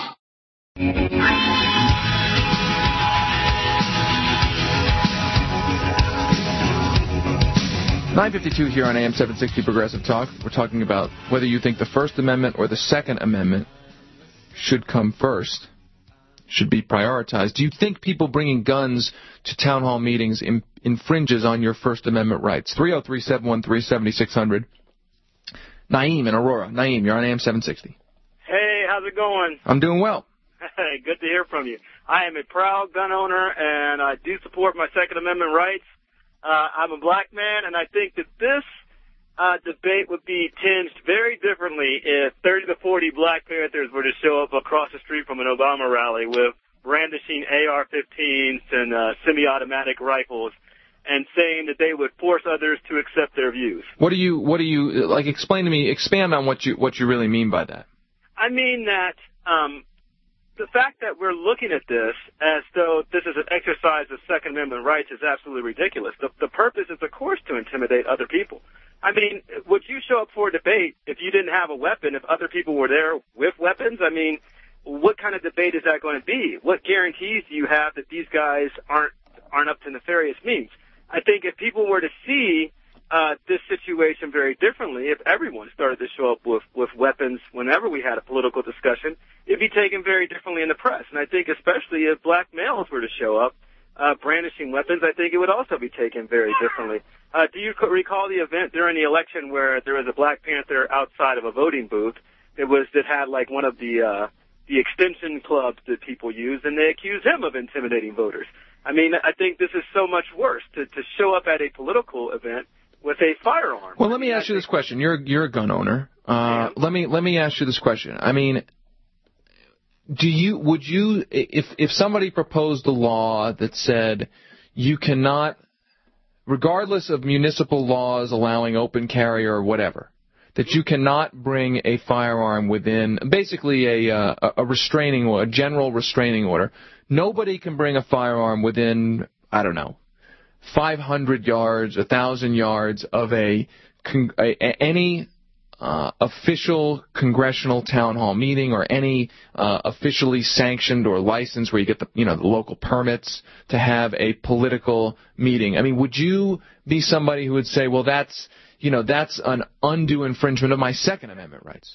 nine fifty-two here on A M seven sixty Progressive Talk. We're talking about whether you think the First Amendment or the Second Amendment should come first, should be prioritized. Do you think people bringing guns to town hall meetings in, infringes on your First Amendment rights? three oh three, seven one three, seven six zero zero. Naeem in Aurora. Naeem, you're on A M seven sixty. Hey, how's it going? I'm doing well. Hey, good to hear from you. I am a proud gun owner, and I do support my Second Amendment rights. Uh, I'm a black man, and I think that this uh, debate would be tinged very differently if thirty to forty Black Panthers were to show up across the street from an Obama rally with brandishing A R fifteens and uh, semi-automatic rifles and saying that they would force others to accept their views. What do you, what do you, like, explain to me, expand on what you, what you really mean by that. I mean that um, the fact that we're looking at this as though this is an exercise of Second Amendment rights is absolutely ridiculous. The, the purpose is, of course, to intimidate other people. I mean, would you show up for a debate if you didn't have a weapon, if other people were there with weapons? I mean, what kind of debate is that going to be? What guarantees do you have that these guys aren't aren't up to nefarious means? I think if people were to see uh, this situation very differently, if everyone started to show up with, with weapons whenever we had a political discussion, it'd be taken very differently in the press. And I think especially if black males were to show up uh, brandishing weapons, I think it would also be taken very differently. Uh, do you recall the event during the election where there was a Black Panther outside of a voting booth that was that had like one of the uh, the extension clubs that people use, and they accused him of intimidating voters? I mean, I think this is so much worse to, to show up at a political event with a firearm. Well, let me ask you this question. You're you're a gun owner. Uh, let me let me ask you this question. I mean, do you would you if if somebody proposed a law that said you cannot, regardless of municipal laws allowing open carry or whatever, that you cannot bring a firearm within basically a uh, a restraining order, a general restraining order. Nobody can bring a firearm within, I don't know, five hundred yards, one thousand yards of a, a, a any uh, official congressional town hall meeting or any uh, officially sanctioned or licensed where you get the you know the local permits to have a political meeting. I mean, would you be somebody who would say, well, that's you know that's an undue infringement of my Second Amendment rights?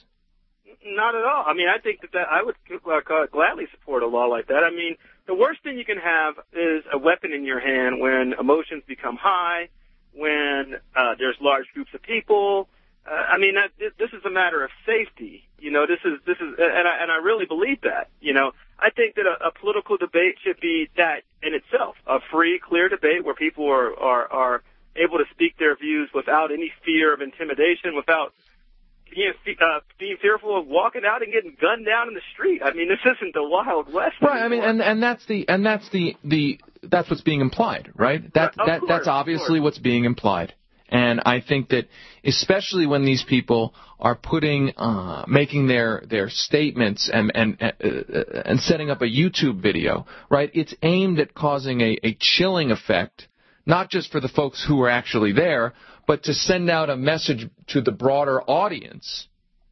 Not at all. I mean, I think that, that I would uh, gladly support a law like that. I mean, the worst thing you can have is a weapon in your hand when emotions become high, when uh, there's large groups of people. Uh, I mean, that, this is a matter of safety. You know, this is this is, and I, and I really believe that. You know, I think that a, a political debate should be that in itself, a free, clear debate where people are are, are able to speak their views without any fear of intimidation, without You know, uh, being fearful of walking out and getting gunned down in the street. I mean, this isn't the Wild West anymore. Right. I mean, and and that's the and that's the the that's what's being implied, right? That uh, that course, that's obviously what's being implied. And I think that especially when these people are putting, uh, making their their statements and and uh, and setting up a YouTube video, right? It's aimed at causing a, a chilling effect, not just for the folks who are actually there, but to send out a message to the broader audience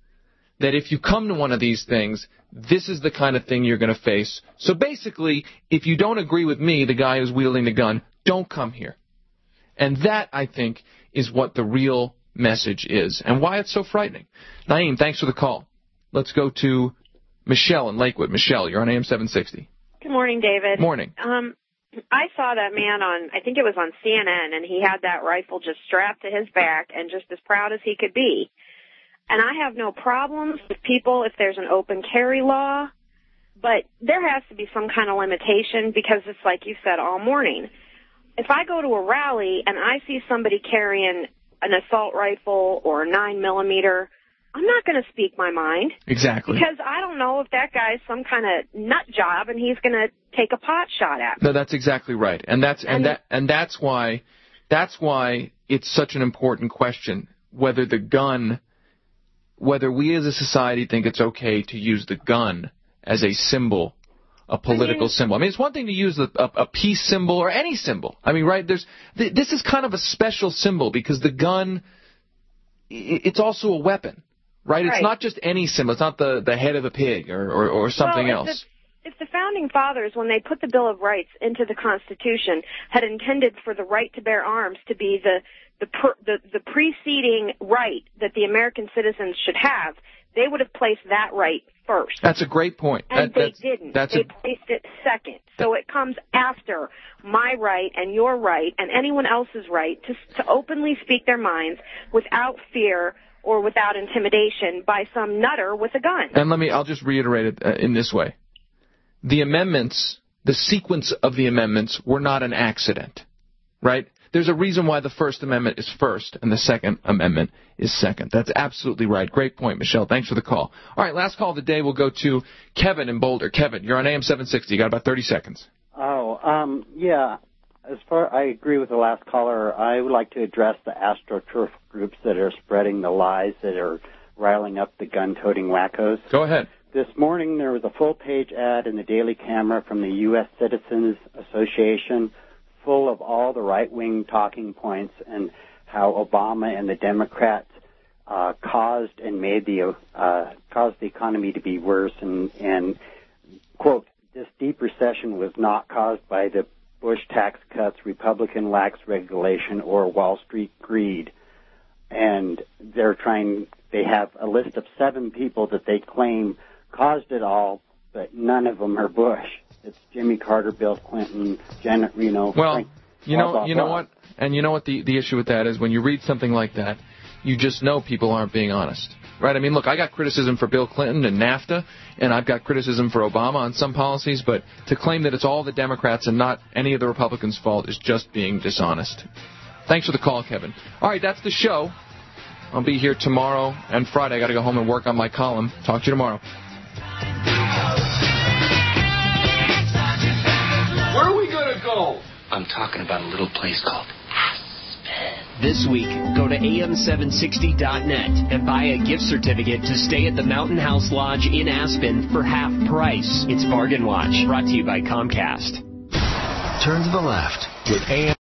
that if you come to one of these things, this is the kind of thing you're going to face. So basically, if you don't agree with me, the guy who's wielding the gun, don't come here. And that, I think, is what the real message is and why it's so frightening. Naeem, thanks for the call. Let's go to Michelle in Lakewood. Michelle, you're on A M seven sixty. Good morning, David. Morning. Um, I saw that man on, I think it was on C N N, and he had that rifle just strapped to his back and just as proud as he could be. And I have no problems with people if there's an open carry law, but there has to be some kind of limitation because it's like you said all morning. If I go to a rally and I see somebody carrying an assault rifle or a nine millimeter, I'm not going to speak my mind. Exactly. Because I don't know if that guy's some kind of nut job and he's going to take a pot shot at me. No, that's exactly right. And that's and, and that and that's why that's why it's such an important question whether the gun whether we as a society think it's okay to use the gun as a symbol, a political I mean, symbol. I mean, it's one thing to use a, a, a peace symbol or any symbol. I mean, right, there's th- this is kind of a special symbol because the gun, it's also a weapon, right? right. It's not just any symbol. It's not the, the head of a pig or, or, or something well, if else. The, if the Founding Fathers, when they put the Bill of Rights into the Constitution, had intended for the right to bear arms to be the The, per, the the preceding right that the American citizens should have, they would have placed that right first. That's a great point. And that, they that's, didn't. That's they a, placed it second. So it comes after my right and your right and anyone else's right to to openly speak their minds without fear or without intimidation by some nutter with a gun. And let me, I'll just reiterate it uh, in this way. The amendments, the sequence of the amendments were not an accident, right? There's a reason why the First Amendment is first and the Second Amendment is second. That's absolutely right. Great point, Michelle. Thanks for the call. All right, last call of the day. We'll go to Kevin in Boulder. Kevin, you're on A M seven sixty. You got about thirty seconds. Oh, um, yeah. As far I agree with the last caller, I would like to address the AstroTurf groups that are spreading the lies that are riling up the gun-toting wackos. Go ahead. This morning there was a full-page ad in the Daily Camera from the U S Citizens Association full of all the right-wing talking points and how Obama and the Democrats uh, caused and made the uh, caused the economy to be worse, and, and quote, this deep recession was not caused by the Bush tax cuts, Republican lax regulation, or Wall Street greed. And they're trying, they have a list of seven people that they claim caused it all, but none of them are Bush. It's Jimmy Carter, Bill Clinton, Janet Reno. Well, Frank, you blah, know, blah, you know blah. what, and you know what the the issue with that is when you read something like that, you just know people aren't being honest, right? I mean, look, I got criticism for Bill Clinton and NAFTA, and I've got criticism for Obama on some policies, but to claim that it's all the Democrats and not any of the Republicans' fault is just being dishonest. Thanks for the call, Kevin. All right, that's the show. I'll be here tomorrow and Friday. I got to go home and work on my column. Talk to you tomorrow. Where are we going to go? I'm talking about a little place called Aspen. This week, go to A M seven sixty dot net and buy a gift certificate to stay at the Mountain House Lodge in Aspen for half price. It's Bargain Watch, brought to you by Comcast. Turn to the left with A M